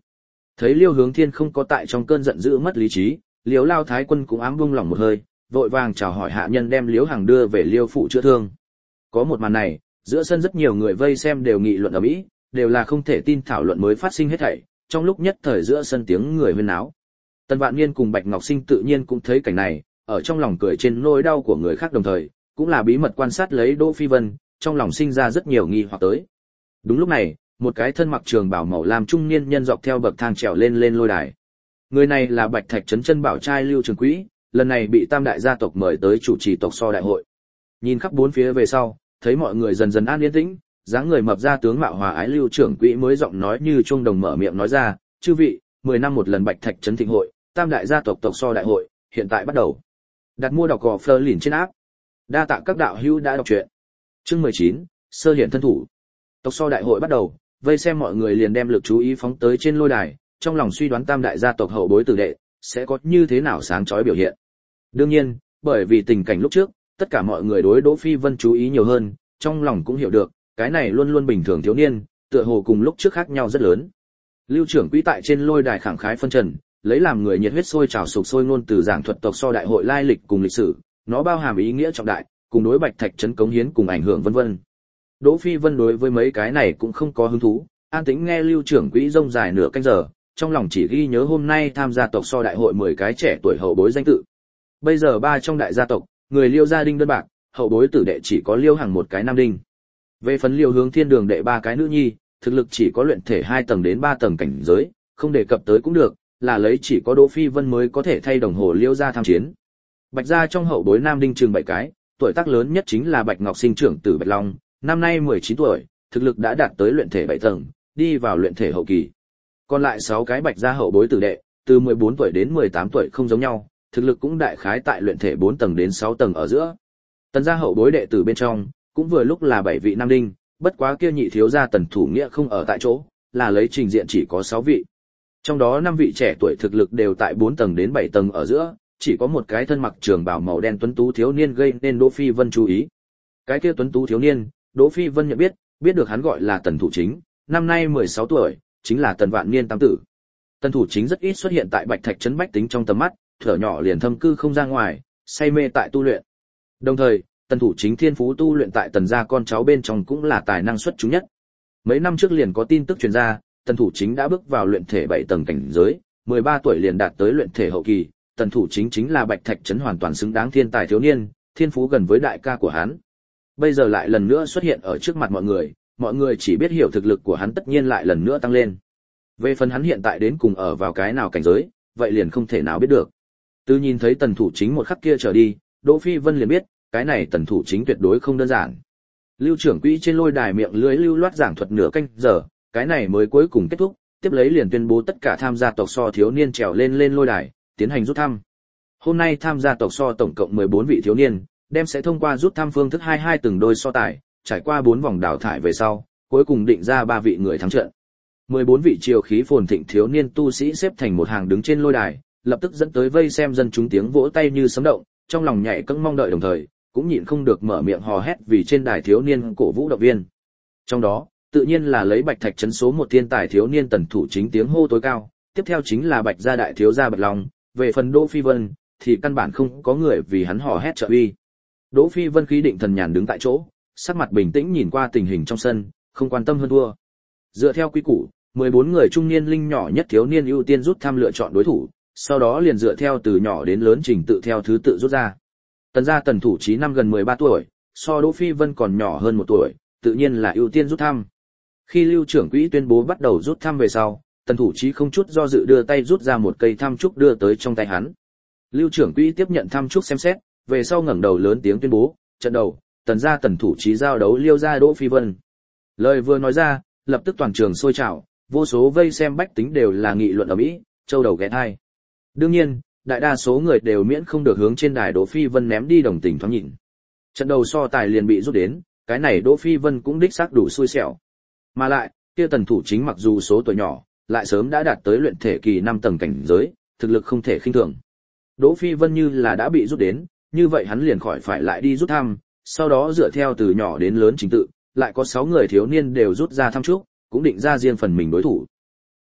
Thấy Liêu Hướng Thiên không có tại trong cơn giận dữ mất lý trí, Liêu Lao Thái Quân cũng ám buông lòng một hơi, vội vàng chào hỏi hạ nhân đem Liêu Hằng đưa về Liêu phủ chữa thương. Có một màn này, giữa sân rất nhiều người vây xem đều nghị luận ầm ĩ, đều là không thể tin thảo luận mới phát sinh hết thảy, trong lúc nhất thời giữa sân tiếng người huyên náo. Tần Vạn Niên cùng Bạch Ngọc Sinh tự nhiên cũng thấy cảnh này, ở trong lòng cười trên nỗi đau của người khác đồng thời, cũng là bí mật quan sát lấy Đỗ Phi Vân, trong lòng sinh ra rất nhiều nghi hoặc tới. Đúng lúc này, một cái thân mặc trường bào màu lam trung niên nhân dọc theo bậc thang trèo lên lên lôi đài. Người này là Bạch Thạch trấn chân bảo trai Lưu Trường Quỹ, lần này bị Tam đại gia tộc mời tới chủ trì tộc so đại hội. Nhìn khắp bốn phía về sau, thấy mọi người dần dần an yên tĩnh, dáng người mập ra tướng mạo hòa ái Lưu Trưởng Quỹ mới giọng nói như chuông đồng mở miệng nói ra, "Chư vị, mười năm một lần Bạch Thạch trấn thịnh hội, Tam đại gia tộc tộc so đại hội, hiện tại bắt đầu." Đặt mua đọc cỏ Fleur lìn trên áp. Đa tạ các đạo hữu đã đọc truyện. Chương mười chín, sơ hiện thân thủ. Tộc so đại hội bắt đầu, vây xem mọi người liền đem lực chú ý phóng tới trên lôi đài, trong lòng suy đoán Tam đại gia tộc hậu bối tử đệ sẽ có như thế nào sáng chói biểu hiện. Đương nhiên, bởi vì tình cảnh lúc trước, tất cả mọi người đối Đỗ Phi Vân chú ý nhiều hơn, trong lòng cũng hiểu được, cái này luôn luôn bình thường thiếu niên, tựa hồ cùng lúc trước khác nhau rất lớn. Lưu Trưởng Quỹ tại trên lôi đài khẳng khái phân trần, lấy làm người nhiệt huyết sôi trào sục sôi ngôn từ giảng thuật tộc so đại hội lai lịch cùng lịch sử, nó bao hàm ý nghĩa trọng đại, cùng đối Bạch Thạch trấn cống hiến cùng ảnh hưởng vân vân. Đỗ Phi Vân đối với mấy cái này cũng không có hứng thú, an tĩnh nghe Lưu Trưởng Quỹ rông dài nửa canh giờ, trong lòng chỉ ghi nhớ hôm nay tham gia tộc so đại hội mười cái trẻ tuổi hậu bối danh tự. Bây giờ ba trong đại gia tộc, người Liêu gia đinh đơn bạc, hậu bối tử đệ chỉ có Liêu Hằng một cái nam đinh. Về phần Liêu Hướng Thiên đường đệ ba cái nữ nhi, thực lực chỉ có luyện thể hai tầng đến ba tầng cảnh giới, không đề cập tới cũng được, là lấy chỉ có Đỗ Phi Vân mới có thể thay đồng hồ Liêu gia tham chiến. Bạch gia trong hậu bối nam đinh chừng bảy cái, tuổi tác lớn nhất chính là Bạch Ngọc Sinh trưởng tử Bạch Long, năm nay mười chín tuổi, thực lực đã đạt tới luyện thể bảy tầng, đi vào luyện thể hậu kỳ. Còn lại sáu cái Bạch gia hậu bối tử đệ, từ mười bốn tuổi đến mười tám tuổi không giống nhau, thực lực cũng đại khái tại luyện thể bốn tầng đến sáu tầng ở giữa. Tần gia hậu bối đệ tử bên trong, cũng vừa lúc là bảy vị nam đinh, bất quá kia nhị thiếu gia Tần Thủ Nghĩa không ở tại chỗ, là lấy trình diện chỉ có sáu vị. Trong đó năm vị trẻ tuổi thực lực đều tại bốn tầng đến bảy tầng ở giữa, chỉ có một cái thân mặc trường bào màu đen tuấn tú thiếu niên gây nên Đỗ Phi Vân chú ý. Cái kia tuấn tú thiếu niên, Đỗ Phi Vân nhận biết, biết được hắn gọi là Tần Thủ Chính, năm nay mười sáu tuổi, chính là Tần Vạn Niên tam tử. Tần Thủ Chính rất ít xuất hiện tại Bạch Thạch trấn bách tính trong tầm mắt, thở nhỏ liền thâm cư không ra ngoài, say mê tại tu luyện. Đồng thời, Tần Thủ Chính thiên phú tu luyện tại Tần gia con cháu bên trong cũng là tài năng xuất chúng nhất. Mấy năm trước liền có tin tức truyền ra, Tần Thủ Chính đã bước vào luyện thể bảy tầng cảnh giới, mười ba tuổi liền đạt tới luyện thể hậu kỳ, Tần Thủ Chính chính là Bạch Thạch trấn hoàn toàn xứng đáng thiên tài thiếu niên, thiên phú gần với đại ca của hắn. Bây giờ lại lần nữa xuất hiện ở trước mặt mọi người, mọi người chỉ biết hiểu thực lực của hắn tất nhiên lại lần nữa tăng lên. Về phần hắn hiện tại đến cùng ở vào cái nào cảnh giới, vậy liền không thể nào biết được. Từ nhìn thấy Tần Thủ Chính một khắc kia trở đi, Đỗ Phi Vân liền biết, cái này Tần Thủ Chính tuyệt đối không đơn giản. Lưu Trưởng Quỹ trên lôi đài miệng lưỡi lưu loát giảng thuật nửa canh giờ, cái này mới cuối cùng kết thúc, tiếp lấy liền tuyên bố tất cả tham gia tộc so thiếu niên trèo lên lên lôi đài, tiến hành rút thăm. Hôm nay tham gia tộc so tổng cộng mười bốn vị thiếu niên, đem sẽ thông qua rút thăm phương thức hai hai từng đôi so tài, trải qua bốn vòng đào thải về sau, cuối cùng định ra ba vị người thắng trận. mười bốn vị triều khí phồn thịnh thiếu niên tu sĩ xếp thành một hàng đứng trên lôi đài, lập tức dẫn tới vây xem dân chúng tiếng vỗ tay như sấm động, trong lòng nhảy cẫng mong đợi đồng thời, cũng nhịn không được mở miệng hò hét vì trên đài thiếu niên cổ vũ động viên. Trong đó, tự nhiên là lấy Bạch Thạch trấn số một thiên tài thiếu niên Tần Thủ Chính tiếng hô tối cao, tiếp theo chính là Bạch gia đại thiếu gia Bạch Long, về phần Đỗ Phi Vân thì căn bản không có người vì hắn hò hét trợ uy. Đỗ Phi Vân khí định thần nhàn đứng tại chỗ, sắc mặt bình tĩnh nhìn qua tình hình trong sân, không quan tâm hơn thua. Dựa theo quy củ, mười bốn người trung niên linh nhỏ nhất thiếu niên ưu tiên rút thăm lựa chọn đối thủ, sau đó liền dựa theo từ nhỏ đến lớn trình tự theo thứ tự rút ra. Tần gia Tần Thủ Chí năm gần mười ba tuổi, so Đỗ Phi Vân còn nhỏ hơn một tuổi, tự nhiên là ưu tiên rút thăm. Khi Lưu Trưởng Quỹ tuyên bố bắt đầu rút thăm về sau, Tần Thủ Chí không chút do dự đưa tay rút ra một cây thăm trúc đưa tới trong tay hắn. Lưu Trưởng Quỹ tiếp nhận thăm trúc xem xét, về sau ngẩng đầu lớn tiếng tuyên bố, trận đầu, Tần gia Tần Thủ Chí giao đấu Liêu gia Đỗ Phi Vân. Lời vừa nói ra, lập tức toàn trường sôi trào, vô số vây xem bách tính đều là nghị luận ầm ĩ, châu đầu ghé tai. Đương nhiên, đại đa số người đều miễn không được hướng trên đài Đỗ Phi Vân ném đi đồng tình thoáng nhìn. Trận đầu so tài liền bị rút đến, cái này Đỗ Phi Vân cũng đích xác đủ xui xẻo. Mà lại, kia Tần Thủ Chính mặc dù số tuổi nhỏ, lại sớm đã đạt tới luyện thể kỳ năm tầng cảnh giới, thực lực không thể khinh thường. Đỗ Phi Vân như là đã bị rút đến, như vậy hắn liền khỏi phải lại đi rút thăm, sau đó dựa theo từ nhỏ đến lớn trình tự, lại có sáu người thiếu niên đều rút ra thăm trước, cũng định ra riêng phần mình đối thủ.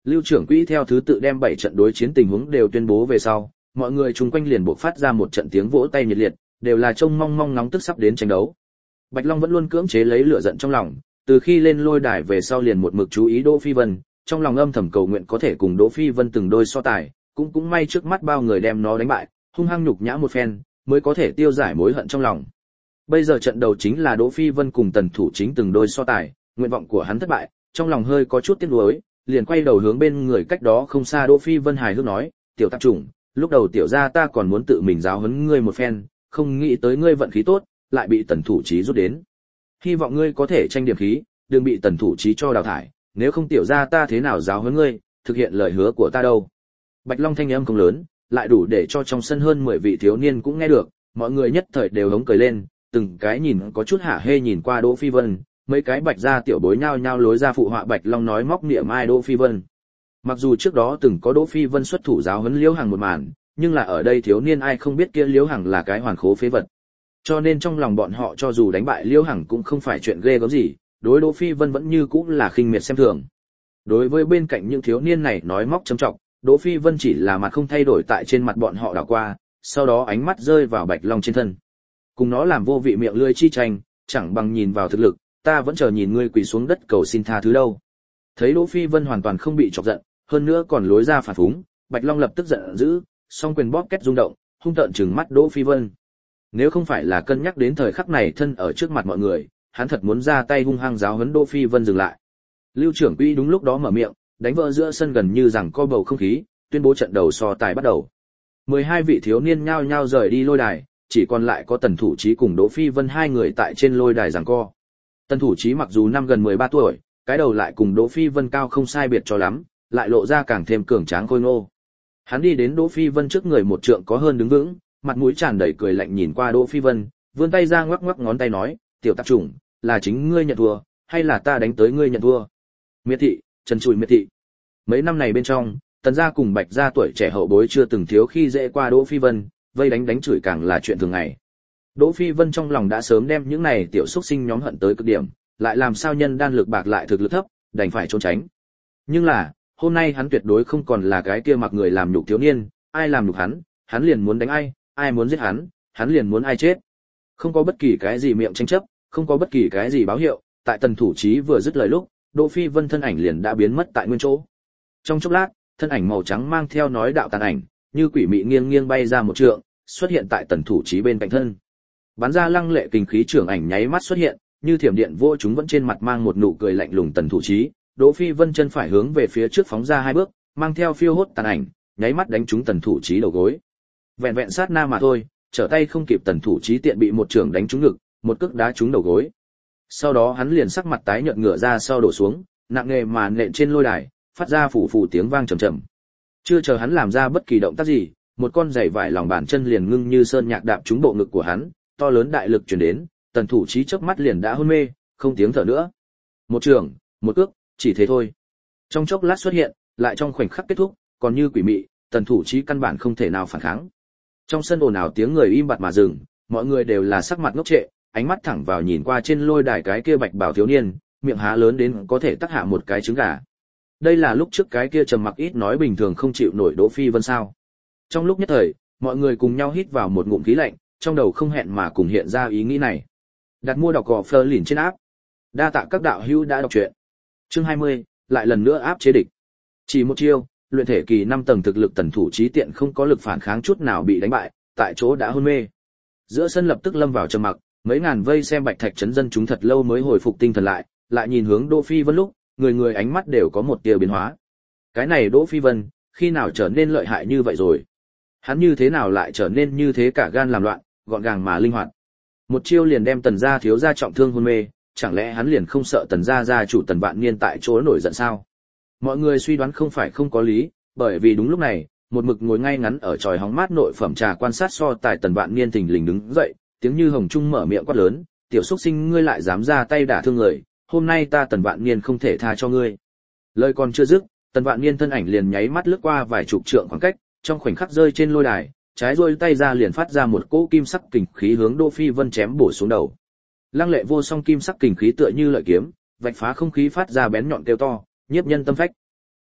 Lưu trưởng quỹ theo thứ tự đem bảy trận đối chiến tình huống đều tuyên bố về sau, mọi người chung quanh liền buộc phát ra một trận tiếng vỗ tay nhiệt liệt, đều là trông mong mong nóng tức sắp đến tranh đấu. Bạch Long vẫn luôn cưỡng chế lấy lửa giận trong lòng, từ khi lên lôi đài về sau liền một mực chú ý Đỗ Phi Vân, trong lòng âm thầm cầu nguyện có thể cùng Đỗ Phi Vân từng đôi so tài, cũng cũng may trước mắt bao người đem nó đánh bại, hung hăng nhục nhã một phen, mới có thể tiêu giải mối hận trong lòng. Bây giờ trận đầu chính là Đỗ Phi Vân cùng Tần Thủ Chính từng đôi so tài, nguyện vọng của hắn thất bại, trong lòng hơi có chút tiếc nuối, liền quay đầu hướng bên người cách đó không xa Đỗ Phi Vân hài hước nói, "Tiểu tạp chủng, lúc đầu tiểu gia ta còn muốn tự mình giáo huấn ngươi một phen, không nghĩ tới ngươi vận khí tốt, lại bị Tần Thủ Chí rút đến. Hy vọng ngươi có thể tranh điểm khí, đừng bị Tần Thủ Chí cho đào thải, nếu không tiểu gia ta thế nào giáo huấn ngươi, thực hiện lời hứa của ta đâu." Bạch Long thanh âm không lớn, lại đủ để cho trong sân hơn mười vị thiếu niên cũng nghe được, mọi người nhất thời đều hống cười lên, từng cái nhìn có chút hả hê nhìn qua Đỗ Phi Vân, mấy cái Bạch gia tiểu bối nhao nhao lối ra phụ họa Bạch Long nói móc niệm ai Đỗ Phi Vân. Mặc dù trước đó từng có Đỗ Phi Vân xuất thủ giáo huấn Liễu Hằng một màn, nhưng là ở đây thiếu niên ai không biết kia Liễu Hằng là cái hoàn khố phế vật. Cho nên trong lòng bọn họ cho dù đánh bại Liễu Hằng cũng không phải chuyện ghê gớm gì, đối Đỗ Phi Vân vẫn như cũng là khinh miệt xem thường. Đối với bên cạnh những thiếu niên này nói móc châm trọng, Đỗ Phi Vân chỉ là mặt không thay đổi tại trên mặt bọn họ đảo qua, sau đó ánh mắt rơi vào Bạch Long trên thân. Cùng nó làm vô vị miệng lưỡi chi tranh, chẳng bằng nhìn vào thực lực, ta vẫn chờ nhìn ngươi quỳ xuống đất cầu xin tha thứ đâu. Thấy Đỗ Phi Vân hoàn toàn không bị chọc giận, hơn nữa còn lối ra phản phúng, Bạch Long lập tức giận dữ, song quyền bóp két rung động, hung tợn trừng mắt Đỗ Phi Vân. Nếu không phải là cân nhắc đến thời khắc này thân ở trước mặt mọi người, hắn thật muốn ra tay hung hăng giáo huấn Đỗ Phi Vân dừng lại. Lưu trưởng quỹ đúng lúc đó mở miệng, đánh vỡ giữa sân gần như rằng co bầu không khí, tuyên bố trận đầu so tài bắt đầu. mười hai vị thiếu niên nhao nhao rời đi lôi đài, chỉ còn lại có Tần Thủ Chí cùng Đỗ Phi Vân hai người tại trên lôi đài giằng co. Tần Thủ Chí mặc dù năm gần mười ba tuổi, cái đầu lại cùng Đỗ Phi Vân cao không sai biệt cho lắm, lại lộ ra càng thêm cường tráng khôi ngô. Hắn đi đến Đỗ Phi Vân trước người một trượng có hơn đứng vững, mặt mũi tràn đầy cười lạnh nhìn qua Đỗ Phi Vân, vươn tay ra ngoắc ngoắc ngón tay nói, "Tiểu tạp chủng, là chính ngươi nhận thua, hay là ta đánh tới ngươi nhận thua?" Miệt thị, trần trụi miệt thị. Mấy năm này bên trong, Tần gia cùng Bạch gia tuổi trẻ hậu bối chưa từng thiếu khi dễ qua Đỗ Phi Vân, vây đánh đánh chửi càng là chuyện thường ngày. Đỗ Phi Vân trong lòng đã sớm đem những này tiểu xúc sinh nhóm hận tới cực điểm, lại làm sao nhân đan lực bạc lại thực lực thấp, đành phải trốn tránh. Nhưng là, hôm nay hắn tuyệt đối không còn là cái kia mặc người làm nhục thiếu niên, ai làm nhục hắn, hắn liền muốn đánh ai, ai muốn giết hắn, hắn liền muốn ai chết. Không có bất kỳ cái gì miệng tranh chấp, không có bất kỳ cái gì báo hiệu, tại Tần Thủ Chí vừa dứt lời lúc, Đỗ Phi Vân thân ảnh liền đã biến mất tại nguyên chỗ. Trong chốc lát, thân ảnh màu trắng mang theo nói đạo tàn ảnh, như quỷ mị nghiêng nghiêng bay ra một trượng, xuất hiện tại Tần Thủ Chí bên cạnh thân. Bắn ra lăng lệ kinh khí trưởng ảnh nháy mắt xuất hiện, như thiểm điện vô chúng vẫn trên mặt mang một nụ cười lạnh lùng Tần Thủ Chí, Đỗ Phi Vân chân phải hướng về phía trước phóng ra hai bước, mang theo phiêu hốt tàn ảnh, nháy mắt đánh trúng Tần Thủ Chí đầu gối. Vẹn vẹn sát na mà thôi, trở tay không kịp Tần Thủ Chí tiện bị một trưởng đánh trúng ngực, một cước đá trúng đầu gối. Sau đó hắn liền sắc mặt tái nhợt ngửa ra sau đổ xuống, nặng nề mà nện trên lôi đài, phát ra phủ phủ tiếng vang trầm trầm. Chưa chờ hắn làm ra bất kỳ động tác gì, một con giày vải lòng bàn chân liền ngưng như sơn nhạc đạp trúng bộ ngực của hắn, to lớn đại lực truyền đến, Tần Thủ Chí chớp mắt liền đã hôn mê, không tiếng thở nữa. Một trường, một cước, chỉ thế thôi. Trong chốc lát xuất hiện, lại trong khoảnh khắc kết thúc, còn như quỷ mị, Tần Thủ Chí căn bản không thể nào phản kháng. Trong sân ồn ào tiếng người im bặt mà dừng, mọi người đều là sắc mặt ngốc trệ, ánh mắt thẳng vào nhìn qua trên lôi đài cái kia bạch bào thiếu niên, miệng há lớn đến có thể tắc hạ một cái trứng gà. Đây là lúc trước cái kia trầm mặc ít nói bình thường không chịu nổi Đỗ Phi Vân sao? Trong lúc nhất thời, mọi người cùng nhau hít vào một ngụm khí lạnh, trong đầu không hẹn mà cùng hiện ra ý nghĩ này. Đặt mua đọc gò Fleur lìn trên áp. Đa tạ các đạo hữu đã đọc truyện. Chương hai mươi, lại lần nữa áp chế địch. Chỉ một chiêu, luyện thể kỳ năm tầng thực lực Tần Thủ Chí tiện không có lực phản kháng chút nào bị đánh bại, tại chỗ đã hôn mê. Giữa sân lập tức lâm vào trầm mặc, mấy ngàn vây xem Bạch Thạch trấn dân chúng thật lâu mới hồi phục tinh thần lại, lại nhìn hướng Đỗ Phi Vân lúc, người người ánh mắt đều có một tia biến hóa. Cái này Đỗ Phi Vân, khi nào trở nên lợi hại như vậy rồi? Hắn như thế nào lại trở nên như thế cả gan làm loạn, gọn gàng mà linh hoạt? Một chiêu liền đem Tần gia thiếu gia trọng thương hôn mê, chẳng lẽ hắn liền không sợ Tần gia gia chủ Tần Vạn Niên tại chỗ nổi giận sao? Mọi người suy đoán không phải không có lý, bởi vì đúng lúc này, một mực ngồi ngay ngắn ở chòi hóng mát nội phẩm trà quan sát so tài Tần Vạn Niên thình lình đứng dậy, tiếng như hồng trung mở miệng quát lớn, "Tiểu xúc sinh ngươi lại dám ra tay đả thương người, hôm nay ta Tần Vạn Niên không thể tha cho ngươi." Lời còn chưa dứt, Tần Vạn Niên thân ảnh liền nháy mắt lướt qua vài chục trượng khoảng cách, trong khoảnh khắc rơi trên lôi đài, trái duỗi tay ra liền phát ra một cỗ kim sắc kình khí hướng Đỗ Phi Vân chém bổ xuống đầu. Lăng lệ vô song kim sắc kình khí tựa như lợi kiếm, vạch phá không khí phát ra bén nhọn kêu to, nhiếp nhân tâm phách.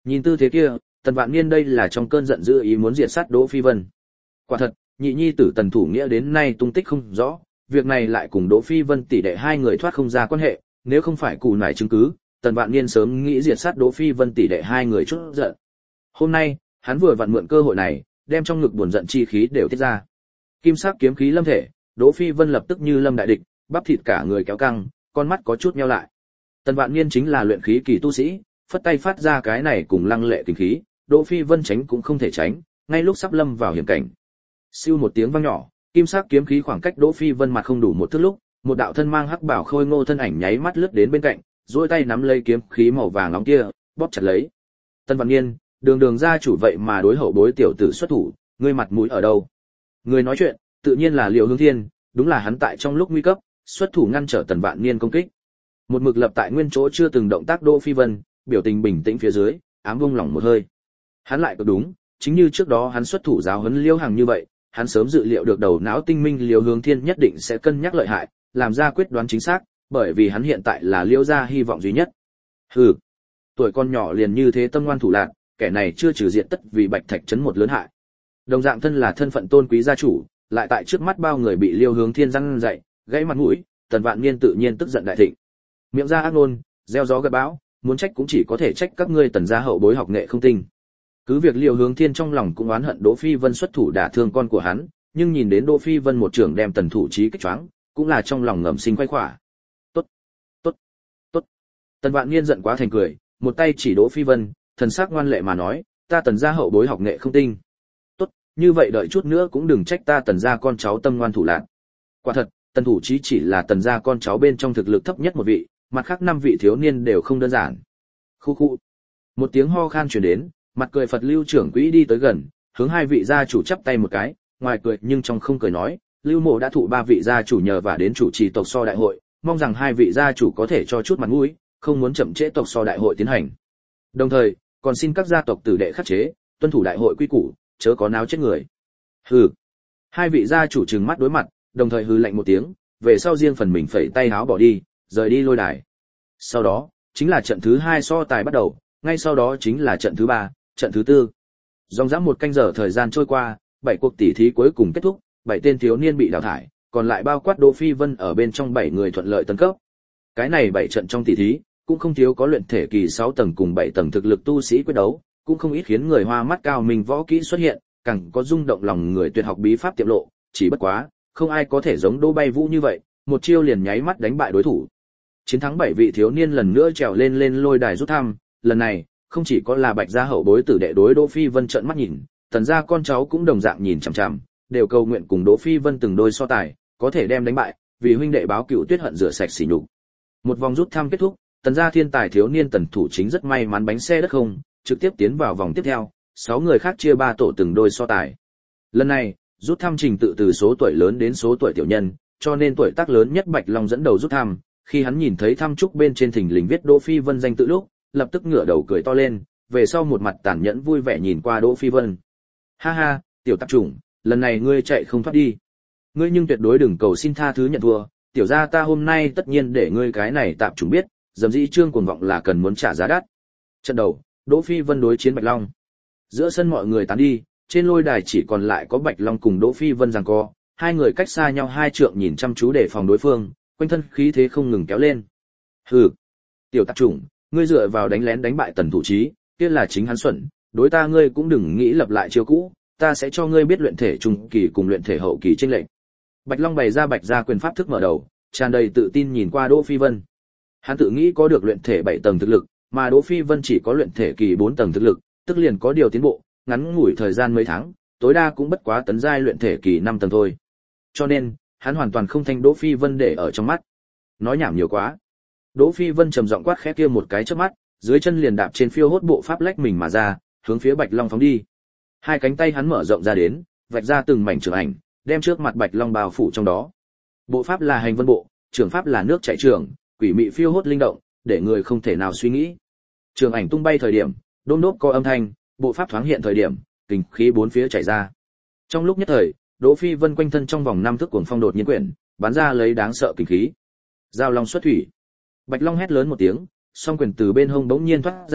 Nhìn tư thế kia, Tần Vạn Niên đây là trong cơn giận dữ ý muốn diệt sát Đỗ Phi Vân. Quả thật, nhị nhi tử Tần Thủ Nghĩa đến nay tung tích không rõ, việc này lại cùng Đỗ Phi Vân tỷ đệ hai người thoát không ra quan hệ, nếu không phải cù nải chứng cứ, Tần Vạn Niên sớm nghĩ diệt sát Đỗ Phi Vân tỷ đệ hai người chút giận. Hôm nay, hắn vừa vặn mượn cơ hội này, đem trong ngực buồn giận chi khí đều tiết ra. Kim sắc kiếm khí lâm thể, Đỗ Phi Vân lập tức như lâm đại địch, bắp thịt cả người kéo căng, con mắt có chút nheo lại. Tần Vạn Niên chính là luyện khí kỳ tu sĩ, phất tay phát ra cái này cùng lăng lệ kinh khí, Đỗ Phi Vân tránh cũng không thể tránh, ngay lúc sắp lâm vào hiểm cảnh. Siêu một tiếng vang nhỏ, kim sắc kiếm khí khoảng cách Đỗ Phi Vân mặt không đủ một thước lúc, một đạo thân mang hắc bảo khôi ngô thân ảnh nháy mắt lướt đến bên cạnh, duỗi tay nắm lấy kiếm khí màu vàng nóng kia, bóp chặt lấy. Tần Vạn Niên, đường đường gia chủ vậy mà đối hậu bối tiểu tử xuất thủ, ngươi mặt mũi ở đâu? Người nói chuyện, tự nhiên là Liễu Hướng Thiên, đúng là hắn tại trong lúc nguy cấp, xuất thủ ngăn trở Tần Vạn Niên công kích. Một mực lập tại nguyên chỗ chưa từng động tác Đỗ Phi Vân, biểu tình bình tĩnh phía dưới, ám vung lòng một hơi. Hắn lại có đúng, chính như trước đó hắn xuất thủ giáo huấn Liễu Hằng như vậy, hắn sớm dự liệu được đầu não tinh minh Liễu Hướng Thiên nhất định sẽ cân nhắc lợi hại, làm ra quyết đoán chính xác, bởi vì hắn hiện tại là Liễu gia hy vọng duy nhất. Hừ, tuổi con nhỏ liền như thế tâm ngoan thủ lạn, kẻ này chưa trừ diện tất vì Bạch Thạch trấn một lớn hại. Đồng dạng thân là thân phận tôn quý gia chủ, lại tại trước mắt bao người bị Liêu Hướng Thiên răn dạy, gãy mặt mũi, Tần Vạn Niên tự nhiên tức giận đại thịnh. Miệng ra ác ngôn, gieo gió gặt bão, muốn trách cũng chỉ có thể trách các ngươi Tần gia hậu bối học nghệ không tinh. Cứ việc Liêu Hướng Thiên trong lòng cũng oán hận Đỗ Phi Vân xuất thủ đả thương con của hắn, nhưng nhìn đến Đỗ Phi Vân một trưởng đem Tần thủ chí kích choáng, cũng là trong lòng ngầm sinh quay khỏa. Tốt, tốt, tốt. Tần Vạn Niên giận quá thành cười, một tay chỉ Đỗ Phi Vân, thần sắc ngoan lệ mà nói, ta Tần gia hậu bối học nghệ không tinh. Tốt, như vậy đợi chút nữa cũng đừng trách ta Tần gia con cháu tâm ngoan thủ lạn. Quả thật, Tần thủ chí chỉ là Tần gia con cháu bên trong thực lực thấp nhất một vị, mặt khác năm vị thiếu niên đều không đơn giản. Khu khu. Một tiếng ho khan truyền đến, mặt cười Phật Lưu trưởng quỹ đi tới gần, hướng hai vị gia chủ chắp tay một cái, ngoài cười nhưng trong không cười nói, Lưu Mộ đã thụ ba vị gia chủ nhờ và đến chủ trì tộc so đại hội, mong rằng hai vị gia chủ có thể cho chút mặt mũi, không muốn chậm trễ tộc so đại hội tiến hành. Đồng thời, còn xin các gia tộc tử đệ khắc chế, tuân thủ đại hội quy củ, chớ có náo chết người. Hừ. Hai vị gia chủ trừng mắt đối mặt, đồng thời hừ lạnh một tiếng, về sau riêng phần mình phẩy tay háo bỏ đi, rời đi lôi đài. Sau đó, chính là trận thứ hai so tài bắt đầu, ngay sau đó chính là trận thứ ba, trận thứ tư. Dòng dã một canh giờ thời gian trôi qua, bảy cuộc tỷ thí cuối cùng kết thúc, bảy tên thiếu niên bị đào thải, còn lại bao quát Đỗ Phi Vân ở bên trong bảy người thuận lợi tấn cấp. Cái này bảy trận trong tỷ thí, cũng không thiếu có luyện thể kỳ sáu tầng cùng bảy tầng thực lực tu sĩ quyết đấu, cũng không ít khiến người hoa mắt cao mình võ kỹ xuất hiện, càng có rung động lòng người tuyệt học bí pháp tiệm lộ, chỉ bất quá, không ai có thể giống Đỗ Bay Vũ như vậy, một chiêu liền nháy mắt đánh bại đối thủ. Chiến thắng bảy vị thiếu niên lần nữa trèo lên lên lôi đài rút thăm, lần này, không chỉ có là Bạch gia hậu bối tử đệ đối Đỗ Phi Vân trợn mắt nhìn, Tần gia con cháu cũng đồng dạng nhìn chằm chằm, đều cầu nguyện cùng Đỗ Phi Vân từng đôi so tài, có thể đem đánh bại, vì huynh đệ báo cựu tuyết hận rửa sạch sỉ nhục. Một vòng rút thăm kết thúc, Tần gia thiên tài thiếu niên Tần thủ chính rất may mắn bánh xe đất không, trực tiếp tiến vào vòng tiếp theo, sáu người khác chia ba tổ từng đôi so tài. Lần này, rút thăm trình tự từ số tuổi lớn đến số tuổi tiểu nhân, cho nên tuổi tác lớn nhất Bạch Long dẫn đầu rút thăm, khi hắn nhìn thấy thăm trúc bên trên thình lình viết Đỗ Phi Vân danh tự lúc, lập tức ngửa đầu cười to lên, về sau một mặt tàn nhẫn vui vẻ nhìn qua Đỗ Phi Vân. Ha ha, tiểu tạp chủng, lần này ngươi chạy không thoát đi. Ngươi nhưng tuyệt đối đừng cầu xin tha thứ nhận thua, tiểu gia ta hôm nay tất nhiên để ngươi cái này tạp chủng biết, dầm dĩ trương cuồng vọng là cần muốn trả giá đắt. Trận đầu, Đỗ Phi Vân đối chiến Bạch Long. Giữa sân mọi người tán đi, trên lôi đài chỉ còn lại có Bạch Long cùng Đỗ Phi Vân giằng co, hai người cách xa nhau hai trượng nhìn chăm chú để phòng đối phương, quanh thân khí thế không ngừng kéo lên. Hừ, tiểu tạp chủng, ngươi dựa vào đánh lén đánh bại Tần thủ chí, kia là chính hắn xuẩn, đối ta ngươi cũng đừng nghĩ lập lại chiêu cũ, ta sẽ cho ngươi biết luyện thể trung kỳ cùng luyện thể hậu kỳ chênh lệch. Bạch Long bày ra Bạch gia quyền pháp thức mở đầu, tràn đầy tự tin nhìn qua Đỗ Phi Vân. Hắn tự nghĩ có được luyện thể bảy tầng thực lực, mà Đỗ Phi Vân chỉ có luyện thể kỳ bốn tầng thực lực, tức liền có điều tiến bộ, ngắn ngủi thời gian mấy tháng, tối đa cũng bất quá tấn giai luyện thể kỳ năm tầng thôi. Cho nên, hắn hoàn toàn không thanh Đỗ Phi Vân để ở trong mắt. Nói nhảm nhiều quá. Đỗ Phi Vân trầm giọng quát khẽ kia một cái chớp mắt, dưới chân liền đạp trên phiêu hốt bộ pháp lách mình mà ra, hướng phía Bạch Long phóng đi. Hai cánh tay hắn mở rộng ra đến, vạch ra từng mảnh trường ảnh, đem trước mặt Bạch Long bao phủ trong đó. Bộ pháp là hành vân bộ, trường pháp là nước chảy trường, quỷ mị phiêu hốt linh động, để người không thể nào suy nghĩ. Trường ảnh tung bay thời điểm, đôm đốp có âm thanh, bộ pháp thoáng hiện thời điểm, kình khí bốn phía chảy ra. Trong lúc nhất thời, Đỗ Phi Vân quanh thân trong vòng năm thước cuồng phong đột nhiên quyển, bắn ra lấy đáng sợ kình khí. Giao long xuất thủy. Bạch Long hét lớn một tiếng, song quyền từ bên hông bỗng nhiên thoát ra,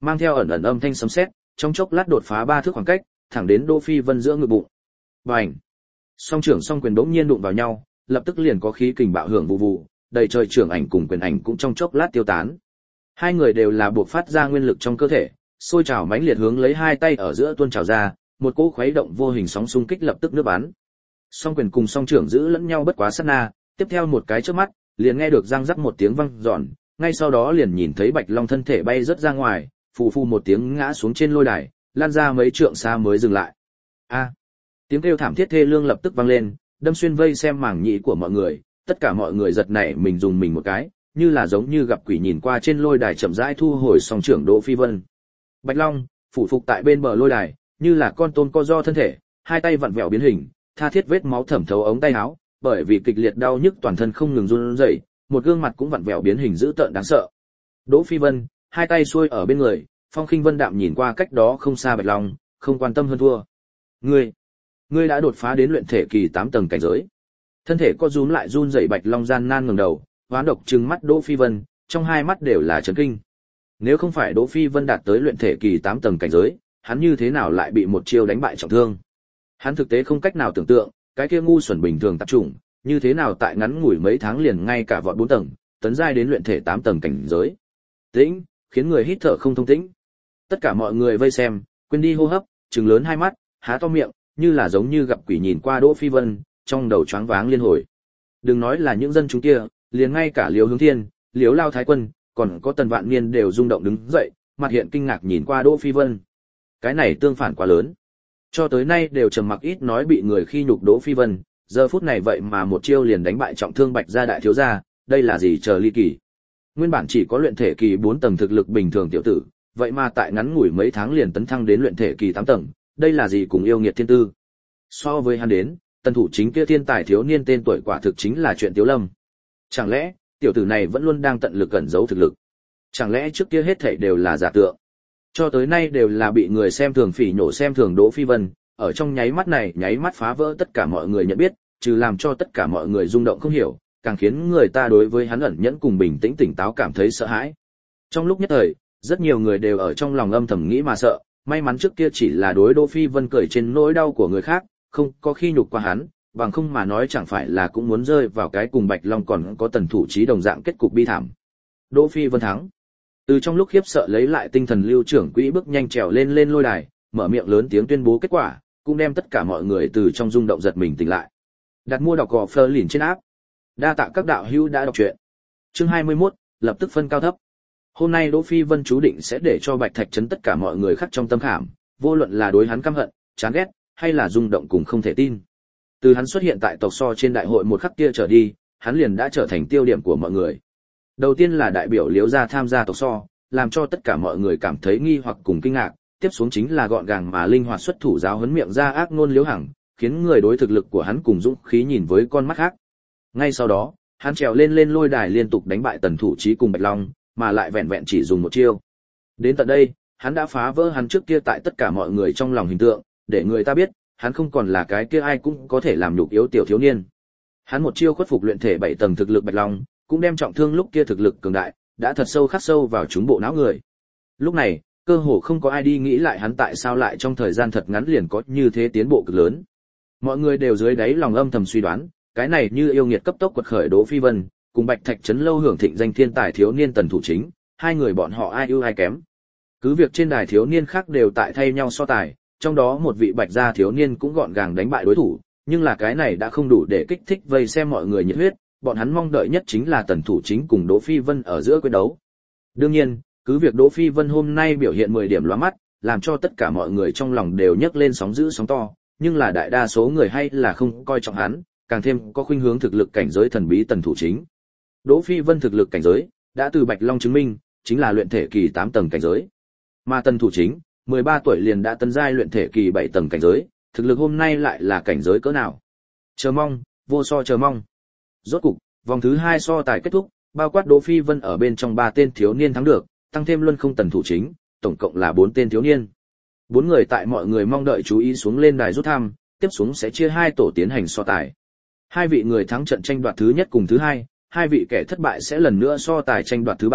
mang theo ẩn ẩn âm thanh sấm sét, trong chốc lát đột phá ba thước khoảng cách, thẳng đến Đỗ Phi Vân giữa ngực bụng. Bành! Song trưởng song quyền bỗng nhiên đụng vào nhau, lập tức liền có khí kình bạo hưởng vụ vụ, đầy trời trưởng ảnh cùng quyền ảnh cũng trong chốc lát tiêu tán. Hai người đều là buộc phát ra nguyên lực trong cơ thể, sôi trào mãnh liệt hướng lấy hai tay ở giữa tuôn trào ra, một cỗ khuấy động vô hình sóng xung kích lập tức nước bắn. Song quyền cùng song trưởng giữ lẫn nhau bất quá sát na, tiếp theo một cái chớp mắt, liền nghe được răng rắc một tiếng vang giòn, ngay sau đó liền nhìn thấy Bạch Long thân thể bay rất ra ngoài, phù phù một tiếng ngã xuống trên lôi đài, lan ra mấy trượng xa mới dừng lại. A! Tiếng kêu thảm thiết thê lương lập tức vang lên, đâm xuyên vây xem màng nhĩ của mọi người, tất cả mọi người giật nảy mình dùng mình một cái, như là giống như gặp quỷ nhìn qua trên lôi đài chậm rãi thu hồi song trưởng Đỗ Phi Vân. Bạch Long phủ phục tại bên bờ lôi đài, như là con tôm co ro thân thể, hai tay vặn vẹo biến hình, tha thiết vết máu thẩm thấu ống tay áo, bởi vì kịch liệt đau nhức toàn thân không ngừng run rẩy, một gương mặt cũng vặn vẹo biến hình dữ tợn đáng sợ. Đỗ Phi Vân, hai tay xuôi ở bên người, phong khinh vân đạm nhìn qua cách đó không xa Bạch Long, không quan tâm hơn thua. Ngươi, ngươi đã đột phá đến luyện thể kỳ tám tầng cảnh giới. Thân thể co rúm lại run rẩy Bạch Long gian nan ngẩng đầu, hoán độc trừng mắt Đỗ Phi Vân, trong hai mắt đều là chấn kinh. Nếu không phải Đỗ Phi Vân đạt tới luyện thể kỳ tám tầng cảnh giới, hắn như thế nào lại bị một chiêu đánh bại trọng thương? Hắn thực tế không cách nào tưởng tượng, cái kia ngu xuẩn bình thường tạp chủng, như thế nào tại ngắn ngủi mấy tháng liền ngay cả vọt bốn tầng, tấn giai đến luyện thể tám tầng cảnh giới. Tĩnh, khiến người hít thở không thông tĩnh. Tất cả mọi người vây xem, quên đi hô hấp, trừng lớn hai mắt, há to miệng, như là giống như gặp quỷ nhìn qua Đỗ Phi Vân, trong đầu choáng váng liên hồi. Đừng nói là những dân chúng kia, liền ngay cả Liễu Hướng Thiên, Liễu Lao Thái Quân, còn có Tần Vạn Niên đều rung động đứng dậy, mặt hiện kinh ngạc nhìn qua Đỗ Phi Vân. Cái này tương phản quá lớn. Cho tới nay đều trầm mặc ít nói bị người khi nhục Đỗ Phi Vân, giờ phút này vậy mà một chiêu liền đánh bại trọng thương Bạch gia đại thiếu gia, đây là gì chờ ly kỳ. Nguyên bản chỉ có luyện thể kỳ bốn tầng thực lực bình thường tiểu tử, vậy mà tại ngắn ngủi mấy tháng liền tấn thăng đến luyện thể kỳ tám tầng, đây là gì cùng yêu nghiệt thiên tư. So với hắn đến, Tần thủ chính kia thiên tài thiếu niên tên tuổi quả thực chính là chuyện Tiếu Lâm. Chẳng lẽ, tiểu tử này vẫn luôn đang tận lực cẩn giấu thực lực? Chẳng lẽ trước kia hết thảy đều là giả tượng? Cho tới nay đều là bị người xem thường phỉ nhổ xem thường Đỗ Phi Vân, ở trong nháy mắt này nháy mắt phá vỡ tất cả mọi người nhận biết, trừ làm cho tất cả mọi người rung động không hiểu, càng khiến người ta đối với hắn ẩn nhẫn cùng bình tĩnh tỉnh táo cảm thấy sợ hãi. Trong lúc nhất thời, rất nhiều người đều ở trong lòng âm thầm nghĩ mà sợ, may mắn trước kia chỉ là đối Đỗ Phi Vân cười trên nỗi đau của người khác, không có khi nhục qua hắn, bằng không mà nói chẳng phải là cũng muốn rơi vào cái cùng Bạch Long còn có Tần thủ chí đồng dạng kết cục bi thảm. Đỗ Phi Vân thắng. Từ trong lúc khiếp sợ lấy lại tinh thần Lưu trưởng quỹ bước nhanh trèo lên lên lôi đài, mở miệng lớn tiếng tuyên bố kết quả, cũng đem tất cả mọi người từ trong rung động giật mình tỉnh lại. Đặt mua đọc gò Fleur lìn trên áp. Đa tạ các đạo hữu đã đọc truyện. Chương hai mươi mốt, lập tức phân cao thấp. Hôm nay Đỗ Phi Vân chú định sẽ để cho Bạch Thạch trấn tất cả mọi người khắc trong tâm khảm, vô luận là đối hắn căm hận, chán ghét, hay là rung động cùng không thể tin. Từ hắn xuất hiện tại tộc so trên đại hội một khắc kia trở đi, hắn liền đã trở thành tiêu điểm của mọi người. Đầu tiên là đại biểu Liễu gia tham gia tộc so, làm cho tất cả mọi người cảm thấy nghi hoặc cùng kinh ngạc, tiếp xuống chính là gọn gàng mà linh hoạt xuất thủ giáo huấn miệng ra ác ngôn Liễu Hằng, khiến người đối thực lực của hắn cùng dũng khí nhìn với con mắt khác. Ngay sau đó, hắn trèo lên lên lôi đài liên tục đánh bại Tần thủ chí cùng Bạch Long, mà lại vẹn vẹn chỉ dùng một chiêu. Đến tận đây, hắn đã phá vỡ hắn trước kia tại tất cả mọi người trong lòng hình tượng, để người ta biết, hắn không còn là cái kia ai cũng có thể làm nhục yếu tiểu thiếu niên. Hắn một chiêu khuất phục luyện thể bảy tầng thực lực Bạch Long, cũng đem trọng thương lúc kia thực lực cường đại, đã thật sâu khắc sâu vào chúng bộ não người. Lúc này, cơ hồ không có ai đi nghĩ lại hắn tại sao lại trong thời gian thật ngắn liền có như thế tiến bộ cực lớn. Mọi người đều dưới đáy lòng âm thầm suy đoán, cái này như yêu nghiệt cấp tốc quật khởi Đỗ Phi Vân, cùng Bạch Thạch trấn lâu hưởng thịnh danh thiên tài thiếu niên Tần thủ chính, hai người bọn họ ai ưu ai kém. Cứ việc trên đài thiếu niên khác đều tại thay nhau so tài, trong đó một vị Bạch gia thiếu niên cũng gọn gàng đánh bại đối thủ, nhưng là cái này đã không đủ để kích thích vây xem mọi người nhiệt huyết, bọn hắn mong đợi nhất chính là Tần thủ chính cùng Đỗ Phi Vân ở giữa quyết đấu. Đương nhiên, cứ việc Đỗ Phi Vân hôm nay biểu hiện mười điểm lóa mắt, làm cho tất cả mọi người trong lòng đều nhấc lên sóng dữ sóng to, nhưng là đại đa số người hay là không coi trọng hắn, càng thêm có khuynh hướng thực lực cảnh giới thần bí Tần thủ chính. Đỗ Phi Vân thực lực cảnh giới đã từ Bạch Long chứng minh, chính là luyện thể kỳ tám tầng cảnh giới. Mà Tần thủ chính, mười ba tuổi liền đã tấn giai luyện thể kỳ bảy tầng cảnh giới, thực lực hôm nay lại là cảnh giới cỡ nào? Chờ mong, vô so chờ mong. Rốt cục, vòng thứ hai so tài kết thúc, bao quát Đỗ Phi Vân ở bên trong ba tên thiếu niên thắng được, tăng thêm luân không Tần thủ chính, tổng cộng là bốn tên thiếu niên. Bốn người tại mọi người mong đợi chú ý xuống lên đài rút thăm, tiếp xuống sẽ chia hai tổ tiến hành so tài. Hai vị người thắng trận tranh đoạt thứ nhất cùng thứ hai, hai vị kẻ thất bại sẽ lần nữa so tài tranh đoạt thứ ba,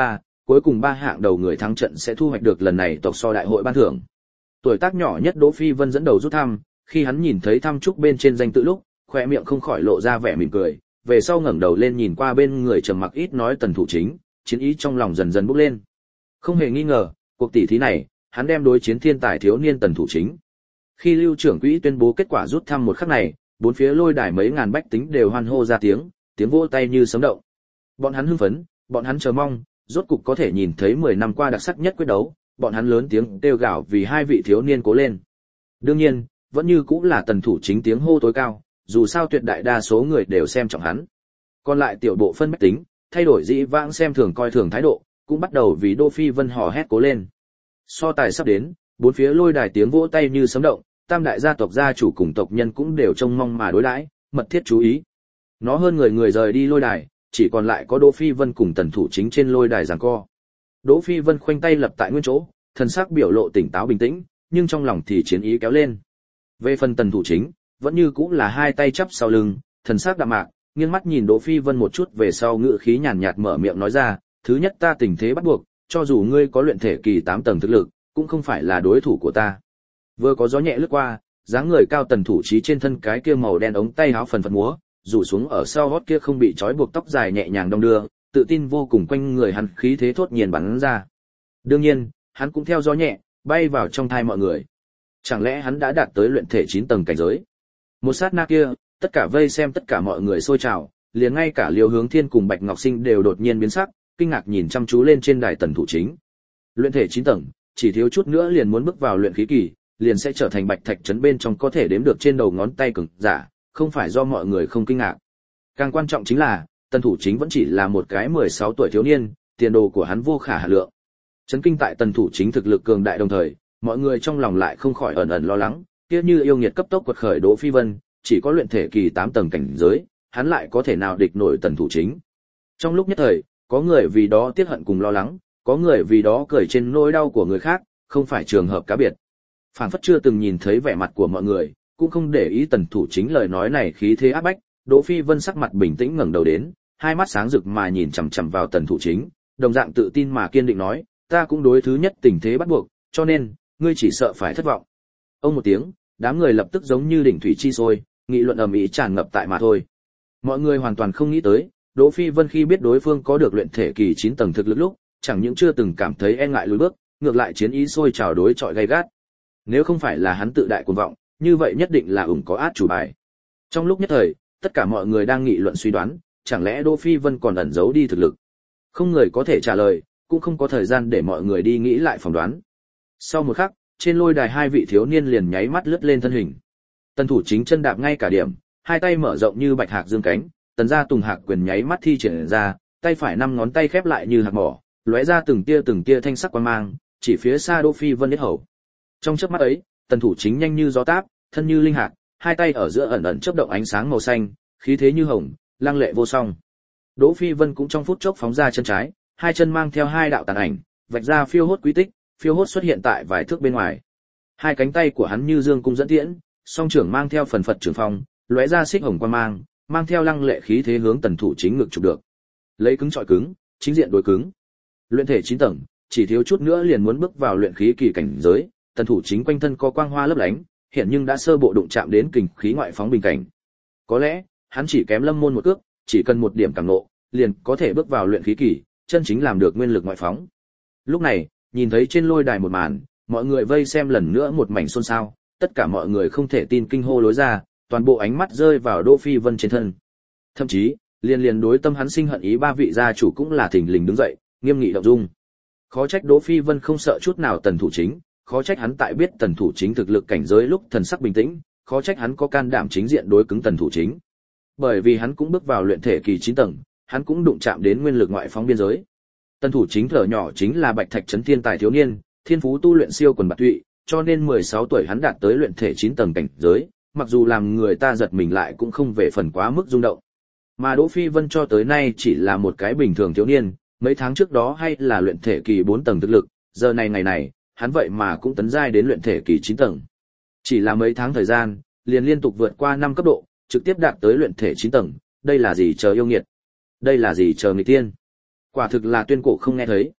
cuối cùng ba hạng đầu người thắng trận sẽ thu hoạch được lần này tộc so đại hội ban thưởng. Tuổi tác nhỏ nhất Đỗ Phi Vân dẫn đầu rút thăm, khi hắn nhìn thấy thăm trúc bên trên danh tự lúc, khóe miệng không khỏi lộ ra vẻ mỉm cười, về sau ngẩng đầu lên nhìn qua bên người trầm mặc ít nói Tần Thủ Chính, chiến ý trong lòng dần dần bốc lên. Không hề nghi ngờ, cuộc tỷ thí này, hắn đem đối chiến thiên tài thiếu niên Tần Thủ Chính. Khi Lưu trưởng quỹ tuyên bố kết quả rút thăm một khắc này, bốn phía lôi đài mấy ngàn bách tính đều hoan hô ra tiếng, tiếng vỗ tay như sấm động. Bọn hắn hưng phấn, bọn hắn chờ mong, rốt cục có thể nhìn thấy mười năm qua đặc sắc nhất quyết đấu, bọn hắn lớn tiếng kêu gào vì hai vị thiếu niên cố lên. Đương nhiên, vẫn như cũng là Tần Thủ Chính tiếng hô tối cao, dù sao tuyệt đại đa số người đều xem trọng hắn. Còn lại tiểu bộ phân bách tính, thay đổi dĩ vãng xem thường coi thường thái độ, cũng bắt đầu vì Đỗ Phi Vân hò hét cố lên. So tài sắp đến, bốn phía lôi đài tiếng vỗ tay như sấm động, tam đại gia tộc gia chủ cùng tộc nhân cũng đều trông mong mà đối đãi, mật thiết chú ý. Nó hơn người người rời đi lôi đài, chỉ còn lại có Đỗ Phi Vân cùng Tần Thủ Chính trên lôi đài giằng co. Đỗ Phi Vân khoanh tay lập tại nguyên chỗ, thần sắc biểu lộ tỉnh táo bình tĩnh, nhưng trong lòng thì chiến ý kéo lên. Về phần Tần Thủ Chính, vẫn như cũng là hai tay chắp sau lưng, thần sắc đạm mạc, nghiêng mắt nhìn Đỗ Phi Vân một chút về sau ngữ khí nhàn nhạt mở miệng nói ra, thứ nhất ta tình thế bắt buộc, cho dù ngươi có luyện thể kỳ tám tầng thực lực, cũng không phải là đối thủ của ta. Vừa có gió nhẹ lướt qua, dáng người cao Tần Thủ Chí trên thân cái kia màu đen ống tay áo phần phật múa, rủ xuống ở sau gót kia không bị trói buộc tóc dài nhẹ nhàng đong đưa, tự tin vô cùng quanh người hắn khí thế thốt nhiên bắn ra. Đương nhiên, hắn cũng theo gió nhẹ, bay vào trong thai mọi người. Chẳng lẽ hắn đã đạt tới luyện thể chín tầng cảnh giới? Một sát na kia, tất cả vây xem tất cả mọi người sôi trào, liền ngay cả Liêu Hướng Thiên cùng Bạch Ngọc Sinh đều đột nhiên biến sắc, kinh ngạc nhìn chăm chú lên trên đài Tần Thủ Chính. Luyện thể chín tầng, chỉ thiếu chút nữa liền muốn bước vào luyện khí kỳ, liền sẽ trở thành Bạch Thạch trấn bên trong có thể đếm được trên đầu ngón tay cường giả, không phải do mọi người không kinh ngạc. Càng quan trọng chính là, Tần Thủ Chính vẫn chỉ là một cái mười sáu tuổi thiếu niên, tiền đồ của hắn vô khả hạn lượng. Chấn kinh tại Tần Thủ Chính thực lực cường đại đồng thời, mọi người trong lòng lại không khỏi ẩn ẩn lo lắng, kia như yêu nghiệt cấp tốc quật khởi Đỗ Phi Vân, chỉ có luyện thể kỳ tám tầng cảnh giới, hắn lại có thể nào địch nổi Tần Thủ Chính. Trong lúc nhất thời, có người vì đó tiếc hận cùng lo lắng, có người vì đó cười trên nỗi đau của người khác, không phải trường hợp cá biệt. Phảng phất chưa từng nhìn thấy vẻ mặt của mọi người, cũng không để ý Tần Thủ Chính lời nói này khí thế áp bách, Đỗ Phi Vân sắc mặt bình tĩnh ngẩng đầu đến, hai mắt sáng rực mà nhìn chằm chằm vào Tần Thủ Chính, đồng dạng tự tin mà kiên định nói, ta cũng đối thứ nhất tình thế bắt buộc, cho nên, ngươi chỉ sợ phải thất vọng. Ông một tiếng, đám người lập tức giống như đỉnh thủy chi sôi, nghị luận ầm ĩ tràn ngập tại mà thôi. Mọi người hoàn toàn không nghĩ tới, Đỗ Phi Vân khi biết đối phương có được luyện thể kỳ chín tầng thực lực lúc, chẳng những chưa từng cảm thấy e ngại lùi bước, ngược lại chiến ý sôi trào đối chọi gay gắt. Nếu không phải là hắn tự đại cuồng vọng, như vậy nhất định là ủng có át chủ bài. Trong lúc nhất thời, tất cả mọi người đang nghị luận suy đoán, chẳng lẽ Đỗ Phi Vân còn ẩn giấu đi thực lực? Không người có thể trả lời, cũng không có thời gian để mọi người đi nghĩ lại phỏng đoán. Sau một khắc, trên lôi đài hai vị thiếu niên liền nháy mắt lướt lên thân hình. Tần Thủ Chính chân đạp ngay cả điểm, hai tay mở rộng như bạch hạc dương cánh, tần gia Tùng Hạc quyền nháy mắt thi triển ra, tay phải năm ngón tay khép lại như hạt mỏ, lóe ra từng tia từng tia thanh sắc quang mang, chỉ phía xa Đỗ Phi Vân yết hầu. Trong chớp mắt ấy, Tần Thủ Chính nhanh như gió táp, thân như linh hạt, hai tay ở giữa ẩn ẩn chớp động ánh sáng màu xanh, khí thế như hồng, lăng lệ vô song. Đỗ Phi Vân cũng trong phút chốc phóng ra chân trái, hai chân mang theo hai đạo tàn ảnh, vạch ra phiêu hốt quý tích, phiêu hốt xuất hiện tại vài thước bên ngoài. Hai cánh tay của hắn như dương cung dẫn tiễn, song trưởng mang theo phần phật trường phong, lóe ra xích hồng quang mang, mang theo lăng lệ khí thế hướng Tần Thủ Chính ngực chụp được. Lấy cứng chọi cứng, chính diện đối cứng. Luyện thể chín tầng, chỉ thiếu chút nữa liền muốn bước vào luyện khí kỳ cảnh giới, Tần Thủ Chính quanh thân có quang hoa lấp lánh, hiện nhưng đã sơ bộ đụng chạm đến kình khí ngoại phóng bình cảnh. Có lẽ, hắn chỉ kém Lâm Môn một cước, chỉ cần một điểm cảm ngộ, liền có thể bước vào luyện khí kỳ, chân chính làm được nguyên lực ngoại phóng. Lúc này, nhìn thấy trên lôi đài một màn, mọi người vây xem lần nữa một mảnh xôn xao, tất cả mọi người không thể tin kinh hô lối ra, toàn bộ ánh mắt rơi vào Đỗ Phi Vân trên thân. Thậm chí, liên liên đối tâm hắn sinh hận ý ba vị gia chủ cũng là thình lình đứng dậy, nghiêm nghị động dung. Khó trách Đỗ Phi Vân không sợ chút nào Tần Thủ Chính, khó trách hắn tại biết Tần Thủ Chính thực lực cảnh giới lúc thần sắc bình tĩnh, khó trách hắn có can đảm chính diện đối cứng Tần Thủ Chính. Bởi vì hắn cũng bước vào luyện thể kỳ chín tầng, hắn cũng đụng chạm đến nguyên lực ngoại phóng biên giới. Tần Thủ Chính thở nhỏ chính là Bạch Thạch trấn thiên tài thiếu niên, thiên phú tu luyện siêu quần bạt tụy, cho nên mười sáu tuổi hắn đạt tới luyện thể chín tầng cảnh giới, mặc dù làm người ta giật mình lại cũng không về phần quá mức rung động. Mà Đỗ Phi Vân cho tới nay chỉ là một cái bình thường thiếu niên, mấy tháng trước đó hay là luyện thể kỳ bốn tầng thực lực, giờ này ngày này, hắn vậy mà cũng tấn giai đến luyện thể kỳ chín tầng. Chỉ là mấy tháng thời gian, liền liên tục vượt qua năm cấp độ, trực tiếp đạt tới luyện thể chín tầng, đây là gì chờ yêu nghiệt? Đây là gì chờ nghịch tiên? Quả thực là tuyên cổ không nghe thấy.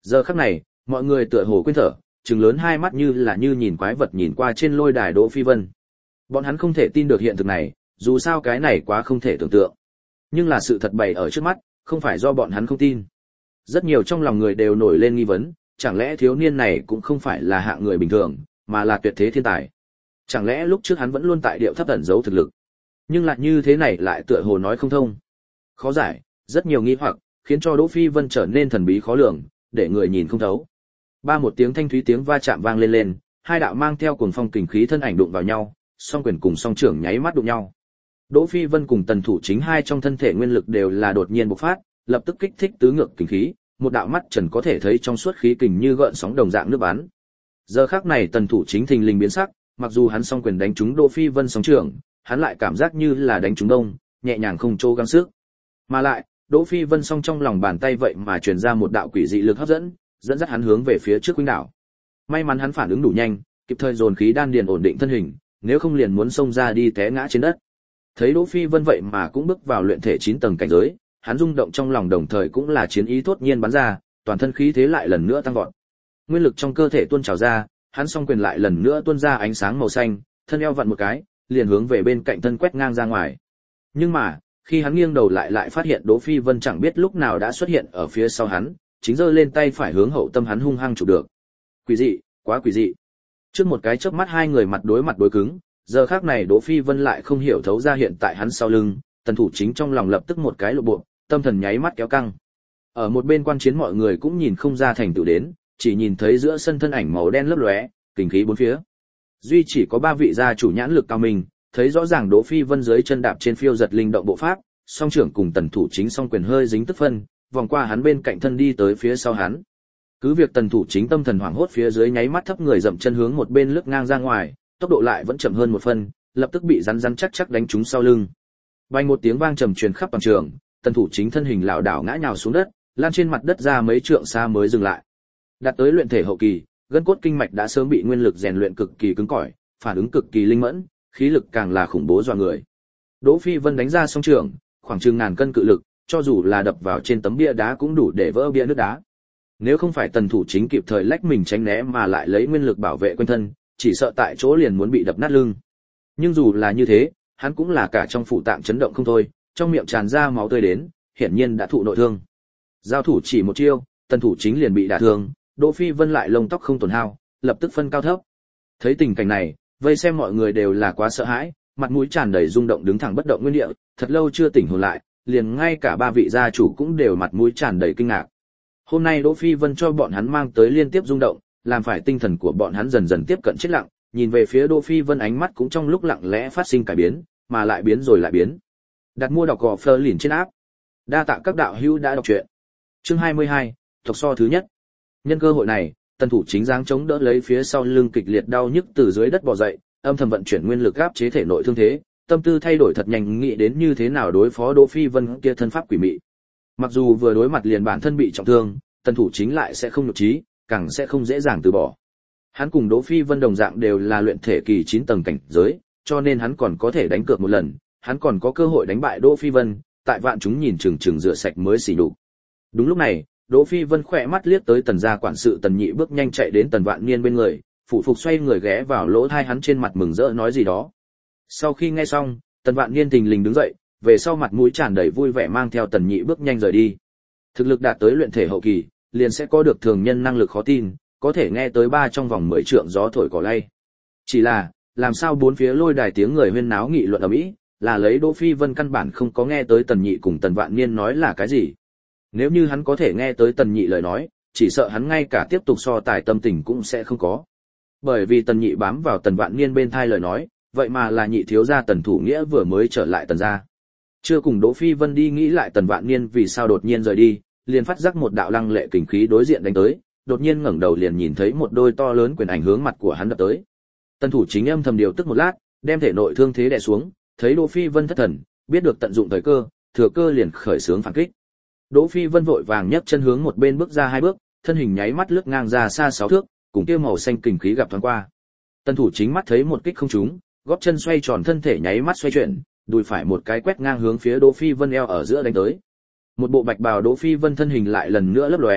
Giờ khắc này, mọi người tựa hồ quên thở, trừng lớn hai mắt như là như nhìn quái vật nhìn qua trên lôi đài Đỗ Phi Vân. Bọn hắn không thể tin được hiện thực này, dù sao cái này quá không thể tưởng tượng. Nhưng là sự thật bày ở trước mắt, không phải do bọn hắn không tin. Rất nhiều trong lòng người đều nổi lên nghi vấn, chẳng lẽ thiếu niên này cũng không phải là hạng người bình thường, mà là tuyệt thế thiên tài. Chẳng lẽ lúc trước hắn vẫn luôn tại điệu thấp ẩn giấu thực lực, nhưng lại như thế này lại tựa hồ nói không thông. Khó giải, rất nhiều nghi hoặc, khiến cho Đỗ Phi Vân trở nên thần bí khó lường, để người nhìn không thấu. Ba một tiếng thanh thúy tiếng va chạm vang lên lên, hai đạo mang theo cuồng phong kình khí thân ảnh đụng vào nhau, song quyền cùng song trưởng nháy mắt đụng nhau. Đỗ Phi Vân cùng Tần Thủ Chính hai trong thân thể nguyên lực đều là đột nhiên bộc phát, lập tức kích thích tứ ngược kình khí, một đạo mắt trần có thể thấy trong suốt khí kình như gợn sóng đồng dạng nước bắn. Giờ khắc này Tần Thủ Chính thình lình biến sắc, mặc dù hắn song quyền đánh trúng Đỗ Phi Vân song trưởng, hắn lại cảm giác như là đánh trúng đông, nhẹ nhàng không trô gắng sức. Mà lại, Đỗ Phi Vân song trong lòng bàn tay vậy mà truyền ra một đạo quỷ dị lực hấp dẫn, dẫn dắt hắn hướng về phía trước huynh đảo. May mắn hắn phản ứng đủ nhanh, kịp thời dồn khí đan điền ổn định thân hình, nếu không liền muốn xông ra đi té ngã trên đất. Thấy Đỗ Phi Vân vậy mà cũng bước vào luyện thể chín tầng cảnh giới, hắn rung động trong lòng đồng thời cũng là chiến ý thốt nhiên bắn ra, toàn thân khí thế lại lần nữa tăng vọt. Nguyên lực trong cơ thể tuôn trào ra, hắn song quyền lại lần nữa tuôn ra ánh sáng màu xanh, thân eo vặn một cái, liền hướng về bên cạnh thân quét ngang ra ngoài. Nhưng mà, khi hắn nghiêng đầu lại lại phát hiện Đỗ Phi Vân chẳng biết lúc nào đã xuất hiện ở phía sau hắn, chính giơ lên tay phải hướng hậu tâm hắn hung hăng chụp được. Quỷ dị, quá quỷ dị. Trước một cái chớp mắt hai người mặt đối mặt đối cứng, giờ khắc này Đỗ Phi Vân lại không hiểu thấu ra hiện tại hắn sau lưng, Tần Thủ Chính trong lòng lập tức một cái lộ bộ, tâm thần nháy mắt kéo căng. Ở một bên quan chiến mọi người cũng nhìn không ra thành tựu đến, chỉ nhìn thấy giữa sân thân ảnh màu đen lấp lóe, kình khí bốn phía. Duy chỉ có ba vị gia chủ nhãn lực cao minh, thấy rõ ràng Đỗ Phi Vân dưới chân đạp trên phiêu giật linh động bộ pháp, song trưởng cùng Tần Thủ Chính song quyền hơi dính tức phân, vòng qua hắn bên cạnh thân đi tới phía sau hắn. Cứ việc Tần Thủ Chính tâm thần hoảng hốt phía dưới nháy mắt thấp người dậm chân hướng một bên lướt ngang ra ngoài, tốc độ lại vẫn chậm hơn một phân, lập tức bị rắn rắn chắc chắc đánh trúng sau lưng. Vang một tiếng vang trầm truyền khắp toàn trường, Tần Thủ Chính thân hình lảo đảo ngã nhào xuống đất, lan trên mặt đất ra mấy trượng xa mới dừng lại. Đạt tới luyện thể hậu kỳ, gân cốt kinh mạch đã sớm bị nguyên lực rèn luyện cực kỳ cứng cỏi, phản ứng cực kỳ linh mẫn, khí lực càng là khủng bố dọa người. Đỗ Phi Vân đánh ra song trường, khoảng chừng ngàn cân cự lực, cho dù là đập vào trên tấm bia đá cũng đủ để vỡ bia nước đá. Nếu không phải Tần Thủ Chính kịp thời lách mình tránh né mà lại lấy nguyên lực bảo vệ quanh thân, chỉ sợ tại chỗ liền muốn bị đập nát lưng. Nhưng dù là như thế, hắn cũng là cả trong phủ tạng chấn động không thôi, trong miệng tràn ra máu tươi đến, hiển nhiên đã thụ nội thương. Giao thủ chỉ một chiêu, Tần Thủ Chính liền bị đả thương, Đỗ Phi Vân lại lông tóc không tổn hao, lập tức phân cao thấp. Thấy tình cảnh này, vây xem mọi người đều là quá sợ hãi, mặt mũi tràn đầy rung động đứng thẳng bất động nguyên địa, thật lâu chưa tỉnh hồn lại, liền ngay cả ba vị gia chủ cũng đều mặt mũi tràn đầy kinh ngạc. Hôm nay Đỗ Phi Vân cho bọn hắn mang tới liên tiếp rung động, làm phải tinh thần của bọn hắn dần dần tiếp cận chết lặng, nhìn về phía Đỗ Phi Vân ánh mắt cũng trong lúc lặng lẽ phát sinh cải biến, mà lại biến rồi lại biến. Đặt mua đọc gò Fleur liền trên áp. Đa tạ các đạo hữu đã đọc truyện. Chương hai mươi hai, thuộc so thứ nhất. Nhân cơ hội này, Tần Thủ Chính giáng chống đỡ lấy phía sau lưng kịch liệt đau nhức từ dưới đất bò dậy, âm thầm vận chuyển nguyên lực áp chế thể nội thương thế, tâm tư thay đổi thật nhanh nghĩ đến như thế nào đối phó Đỗ Phi Vân kia thân pháp quỷ mị. Mặc dù vừa đối mặt liền bản thân bị trọng thương, Tần Thủ Chính lại sẽ không nhục trí, càng sẽ không dễ dàng từ bỏ. Hắn cùng Đỗ Phi Vân đồng dạng đều là luyện thể kỳ chín tầng cảnh giới, cho nên hắn còn có thể đánh cược một lần, hắn còn có cơ hội đánh bại Đỗ Phi Vân, tại vạn chúng nhìn chừng chừng rửa sạch mới xỉ nhục. Đúng lúc này, Đỗ Phi Vân khỏe mắt liếc tới Tần gia quản sự Tần Nhị bước nhanh chạy đến Tần Vạn Niên bên người, phụ phục xoay người ghé vào lỗ tai hắn trên mặt mừng rỡ nói gì đó. Sau khi nghe xong, Tần Vạn Niên thình lình đứng dậy, về sau mặt mũi tràn đầy vui vẻ mang theo Tần Nhị bước nhanh rời đi. Thực lực đạt tới luyện thể hậu kỳ, liền sẽ có được thường nhân năng lực khó tin, có thể nghe tới ba trong vòng mười trượng gió thổi cỏ lay. Chỉ là, làm sao bốn phía lôi đài tiếng người huyên náo nghị luận ầm ĩ, là lấy Đỗ Phi Vân căn bản không có nghe tới Tần Nhị cùng Tần Vạn Niên nói là cái gì. Nếu như hắn có thể nghe tới Tần Nhị lời nói, chỉ sợ hắn ngay cả tiếp tục so tài tâm tình cũng sẽ không có. Bởi vì Tần Nhị bám vào Tần Vạn Niên bên thai lời nói, vậy mà là Nhị thiếu gia Tần Thủ Nghĩa vừa mới trở lại Tần gia. Chưa cùng Đỗ Phi Vân đi nghĩ lại Tần Vạn Niên vì sao đột nhiên rời đi, liền phát giác một đạo lăng lệ kình khí đối diện đánh tới, đột nhiên ngẩng đầu liền nhìn thấy một đôi to lớn quyền ảnh hướng mặt của hắn đập tới. Tần Thủ Chính âm thầm điều tức một lát, đem thể nội thương thế đè xuống, thấy Đỗ Phi Vân thất thần, biết được tận dụng thời cơ, thừa cơ liền khởi xướng phản kích. Đỗ Phi Vân vội vàng nhấc chân hướng một bên bước ra hai bước, thân hình nháy mắt lướt ngang ra xa sáu thước, cùng kia màu xanh kình khí gặp thoáng qua. Tần Thủ Chính mắt thấy một kích không trúng, gót chân xoay tròn thân thể nháy mắt xoay chuyển, đùi phải một cái quét ngang hướng phía Đỗ Phi Vân eo ở giữa đánh tới. Một bộ bạch bào Đỗ Phi Vân thân hình lại lần nữa lấp lóe,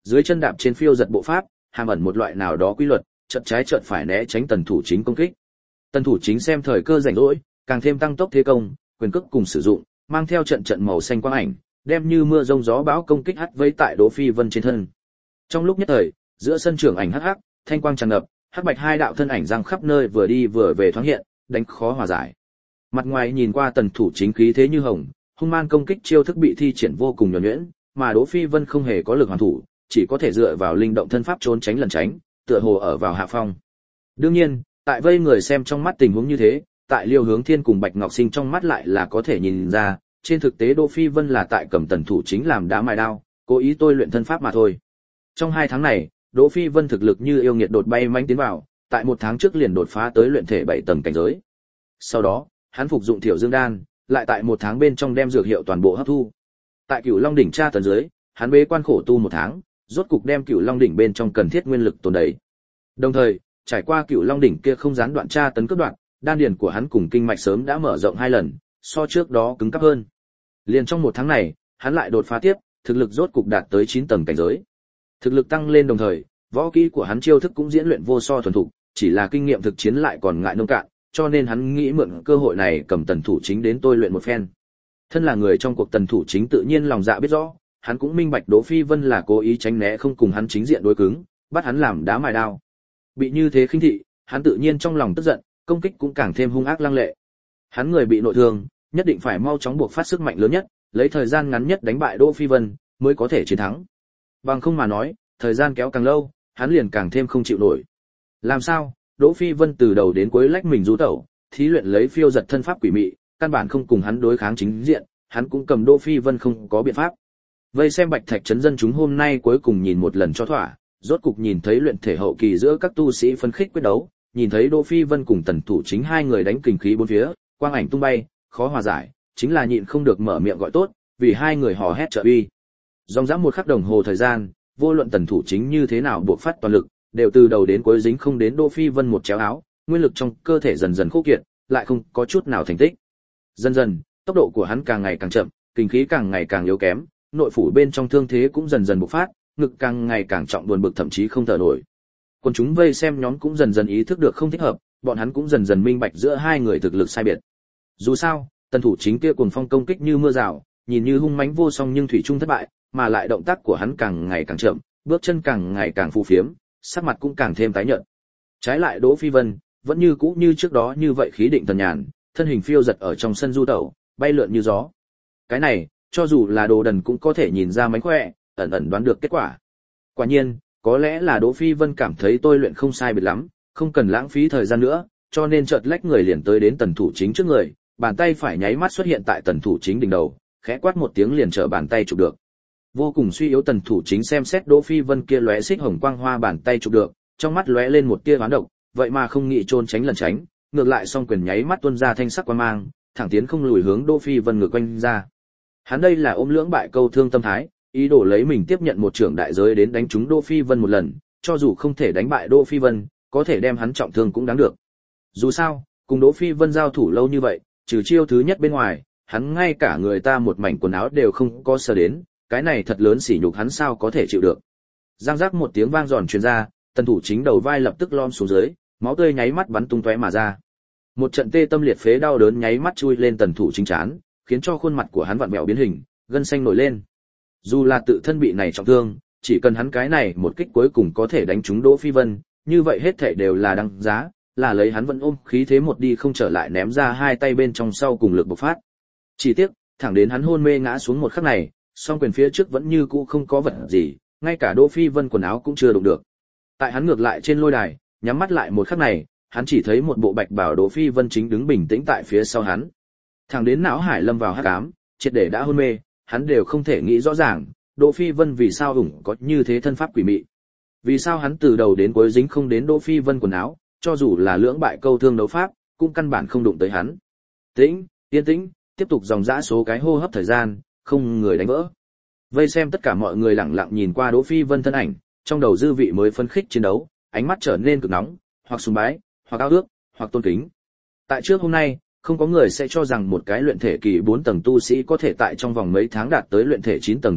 Dưới chân đạp trên phiêu giật bộ pháp, hàm ẩn một loại nào đó quy luật, chợt trái chợt phải né tránh tần thủ chính công kích. Tần thủ chính xem thời cơ rảnh rỗi, càng thêm tăng tốc thế công, quyền cước cùng sử dụng, mang theo trận trận màu xanh quang ảnh, đem như mưa rông gió bão công kích hắt vây tại Đỗ Phi Vân trên thân. Trong lúc nhất thời, giữa sân trưởng ảnh hắc hắc, thanh quang tràn ngập, hắc bạch hai đạo thân ảnh giăng khắp nơi vừa đi vừa về thoáng hiện, đánh khó hòa giải. Mặt ngoài nhìn qua tần thủ chính khí thế như hồng, hung man công kích chiêu thức bị thi triển vô cùng nhuần nhuyễn, mà Đỗ Phi Vân không hề có lực hoàn thủ, chỉ có thể dựa vào linh động thân pháp trốn tránh lần tránh, tựa hồ ở vào hạ phong. Đương nhiên, tại vây người xem trong mắt tình huống như thế, tại Liêu Hướng Thiên cùng Bạch Ngọc Sinh trong mắt lại là có thể nhìn ra, trên thực tế Đỗ Phi Vân là tại cầm tần thủ chính làm đá mài đao, cố ý tôi luyện thân pháp mà thôi. Trong hai tháng này, Đỗ Phi Vân thực lực như yêu nghiệt đột bay mãnh tiến vào, tại một tháng trước liền đột phá tới luyện thể bảy tầng cảnh giới. Sau đó, hắn phục dụng Thiểu Dương đan, lại tại một tháng bên trong đem dược hiệu toàn bộ hấp thu. Tại Cửu Long đỉnh tra tấn dưới, hắn bế quan khổ tu một tháng, rốt cục đem Cửu Long đỉnh bên trong cần thiết nguyên lực tồn đầy. Đồng thời, trải qua Cửu Long đỉnh kia không gián đoạn tra tấn cướp đoạn, đan điền của hắn cùng kinh mạch sớm đã mở rộng hai lần, so trước đó cứng cáp hơn. Liền trong một tháng này, hắn lại đột phá tiếp, thực lực rốt cục đạt tới chín tầng cảnh giới. Thực lực tăng lên đồng thời, võ kỹ của hắn chiêu thức cũng diễn luyện vô so thuần thục, chỉ là kinh nghiệm thực chiến lại còn ngại nông cạn, cho nên hắn nghĩ mượn cơ hội này cầm tần thủ chính đến tôi luyện một phen. Thân là người trong cuộc tần thủ chính tự nhiên lòng dạ biết rõ, hắn cũng minh bạch Đỗ Phi Vân là cố ý tránh né không cùng hắn chính diện đối cứng, bắt hắn làm đá mài đao. Bị như thế khinh thị, hắn tự nhiên trong lòng tức giận, công kích cũng càng thêm hung ác lăng lệ. Hắn người bị nội thương, nhất định phải mau chóng buộc phát sức mạnh lớn nhất, lấy thời gian ngắn nhất đánh bại Đỗ Phi Vân, mới có thể chiến thắng. Bằng không mà nói, thời gian kéo càng lâu, hắn liền càng thêm không chịu nổi. Làm sao? Đỗ Phi Vân từ đầu đến cuối lách mình rú tẩu, thí luyện lấy phiêu giật thân pháp quỷ mị, căn bản không cùng hắn đối kháng chính diện, hắn cũng cầm Đỗ Phi Vân không có biện pháp. Vây xem Bạch Thạch trấn dân chúng hôm nay cuối cùng nhìn một lần cho thỏa, rốt cục nhìn thấy luyện thể hậu kỳ giữa các tu sĩ phân khích quyết đấu, nhìn thấy Đỗ Phi Vân cùng tần thủ chính hai người đánh kình khí bốn phía, quang ảnh tung bay, khó hòa giải, chính là nhịn không được mở miệng gọi tốt, vì hai người hò hét trợ uy. Dòng dã một khắc đồng hồ thời gian, vô luận tần thủ chính như thế nào buộc phát toàn lực, đều từ đầu đến cuối dính không đến Đỗ Phi Vân một chéo áo, nguyên lực trong cơ thể dần dần khô kiệt, lại không có chút nào thành tích. Dần dần, tốc độ của hắn càng ngày càng chậm, kinh khí càng ngày càng yếu kém, nội phủ bên trong thương thế cũng dần dần bộc phát, ngực càng ngày càng trọng buồn bực thậm chí không thở nổi. Còn chúng vây xem nhóm cũng dần dần ý thức được không thích hợp, bọn hắn cũng dần dần minh bạch giữa hai người thực lực sai biệt. Dù sao, tần thủ chính kia cuồng phong công kích như mưa rào, nhìn như hung mãnh vô song nhưng thủy chung thất bại, mà lại động tác của hắn càng ngày càng chậm, bước chân càng ngày càng phù phiếm, sắc mặt cũng càng thêm tái nhợt. Trái lại Đỗ Phi Vân, vẫn như cũ như trước đó như vậy khí định thần nhàn, thân hình phiêu giật ở trong sân du tẩu, bay lượn như gió. Cái này, cho dù là đồ đần cũng có thể nhìn ra mánh khỏe, ẩn ẩn đoán được kết quả. Quả nhiên, có lẽ là Đỗ Phi Vân cảm thấy tôi luyện không sai biệt lắm, không cần lãng phí thời gian nữa, cho nên chợt lách người liền tới đến tần thủ chính trước người, bàn tay phải nháy mắt xuất hiện tại tần thủ chính đỉnh đầu, khẽ quát một tiếng liền trở bàn tay chụp được. Vô cùng suy yếu tần thủ chính xem xét Đỗ Phi Vân kia lóe xích hồng quang hoa bàn tay chụp được, trong mắt lóe lên một tia oán độc, vậy mà không nghĩ trốn tránh lần tránh, ngược lại song quyền nháy mắt tuôn ra thanh sắc quang mang, thẳng tiến không lùi hướng Đỗ Phi Vân ngược quanh ra. Hắn đây là ôm lưỡng bại câu thương tâm thái, ý đồ lấy mình tiếp nhận một trưởng đại giới đến đánh trúng Đỗ Phi Vân một lần, cho dù không thể đánh bại Đỗ Phi Vân, có thể đem hắn trọng thương cũng đáng được. Dù sao, cùng Đỗ Phi Vân giao thủ lâu như vậy, trừ chiêu thứ nhất bên ngoài, hắn ngay cả người ta một mảnh quần áo đều không có sờ đến, cái này thật lớn sỉ nhục hắn sao có thể chịu được. Giang giác một tiếng vang giòn truyền ra, tần thủ chính đầu vai lập tức lom xuống dưới, máu tươi nháy mắt bắn tung tóe mà ra. Một trận tê tâm liệt phế đau đớn nháy mắt chui lên tần thủ chính trán, khiến cho khuôn mặt của hắn vặn vẹo biến hình, gân xanh nổi lên. Dù là tự thân bị này trọng thương, chỉ cần hắn cái này một kích cuối cùng có thể đánh trúng Đỗ Phi Vân, như vậy hết thảy đều là đăng giá, là lấy hắn vẫn ôm khí thế một đi không trở lại ném ra hai tay bên trong sau cùng lực bộc phát. Chỉ tiếc, thẳng đến hắn hôn mê ngã xuống một khắc này, song quyền phía trước vẫn như cũ không có vật gì, ngay cả Đỗ Phi Vân quần áo cũng chưa đụng được. Tại hắn ngược lại trên lôi đài, nhắm mắt lại một khắc này, hắn chỉ thấy một bộ bạch bào Đỗ Phi Vân chính đứng bình tĩnh tại phía sau hắn. Thẳng đến não hải lâm vào hắc ám, triệt để đã hôn mê, hắn đều không thể nghĩ rõ ràng, Đỗ Phi Vân vì sao ủng có như thế thân pháp quỷ mị. Vì sao hắn từ đầu đến cuối dính không đến Đỗ Phi Vân quần áo, cho dù là lưỡng bại câu thương đấu pháp, cũng căn bản không đụng tới hắn. Tĩnh, yên tĩnh, tiếp tục dòng dã số cái hô hấp thời gian, không người đánh vỡ. Vây xem tất cả mọi người lặng lặng nhìn qua Đỗ Phi Vân thân ảnh, trong đầu dư vị mới phấn khích chiến đấu, ánh mắt trở nên cực nóng, hoặc sùng bái, hoặc ao ước, hoặc tôn kính. Tại trước hôm nay, không có người sẽ cho rằng một cái luyện thể kỳ bốn tầng tu sĩ có thể tại trong vòng mấy tháng đạt tới luyện thể chín tầng thực lực,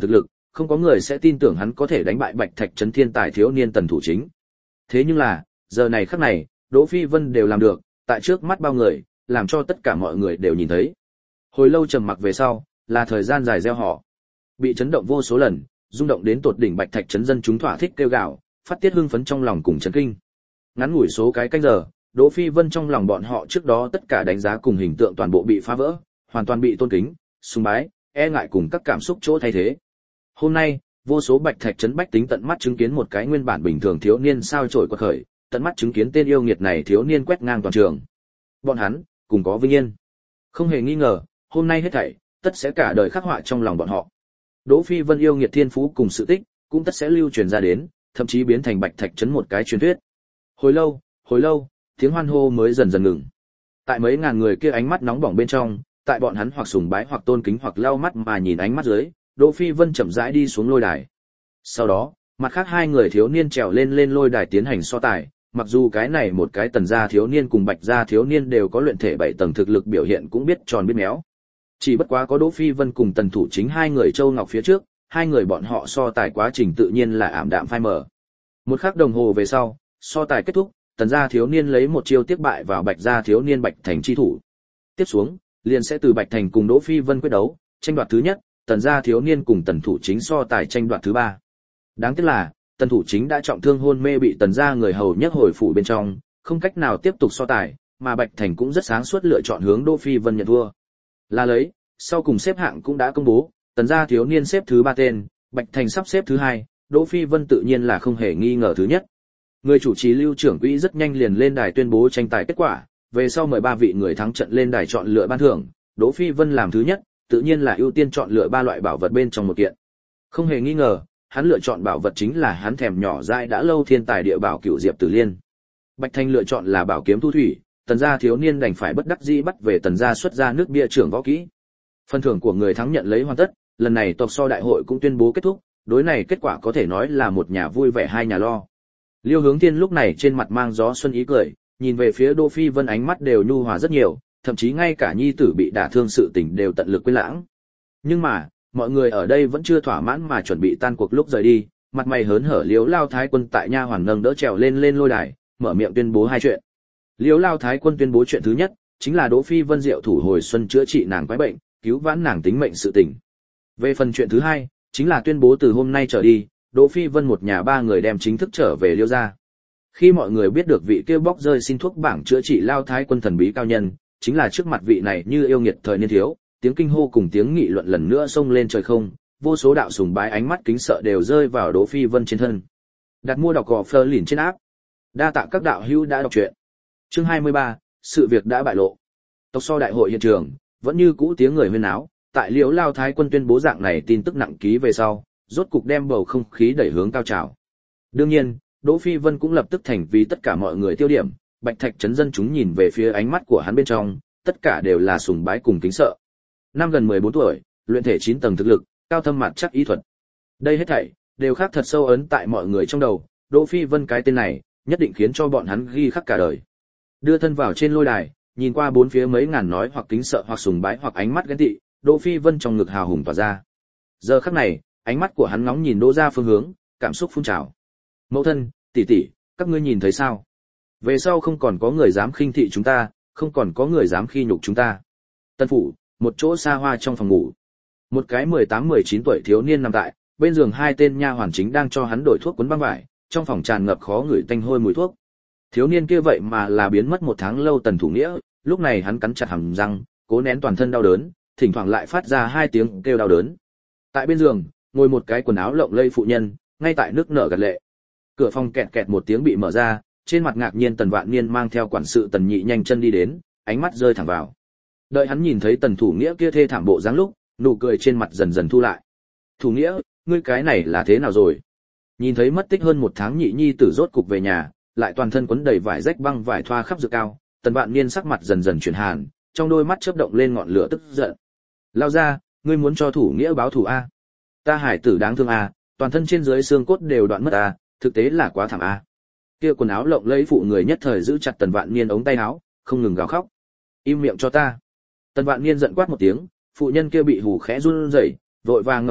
không có người sẽ tin tưởng hắn có thể đánh bại Bạch Thạch trấn thiên tài thiếu niên Tần Thủ Chính. Thế nhưng là, giờ này khắc này, Đỗ Phi Vân đều làm được, tại trước mắt bao người, làm cho tất cả mọi người đều nhìn thấy. Hồi lâu trầm mặc về sau, là thời gian dài gieo họ. Bị chấn động vô số lần, rung động đến tột đỉnh Bạch Thạch trấn dân chúng thỏa thích kêu gào, phát tiết hưng phấn trong lòng cùng chấn kinh. Ngắn ngủi số cái canh giờ, Đỗ Phi Vân trong lòng bọn họ trước đó tất cả đánh giá cùng hình tượng toàn bộ bị phá vỡ, hoàn toàn bị tôn kính, sùng bái, e ngại cùng các cảm xúc chỗ thay thế. Hôm nay, vô số Bạch Thạch trấn bách tính tận mắt chứng kiến một cái nguyên bản bình thường thiếu niên sao chổi quật khởi, tận mắt chứng kiến tên yêu nghiệt này thiếu niên quét ngang toàn trường. Bọn hắn cùng có vinh yên. Không hề nghi ngờ, hôm nay hết thảy tất sẽ cả đời khắc họa trong lòng bọn họ. Đỗ Phi Vân yêu nghiệt thiên phú cùng sự tích, cũng tất sẽ lưu truyền ra đến, thậm chí biến thành Bạch Thạch trấn một cái truyền thuyết. Hồi lâu, hồi lâu, tiếng hoan hô mới dần dần ngừng. Tại mấy ngàn người kia ánh mắt nóng bỏng bên trong, tại bọn hắn hoặc sùng bái hoặc tôn kính hoặc lau mắt mà nhìn ánh mắt dưới, Đỗ Phi Vân chậm rãi đi xuống lôi đài. Sau đó, mặt khác hai người thiếu niên trèo lên lên lôi đài tiến hành so tài, mặc dù cái này một cái Tần gia thiếu niên cùng Bạch gia thiếu niên đều có luyện thể bảy tầng thực lực biểu hiện cũng biết tròn biết méo. Chỉ bất quá có Đỗ Phi Vân cùng Tần Thủ Chính hai người châu ngọc phía trước, hai người bọn họ so tài quá trình tự nhiên là ảm đạm phai mờ. Một khắc đồng hồ về sau, so tài kết thúc, Tần gia thiếu niên lấy một chiêu tiếp bại vào Bạch gia thiếu niên Bạch Thành chi thủ. Tiếp xuống, liền sẽ từ Bạch Thành cùng Đỗ Phi Vân quyết đấu, tranh đoạt thứ nhất, Tần gia thiếu niên cùng Tần Thủ Chính so tài tranh đoạt thứ ba. Đáng tiếc là, Tần Thủ Chính đã trọng thương hôn mê bị Tần gia người hầu nhấc hồi phủ bên trong, không cách nào tiếp tục so tài, mà Bạch Thành cũng rất sáng suốt lựa chọn hướng Đỗ Phi Vân nhận thua. Là lấy, sau cùng xếp hạng cũng đã công bố, Tần gia thiếu niên xếp thứ ba tên, Bạch Thành sắp xếp thứ hai, Đỗ Phi Vân tự nhiên là không hề nghi ngờ thứ nhất. Người chủ trì Lưu trưởng quỹ rất nhanh liền lên đài tuyên bố tranh tài kết quả, về sau mời ba vị người thắng trận lên đài chọn lựa ban thưởng, Đỗ Phi Vân làm thứ nhất, tự nhiên là ưu tiên chọn lựa ba loại bảo vật bên trong một kiện. Không hề nghi ngờ, hắn lựa chọn bảo vật chính là hắn thèm nhỏ dại đã lâu thiên tài địa bảo Cửu Diệp Tử Liên. Bạch Thành lựa chọn là bảo kiếm thu thủy, Tần gia thiếu niên đành phải bất đắc dĩ bắt về Tần gia xuất ra nước bia trưởng võ kỹ. Phần thưởng của người thắng nhận lấy hoàn tất, lần này tộc so đại hội cũng tuyên bố kết thúc, đối này kết quả có thể nói là một nhà vui vẻ hai nhà lo. Liêu Hướng Thiên lúc này trên mặt mang gió xuân ý cười, nhìn về phía Đỗ Phi Vân ánh mắt đều nhu hòa rất nhiều, thậm chí ngay cả nhi tử bị đả thương sự tình đều tận lực quên lãng. Nhưng mà, mọi người ở đây vẫn chưa thỏa mãn mà chuẩn bị tan cuộc lúc rời đi, mặt mày hớn hở Liễu Lao Thái Quân tại nha hoàn nâng đỡ trèo lên lên lôi đài, mở miệng tuyên bố hai chuyện. Liễu Lao Thái Quân tuyên bố chuyện thứ nhất, chính là Đỗ Phi Vân diệu thủ hồi xuân chữa trị nàng quái bệnh, cứu vãn nàng tính mệnh sự tình. Về phần chuyện thứ hai, chính là tuyên bố từ hôm nay trở đi, Đỗ Phi Vân một nhà ba người đem chính thức trở về Liêu gia. Khi mọi người biết được vị kia bóc rơi xin thuốc bảng chữa trị Lao Thái Quân thần bí cao nhân, chính là trước mặt vị này như yêu nghiệt thời niên thiếu, tiếng kinh hô cùng tiếng nghị luận lần nữa xông lên trời không, vô số đạo sùng bái ánh mắt kính sợ đều rơi vào Đỗ Phi Vân trên thân. Đặt mua đọc gò Fleur lìn trên áp. Đa tạ các đạo hữu đã đọc truyện. Chương hai mươi ba, sự việc đã bại lộ. Tộc so đại hội hiện trường, vẫn như cũ tiếng người huyên náo, tại Liễu Lao Thái Quân tuyên bố dạng này tin tức nặng ký về sau, rốt cục đem bầu không khí đẩy hướng cao trào. Đương nhiên, Đỗ Phi Vân cũng lập tức thành vì tất cả mọi người tiêu điểm, Bạch Thạch trấn dân chúng nhìn về phía ánh mắt của hắn bên trong, tất cả đều là sùng bái cùng kính sợ. Năm gần mười bốn tuổi, luyện thể chín tầng thực lực, cao thâm mặt chắc ý thuật. Đây hết thảy đều khắc thật sâu ấn tại mọi người trong đầu, Đỗ Phi Vân cái tên này, nhất định khiến cho bọn hắn ghi khắc cả đời. Đưa thân vào trên lôi đài, nhìn qua bốn phía mấy ngàn nói hoặc kính sợ hoặc sùng bái hoặc ánh mắt ghen tị, Đỗ Phi Vân trong ngực hào hùng tỏa ra. Giờ khắc này, ánh mắt của hắn ngóng nhìn Đỗ gia phương hướng, cảm xúc phun trào. Mẫu thân, tỷ tỷ, các ngươi nhìn thấy sao? Về sau không còn có người dám khinh thị chúng ta, không còn có người dám khi nhục chúng ta. Tân phủ, một chỗ xa hoa trong phòng ngủ. Một cái mười tám mười chín tuổi thiếu niên nằm tại, bên giường hai tên nha hoàn chính đang cho hắn đổi thuốc cuốn băng vải, trong phòng tràn ngập khó ngửi tanh hôi mùi thuốc. Thiếu niên kia vậy mà là biến mất một tháng lâu Tần Thủ Nghĩa, lúc này hắn cắn chặt hàm răng, cố nén toàn thân đau đớn, thỉnh thoảng lại phát ra hai tiếng kêu đau đớn. Tại bên giường, ngồi một cái quần áo lộng lẫy phụ nhân, ngay tại nước nở gật lệ. Cửa phòng kẹt kẹt một tiếng bị mở ra, trên mặt ngạc nhiên Tần Vạn Niên mang theo quản sự Tần Nhị nhanh chân đi đến, ánh mắt rơi thẳng vào. Đợi hắn nhìn thấy Tần Thủ Nghĩa kia thê thảm bộ dáng lúc, nụ cười trên mặt dần dần thu lại. "Thủ Nghĩa, ngươi cái này là thế nào rồi?" Nhìn thấy mất tích hơn một tháng nhị nhi tử rốt cục về nhà, lại toàn thân quấn đầy vải rách băng vải thoa khắp dược cao, Tần Vạn Niên sắc mặt dần dần chuyển hàn, trong đôi mắt chớp động lên ngọn lửa tức giận. "Lao ra, ngươi muốn cho Thủ Nghĩa báo thù a? Ta hải tử đáng thương a, toàn thân trên dưới xương cốt đều đoạn mất a, thực tế là quá thảm a." Kia quần áo lộng lẫy phụ người nhất thời giữ chặt Tần Vạn Niên ống tay áo, không ngừng gào khóc. "Im miệng cho ta." Tần Vạn Niên giận quát một tiếng, phụ nhân kia bị hù khẽ run rẩy, vội vàng ngậm miệng,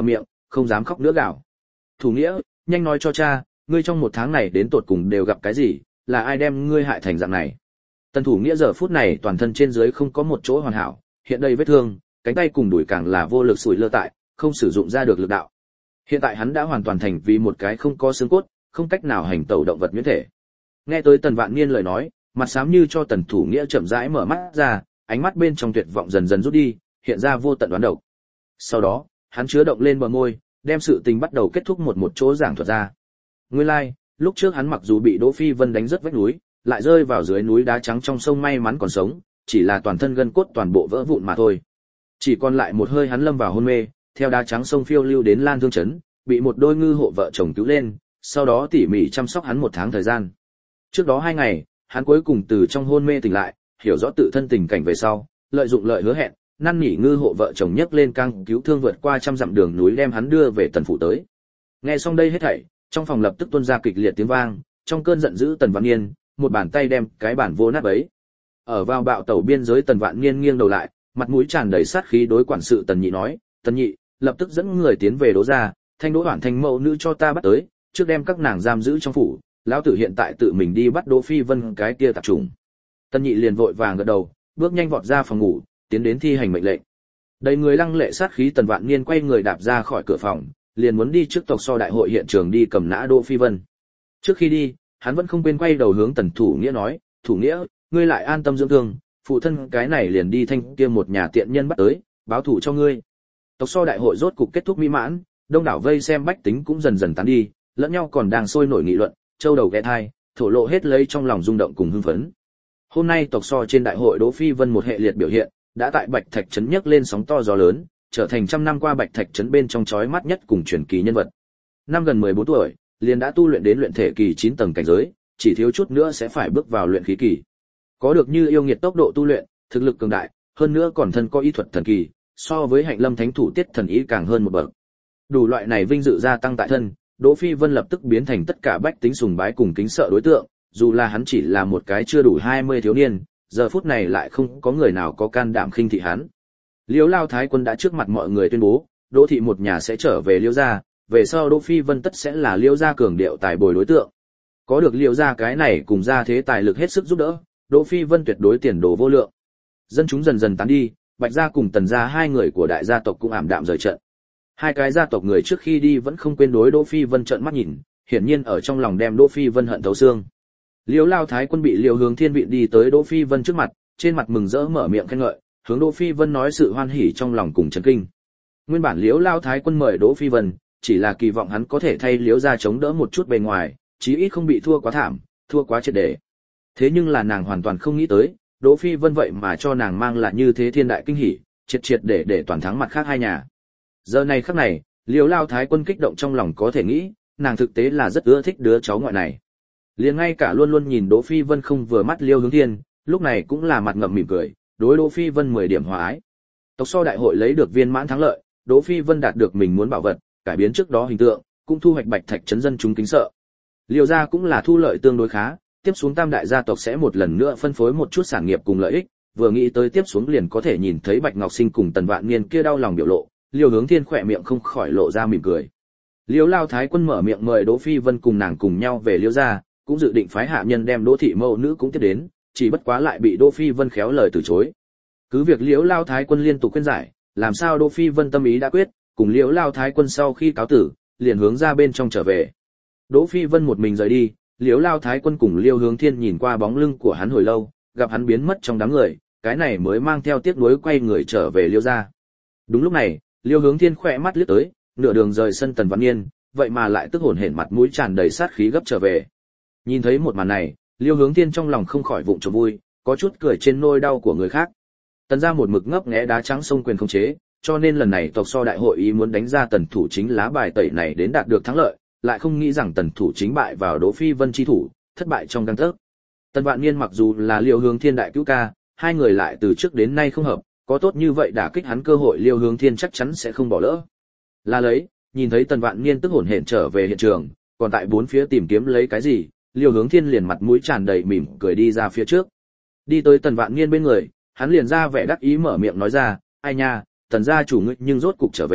không dám khóc nữa gào. Thủ nghĩa, nhanh nói cho cha, ngươi trong một tháng này đến tột cùng đều gặp cái gì, là ai đem ngươi hại thành dạng này. Tần Thủ nghĩa giờ phút này toàn thân trên dưới không có một chỗ hoàn hảo, hiện đây vết thương, cánh tay cùng đùi càng là vô lực sủi lơ tại, không sử dụng ra được lực đạo. Hiện tại hắn đã hoàn toàn thành vì một cái không có xương cốt, không cách nào hành tẩu động vật nhuyễn thể. Nghe tới Tần Vạn Niên lời nói, mặt xám như cho Tần Thủ nghĩa chậm rãi mở mắt ra, ánh mắt bên trong tuyệt vọng dần dần rút đi, hiện ra vô tận đoán độc. Sau đó, hắn chứa động lên bờ môi, đem sự tình bắt đầu kết thúc một một chỗ giảng thuật ra. Nguyên lai, like, lúc trước hắn mặc dù bị Đỗ Phi Vân đánh rất vách núi, lại rơi vào dưới núi đá trắng trong sông may mắn còn sống, chỉ là toàn thân gân cốt toàn bộ vỡ vụn mà thôi. Chỉ còn lại một hơi hắn lâm vào hôn mê, theo đá trắng sông phiêu lưu đến Lan Thương trấn, bị một đôi ngư hộ vợ chồng cứu lên, sau đó tỉ mỉ chăm sóc hắn một tháng thời gian. Trước đó hai ngày, hắn cuối cùng từ trong hôn mê tỉnh lại, hiểu rõ tự thân tình cảnh về sau, lợi dụng lợi hứa hẹn, năn nỉ ngư hộ vợ chồng nhấc lên căng cứu thương vượt qua trăm dặm đường núi đem hắn đưa về Tần phủ tới. Nghe xong đây hết thảy, trong phòng lập tức tuôn ra kịch liệt tiếng vang, trong cơn giận dữ Tần Vạn Niên, một bàn tay đem cái bản vô nát bấy. Ở vào bạo tẩu biên giới Tần Vạn Niên nghiêng đầu lại, mặt mũi tràn đầy sát khí đối quản sự Tần Nhị nói, "Tần Nhị, lập tức dẫn người tiến về Đỗ gia, thanh Đỗ Hoản Thanh mẫu nữ cho ta bắt tới, trước đem các nàng giam giữ trong phủ, lão tử hiện tại tự mình đi bắt Đỗ Phi Vân cái kia tạp trùng." Tần Nhị liền vội vàng gật đầu, bước nhanh vọt ra phòng ngủ, tiến đến thi hành mệnh lệnh. Đầy người lăng lệ sát khí Tần Vạn Niên quay người đạp ra khỏi cửa phòng, liền muốn đi trước tộc so đại hội hiện trường đi cầm nã Đỗ Phi Vân. Trước khi đi, hắn vẫn không quên quay đầu hướng Tần Thủ Nghĩa nói, "Thủ Nghĩa, ngươi lại an tâm dưỡng thương, phụ thân cái này liền đi thanh kia một nhà tiện nhân bắt tới, báo thù cho ngươi." Tộc so đại hội rốt cục kết thúc mỹ mãn, đông đảo vây xem bách tính cũng dần dần tán đi, lẫn nhau còn đang sôi nổi nghị luận, châu đầu ghé thai, thổ lộ hết lấy trong lòng rung động cùng hưng phấn. Hôm nay tộc so trên đại hội Đỗ Phi Vân một hệ liệt biểu hiện, đã tại Bạch Thạch trấn nhấc lên sóng to gió lớn, trở thành trăm năm qua Bạch Thạch trấn bên trong chói mắt nhất cùng truyền kỳ nhân vật. Năm gần mười bốn tuổi, liền đã tu luyện đến luyện thể kỳ chín tầng cảnh giới, chỉ thiếu chút nữa sẽ phải bước vào luyện khí kỳ. Có được như yêu nghiệt tốc độ tu luyện, thực lực cường đại, hơn nữa còn thân có y thuật thần kỳ, so với Hạnh Lâm Thánh thủ Tiết thần ý càng hơn một bậc. Đủ loại này vinh dự gia tăng tại thân, Đỗ Phi Vân lập tức biến thành tất cả bách tính sùng bái cùng kính sợ đối tượng, dù là hắn chỉ là một cái chưa đủ hai mươi thiếu niên, giờ phút này lại không có người nào có can đảm khinh thị hắn. Liễu Lao Thái Quân đã trước mặt mọi người tuyên bố, Đỗ thị một nhà sẽ trở về Liễu gia, về sau Đỗ Phi Vân tất sẽ là Liễu gia cường điệu tài bồi đối tượng. Có được Liễu gia cái này cùng gia thế tài lực hết sức giúp đỡ, Đỗ Phi Vân tuyệt đối tiền đồ vô lượng. Dân chúng dần dần tán đi, Bạch gia cùng Tần gia hai người của đại gia tộc cũng ảm đạm rời trận. Hai cái gia tộc người trước khi đi vẫn không quên đối Đỗ Phi Vân trợn mắt nhìn, hiển nhiên ở trong lòng đem Đỗ Phi Vân hận thấu xương. Liễu Lao Thái Quân bị Liễu Hướng Thiên viện đi tới Đỗ Phi Vân trước mặt, trên mặt mừng rỡ mở miệng khen ngợi, hướng Đỗ Phi Vân nói sự hoan hỉ trong lòng cùng chấn kinh. Nguyên bản Liễu Lao Thái Quân mời Đỗ Phi Vân, chỉ là kỳ vọng hắn có thể thay Liễu gia chống đỡ một chút bề ngoài, chí ít không bị thua quá thảm, thua quá triệt để. Thế nhưng là nàng hoàn toàn không nghĩ tới, Đỗ Phi Vân vậy mà cho nàng mang lại như thế thiên đại kinh hỉ, triệt triệt để để toàn thắng mặt khác hai nhà. Giờ này khắc này, Liễu Lao Thái Quân kích động trong lòng có thể nghĩ, nàng thực tế là rất ưa thích đứa cháu ngoại này. Liền ngay cả luôn luôn nhìn Đỗ Phi Vân không vừa mắt Liêu Hướng Thiên, lúc này cũng là mặt ngậm mỉm cười, đối Đỗ Phi Vân mười điểm hòa ái. Tộc so đại hội lấy được viên mãn thắng lợi, Đỗ Phi Vân đạt được mình muốn bảo vật, cải biến trước đó hình tượng, cũng thu hoạch Bạch Thạch trấn dân chúng kính sợ. Liêu gia cũng là thu lợi tương đối khá, tiếp xuống tam đại gia tộc sẽ một lần nữa phân phối một chút sản nghiệp cùng lợi ích, vừa nghĩ tới tiếp xuống liền có thể nhìn thấy Bạch Ngọc Sinh cùng Tần Vạn Niên kia đau lòng biểu lộ, Liêu Hướng Thiên khỏe miệng không khỏi lộ ra mỉm cười. Liêu Lao Thái Quân mở miệng mời Đỗ Phi Vân cùng nàng cùng nhau về Liêu gia, cũng dự định phái hạ nhân đem Đỗ thị mẫu nữ cũng tiếp đến, chỉ bất quá lại bị Đỗ Phi Vân khéo lời từ chối. Cứ việc Liễu Lao Thái Quân liên tục khuyên giải, làm sao Đỗ Phi Vân tâm ý đã quyết, cùng Liễu Lao Thái Quân sau khi cáo tử, liền hướng ra bên trong trở về. Đỗ Phi Vân một mình rời đi, Liễu Lao Thái Quân cùng Liêu Hướng Thiên nhìn qua bóng lưng của hắn hồi lâu, gặp hắn biến mất trong đám người, cái này mới mang theo tiếc nuối quay người trở về Liêu gia. Đúng lúc này, Liêu Hướng Thiên khẽ mắt liếc tới, nửa đường rời sân Tần Vạn Niên, vậy mà lại tức hồn hển mặt mũi tràn đầy sát khí gấp trở về. Nhìn thấy một màn này, Liêu Hướng Thiên trong lòng không khỏi vụng trộm vui, có chút cười trên nỗi đau của người khác. Tần gia một mực ngấp nghé đá trắng sông quyền không chế, cho nên lần này tộc so đại hội ý muốn đánh ra Tần thủ chính lá bài tẩy này đến đạt được thắng lợi, lại không nghĩ rằng Tần thủ chính bại vào Đỗ Phi Vân chi thủ, thất bại trong gang tấc. Tần Vạn Niên mặc dù là Liêu Hướng Thiên đại cứu ca, hai người lại từ trước đến nay không hợp, có tốt như vậy đả kích hắn cơ hội Liêu Hướng Thiên chắc chắn sẽ không bỏ lỡ. Là lấy, nhìn thấy Tần Vạn Niên tức hổn hển trở về hiện trường, còn tại bốn phía tìm kiếm lấy cái gì, Liêu Hướng Thiên liền mặt mũi tràn đầy mỉm cười đi ra phía trước. Đi tới Tần Vạn Niên bên người, hắn liền ra vẻ đắc ý mở miệng nói ra, ai nha, Tần gia chủ ngươi nhưng rốt cục trở về,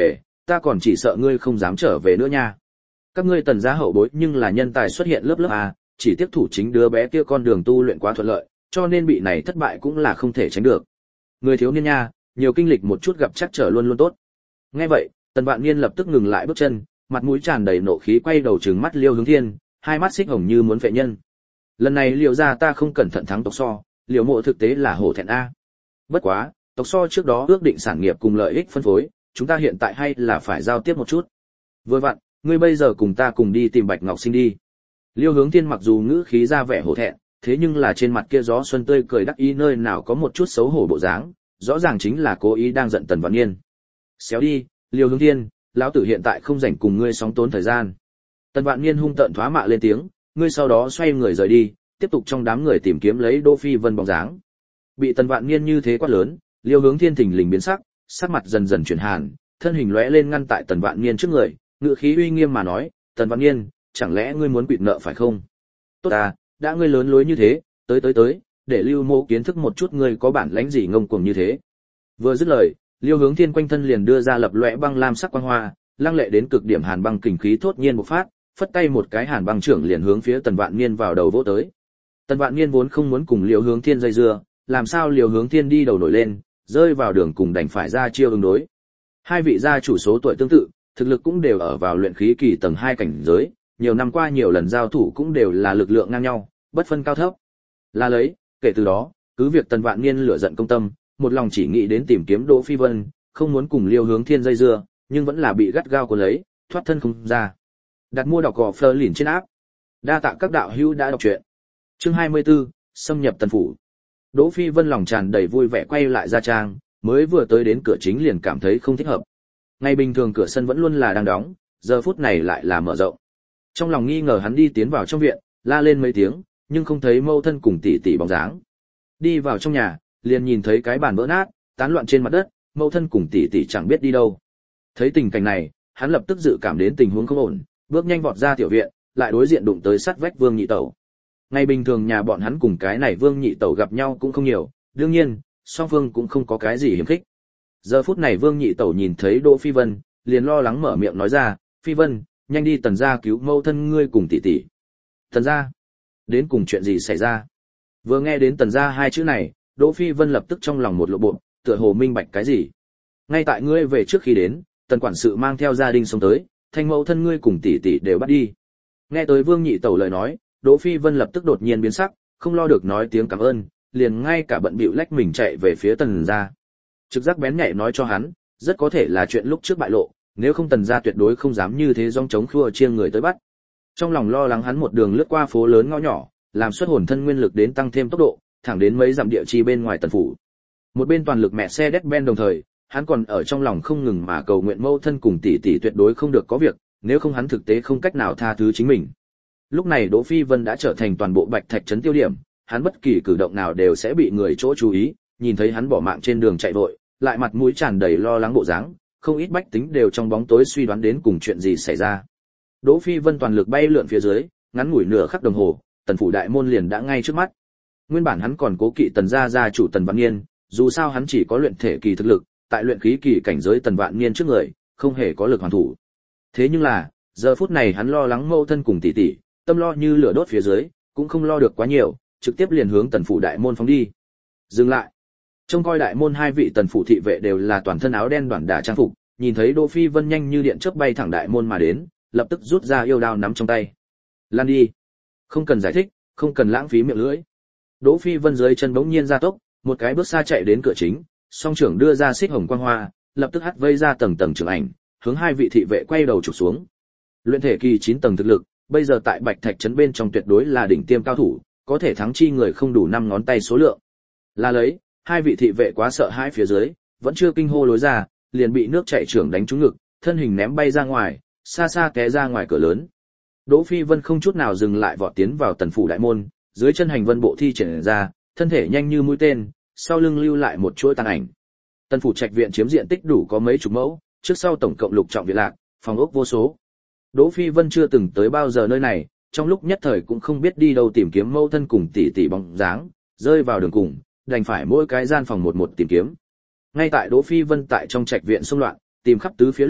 ta còn chỉ sợ ngươi không dám trở về nữa nha. Các ngươi Tần gia hậu bối nhưng là nhân tài xuất hiện lớp lớp a, chỉ tiếp thủ chính đứa bé kia con đường tu luyện quá thuận lợi, cho nên bị này thất bại cũng là không thể tránh được. Người thiếu niên nha, nhiều kinh lịch một chút gặp chắc trở luôn luôn tốt. Nghe vậy, Tần Vạn Niên lập tức ngừng lại bước chân, mặt mũi tràn đầy nộ khí quay đầu trừng mắt Liêu Hướng Thiên, hai mắt xích hồng như muốn phệ nhân. Lần này Liêu gia ta không cẩn thận thắng tộc so, Liêu mộ thực tế là hổ thẹn a. Bất quá, tộc so trước đó ước định sản nghiệp cùng lợi ích phân phối, chúng ta hiện tại hay là phải giao tiếp một chút. Vừa vặn, ngươi bây giờ cùng ta cùng đi tìm Bạch Ngọc Sinh đi. Liêu Hướng Thiên mặc dù ngữ khí ra vẻ hổ thẹn, thế nhưng là trên mặt kia gió xuân tươi cười đắc ý nơi nào có một chút xấu hổ bộ dáng, rõ ràng chính là cố ý đang giận Tần Vạn Niên. Xéo đi, Liêu Hướng Thiên, lão tử hiện tại không rảnh cùng ngươi sóng tốn thời gian. Tần Vạn Niên hung tợn thoá mạ lên tiếng, ngươi sau đó xoay người rời đi, tiếp tục trong đám người tìm kiếm lấy Đỗ Phi Vân bóng dáng. Bị Tần Vạn Niên như thế quát lớn, Liêu Hướng Thiên thình lình biến sắc, sắc mặt dần dần chuyển hàn, thân hình lóe lên ngăn tại Tần Vạn Niên trước người, ngữ khí uy nghiêm mà nói, "Tần Vạn Niên, chẳng lẽ ngươi muốn quỵt nợ phải không? Tốt à, đã ngươi lớn lối như thế, tới tới tới, để Lưu Mô kiến thức một chút ngươi có bản lãnh gì ngông cuồng như thế." Vừa dứt lời, Liêu Hướng Thiên quanh thân liền đưa ra lập lóe băng lam sắc quang hoa, lăng lệ đến cực điểm hàn băng kình khí thốt nhiên bộc phát, phất tay một cái hàn băng trưởng liền hướng phía Tần Vạn Niên vào đầu vỗ tới. Tần Vạn Niên vốn không muốn cùng Liêu Hướng Thiên dây dưa, làm sao Liêu Hướng Thiên đi đầu nổi lên, rơi vào đường cùng đành phải ra chiêu ứng đối. Hai vị gia chủ số tuổi tương tự, thực lực cũng đều ở vào luyện khí kỳ tầng hai cảnh giới, nhiều năm qua nhiều lần giao thủ cũng đều là lực lượng ngang nhau, bất phân cao thấp. Là lấy, kể từ đó, cứ việc Tần Vạn Niên lửa giận công tâm, một lòng chỉ nghĩ đến tìm kiếm Đỗ Phi Vân, không muốn cùng Liêu Hướng Thiên dây dưa, nhưng vẫn là bị gắt gao cuốn lấy, thoát thân không ra. Đặt mua đọc cỏ Fleur lìn trên áp. Đa tạ các đạo hữu đã đọc truyện. Chương hai mươi tư, xâm nhập Tần phủ. Đỗ Phi Vân lòng tràn đầy vui vẻ quay lại gia trang, mới vừa tới đến cửa chính liền cảm thấy không thích hợp. Ngày bình thường cửa sân vẫn luôn là đang đóng, giờ phút này lại là mở rộng. Trong lòng nghi ngờ hắn đi tiến vào trong viện, la lên mấy tiếng, nhưng không thấy mâu thân cùng tỷ tỷ bóng dáng. Đi vào trong nhà, liền nhìn thấy cái bàn vỡ nát, tán loạn trên mặt đất, mâu thân cùng tỷ tỷ chẳng biết đi đâu. Thấy tình cảnh này, hắn lập tức dự cảm đến tình huống không ổn, bước nhanh vọt ra tiểu viện, lại đối diện đụng tới sát vách Vương Nhị Tẩu. Ngày bình thường nhà bọn hắn cùng cái này Vương Nhị Tẩu gặp nhau cũng không nhiều, đương nhiên, song phương cũng không có cái gì hiếm khích. Giờ phút này Vương Nhị Tẩu nhìn thấy Đỗ Phi Vân, liền lo lắng mở miệng nói ra, "Phi Vân, nhanh đi Tần gia cứu mâu thân ngươi cùng tỷ tỷ." "Tần gia? Đến cùng chuyện gì xảy ra?" Vừa nghe đến Tần gia hai chữ này, Đỗ Phi Vân lập tức trong lòng một lộ bộ, tựa hồ minh bạch cái gì. "Ngay tại ngươi về trước khi đến, Tần quản sự mang theo gia đình xông tới, thanh mẫu thân ngươi cùng tỷ tỷ đều bắt đi." Nghe tới Vương Nhị Tẩu lời nói, Đỗ Phi Vân lập tức đột nhiên biến sắc, không lo được nói tiếng cảm ơn, liền ngay cả bận bịu lách mình chạy về phía Tần gia. Trực giác bén nhạy nói cho hắn, rất có thể là chuyện lúc trước bại lộ, nếu không Tần gia tuyệt đối không dám như thế dòng chống khua chiêng người tới bắt. Trong lòng lo lắng hắn một đường lướt qua phố lớn ngõ nhỏ, làm xuất hồn thân nguyên lực đến tăng thêm tốc độ, thẳng đến mấy dặm địa chi bên ngoài Tần phủ. Một bên toàn lực mẹ xe Mercedes-Benz đồng thời, hắn còn ở trong lòng không ngừng mà cầu nguyện mâu thân cùng tỷ tỷ tuyệt đối không được có việc, nếu không hắn thực tế không cách nào tha thứ chính mình. Lúc này Đỗ Phi Vân đã trở thành toàn bộ Bạch Thạch trấn tiêu điểm, hắn bất kỳ cử động nào đều sẽ bị người chỗ chú ý, nhìn thấy hắn bỏ mạng trên đường chạy vội, lại mặt mũi tràn đầy lo lắng bộ dáng, không ít bách tính đều trong bóng tối suy đoán đến cùng chuyện gì xảy ra. Đỗ Phi Vân toàn lực bay lượn phía dưới, ngắn ngủi nửa khắc đồng hồ, Tần phủ đại môn liền đã ngay trước mắt. Nguyên bản hắn còn cố kỵ Tần gia gia chủ Tần Vạn Niên, dù sao hắn chỉ có luyện thể kỳ thực lực, tại luyện khí kỳ cảnh giới Tần Vạn Niên trước người, không hề có lực hoàn thủ. Thế nhưng là, giờ phút này hắn lo lắng mâu thân cùng tỷ tỷ, tâm lo như lửa đốt phía dưới, cũng không lo được quá nhiều, trực tiếp liền hướng Tần phủ đại môn phóng đi. Dừng lại. Trông coi đại môn hai vị Tần phủ thị vệ đều là toàn thân áo đen đoản đả trang phục, nhìn thấy Đỗ Phi Vân nhanh như điện chớp bay thẳng đại môn mà đến, lập tức rút ra yêu đao nắm trong tay. Lan đi. Không cần giải thích, không cần lãng phí miệng lưỡi. Đỗ Phi Vân dưới chân bỗng nhiên gia tốc, một cái bước xa chạy đến cửa chính, song trưởng đưa ra xích hồng quang hoa, lập tức hắt vây ra tầng tầng trường ảnh, hướng hai vị thị vệ quay đầu chụp xuống. Luyện thể kỳ chín tầng thực lực, bây giờ tại Bạch Thạch trấn bên trong tuyệt đối là đỉnh tiêm cao thủ, có thể thắng chi người không đủ năm ngón tay số lượng. Là lấy, hai vị thị vệ quá sợ hãi phía dưới, vẫn chưa kinh hô lối ra, liền bị nước chảy trưởng đánh trúng ngực, thân hình ném bay ra ngoài, xa xa té ra ngoài cửa lớn. Đỗ Phi Vân không chút nào dừng lại vọt tiến vào Tần phủ đại môn, dưới chân hành vân bộ thi triển ra, thân thể nhanh như mũi tên, sau lưng lưu lại một chuỗi tàn ảnh. Tần phủ trạch viện chiếm diện tích đủ có mấy chục mẫu, trước sau tổng cộng lục trọng viện lạc, phòng ốc vô số. Đỗ Phi Vân chưa từng tới bao giờ nơi này, trong lúc nhất thời cũng không biết đi đâu tìm kiếm mâu thân cùng tỷ tỷ bóng dáng, rơi vào đường cùng, đành phải mỗi cái gian phòng một một tìm kiếm. Ngay tại Đỗ Phi Vân tại trong trạch viện xung loạn, tìm khắp tứ phía lúc,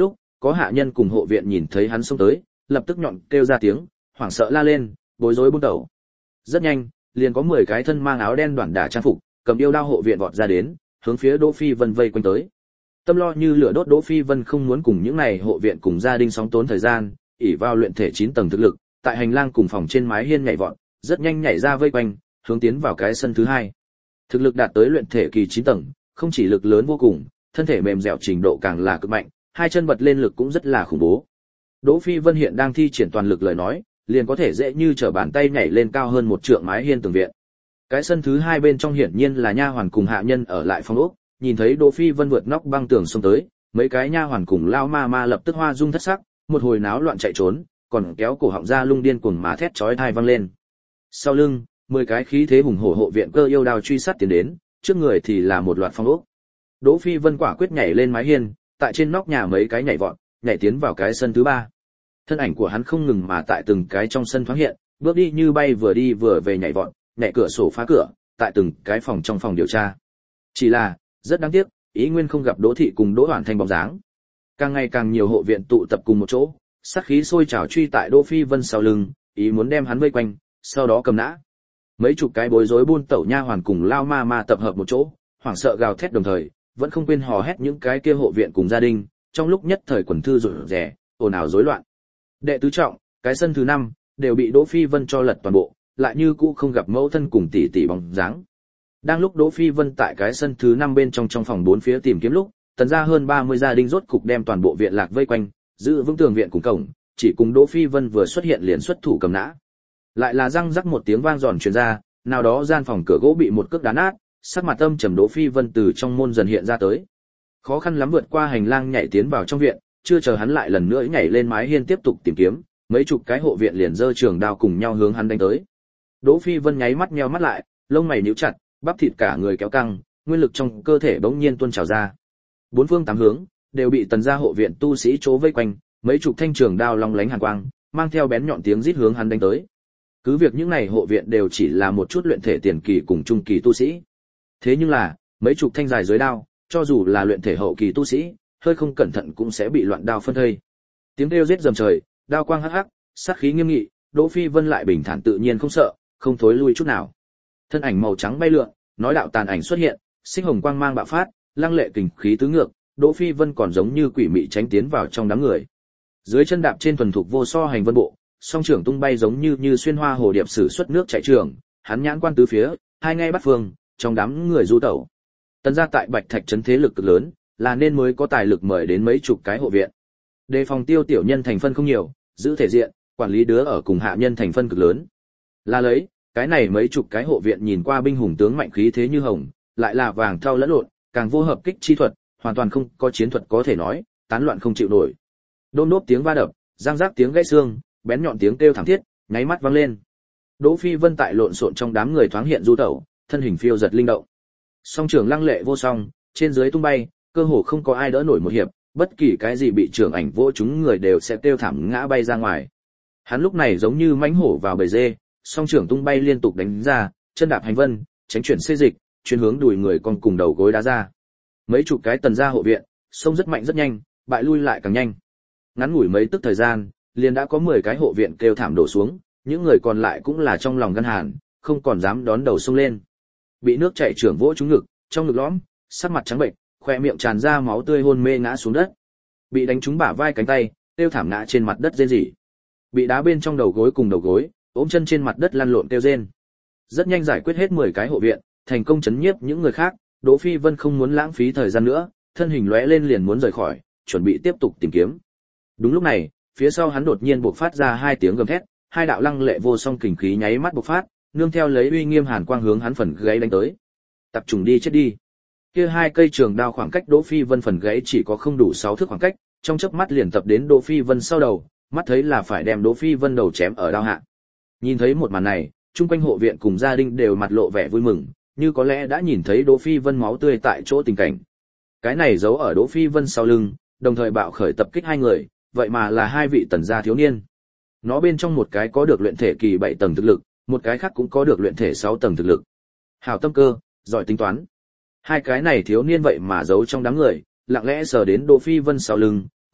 có hạ nhân cùng hộ viện nhìn thấy hắn xông tới, lập tức nhọn kêu ra tiếng, hoảng sợ la lên, bối rối buôn tẩu. Rất nhanh, liền có mười cái thân mang áo đen đoản đả trang phục, cầm yêu đao hộ viện vọt ra đến, hướng phía Đỗ Phi Vân vây quanh tới. Tâm lo như lửa đốt Đỗ Phi Vân không muốn cùng những này hộ viện cùng gia đình sóng tốn thời gian, ỷ vào luyện thể chín tầng thực lực, tại hành lang cùng phòng trên mái hiên nhảy vọt, rất nhanh nhảy ra vây quanh, hướng tiến vào cái sân thứ hai. Thực lực đạt tới luyện thể kỳ chín tầng, không chỉ lực lớn vô cùng, thân thể mềm dẻo trình độ càng là cực mạnh, hai chân bật lên lực cũng rất là khủng bố. Đỗ Phi Vân hiện đang thi triển toàn lực lời nói, liền có thể dễ như trở bàn tay nhảy lên cao hơn một trượng mái hiên tường viện. Cái sân thứ hai bên trong hiển nhiên là nha hoàn cùng hạ nhân ở lại phòng ốc, nhìn thấy Đỗ Phi Vân vượt nóc băng tường xông tới, mấy cái nha hoàn cùng lao ma ma lập tức hoa dung thất sắc, một hồi náo loạn chạy trốn, còn kéo cổ họng ra lung điên cuồng mà thét chói tai vang lên. Sau lưng, mười cái khí thế hùng hổ hộ viện cơ yêu đao truy sát tiến đến, trước người thì là một loạt phong ốc. Đỗ Phi Vân quả quyết nhảy lên mái hiên, tại trên nóc nhà mấy cái nhảy vọt, nhảy tiến vào cái sân thứ ba. Thân ảnh của hắn không ngừng mà tại từng cái trong sân thoáng hiện, bước đi như bay vừa đi vừa về nhảy vọt, nhảy cửa sổ phá cửa, tại từng cái phòng trong phòng điều tra. Chỉ là, rất đáng tiếc, ý nguyên không gặp Đỗ thị cùng Đỗ Hoản Thanh bóng dáng. Càng ngày càng nhiều hộ viện tụ tập cùng một chỗ, sát khí sôi trào truy tại Đỗ Phi Vân sau lưng, ý muốn đem hắn vây quanh, sau đó cầm nã. Mấy chục cái bối rối buôn tẩu nha hoàn cùng lao ma ma tập hợp một chỗ, hoảng sợ gào thét đồng thời, vẫn không quên hò hét những cái kia hộ viện cùng gia đình, trong lúc nhất thời quần thư rủi rẻ, ồn ào rối loạn. Đệ tứ trọng, cái sân thứ năm đều bị Đỗ Phi Vân cho lật toàn bộ, lại như cũ không gặp mẫu thân cùng tỷ tỷ bóng dáng. Đang lúc Đỗ Phi Vân tại cái sân thứ năm bên trong trong phòng bốn phía tìm kiếm lúc, tần gia hơn ba mươi gia đình rốt cục đem toàn bộ viện lạc vây quanh, giữ vững tường viện cùng cổng, chỉ cùng Đỗ Phi Vân vừa xuất hiện liền xuất thủ cầm nã. Lại là răng rắc một tiếng vang giòn truyền ra, nào đó gian phòng cửa gỗ bị một cước đá nát, sắc mặt âm trầm Đỗ Phi Vân từ trong môn dần hiện ra tới. Khó khăn lắm vượt qua hành lang nhảy tiến vào trong viện, chưa chờ hắn lại lần nữa nhảy lên mái hiên tiếp tục tìm kiếm, mấy chục cái hộ viện liền giơ trường đao cùng nhau hướng hắn đánh tới. Đỗ Phi Vân nháy mắt nheo mắt lại, lông mày nhíu chặt, bắp thịt cả người kéo căng, nguyên lực trong cơ thể bỗng nhiên tuôn trào ra. Bốn phương tám hướng đều bị tần gia hộ viện tu sĩ chố vây quanh, mấy chục thanh trường đao long lánh hàn quang, mang theo bén nhọn tiếng rít hướng hắn đánh tới. Cứ việc những này hộ viện đều chỉ là một chút luyện thể tiền kỳ cùng trung kỳ tu sĩ. Thế nhưng là, mấy chục thanh dài dưới đao, cho dù là luyện thể hậu kỳ tu sĩ, hơi không cẩn thận cũng sẽ bị loạn đao phân thây. Tiếng kêu giết rầm trời, đao quang hắc hắc, sát khí nghiêm nghị, Đỗ Phi Vân lại bình thản tự nhiên không sợ, không thối lui chút nào. Thân ảnh màu trắng bay lượn, nói đạo tàn ảnh xuất hiện, sinh hồng quang mang bạo phát, lăng lệ kình khí tứ ngược, Đỗ Phi Vân còn giống như quỷ mị tránh tiến vào trong đám người. Dưới chân đạp trên thuần thục vô so hành vân bộ, song trưởng tung bay giống như như xuyên hoa hồ điệp sử xuất nước chảy trường, hắn nhãn quan tứ phía, hai ngay bắt phương, trong đám người du tẩu. Tần gia tại Bạch Thạch trấn thế lực cực lớn, là nên mới có tài lực mời đến mấy chục cái hộ viện. Đề phòng tiêu tiểu nhân thành phân không nhiều, giữ thể diện, quản lý đứa ở cùng hạ nhân thành phân cực lớn. Là lấy, cái này mấy chục cái hộ viện nhìn qua binh hùng tướng mạnh khí thế như hồng, lại là vàng thau lẫn lộn, càng vô hợp kích chi thuật, hoàn toàn không có chiến thuật có thể nói, tán loạn không chịu nổi. Đôm đốp tiếng va đập, răng rác tiếng gãy xương, bén nhọn tiếng kêu thảm thiết, nháy mắt vang lên. Đỗ Phi Vân tại lộn xộn trong đám người thoáng hiện du tẩu, thân hình phiêu giật linh động. Song trưởng lăng lệ vô song, trên dưới tung bay, cơ hồ không có ai đỡ nổi một hiệp, bất kỳ cái gì bị trưởng ảnh vỗ chúng người đều sẽ kêu thảm ngã bay ra ngoài. Hắn lúc này giống như mãnh hổ vào bầy dê, song trưởng tung bay liên tục đánh ra, chân đạp hành vân, tránh chuyển xê dịch, chuyên hướng đùi người còn cùng đầu gối đá ra. Mấy chục cái tần gia hộ viện, xông rất mạnh rất nhanh, bại lui lại càng nhanh. Ngắn ngủi mấy tức thời gian, liền đã có mười cái hộ viện kêu thảm đổ xuống, những người còn lại cũng là trong lòng gan hàn, không còn dám đón đầu xông lên. Bị nước chảy trưởng vỗ trúng ngực, trong ngực lõm, sắc mặt trắng bệnh, khoe miệng tràn ra máu tươi hôn mê ngã xuống đất. Bị đánh trúng bả vai cánh tay, kêu thảm ngã trên mặt đất rên rỉ. Bị đá bên trong đầu gối cùng đầu gối, ôm chân trên mặt đất lăn lộn kêu rên. Rất nhanh giải quyết hết mười cái hộ viện, thành công chấn nhiếp những người khác, Đỗ Phi Vân không muốn lãng phí thời gian nữa, thân hình lóe lên liền muốn rời khỏi, chuẩn bị tiếp tục tìm kiếm. Đúng lúc này, phía sau hắn đột nhiên bộc phát ra hai tiếng gầm thét, hai đạo lăng lệ vô song kình khí nháy mắt bộc phát, nương theo lấy uy nghiêm hàn quang hướng hắn phần gáy đánh tới. Tập trung đi chết đi. Kia hai cây trường đao khoảng cách Đỗ Phi Vân phần gáy chỉ có không đủ sáu thước khoảng cách, trong chớp mắt liền tập đến Đỗ Phi Vân sau đầu, mắt thấy là phải đem Đỗ Phi Vân đầu chém ở đao hạ. Nhìn thấy một màn này, chung quanh hộ viện cùng gia đình đều mặt lộ vẻ vui mừng, như có lẽ đã nhìn thấy Đỗ Phi Vân máu tươi tại chỗ tình cảnh. Cái này giấu ở Đỗ Phi Vân sau lưng, đồng thời bạo khởi tập kích hai người, vậy mà là hai vị tần gia thiếu niên. Nó bên trong một cái có được luyện thể kỳ bảy tầng thực lực, một cái khác cũng có được luyện thể sáu tầng thực lực. Hảo tâm cơ, giỏi tính toán. Hai cái này thiếu niên vậy mà giấu trong đám người, lặng lẽ sờ đến Đỗ Phi Vân sau lưng,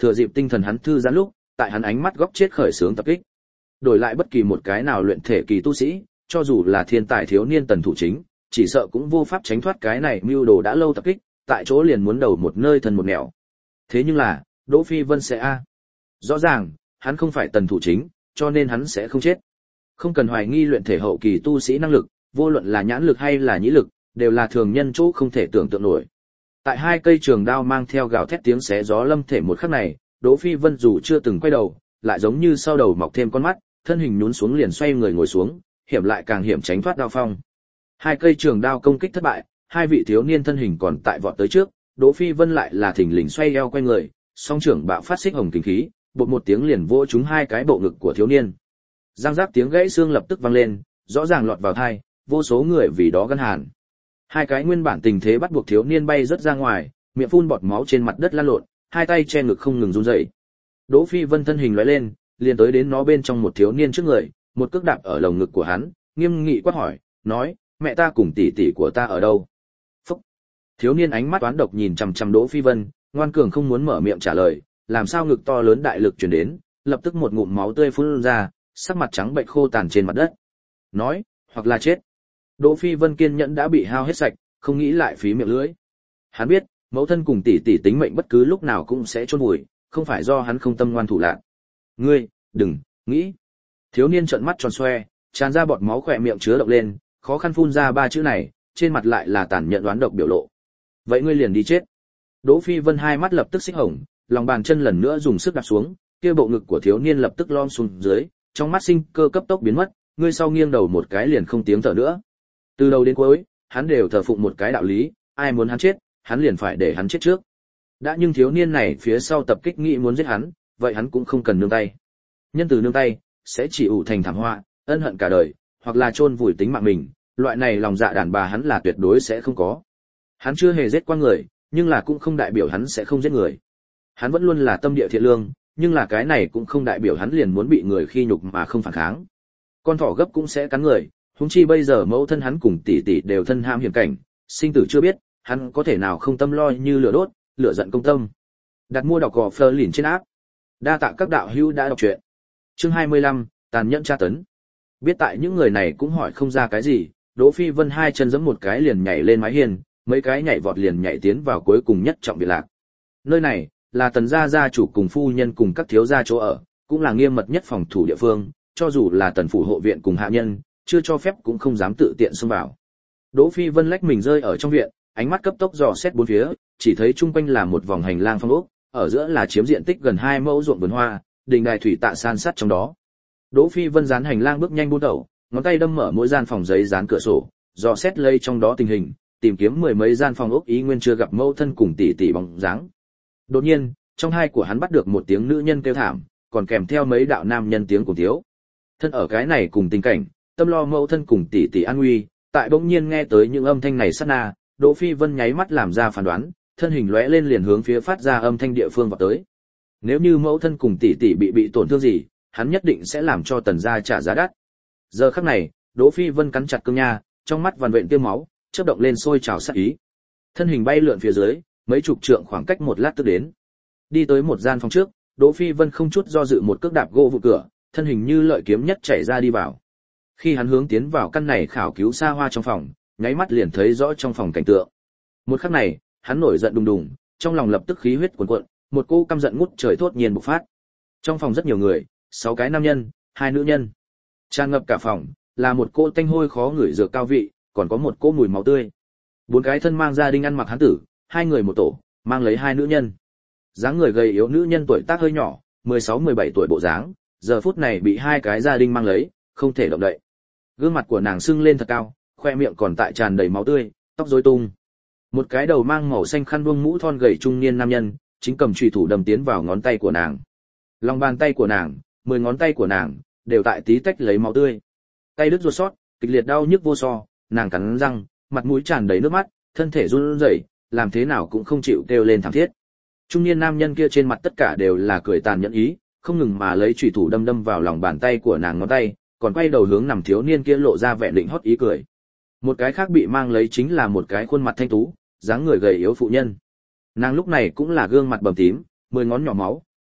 thừa dịp tinh thần hắn thư giãn lúc, tại hắn ánh mắt góc chết khởi xướng tập kích. Đổi lại bất kỳ một cái nào luyện thể kỳ tu sĩ, cho dù là thiên tài thiếu niên Tần Thủ Chính, chỉ sợ cũng vô pháp tránh thoát cái này mưu đồ đã lâu tập kích, tại chỗ liền muốn đầu một nơi thần một nẻo. Thế nhưng là, Đỗ Phi Vân sẽ a. Rõ ràng, hắn không phải Tần Thủ Chính, cho nên hắn sẽ không chết. Không cần hoài nghi luyện thể hậu kỳ tu sĩ năng lực, vô luận là nhãn lực hay là nhĩ lực, đều là thường nhân chỗ không thể tưởng tượng nổi. Tại hai cây trường đao mang theo gào thét tiếng xé gió lâm thể một khắc này, Đỗ Phi Vân dù chưa từng quay đầu, lại giống như sau đầu mọc thêm con mắt, thân hình nhún xuống liền xoay người ngồi xuống, hiểm lại càng hiểm tránh thoát đao phong. Hai cây trường đao công kích thất bại, hai vị thiếu niên thân hình còn tại vọt tới trước, Đỗ Phi Vân lại là thình lình xoay eo quay người, song trưởng bạo phát xích hồng kinh khí, bột một tiếng liền vỗ trúng hai cái bộ ngực của thiếu niên. Giang giác tiếng gãy xương lập tức vang lên, rõ ràng lọt vào tai, vô số người vì đó gân hàn. Hai cái nguyên bản tình thế bắt buộc thiếu niên bay rất ra ngoài, miệng phun bọt máu trên mặt đất lăn lộn, hai tay che ngực không ngừng run rẩy. Đỗ Phi Vân thân hình lóe lên, liền tới đến nó bên trong một thiếu niên trước người, một cước đạp ở lồng ngực của hắn, nghiêm nghị quát hỏi, nói, mẹ ta cùng tỷ tỷ của ta ở đâu? Phúc! Thiếu niên ánh mắt toán độc nhìn chằm chằm Đỗ Phi Vân, ngoan cường không muốn mở miệng trả lời, làm sao ngực to lớn đại lực truyền đến, lập tức một ngụm máu tươi phun ra, sắc mặt trắng bệch khô tàn trên mặt đất. Nói, hoặc là chết. Đỗ Phi Vân kiên nhẫn đã bị hao hết sạch, không nghĩ lại phí miệng lưỡi. Hắn biết, mẫu thân cùng tỷ tỷ tính mệnh bất cứ lúc nào cũng sẽ chôn vùi, không phải do hắn không tâm ngoan thủ lạn. Ngươi, đừng nghĩ. Thiếu niên trợn mắt tròn xoe, tràn ra bọt máu khỏe miệng chứa độc lên, khó khăn phun ra ba chữ này, trên mặt lại là tàn nhẫn đoán độc biểu lộ. Vậy ngươi liền đi chết. Đỗ Phi Vân hai mắt lập tức xích hồng, lòng bàn chân lần nữa dùng sức đạp xuống, kia bộ ngực của thiếu niên lập tức lom xuống dưới, trong mắt sinh cơ cấp tốc biến mất, ngươi sau nghiêng đầu một cái liền không tiếng thở nữa. Từ đầu đến cuối, hắn đều thờ phụng một cái đạo lý, ai muốn hắn chết, hắn liền phải để hắn chết trước. Đã nhưng thiếu niên này phía sau tập kích nghĩ muốn giết hắn, vậy hắn cũng không cần nương tay. Nhân từ nương tay, sẽ chỉ ủ thành thảm họa, ân hận cả đời, hoặc là chôn vùi tính mạng mình, loại này lòng dạ đàn bà hắn là tuyệt đối sẽ không có. Hắn chưa hề giết qua người, nhưng là cũng không đại biểu hắn sẽ không giết người. Hắn vẫn luôn là tâm địa thiện lương, nhưng là cái này cũng không đại biểu hắn liền muốn bị người khi nhục mà không phản kháng. Con thỏ gấp cũng sẽ cắn người, huống chi bây giờ mẫu thân hắn cùng tỷ tỷ đều thân ham hiểm cảnh, sinh tử chưa biết, hắn có thể nào không tâm lo như lửa đốt, lửa giận công tâm. Đặt mua đọc cỏ Fleur lìn trên áp. Đa tạ các đạo hữu đã đọc truyện. Chương hai mươi lăm, tàn nhẫn tra tấn. Biết tại những người này cũng hỏi không ra cái gì, Đỗ Phi Vân hai chân giẫm một cái liền nhảy lên mái hiên, mấy cái nhảy vọt liền nhảy tiến vào cuối cùng nhất trọng biệt lạc. Nơi này là Tần gia gia chủ cùng phu nhân cùng các thiếu gia chỗ ở, cũng là nghiêm mật nhất phòng thủ địa phương, cho dù là Tần phủ hộ viện cùng hạ nhân, chưa cho phép cũng không dám tự tiện xông vào. Đỗ Phi Vân lách mình rơi ở trong viện, ánh mắt cấp tốc dò xét bốn phía, chỉ thấy chung quanh là một vòng hành lang phong ốc, ở giữa là chiếm diện tích gần hai mẫu ruộng vườn hoa, đình đài thủy tạ san sát trong đó. Đỗ Phi Vân dán hành lang bước nhanh buôn đầu, ngón tay đâm mở mỗi gian phòng giấy dán cửa sổ, dò xét lây trong đó tình hình, tìm kiếm mười mấy gian phòng ốc ý nguyên chưa gặp mẫu thân cùng tỷ tỷ bóng dáng. Đột nhiên, trong hai của hắn bắt được một tiếng nữ nhân kêu thảm, còn kèm theo mấy đạo nam nhân tiếng cùng thiếu. Thân ở cái này cùng tình cảnh, tâm lo mẫu thân cùng tỷ tỷ an nguy, tại bỗng nhiên nghe tới những âm thanh này sát na, Đỗ Phi Vân nháy mắt làm ra phán đoán, thân hình lóe lên liền hướng phía phát ra âm thanh địa phương vào tới. Nếu như mẫu thân cùng tỷ tỷ bị bị tổn thương gì, hắn nhất định sẽ làm cho Tần gia trả giá đắt. Giờ khắc này, Đỗ Phi Vân cắn chặt cương nha, trong mắt vằn vện tia máu, chớp động lên sôi trào sát ý. Thân hình bay lượn phía dưới, mấy chục trượng khoảng cách một lát tức đến. Đi tới một gian phòng trước, Đỗ Phi Vân không chút do dự một cước đạp gỗ vụ cửa, thân hình như lợi kiếm nhất chạy ra đi vào. Khi hắn hướng tiến vào căn này khảo cứu xa hoa trong phòng, nháy mắt liền thấy rõ trong phòng cảnh tượng. Một khắc này, hắn nổi giận đùng đùng, trong lòng lập tức khí huyết cuồn cuộn, một cô căm giận ngút trời thốt nhiên bộc phát. Trong phòng rất nhiều người, sáu cái nam nhân, hai nữ nhân. Tràn ngập cả phòng, là một cô tanh hôi khó ngửi dược cao vị, còn có một cô mùi máu tươi. Bốn cái thân mang gia đình ăn mặc hán tử, hai người một tổ, mang lấy hai nữ nhân. Dáng người gầy yếu nữ nhân tuổi tác hơi nhỏ, mười sáu mười bảy tuổi bộ dáng, giờ phút này bị hai cái gia đình mang lấy, không thể động đậy. Gương mặt của nàng sưng lên thật cao, khoe miệng còn tại tràn đầy máu tươi, tóc rối tung. Một cái đầu mang màu xanh khăn buông mũ thon gầy trung niên nam nhân, chính cầm chùy thủ đâm tiến vào ngón tay của nàng. Lòng bàn tay của nàng, mười ngón tay của nàng, đều tại tí tách lấy máu tươi. Tay đứt ruột sót, kịch liệt đau nhức vô so, nàng cắn răng, mặt mũi tràn đầy nước mắt, thân thể run rẩy, làm thế nào cũng không chịu kêu lên thảm thiết. Trung niên nam nhân kia trên mặt tất cả đều là cười tàn nhẫn ý, không ngừng mà lấy chùy thủ đâm đâm vào lòng bàn tay của nàng ngón tay, còn quay đầu hướng nằm thiếu niên kia lộ ra vẻ định hót ý cười. Một cái khác bị mang lấy chính là một cái khuôn mặt thanh tú, dáng người gầy yếu phụ nhân. Nàng lúc này cũng là gương mặt bầm tím, mười ngón nhỏ máu,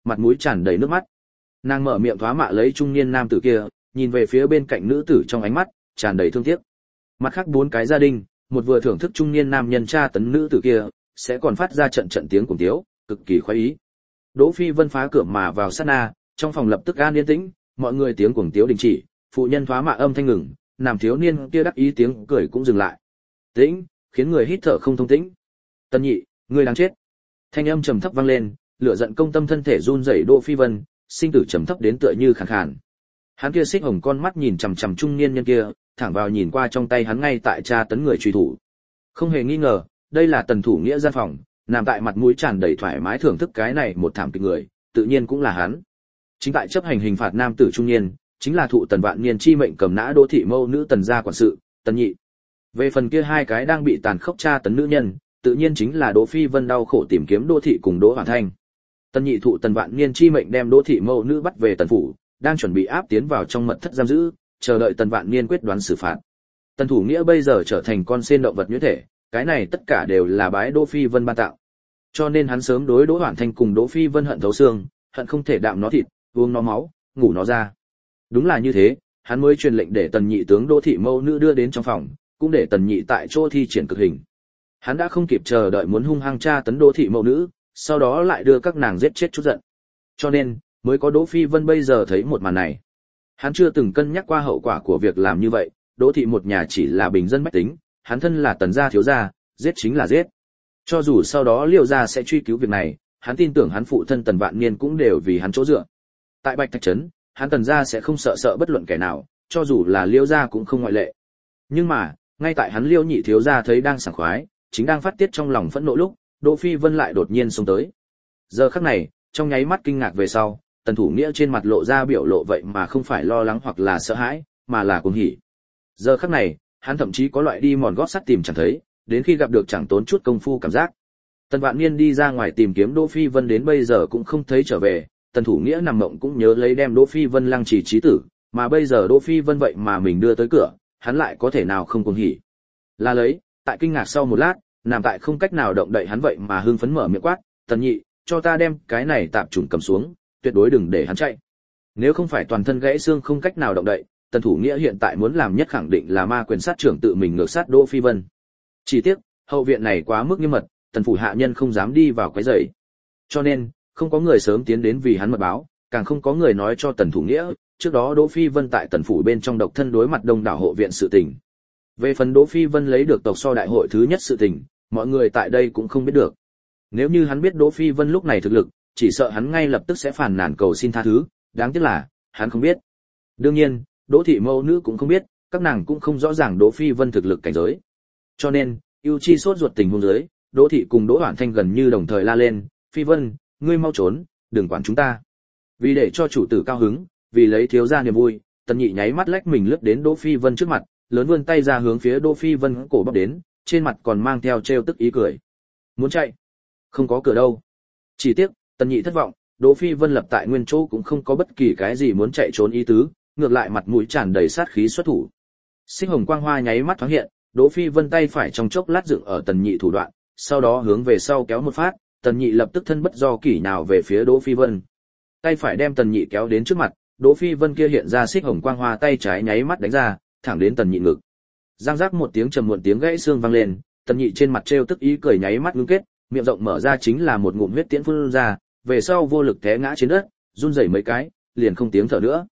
mặt mũi tràn đầy nước mắt. Nàng mở miệng thoá mạ lấy trung niên nam tử kia, nhìn về phía bên cạnh nữ tử trong ánh mắt tràn đầy thương tiếc. Mặt khác bốn cái gia đình, một vừa thưởng thức trung niên nam nhân tra tấn nữ tử kia, sẽ còn phát ra trận trận tiếng cuồng tiếu, cực kỳ khoái ý. Đỗ Phi Vân phá cửa mà vào sát na, trong phòng lập tức an yên tĩnh, mọi người tiếng cuồng tiếu đình chỉ, phụ nhân thoá mạ âm thanh ngừng, nam thiếu niên kia đắc ý tiếng cười cũng dừng lại. Tĩnh, khiến người hít thở không thông tĩnh. Tân Nhị, ngươi đang chết. Thanh âm trầm thấp vang lên, lửa giận công tâm thân thể run rẩy Đỗ Phi Vân, sinh tử trầm thấp đến tựa như khàn khàn. Hắn kia xích hồng con mắt nhìn chằm chằm trung niên nhân kia, thẳng vào nhìn qua trong tay hắn ngay tại tra tấn người truy thủ. Không hề nghi ngờ, đây là Tần Thủ Nghĩa gian phòng, nằm tại mặt mũi tràn đầy thoải mái thưởng thức cái này một thảm kịch người, tự nhiên cũng là hắn. Chính tại chấp hành hình phạt nam tử trung niên, chính là thụ Tần Vạn Niên chi mệnh cầm nã Đỗ thị mâu nữ Tần gia quản sự, Tần Nhị. Về phần kia hai cái đang bị tàn khốc tra tấn nữ nhân, tự nhiên chính là Đỗ Phi Vân đau khổ tìm kiếm Đỗ thị cùng Đỗ Hoàn Thanh. Tần Nhị thụ Tần Vạn Niên chi mệnh đem Đỗ thị mâu nữ bắt về Tần phủ, đang chuẩn bị áp tiến vào trong mật thất giam giữ, chờ đợi Tần Vạn Niên quyết đoán xử phạt. Tần Thủ Nghĩa bây giờ trở thành con sen động vật nhuyễn thể, cái này tất cả đều là bái Đỗ Phi Vân ban tặng. Cho nên hắn sớm đối Đỗ Hoàn Thanh cùng Đỗ Phi Vân hận thấu xương, hận không thể đạm nó thịt, uống nó máu, ngủ nó ra. Đúng là như thế, hắn mới truyền lệnh để Tần Nhị tướng Đỗ thị mâu nữ đưa đến trong phòng, cũng để Tần Nhị tại chỗ thi triển cực hình. Hắn đã không kịp chờ đợi muốn hung hăng tra tấn Đỗ thị mâu nữ, sau đó lại đưa các nàng giết chết chút giận. Cho nên, mới có Đỗ Phi Vân bây giờ thấy một màn này. Hắn chưa từng cân nhắc qua hậu quả của việc làm như vậy, Đỗ thị một nhà chỉ là bình dân bách tính, hắn thân là Tần gia thiếu gia, giết chính là giết. Cho dù sau đó Liêu gia sẽ truy cứu việc này, hắn tin tưởng hắn phụ thân Tần Vạn Niên cũng đều vì hắn chỗ dựa. Tại Bạch Thạch trấn, hắn Tần gia sẽ không sợ sợ bất luận kẻ nào, cho dù là Liêu gia cũng không ngoại lệ. Nhưng mà, ngay tại hắn Liêu nhị thiếu gia thấy đang sảng khoái, chính đang phát tiết trong lòng phẫn nộ lúc, Đỗ Phi Vân lại đột nhiên xông tới. Giờ khắc này, trong nháy mắt kinh ngạc về sau, Tần Thủ Nghĩa trên mặt lộ ra biểu lộ vậy mà không phải lo lắng hoặc là sợ hãi, mà là cuồng hỉ. Giờ khắc này, hắn thậm chí có loại đi mòn gót sắt tìm chẳng thấy, đến khi gặp được chẳng tốn chút công phu cảm giác. Tần Vạn Niên đi ra ngoài tìm kiếm Đỗ Phi Vân đến bây giờ cũng không thấy trở về, Tần Thủ Nghĩa nằm mộng cũng nhớ lấy đem Đỗ Phi Vân lăng trì chí tử, mà bây giờ Đỗ Phi Vân vậy mà mình đưa tới cửa, hắn lại có thể nào không cuồng hỉ. Là lấy, tại kinh ngạc sau một lát, nằm tại không cách nào động đậy hắn vậy mà hưng phấn mở miệng quát, "Tần Nhị, cho ta đem cái này tạp chủng cầm xuống, tuyệt đối đừng để hắn chạy." Nếu không phải toàn thân gãy xương không cách nào động đậy, Tần Thủ Nghĩa hiện tại muốn làm nhất khẳng định là ma quyền sát trưởng tự mình ngược sát Đỗ Phi Vân. Chỉ tiếc, hậu viện này quá mức nghiêm mật, Tần phủ hạ nhân không dám đi vào quấy rầy. Cho nên, không có người sớm tiến đến vì hắn mật báo, càng không có người nói cho Tần Thủ Nghĩa, trước đó Đỗ Phi Vân tại Tần phủ bên trong độc thân đối mặt đông đảo hộ viện sự tình. Về phần Đỗ Phi Vân lấy được tộc so đại hội thứ nhất sự tình, mọi người tại đây cũng không biết được. Nếu như hắn biết Đỗ Phi Vân lúc này thực lực, chỉ sợ hắn ngay lập tức sẽ phản nàn cầu xin tha thứ, đáng tiếc là, hắn không biết. Đương nhiên, Đỗ thị mẫu nữ cũng không biết, các nàng cũng không rõ ràng Đỗ Phi Vân thực lực cảnh giới. Cho nên, ưu chi sốt ruột tình huống dưới, Đỗ thị cùng Đỗ Hoàn Thanh gần như đồng thời la lên, "Phi Vân, ngươi mau trốn, đừng quản chúng ta." Vì để cho chủ tử cao hứng, vì lấy thiếu gia niềm vui, Tần Nhị nháy mắt lách mình lướt đến Đỗ Phi Vân trước mặt, lớn vươn tay ra hướng phía Đỗ Phi Vân cổ bóp đến, trên mặt còn mang theo trêu tức ý cười. Muốn chạy? Không có cửa đâu. Chỉ tiếc, Tần Nhị thất vọng, Đỗ Phi Vân lập tại nguyên chỗ cũng không có bất kỳ cái gì muốn chạy trốn ý tứ, ngược lại mặt mũi tràn đầy sát khí xuất thủ. Xích hồng quang hoa nháy mắt thoáng hiện, Đỗ Phi Vân tay phải trong chốc lát dựng ở Tần Nhị thủ đoạn, sau đó hướng về sau kéo một phát, Tần Nhị lập tức thân bất do kỷ nào về phía Đỗ Phi Vân. Tay phải đem Tần Nhị kéo đến trước mặt, Đỗ Phi Vân kia hiện ra xích hồng quang hoa tay trái nháy mắt đánh ra, thẳng đến Tần Nhị ngực. Giang giác một tiếng trầm muộn tiếng gãy xương vang lên, Tần Nhị trên mặt trêu tức ý cười nháy mắt ngưng kết, miệng rộng mở ra chính là một ngụm huyết tiễn phun ra, về sau vô lực té ngã trên đất, run rẩy mấy cái, liền không tiếng thở nữa.